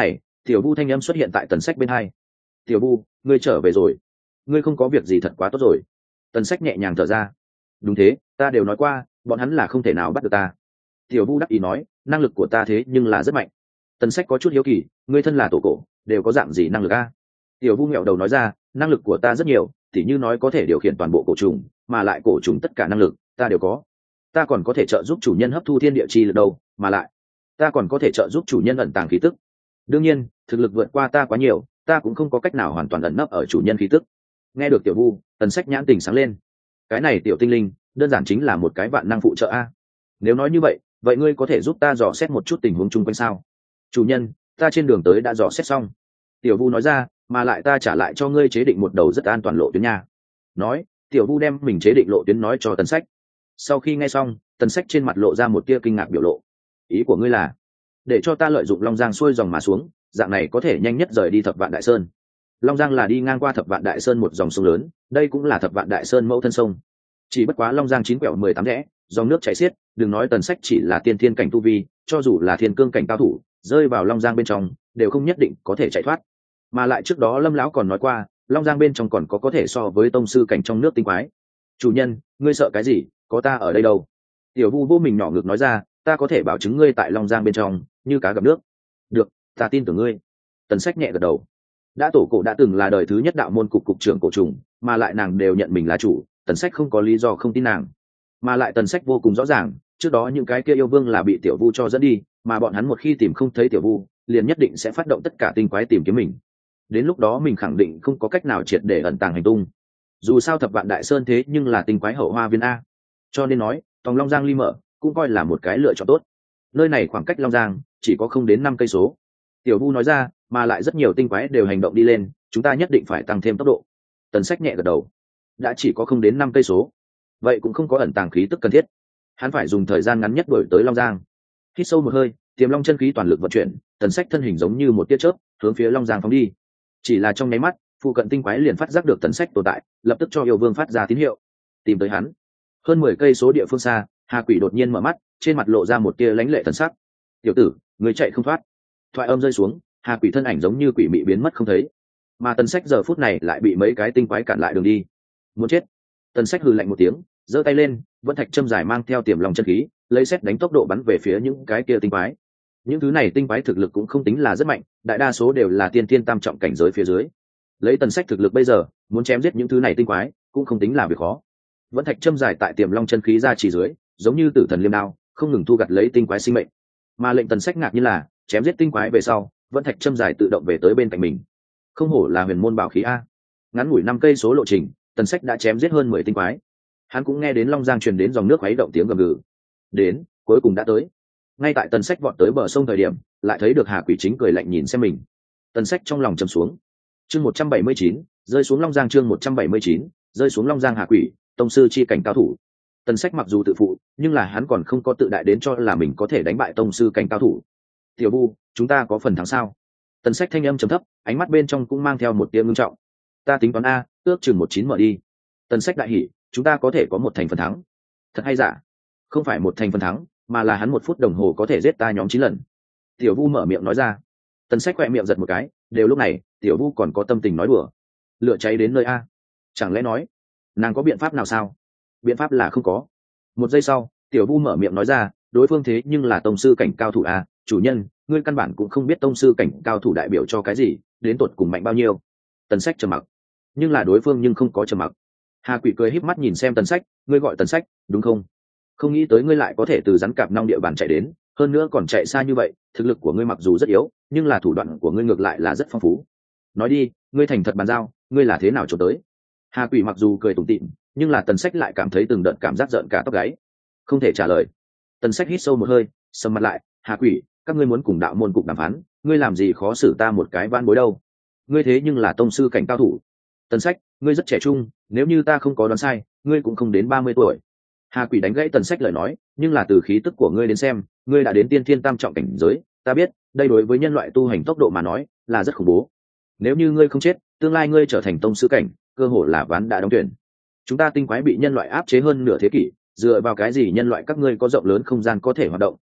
Tiểu vu thanh âm xuất hiện tại Tần Sách bên hai. Tiểu vu, ngươi trở về rồi. Ngươi không có việc gì thật quá tốt rồi. Tần Sách nhẹ nhàng thở ra. Đúng thế, ta đều nói qua, bọn hắn là không thể nào bắt được ta. Tiểu vu đắc ý nói, năng lực của ta thế nhưng là rất mạnh. Tần Sách có chút hiếu kỳ, ngươi thân là tổ cổ, đều có dạng gì năng lực a? Tiểu vu nghẹo đầu nói ra, năng lực của ta rất nhiều, tỉ như nói có thể điều khiển toàn bộ cổ trùng, mà lại cổ trùng tất cả năng lực ta đều có. Ta còn có thể trợ giúp chủ nhân hấp thu thiên địa chi lực đâu, mà lại ta còn có thể trợ giúp chủ nhân ẩn tàng khí tức. Đương nhiên, thực lực vượt qua ta quá nhiều, ta cũng không có cách nào hoàn toàn ẩn nấp ở chủ nhân khí tức. Nghe được Tiểu vu, Tần Sách nhãn tình sáng lên. Cái này tiểu tinh linh, đơn giản chính là một cái vạn năng phụ trợ a. Nếu nói như vậy, vậy ngươi có thể giúp ta dò xét một chút tình huống chung quanh sao? Chủ nhân, ta trên đường tới đã dò xét xong. Tiểu vu nói ra, mà lại ta trả lại cho ngươi chế định một đầu rất an toàn lộ tuyến nha. Nói, Tiểu vu đem mình chế định lộ tuyến nói cho Tần Sách. Sau khi nghe xong, Tần Sách trên mặt lộ ra một tia kinh ngạc biểu lộ. Ý của ngươi là để cho ta lợi dụng Long Giang xuôi dòng mà xuống, dạng này có thể nhanh nhất rời đi Thập Vạn Đại Sơn. Long Giang là đi ngang qua Thập Vạn Đại Sơn một dòng sông lớn, đây cũng là Thập Vạn Đại Sơn mẫu thân sông. Chỉ bất quá Long Giang chín quẹo mười tám rẽ, dòng nước chảy xiết, đừng nói Tần Sách chỉ là tiên thiên cảnh tu vi, cho dù là thiên cương cảnh cao thủ, rơi vào Long Giang bên trong, đều không nhất định có thể chạy thoát. Mà lại trước đó Lâm lão còn nói qua, Long Giang bên trong còn có có thể so với tông sư cảnh trong nước tinh quái. Chủ nhân, ngươi sợ cái gì, có ta ở đây đâu. Tiểu vu vô mình nhỏ ngực nói ra, ta có thể bảo chứng ngươi tại Long Giang bên trong như cá gặp nước. Được, ta tin tưởng ngươi. Tần Sách nhẹ gật đầu. Đã tổ cổ đã từng là đời thứ nhất đạo môn cục cục trưởng cổ trùng, mà lại nàng đều nhận mình là chủ, Tần Sách không có lý do không tin nàng. Mà lại Tần Sách vô cùng rõ ràng, trước đó những cái kia yêu vương là bị Tiểu vu cho dẫn đi, mà bọn hắn một khi tìm không thấy Tiểu vu, liền nhất định sẽ phát động tất cả tinh quái tìm kiếm mình. Đến lúc đó mình khẳng định không có cách nào triệt để ẩn tàng hành tung. Dù sao Thập Vạn Đại Sơn thế nhưng là tinh quái hậu hoa viên a, cho nên nói tòng Long Giang ly mở cũng coi là một cái lựa chọn tốt. Nơi này khoảng cách Long Giang chỉ có không đến năm cây số. Tiểu vu nói ra, mà lại rất nhiều tinh quái đều hành động đi lên, chúng ta nhất định phải tăng thêm tốc độ. Tần Sách nhẹ gật đầu. Đã chỉ có không đến năm cây số, vậy cũng không có ẩn tàng khí tức cần thiết, hắn phải dùng thời gian ngắn nhất đuổi tới Long Giang. Hít sâu một hơi, Tiềm Long chân khí toàn lực vận chuyển, Tần Sách thân hình giống như một tia chớp hướng phía Long Giang phóng đi. Chỉ là trong nháy mắt, phụ cận tinh quái liền phát giác được Tần Sách tồn tại, lập tức cho yêu vương phát ra tín hiệu tìm tới hắn. Hơn mười cây số địa phương xa, Hà Quỷ đột nhiên mở mắt, trên mặt lộ ra một tia lãnh lệ thần sắc. Tiểu tử, người chạy không thoát. Thoại âm rơi xuống, Hà Quỷ thân ảnh giống như quỷ mị biến mất không thấy, mà Tần Sách giờ phút này lại bị mấy cái tinh quái cản lại đường đi. Muốn chết. Tần Sách hừ lạnh một tiếng, giơ tay lên, vẫn thạch châm dài mang theo Tiềm Long chân khí, lấy xét đánh tốc độ bắn về phía những cái kia tinh quái. Những thứ này tinh quái thực lực cũng không tính là rất mạnh, đại đa số đều là tiên tiên tam trọng cảnh giới phía dưới. Lấy Tần Sách thực lực bây giờ, muốn chém giết những thứ này tinh quái cũng không tính là việc khó. Vẫn thạch châm dài tại Tiềm Long chân khí ra chỉ dưới, giống như tử thần liêm đao, không ngừng thu gặt lấy tinh quái sinh mệnh. Mà lệnh Tần Sách ngạc như là, chém giết tinh quái về sau, vẫn thạch châm dài tự động về tới bên cạnh mình. Không hổ là huyền môn bảo khí a. Ngắn ngủi năm cây số lộ trình, Tần Sách đã chém giết hơn mười tinh quái. Hắn cũng nghe đến Long Giang truyền đến dòng nước khuấy động tiếng gầm gừ. Đến, cuối cùng đã tới. Ngay tại Tần Sách vọt tới bờ sông thời điểm, lại thấy được Hà Quỷ chính cười lạnh nhìn xem mình. Tần Sách trong lòng trầm xuống. Chương một trăm bảy mươi chín, rơi xuống Long Giang. Chương một trăm bảy mươi chín, rơi xuống Long Giang. Hà Quỷ, tông sư chi cảnh cao thủ. Tần Sách mặc dù tự phụ, nhưng là hắn còn không có tự đại đến cho là mình có thể đánh bại tông sư cảnh cao thủ. Tiểu vu, chúng ta có phần thắng sao? Tần Sách thanh âm trầm thấp, ánh mắt bên trong cũng mang theo một tia ngưng trọng. Ta tính toán a, ước chừng một chín mở đi. Tần Sách đại hỉ, chúng ta có thể có một thành phần thắng. Thật hay giả? Không phải một thành phần thắng, mà là hắn một phút đồng hồ có thể giết ta nhóm chín lần. Tiểu vu mở miệng nói ra. Tần Sách khỏe miệng giật một cái, đều lúc này Tiểu vu còn có tâm tình nói đùa. Lửa cháy đến nơi a, chẳng lẽ nói nàng có biện pháp nào sao? Biện pháp là không có. Một giây sau, Tiểu vu mở miệng nói ra, đối phương thế nhưng là tông sư cảnh cao thủ a, chủ nhân, ngươi căn bản cũng không biết tông sư cảnh cao thủ đại biểu cho cái gì, đến tột cùng mạnh bao nhiêu. Tần Sách trầm mặc, nhưng là đối phương nhưng không có trầm mặc. Hà Quỷ cười híp mắt nhìn xem Tần Sách, ngươi gọi Tần Sách đúng không? Không nghĩ tới ngươi lại có thể từ rắn cạp nong địa bàn chạy đến, hơn nữa còn chạy xa như vậy, thực lực của ngươi mặc dù rất yếu, nhưng là thủ đoạn của ngươi ngược lại là rất phong phú. Nói đi, ngươi thành thật bàn giao, ngươi là thế nào trốn tới? Hà Quỷ mặc dù cười tủm tỉm, nhưng là Tần Sách lại cảm thấy từng đợt cảm giác giận cả tóc gáy, không thể trả lời. Tần Sách hít sâu một hơi, sầm mặt lại, Hà Quỷ, các ngươi muốn cùng đạo môn cục đàm phán, ngươi làm gì khó xử ta một cái van bối đâu? Ngươi thế nhưng là tông sư cảnh cao thủ. Tần Sách, ngươi rất trẻ trung, nếu như ta không có đoán sai, ngươi cũng không đến ba mươi tuổi. Hà Quỷ đánh gãy Tần Sách lời nói, nhưng là từ khí tức của ngươi đến xem, ngươi đã đến tiên thiên tam trọng cảnh giới, ta biết, đây đối với nhân loại tu hành tốc độ mà nói, là rất khủng bố. Nếu như ngươi không chết, tương lai ngươi trở thành tông sư cảnh, cơ hội là ván đã đóng thuyền. Chúng ta tinh quái bị nhân loại áp chế hơn nửa thế kỷ, dựa vào cái gì nhân loại các ngươi có rộng lớn không gian có thể hoạt động,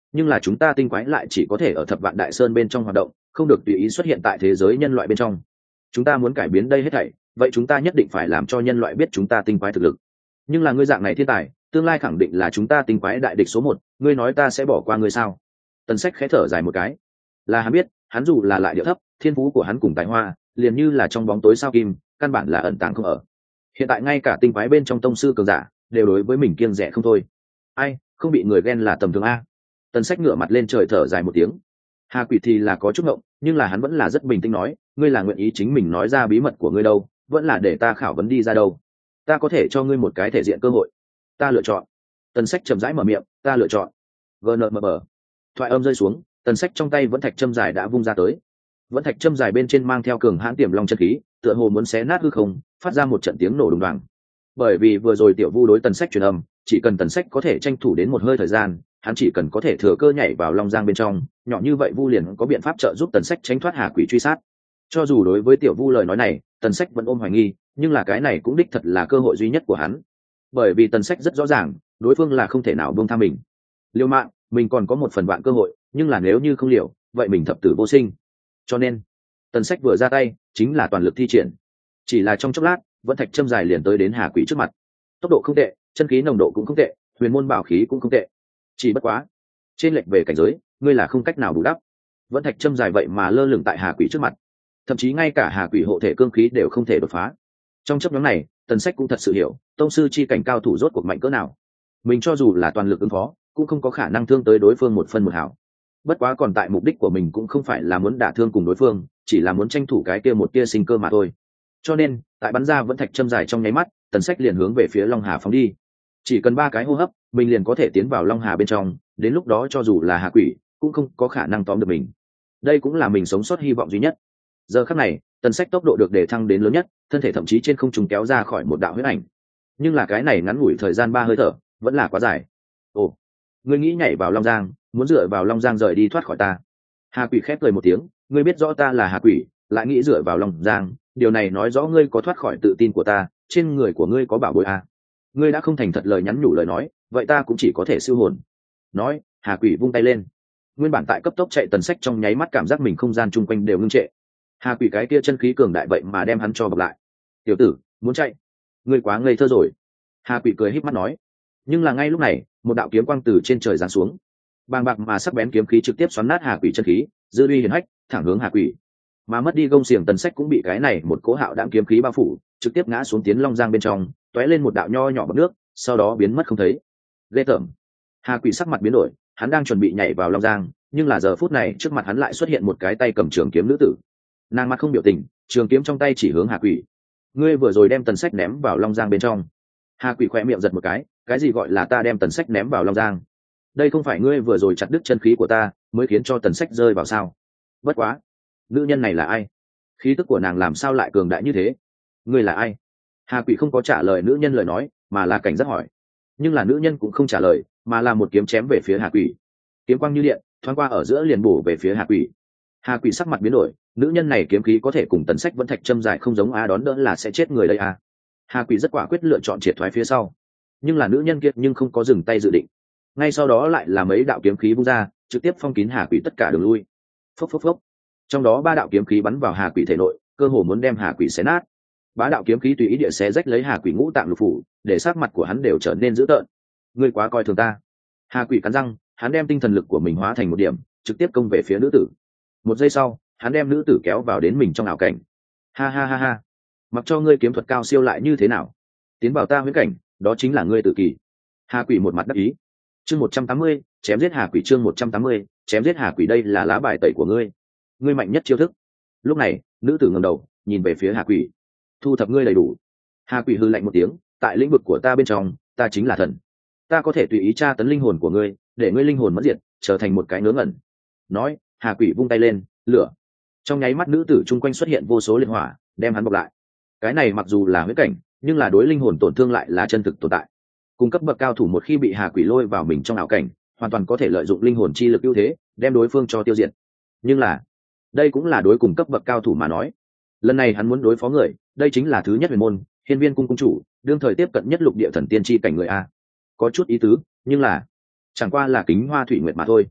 nhưng là chúng ta tinh quái lại chỉ có thể ở thập vạn đại sơn bên trong hoạt động, không được tùy ý xuất hiện tại thế giới nhân loại bên trong. Chúng ta muốn cải biến đây hết thảy, vậy chúng ta nhất định phải làm cho nhân loại biết chúng ta tinh quái thực lực. Nhưng là ngươi dạng này thiên tài, tương lai khẳng định là chúng ta tinh quái đại địch số một, ngươi nói ta sẽ bỏ qua ngươi sao? Tần Sách khẽ thở dài một cái. Là hắn biết, hắn dù là lại địa thấp, thiên phú của hắn cùng tài hoa, liền như là trong bóng tối sao kim, căn bản là ẩn tàng không ở. Hiện tại ngay cả tinh quái bên trong tông sư cường giả đều đối với mình kiêng dè không thôi. Ai, không bị người ghen là tầm thường a. Tần Sách ngửa mặt lên trời thở dài một tiếng. Hà Quỷ thì là có chút ngộng, nhưng là hắn vẫn là rất bình tĩnh nói, ngươi là nguyện ý chính mình nói ra bí mật của ngươi đâu, vẫn là để ta khảo vấn đi ra đâu? Ta có thể cho ngươi một cái thể diện cơ hội. Ta lựa chọn. Tần Sách chậm rãi mở miệng, ta lựa chọn. gnmb. Thoại âm rơi xuống, Tần Sách trong tay vẫn thạch châm dài đã vung ra tới. Vẫn thạch châm dài bên trên mang theo cường hãn tiềm long chân khí, tựa hồ muốn xé nát hư không, phát ra một trận tiếng nổ đùng đoàng. Bởi vì vừa rồi Tiểu Vu đối Tần Sách truyền âm, chỉ cần Tần Sách có thể tranh thủ đến một hơi thời gian, hắn chỉ cần có thể thừa cơ nhảy vào long giang bên trong, nhỏ như vậy Vu liền có biện pháp trợ giúp Tần Sách tránh thoát Hà Quỷ truy sát. Cho dù đối với Tiểu Vu lời nói này, Tần Sách vẫn ôm hoài nghi, nhưng là cái này cũng đích thật là cơ hội duy nhất của hắn. Bởi vì Tần Sách rất rõ ràng, đối phương là không thể nào buông tha mình. Liều mạng, mình còn có một phần vạn cơ hội, nhưng là nếu như không liều, vậy mình thập tử vô sinh. Cho nên, Tần Sách vừa ra tay, chính là toàn lực thi triển. Chỉ là trong chốc lát, vẫn thạch châm dài liền tới đến Hà Quỷ trước mặt. Tốc độ không tệ, chân khí nồng độ cũng không tệ, huyền môn bảo khí cũng không tệ. Chỉ bất quá, trên lệch về cảnh giới, ngươi là không cách nào bù đắp. Vẫn thạch châm dài vậy mà lơ lửng tại Hà Quỷ trước mặt, thậm chí ngay cả Hà Quỷ hộ thể cương khí đều không thể đột phá. Trong chấp nhóm này, Tần Sách cũng thật sự hiểu, tông sư chi cảnh cao thủ rốt cuộc mạnh cỡ nào. Mình cho dù là toàn lực ứng phó, cũng không có khả năng thương tới đối phương một phân một hào. Bất quá còn tại mục đích của mình cũng không phải là muốn đả thương cùng đối phương, chỉ là muốn tranh thủ cái kia một tia sinh cơ mà thôi. Cho nên, tại bắn ra vẫn thạch châm dài trong nháy mắt, Tần Sách liền hướng về phía Long Hà phóng đi. Chỉ cần ba cái hô hấp, mình liền có thể tiến vào Long Hà bên trong, đến lúc đó cho dù là Hà Quỷ, cũng không có khả năng tóm được mình. Đây cũng là mình sống sót hy vọng duy nhất. Giờ khắc này, Tần Sách tốc độ được để thăng đến lớn nhất, thân thể thậm chí trên không trung kéo ra khỏi một đạo huyết ảnh. Nhưng là cái này ngắn ngủi thời gian ba hơi thở, vẫn là quá dài. Ồ, ngươi nghĩ nhảy vào Long Giang, muốn dựa vào Long Giang rời đi thoát khỏi ta? Hà Quỷ khép cười một tiếng, ngươi biết rõ ta là Hà Quỷ, lại nghĩ dựa vào Long Giang, điều này nói rõ ngươi có thoát khỏi tự tin của ta, trên người của ngươi có bảo bối à? Ngươi đã không thành thật lời nhắn nhủ lời nói, vậy ta cũng chỉ có thể siêu hồn. Nói, Hà Quỷ vung tay lên. Nguyên bản tại cấp tốc chạy Tần Sách trong nháy mắt cảm giác mình không gian chung quanh đều ngưng trệ. Hà Quỷ cái kia chân khí cường đại vậy mà đem hắn cho bọc lại. Tiểu tử, muốn chạy? Ngươi quá ngây thơ rồi. Hà Quỷ cười híp mắt nói. Nhưng là ngay lúc này, một đạo kiếm quang từ trên trời giáng xuống. Bàng bạc mà sắc bén kiếm khí trực tiếp xoắn nát Hà Quỷ chân khí, dư uy hiển hách, thẳng hướng Hà Quỷ. Mà mất đi gông xiềng Tần Sách cũng bị cái này một cỗ hạo đãng kiếm khí bao phủ, trực tiếp ngã xuống tiến Long Giang bên trong, tóe lên một đạo nho nhỏ bọt nước, sau đó biến mất không thấy. Ghê tởm. Hà Quỷ sắc mặt biến đổi, hắn đang chuẩn bị nhảy vào Long Giang, nhưng là giờ phút này trước mặt hắn lại xuất hiện một cái tay cầm trường kiếm nữ tử. Nàng mặt không biểu tình, trường kiếm trong tay chỉ hướng Hà Quỷ. Ngươi vừa rồi đem Tần Sách ném vào Long Giang bên trong. Hà Quỷ khẽ miệng giật một cái, cái gì gọi là ta đem Tần Sách ném vào Long Giang? Đây không phải ngươi vừa rồi chặt đứt chân khí của ta, mới khiến cho Tần Sách rơi vào sao? Bất quá, nữ nhân này là ai? Khí tức của nàng làm sao lại cường đại như thế? Ngươi là ai? Hà Quỷ không có trả lời nữ nhân lời nói, mà là cảnh giác hỏi. Nhưng là nữ nhân cũng không trả lời, mà là một kiếm chém về phía Hà Quỷ. Kiếm quang như điện, thoáng qua ở giữa liền bổ về phía Hà Quỷ. Hà Quỷ sắc mặt biến đổi, nữ nhân này kiếm khí có thể cùng Tần Sách vẫn thạch châm dài không giống a, đón đỡ là sẽ chết người đây a. Hà Quỷ rất quả quyết lựa chọn triệt thoái phía sau. Nhưng là nữ nhân kia nhưng không có dừng tay dự định. Ngay sau đó lại là mấy đạo kiếm khí vung ra, trực tiếp phong kín Hà Quỷ tất cả đường lui. Phốc phốc phốc. Trong đó ba đạo kiếm khí bắn vào Hà Quỷ thể nội, cơ hồ muốn đem Hà Quỷ xé nát. Bá đạo kiếm khí tùy ý địa xé rách lấy Hà Quỷ ngũ tạng lục phủ, để sắc mặt của hắn đều trở nên dữ tợn. Ngươi quá coi thường ta. Hà Quỷ cắn răng, hắn đem tinh thần lực của mình hóa thành một điểm, trực tiếp công về phía nữ tử. Một giây sau, hắn đem nữ tử kéo vào đến mình trong ảo cảnh. Ha ha ha ha, mặc cho ngươi kiếm thuật cao siêu lại như thế nào, tiến vào ta huyễn cảnh, đó chính là ngươi tự kỷ. Hà Quỷ một mặt đắc ý. Chương một trăm tám mươi, chém giết Hà Quỷ. Chương một trăm tám mươi, chém giết Hà Quỷ. Đây là lá bài tẩy của ngươi, ngươi mạnh nhất chiêu thức. Lúc này, nữ tử ngẩng đầu, nhìn về phía Hà Quỷ. Thu thập ngươi đầy đủ. Hà Quỷ hừ lạnh một tiếng, tại lĩnh vực của ta bên trong, ta chính là thần. Ta có thể tùy ý tra tấn linh hồn của ngươi, để ngươi linh hồn mất diệt, trở thành một cái ngớ ngẩn. Nói, Hà Quỷ vung tay lên, lửa. Trong nháy mắt nữ tử chung quanh xuất hiện vô số liệt hỏa, đem hắn bọc lại. Cái này mặc dù là huyễn cảnh, nhưng là đối linh hồn tổn thương lại là chân thực tồn tại. Cung cấp bậc cao thủ một khi bị Hà Quỷ lôi vào mình trong ảo cảnh, hoàn toàn có thể lợi dụng linh hồn chi lực ưu thế, đem đối phương cho tiêu diệt. Nhưng là, đây cũng là đối cùng cấp bậc cao thủ mà nói. Lần này hắn muốn đối phó người, đây chính là thứ nhất huyền môn, Hiên Viên cung cung chủ, đương thời tiếp cận nhất lục địa thần tiên chi cảnh người a. Có chút ý tứ, nhưng là chẳng qua là Kính Hoa Thủy Nguyệt mà thôi.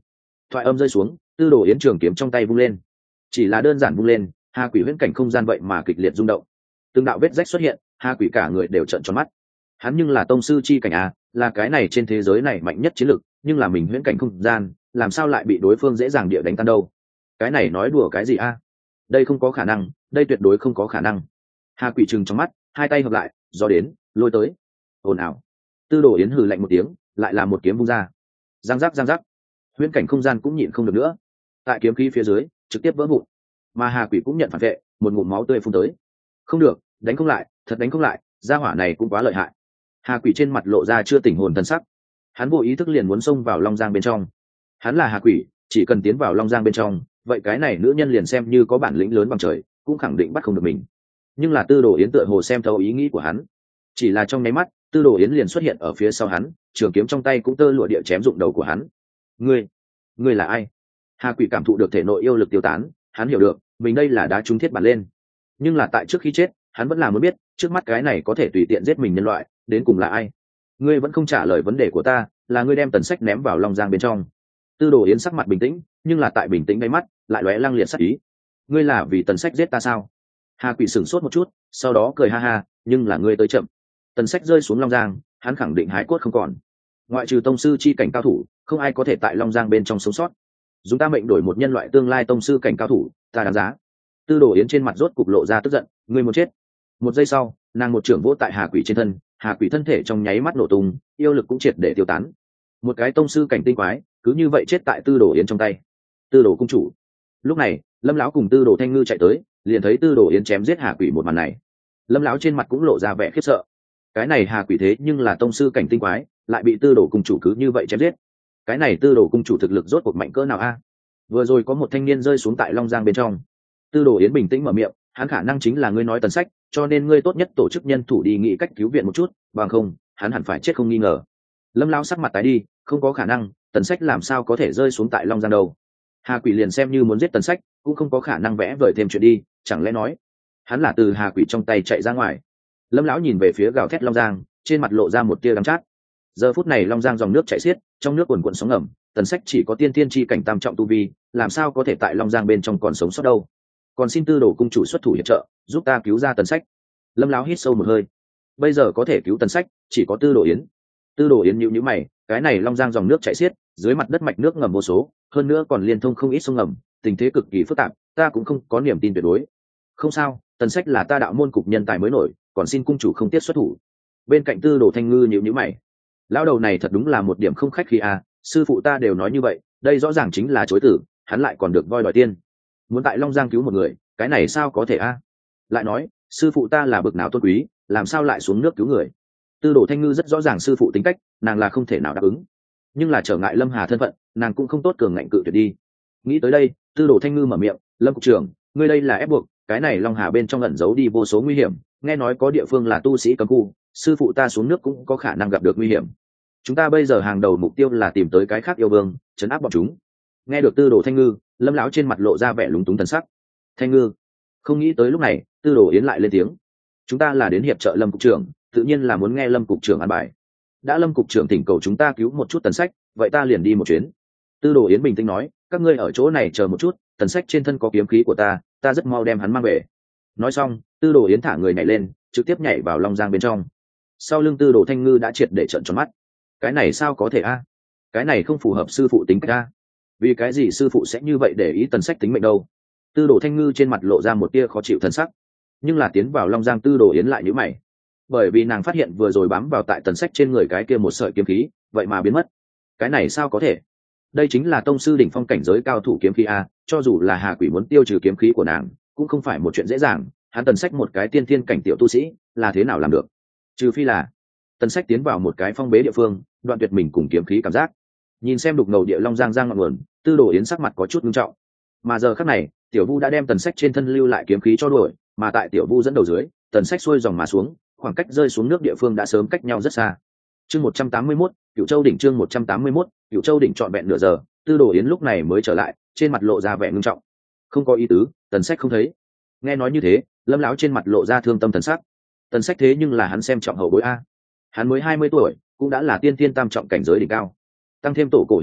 thoại âm rơi xuống, Tư Đồ Yến trường kiếm trong tay vung lên. Chỉ là đơn giản vung lên, Hà Quỷ huyễn cảnh không gian vậy mà kịch liệt rung động. Từng đạo vết rách xuất hiện, Hà Quỷ cả người đều trợn tròn mắt. Hắn nhưng là tông sư chi cảnh a, là cái này trên thế giới này mạnh nhất chiến lực, nhưng là mình huyễn cảnh không gian, làm sao lại bị đối phương dễ dàng địa đánh tan đâu? Cái này nói đùa cái gì a? Đây không có khả năng, đây tuyệt đối không có khả năng. Hà Quỷ trừng trong mắt, hai tay hợp lại, gió đến, lôi tới. Ồn ào. Tư Đồ Yến hừ lạnh một tiếng, lại là một kiếm vung ra. Giang giác giang giác. Huyễn cảnh không gian cũng nhịn không được nữa. Tại kiếm khí phía dưới, trực tiếp vỡ vụn. Mà Hà Quỷ cũng nhận phản vệ, một ngụm máu tươi phun tới. Không được, đánh không lại, thật đánh không lại, gia hỏa này cũng quá lợi hại. Hà Quỷ trên mặt lộ ra chưa tỉnh hồn thần sắc. Hắn vô ý thức liền muốn xông vào Long Giang bên trong. Hắn là Hà Quỷ, chỉ cần tiến vào Long Giang bên trong, vậy cái này nữ nhân liền xem như có bản lĩnh lớn bằng trời, cũng khẳng định bắt không được mình. Nhưng là Tư Đồ Yến tựa hồ xem thấu ý nghĩ của hắn, chỉ là trong nháy mắt, Tư Đồ Yến liền xuất hiện ở phía sau hắn, trường kiếm trong tay cũng tơ lụa địa chém dụng đầu của hắn. Ngươi, ngươi là ai? Hà Quỷ cảm thụ được thể nội yêu lực tiêu tán, hắn hiểu được, mình đây là đá trúng thiết bản lên. Nhưng là tại trước khi chết, hắn vẫn là muốn biết, trước mắt cái này có thể tùy tiện giết mình nhân loại, đến cùng là ai? Ngươi vẫn không trả lời vấn đề của ta, là ngươi đem Tần Sách ném vào Long Giang bên trong. Tư Đồ Yến sắc mặt bình tĩnh, nhưng là tại bình tĩnh đáy mắt, lại lóe lăng liệt sắc ý. Ngươi là vì Tần Sách giết ta sao? Hà Quỷ sửng sốt một chút, sau đó cười ha ha, nhưng là ngươi tới chậm. Tần Sách rơi xuống Long Giang, hắn khẳng định hái cốt không còn. Ngoại trừ tông sư chi cảnh cao thủ, không ai có thể tại Long Giang bên trong sống sót. Dùng ta mệnh đổi một nhân loại tương lai tông sư cảnh cao thủ, ta đáng giá. Tư Đồ Yến trên mặt rốt cục lộ ra tức giận, ngươi muốn chết. Một giây sau, nàng một trưởng vỗ tại Hà Quỷ trên thân, Hà Quỷ thân thể trong nháy mắt nổ tung, yêu lực cũng triệt để tiêu tán. Một cái tông sư cảnh tinh quái, cứ như vậy chết tại Tư Đồ Yến trong tay. Tư Đồ cung chủ. Lúc này, Lâm lão cùng Tư Đồ Thanh Ngư chạy tới, liền thấy Tư Đồ Yến chém giết Hà Quỷ một màn này. Lâm lão trên mặt cũng lộ ra vẻ khiếp sợ. Cái này Hà Quỷ thế nhưng là tông sư cảnh tinh quái, lại bị Tư Đồ cung chủ cứ như vậy chém giết. Cái này Tư Đồ cung chủ thực lực rốt cuộc mạnh cỡ nào a? Vừa rồi có một thanh niên rơi xuống tại Long Giang bên trong. Tư Đồ Yến bình tĩnh mở miệng, hắn khả năng chính là ngươi nói Tần Sách, cho nên ngươi tốt nhất tổ chức nhân thủ đi nghĩ cách cứu viện một chút, bằng không, hắn hẳn phải chết không nghi ngờ. Lâm lão sắc mặt tái đi, không có khả năng, Tần Sách làm sao có thể rơi xuống tại Long Giang đâu? Hà Quỷ liền xem như muốn giết Tần Sách, cũng không có khả năng vẽ vời thêm chuyện đi, chẳng lẽ nói hắn là từ Hà Quỷ trong tay chạy ra ngoài? Lâm lão nhìn về phía gào thét Long Giang, trên mặt lộ ra một tia đắng chát. Giờ phút này Long Giang dòng nước chảy xiết, trong nước cuồn cuộn sóng ngầm, Tần Sách chỉ có tiên tiên chi cảnh tam trọng tu vi, làm sao có thể tại Long Giang bên trong còn sống sót đâu? Còn xin Tư Đồ cung chủ xuất thủ hiệp trợ, giúp ta cứu ra Tần Sách. Lâm lão hít sâu một hơi. Bây giờ có thể cứu Tần Sách, chỉ có Tư Đồ Yến. Tư Đồ Yến nhíu nhíu mày, cái này Long Giang dòng nước chảy xiết, dưới mặt đất mạch nước ngầm vô số, hơn nữa còn liên thông không ít sông ngầm, tình thế cực kỳ phức tạp, ta cũng không có niềm tin tuyệt đối. Không sao, Tần Sách là ta đạo môn cục nhân tài mới nổi, còn xin cung chủ không tiếc xuất thủ. Bên cạnh Tư Đồ Thanh Ngư nhíu nhíu mày. Lão đầu này thật đúng là một điểm không khách khí à, sư phụ ta đều nói như vậy, đây rõ ràng chính là chối tử, hắn lại còn được voi đòi tiên. Muốn tại Long Giang cứu một người, cái này sao có thể a? À? Lại nói, sư phụ ta là bậc nào tôn quý, làm sao lại xuống nước cứu người? Tư Đồ Thanh Ngư rất rõ ràng sư phụ tính cách, nàng là không thể nào đáp ứng. Nhưng là trở ngại Lâm Hà thân phận, nàng cũng không tốt cường ngạnh cự tuyệt đi. Nghĩ tới đây, Tư Đồ Thanh Ngư mở miệng, Lâm cục trưởng, ngươi đây là ép buộc, cái này Long Hà bên trong ẩn giấu đi vô số nguy hiểm, nghe nói có địa phương là tu sĩ cấm khu, sư phụ ta xuống nước cũng có khả năng gặp được nguy hiểm. Chúng ta bây giờ hàng đầu mục tiêu là tìm tới cái khác yêu vương, trấn áp bọn chúng. Nghe được Tư Đồ Thanh Ngư, Lâm lão trên mặt lộ ra vẻ lúng túng thần sắc. Thanh Ngư, không nghĩ tới lúc này, Tư Đồ Yến lại lên tiếng. Chúng ta là đến hiệp trợ Lâm cục trưởng, tự nhiên là muốn nghe Lâm cục trưởng an bài. Đã Lâm cục trưởng thỉnh cầu chúng ta cứu một chút Tần Sách, vậy ta liền đi một chuyến. Tư Đồ Yến bình tĩnh nói, các ngươi ở chỗ này chờ một chút, Tần Sách trên thân có kiếm khí của ta, ta rất mau đem hắn mang về. Nói xong, Tư Đồ Yến thả người nhảy lên, trực tiếp nhảy vào Long Giang bên trong. Sau lưng Tư Đồ Thanh Ngư đã triệt để trợn tròn mắt. Cái này sao có thể a? Cái này không phù hợp sư phụ tính cách a. Vì cái gì sư phụ sẽ như vậy để ý Tần Sách tính mệnh đâu? Tư Đồ Thanh Ngư trên mặt lộ ra một tia khó chịu thân sắc. Nhưng là tiến vào Long Giang, Tư Đồ Yến lại nhíu mày. Bởi vì nàng phát hiện vừa rồi bám vào tại Tần Sách trên người cái kia một sợi kiếm khí, vậy mà biến mất. Cái này sao có thể? Đây chính là tông sư đỉnh phong cảnh giới cao thủ kiếm khí a, cho dù là Hà Quỷ muốn tiêu trừ kiếm khí của nàng, cũng không phải một chuyện dễ dàng, hắn Tần Sách một cái tiên thiên cảnh tiểu tu sĩ, là thế nào làm được? Trừ phi là Tần Sách tiến vào một cái phong bế địa phương, đoạn tuyệt mình cùng kiếm khí cảm giác. Nhìn xem đục ngầu địa Long Giang giang ngọn nguồn, Tư Đồ Yến sắc mặt có chút nghiêm trọng. Mà giờ khắc này, Tiểu Vu đã đem Tần Sách trên thân lưu lại kiếm khí cho đuổi, mà tại Tiểu Vu dẫn đầu dưới, Tần Sách xuôi dòng mà xuống, khoảng cách rơi xuống nước địa phương đã sớm cách nhau rất xa. Chương một trăm tám mươi mốt, Cửu Châu đỉnh chương một trăm tám mươi mốt, Cửu Châu đỉnh trọn vẹn nửa giờ, Tư Đồ Yến lúc này mới trở lại, trên mặt lộ ra vẻ nghiêm trọng. Không có ý tứ, Tần Sách không thấy. Nghe nói như thế, Lâm lão trên mặt lộ ra thương tâm thần sắc. Tần Sách thế nhưng là hắn xem trọng hậu bối a. Hắn mới hai mươi tuổi, cũng đã là tiên tiên tam trọng cảnh giới đỉnh cao. Tăng thêm tổ cổ hiệp trợ,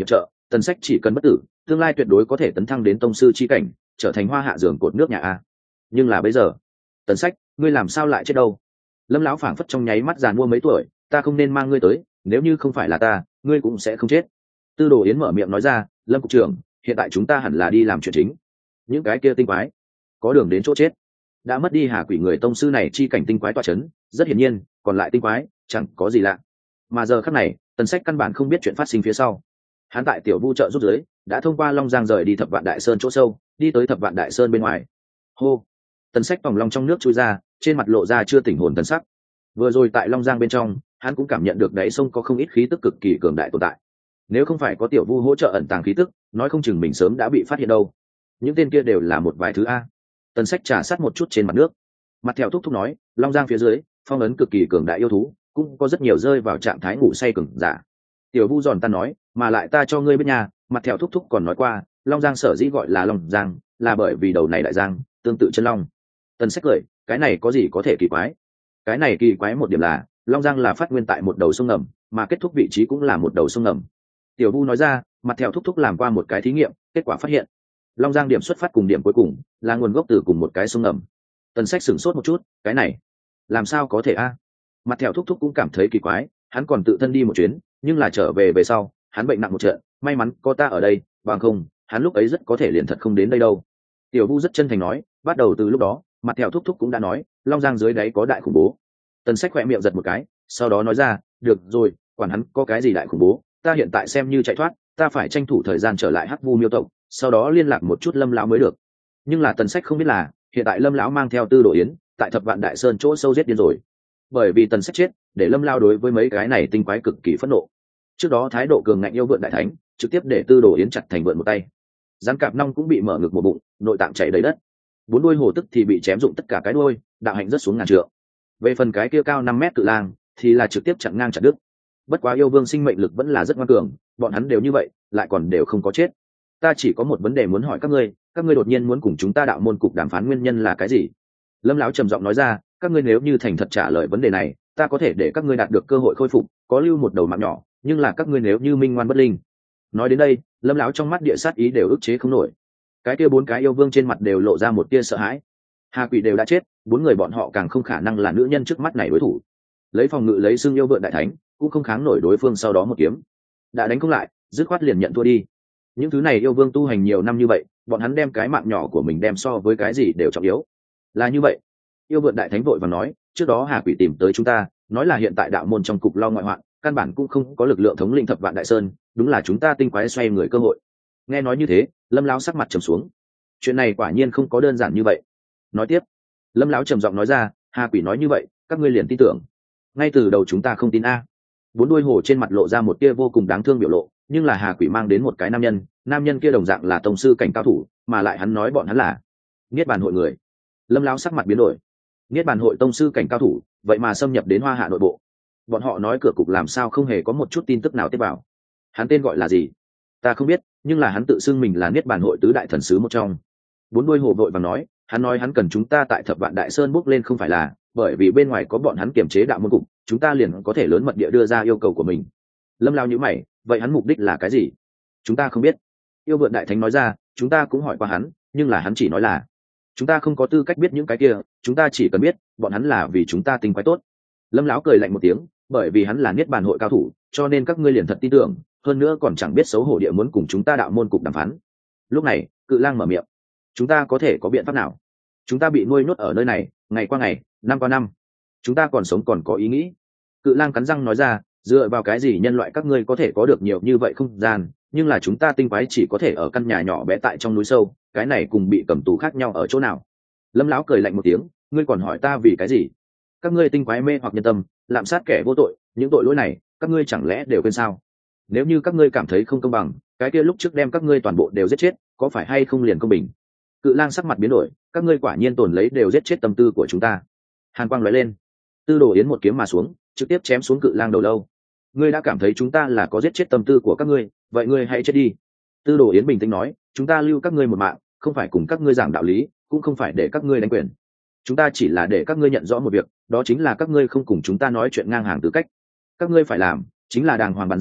Tần Sách chỉ cần bất tử, tương lai tuyệt đối có thể tấn thăng đến tông sư chi cảnh, trở thành hoa hạ giường cột nước nhà a. Nhưng là bây giờ, Tần Sách, ngươi làm sao lại chết đâu? Lâm lão phảng phất trong nháy mắt già mua mấy tuổi, ta không nên mang ngươi tới, nếu như không phải là ta, ngươi cũng sẽ không chết. Tư Đồ Yến mở miệng nói ra, Lâm cục trưởng, hiện tại chúng ta hẳn là đi làm chuyện chính. Những cái kia tinh quái, có đường đến chỗ chết. Đã mất đi Hà Quỷ người tông sư này chi cảnh tinh quái tọa chấn, rất hiển nhiên, còn lại tinh quái, chẳng có gì lạ. Mà giờ khắc này, Tần Sách căn bản không biết chuyện phát sinh phía sau. Hắn tại tiểu vu trợ giúp dưới, đã thông qua Long Giang rời đi Thập Vạn Đại Sơn chỗ sâu, đi tới Thập Vạn Đại Sơn bên ngoài. Hô, Tần Sách vòng long trong nước chui ra, trên mặt lộ ra chưa tỉnh hồn tần sắc. Vừa rồi tại Long Giang bên trong, hắn cũng cảm nhận được đáy sông có không ít khí tức cực kỳ cường đại tồn tại. Nếu không phải có tiểu vu hỗ trợ ẩn tàng khí tức, nói không chừng mình sớm đã bị phát hiện đâu. Những tên kia đều là một vài thứ a. Tần Sách trà sát một chút trên mặt nước, mặt theo thúc thúc nói, Long Giang phía dưới, phong ấn cực kỳ cường đại yêu thú, cũng có rất nhiều rơi vào trạng thái ngủ say cường giả. Tiểu vu giòn ta nói, mà lại ta cho ngươi biết nhà, mặt theo thúc thúc còn nói qua, Long Giang sở dĩ gọi là Long Giang, là bởi vì đầu này đại giang tương tự chân long. Tần Sách cười, cái này có gì có thể kỳ quái? Cái này kỳ quái một điểm là, Long Giang là phát nguyên tại một đầu sông ngầm, mà kết thúc vị trí cũng là một đầu sông ngầm. Tiểu vu nói ra, mặt theo thúc thúc làm qua một cái thí nghiệm, kết quả phát hiện, Long Giang điểm xuất phát cùng điểm cuối cùng là nguồn gốc từ cùng một cái sông ngầm. Tần Sách sửng sốt một chút, cái này làm sao có thể a? Mặt theo thúc thúc cũng cảm thấy kỳ quái, hắn còn tự thân đi một chuyến, nhưng là trở về về sau, hắn bệnh nặng một trận, may mắn có ta ở đây, bằng không, hắn lúc ấy rất có thể liền thật không đến đây đâu. Tiểu vu rất chân thành nói, bắt đầu từ lúc đó, mặt theo thúc thúc cũng đã nói, Long Giang dưới đáy có đại khủng bố. Tần Sách khỏe miệng giật một cái, sau đó nói ra, được rồi, quản hắn có cái gì đại khủng bố, ta hiện tại xem như chạy thoát, ta phải tranh thủ thời gian trở lại Hắc Vu Miêu tộc, sau đó liên lạc một chút Lâm lão mới được. Nhưng là Tần Sách không biết là, hiện tại Lâm lão mang theo Tư Đồ Yến, tại Thập Vạn Đại Sơn chỗ sâu giết điên rồi. Bởi vì Tần Sách chết, để Lâm lão đối với mấy cái này tinh quái cực kỳ phẫn nộ. Trước đó thái độ cường ngạnh yêu vượn đại thánh, trực tiếp để Tư Đồ Yến chặt thành vượn một tay. Gián Cạp Nong cũng bị mở ngực một bụng, nội tạng chảy đầy đất. Bốn đuôi hổ tức thì bị chém dụng tất cả cái đuôi, đạo hạnh rất xuống ngàn trượng. Về phần cái kia cao năm mét cự lang, thì là trực tiếp chặn ngang chặt đứt. Bất quá yêu vương sinh mệnh lực vẫn là rất ngoan cường, bọn hắn đều như vậy, lại còn đều không có chết. Ta chỉ có một vấn đề muốn hỏi các ngươi, các ngươi đột nhiên muốn cùng chúng ta đạo môn cục đàm phán nguyên nhân là cái gì? Lâm lão trầm giọng nói ra, các ngươi nếu như thành thật trả lời vấn đề này, ta có thể để các ngươi đạt được cơ hội khôi phục, có lưu một đầu mạng nhỏ, nhưng là các ngươi nếu như minh ngoan bất linh. Nói đến đây, Lâm lão trong mắt địa sát ý đều ức chế không nổi. Cái kia bốn cái yêu vương trên mặt đều lộ ra một tia sợ hãi. Hà Quỷ đều đã chết, bốn người bọn họ càng không khả năng là nữ nhân trước mắt này đối thủ. Lấy phòng ngự lấy xưng yêu vượn đại thánh, cũng không kháng nổi đối phương sau đó một kiếm. Đã đánh không lại, dứt khoát liền nhận thua đi. Những thứ này yêu vương tu hành nhiều năm như vậy, bọn hắn đem cái mạng nhỏ của mình đem so với cái gì đều trọng yếu. Là như vậy. Yêu vượn đại thánh vội vàng nói, trước đó Hà Quỷ tìm tới chúng ta, nói là hiện tại đạo môn trong cục lo ngoại hoạn, căn bản cũng không có lực lượng thống lĩnh Thập Vạn Đại Sơn, đúng là chúng ta tinh quái xoay người cơ hội. Nghe nói như thế, Lâm lão sắc mặt trầm xuống. Chuyện này quả nhiên không có đơn giản như vậy. Nói tiếp, Lâm lão trầm giọng nói ra, Hà Quỷ nói như vậy, các ngươi liền tin tưởng. Ngay từ đầu chúng ta không tin a. Bốn đuôi hổ trên mặt lộ ra một tia vô cùng đáng thương biểu lộ, nhưng là Hà Quỷ mang đến một cái nam nhân, nam nhân kia đồng dạng là tông sư cảnh cao thủ, mà lại hắn nói bọn hắn là Niết Bàn hội người. Lâm lão sắc mặt biến đổi. Niết Bàn hội tông sư cảnh cao thủ, vậy mà xâm nhập đến Hoa Hạ nội bộ. Bọn họ nói cửa cục làm sao không hề có một chút tin tức nào tiếp vào. Hắn tên gọi là gì? Ta không biết, nhưng là hắn tự xưng mình là Niết Bàn hội tứ đại thần sứ một trong. Bốn đuôi hổ vội vàng nói, hắn nói hắn cần chúng ta tại Thập Vạn Đại Sơn bước lên không phải là, bởi vì bên ngoài có bọn hắn kiềm chế đạo môn cục, chúng ta liền có thể lớn mật địa đưa ra yêu cầu của mình. Lâm lão nhíu mày, vậy hắn mục đích là cái gì? Chúng ta không biết. Yêu vượn đại thánh nói ra, chúng ta cũng hỏi qua hắn, nhưng là hắn chỉ nói là chúng ta không có tư cách biết những cái kia, chúng ta chỉ cần biết bọn hắn là vì chúng ta tinh quái tốt. Lâm lão cười lạnh một tiếng, bởi vì hắn là Niết Bàn hội cao thủ, cho nên các ngươi liền thật tin tưởng, hơn nữa còn chẳng biết xấu hổ địa muốn cùng chúng ta đạo môn cục đàm phán. Lúc này, Cự Lang mở miệng, chúng ta có thể có biện pháp nào? Chúng ta bị nuôi nhốt ở nơi này, ngày qua ngày, năm qua năm, chúng ta còn sống còn có ý nghĩ. Cự Lang cắn răng nói ra, dựa vào cái gì nhân loại các ngươi có thể có được nhiều như vậy không gian, nhưng là chúng ta tinh quái chỉ có thể ở căn nhà nhỏ bé tại trong núi sâu, cái này cùng bị cầm tù khác nhau ở chỗ nào? Lâm lão cười lạnh một tiếng, ngươi còn hỏi ta vì cái gì? Các ngươi tinh quái mê hoặc nhân tâm, lạm sát kẻ vô tội, những tội lỗi này các ngươi chẳng lẽ đều quên sao? Nếu như các ngươi cảm thấy không công bằng, cái kia lúc trước đem các ngươi toàn bộ đều giết chết, có phải hay không liền công bình? Cự Lang sắc mặt biến đổi, các ngươi quả nhiên tồn lấy đều giết chết tâm tư của chúng ta. Hàn quang lóe lên, Tư Đồ Yến một kiếm mà xuống, trực tiếp chém xuống Cự Lang đầu lâu. Ngươi đã cảm thấy chúng ta là có giết chết tâm tư của các ngươi, vậy ngươi hãy chết đi. Tư Đồ Yến bình tĩnh nói, chúng ta lưu các ngươi một mạng, không phải cùng các ngươi giảng đạo lý, cũng không phải để các ngươi đánh quyền. Chúng ta chỉ là để các ngươi nhận rõ một việc, đó chính là các ngươi không cùng chúng ta nói chuyện ngang hàng tư cách. Các ngươi phải làm chính là đàng hoàng bàn giao,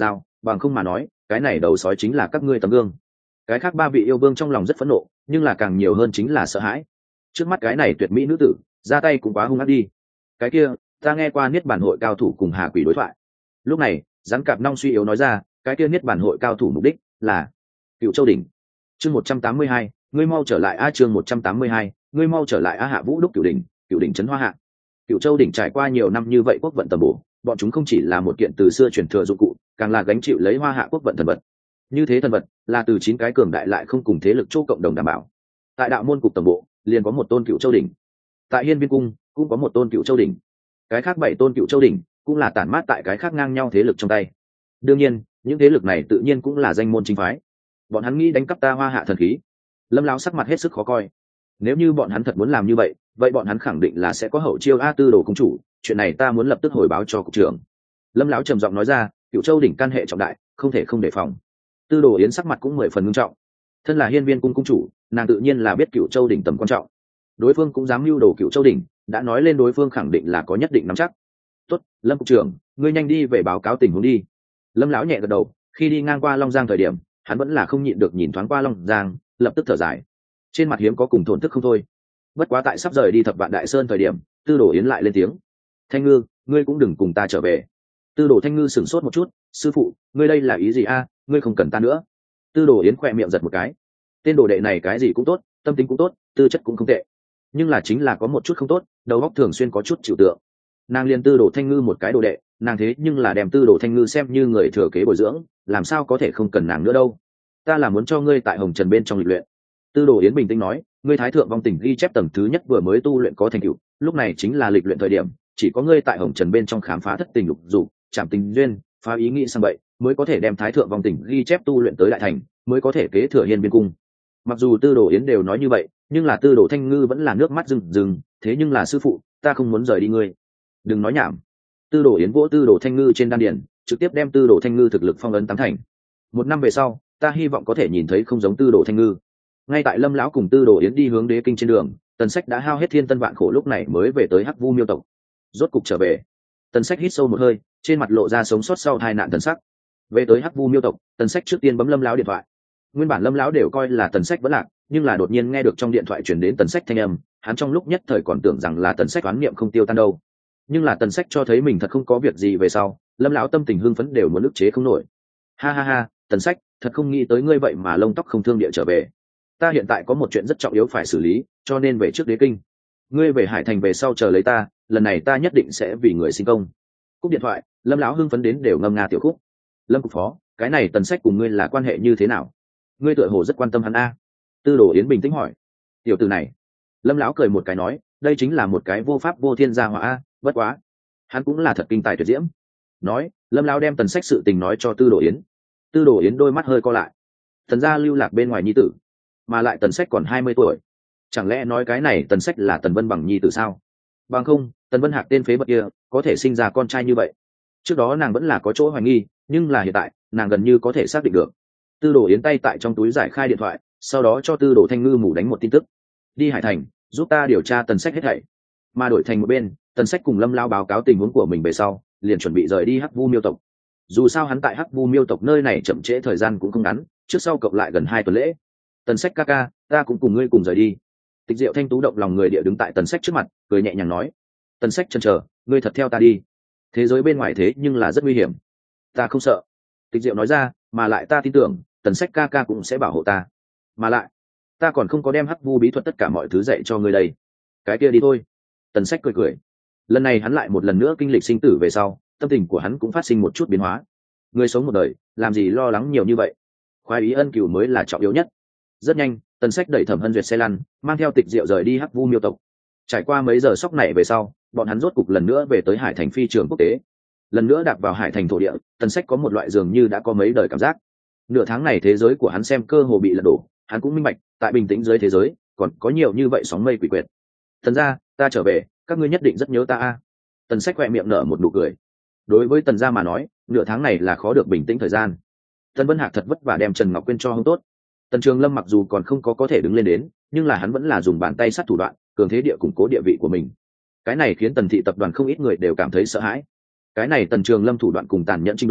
bằng không mà nói cái này đầu sói chính là các ngươi tấm gương. Cái khác ba vị yêu vương trong lòng rất phẫn nộ, nhưng là càng nhiều hơn chính là sợ hãi. Trước mắt cái này tuyệt mỹ nữ tử ra tay cũng quá hung ác đi. Cái kia ta nghe qua niết bàn hội cao thủ cùng hà quỷ đối thoại. Lúc này rắn cạp nong suy yếu nói ra, cái kia niết bàn hội cao thủ mục đích là Cựu Châu đỉnh. Chương một trăm tám mươi hai, ngươi mau trở lại a. Chương một trăm tám mươi hai, ngươi mau trở lại a. Hạ Vũ đúc Cựu đỉnh, Cựu đỉnh trấn Hoa Hạ. Cựu Châu đỉnh trải qua nhiều năm như vậy quốc vận tầm bổ, bọn chúng không chỉ là một kiện từ xưa truyền thừa dụng cụ, càng là gánh chịu lấy Hoa Hạ quốc vận thần vật. Như thế thần vật là từ chín cái cường đại lại không cùng thế lực chỗ cộng đồng đảm bảo. Tại đạo môn cục tổng bộ liền có một tôn Cựu Châu đỉnh, tại Hiên Viên cung cũng có một tôn Cựu Châu đỉnh, cái khác bảy tôn Cựu Châu đỉnh cũng là tản mát tại cái khác ngang nhau thế lực trong tay. Đương nhiên những thế lực này tự nhiên cũng là danh môn chính phái. Bọn hắn nghĩ đánh cắp ta Hoa Hạ thần khí. Lâm lão sắc mặt hết sức khó coi. Nếu như bọn hắn thật muốn làm như vậy, vậy bọn hắn khẳng định là sẽ có hậu chiêu. A Tư Đồ công chủ, chuyện này ta muốn lập tức hồi báo cho cục trưởng. Lâm lão trầm giọng nói ra, Cựu Châu đỉnh căn hệ trọng đại, không thể không đề phòng. Tư Đồ Yến sắc mặt cũng mười phần nghiêm trọng. Thân là Hiên Viên cung cung chủ, nàng tự nhiên là biết Cựu Châu đỉnh tầm quan trọng. Đối phương cũng dám mưu đồ Cựu Châu đỉnh, đã nói lên đối phương khẳng định là có nhất định nắm chắc. Tốt, Lâm cục trưởng, ngươi nhanh đi về báo cáo tình huống đi. Lâm lão nhẹ gật đầu, khi đi ngang qua Long Giang thời điểm, hắn vẫn là không nhịn được nhìn thoáng qua Long Giang, lập tức thở dài. Trên mặt hiếm có cùng thổn thức không thôi. Bất quá tại sắp rời đi Thập Vạn Đại Sơn thời điểm, Tư Đồ Yến lại lên tiếng: "Thanh Ngư, ngươi cũng đừng cùng ta trở về." Tư Đồ Thanh Ngư sửng sốt một chút, "Sư phụ, ngươi đây là ý gì a? Ngươi không cần ta nữa." Tư Đồ Yến khỏe miệng giật một cái. Tên đồ đệ này cái gì cũng tốt, tâm tính cũng tốt, tư chất cũng không tệ, nhưng là chính là có một chút không tốt, đầu óc thường xuyên có chút chịu tượng. Nàng liền Tư Đồ Thanh Ngư một cái đồ đệ, nàng thế nhưng là đem Tư Đồ Thanh Ngư xem như người thừa kế bồi dưỡng, làm sao có thể không cần nàng nữa đâu. Ta là muốn cho ngươi tại Hồng Trần bên trong lịch luyện. Tư Đồ Yến bình tĩnh nói, ngươi Thái Thượng Vong Tình ghi chép tầng thứ nhất vừa mới tu luyện có thành tựu, lúc này chính là lịch luyện thời điểm, chỉ có ngươi tại Hồng Trần bên trong khám phá thất tình lục dục, chạm tình duyên, phá ý nghĩ sang vậy, mới có thể đem Thái Thượng Vong Tình ghi chép tu luyện tới đại thành, mới có thể kế thừa Hiên Viên cung. Mặc dù Tư Đồ Yến đều nói như vậy, nhưng là Tư Đồ Thanh Ngư vẫn là nước mắt rưng rưng, thế nhưng là sư phụ, ta không muốn rời đi ngươi. Đừng nói nhảm. Tư Đồ Yến vỗ Tư Đồ Thanh Ngư trên đan điền, trực tiếp đem Tư Đồ Thanh Ngư thực lực phong ấn tám thành. Một năm về sau, ta hy vọng có thể nhìn thấy không giống Tư Đồ Thanh Ngư. Ngay tại Lâm lão cùng Tư Đồ Yến đi hướng Đế Kinh trên đường, Tần Sách đã hao hết thiên tân vạn khổ lúc này mới về tới Hắc Vu Miêu tộc. Rốt cục trở về. Tần Sách hít sâu một hơi, trên mặt lộ ra sống sót sau tai nạn thần sắc. Về tới Hắc Vu Miêu tộc, Tần Sách trước tiên bấm Lâm lão điện thoại. Nguyên bản Lâm lão đều coi là Tần Sách vẫn lạc, nhưng là đột nhiên nghe được trong điện thoại truyền đến Tần Sách thanh âm, hắn trong lúc nhất thời còn tưởng rằng là Tần Sách oán niệm không tiêu tan đâu. Nhưng là Tần Sách cho thấy mình thật không có việc gì về sau, Lâm lão tâm tình hưng phấn đều muốn ức chế không nổi. Ha ha ha, Tần Sách, thật không nghĩ tới ngươi vậy mà lông tóc không thương địa trở về. Ta hiện tại có một chuyện rất trọng yếu phải xử lý, cho nên về trước Đế Kinh. Ngươi về Hải Thành về sau chờ lấy ta, lần này ta nhất định sẽ vì người sinh công. Cúp điện thoại, Lâm lão hưng phấn đến đều ngâm nga tiểu khúc. Lâm cục phó, cái này Tần Sách cùng ngươi là quan hệ như thế nào? Ngươi tựa hồ rất quan tâm hắn a. Tư Đồ Yến bình tĩnh hỏi. Tiểu tử này. Lâm lão cười một cái nói, đây chính là một cái vô pháp vô thiên gia hỏa a, bất quá, hắn cũng là thật kinh tài tuyệt diễm. Nói, Lâm lão đem Tần Sách sự tình nói cho Tư Đồ Yến. Tư Đồ Yến đôi mắt hơi co lại. Thần gia lưu lạc bên ngoài nhi tử, mà lại Tần Sách còn hai mươi tuổi, chẳng lẽ nói cái này Tần Sách là Tần Vân Bằng nhi tử sao? Bằng không, Tần Vân Hạc tên phế vật kia có thể sinh ra con trai như vậy? Trước đó nàng vẫn là có chỗ hoài nghi, nhưng là hiện tại nàng gần như có thể xác định được. Tư Đồ Yến tay tại trong túi giải khai điện thoại, sau đó cho Tư Đồ Thanh Ngư mù đánh một tin tức. Đi Hải Thành, giúp ta điều tra Tần Sách hết thảy. Mà đổi thành một bên, Tần Sách cùng Lâm lão báo cáo tình huống của mình về sau, liền chuẩn bị rời đi Hắc Vu Miêu tộc. Dù sao hắn tại Hắc Vu Miêu tộc nơi này chậm trễ thời gian cũng không ngắn, trước sau cộng lại gần hai tuần lễ. Tần Sách ca ca, ta cũng cùng ngươi cùng rời đi. Tịch Diệu Thanh tú động lòng người địa đứng tại Tần Sách trước mặt, cười nhẹ nhàng nói. Tần Sách chần chờ, ngươi thật theo ta đi. Thế giới bên ngoài thế nhưng là rất nguy hiểm. Ta không sợ. Tịch Diệu nói ra, mà lại ta tin tưởng Tần Sách ca ca cũng sẽ bảo hộ ta. Mà lại, ta còn không có đem Hắc Vu bí thuật tất cả mọi thứ dạy cho ngươi đây. Cái kia đi thôi. Tần Sách cười cười. Lần này hắn lại một lần nữa kinh lịch sinh tử về sau, tâm tình của hắn cũng phát sinh một chút biến hóa. Người sống một đời, làm gì lo lắng nhiều như vậy? Khoái ý ân cửu mới là trọng yếu nhất. Rất nhanh, Tần Sách đẩy Thẩm Hân Duyệt xe lăn, mang theo Tịch Diệu rời đi Hắc Vu Miêu tộc. Trải qua mấy giờ sóc nảy về sau, bọn hắn rốt cục lần nữa về tới Hải Thành phi trường quốc tế. Lần nữa đạp vào Hải Thành thổ địa, Tần Sách có một loại dường như đã có mấy đời cảm giác. Nửa tháng này thế giới của hắn xem cơ hồ bị lật đổ, hắn cũng minh bạch, tại bình tĩnh dưới thế giới, còn có nhiều như vậy sóng mây quỷ quyệt. Tần gia, ta trở về, các ngươi nhất định rất nhớ ta a. Tần Sách khẽ miệng nở một nụ cười. Đối với Tần gia mà nói, nửa tháng này là khó được bình tĩnh thời gian. Tần Vân Hạc thật vất vả đem Trần Ngọc Quyên cho hông tốt. Tần Trường Lâm mặc dù còn không có có thể đứng lên đến, nhưng là hắn vẫn là dùng bàn tay sát thủ đoạn, cường thế địa củng cố địa vị của mình. Cái này khiến Tần thị tập đoàn không ít người đều cảm thấy sợ hãi. Cái này Tần Trường Lâm thủ đoạn cùng tàn nhẫn trình độ,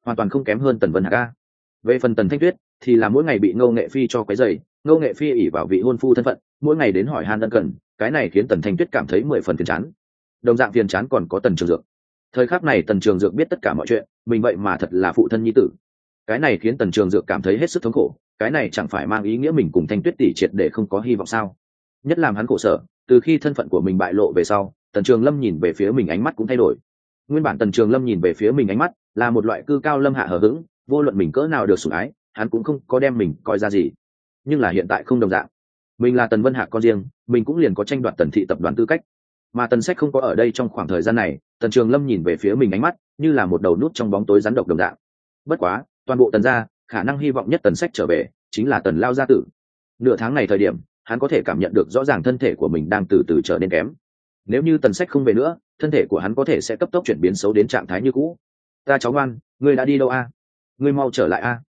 hoàn toàn không kém hơn Tần Vân Hạc a. Về phần Tần Thanh Tuyết thì là mỗi ngày bị Ngô Nghệ Phi cho quấy rầy, Ngô Nghệ Phi ỷ vào vị hôn phu thân phận, mỗi ngày đến hỏi han ân cần, cái này khiến Tần Thanh Tuyết cảm thấy mười phần phiền chán. Đồng dạng phiền chán còn có Tần Trường Dược. Thời khắc này Tần Trường Dược biết tất cả mọi chuyện, mình vậy mà thật là phụ thân nhi tử. Cái này khiến Tần Trường Dược cảm thấy hết sức thống khổ, cái này chẳng phải mang ý nghĩa mình cùng Thanh Tuyết tỷ triệt để không có hy vọng sao? Nhất làm hắn khổ sở, từ khi thân phận của mình bại lộ về sau, Tần Trường Lâm nhìn về phía mình ánh mắt cũng thay đổi. Nguyên bản Tần Trường Lâm nhìn về phía mình ánh mắt là một loại cư cao lâm hạ hờ hững, vô luận mình cỡ nào được sủng ái, hắn cũng không có đem mình coi ra gì. Nhưng là hiện tại không đồng dạng, mình là Tần Vân Hạc con riêng, mình cũng liền có tranh đoạt Tần thị tập đoàn tư cách. Mà Tần Sách không có ở đây trong khoảng thời gian này, Tần Trường Lâm nhìn về phía mình ánh mắt như là một đầu nút trong bóng tối rắn độc đồng dạng. Bất quá, toàn bộ Tần gia, khả năng hy vọng nhất Tần Sách trở về chính là Tần lao gia tử. Nửa tháng này thời điểm, hắn có thể cảm nhận được rõ ràng thân thể của mình đang từ từ trở nên kém. Nếu như Tần Sách không về nữa, thân thể của hắn có thể sẽ cấp tốc chuyển biến xấu đến trạng thái như cũ. Ta cháu ngoan, ngươi đã đi đâu a? Ngươi mau trở lại a.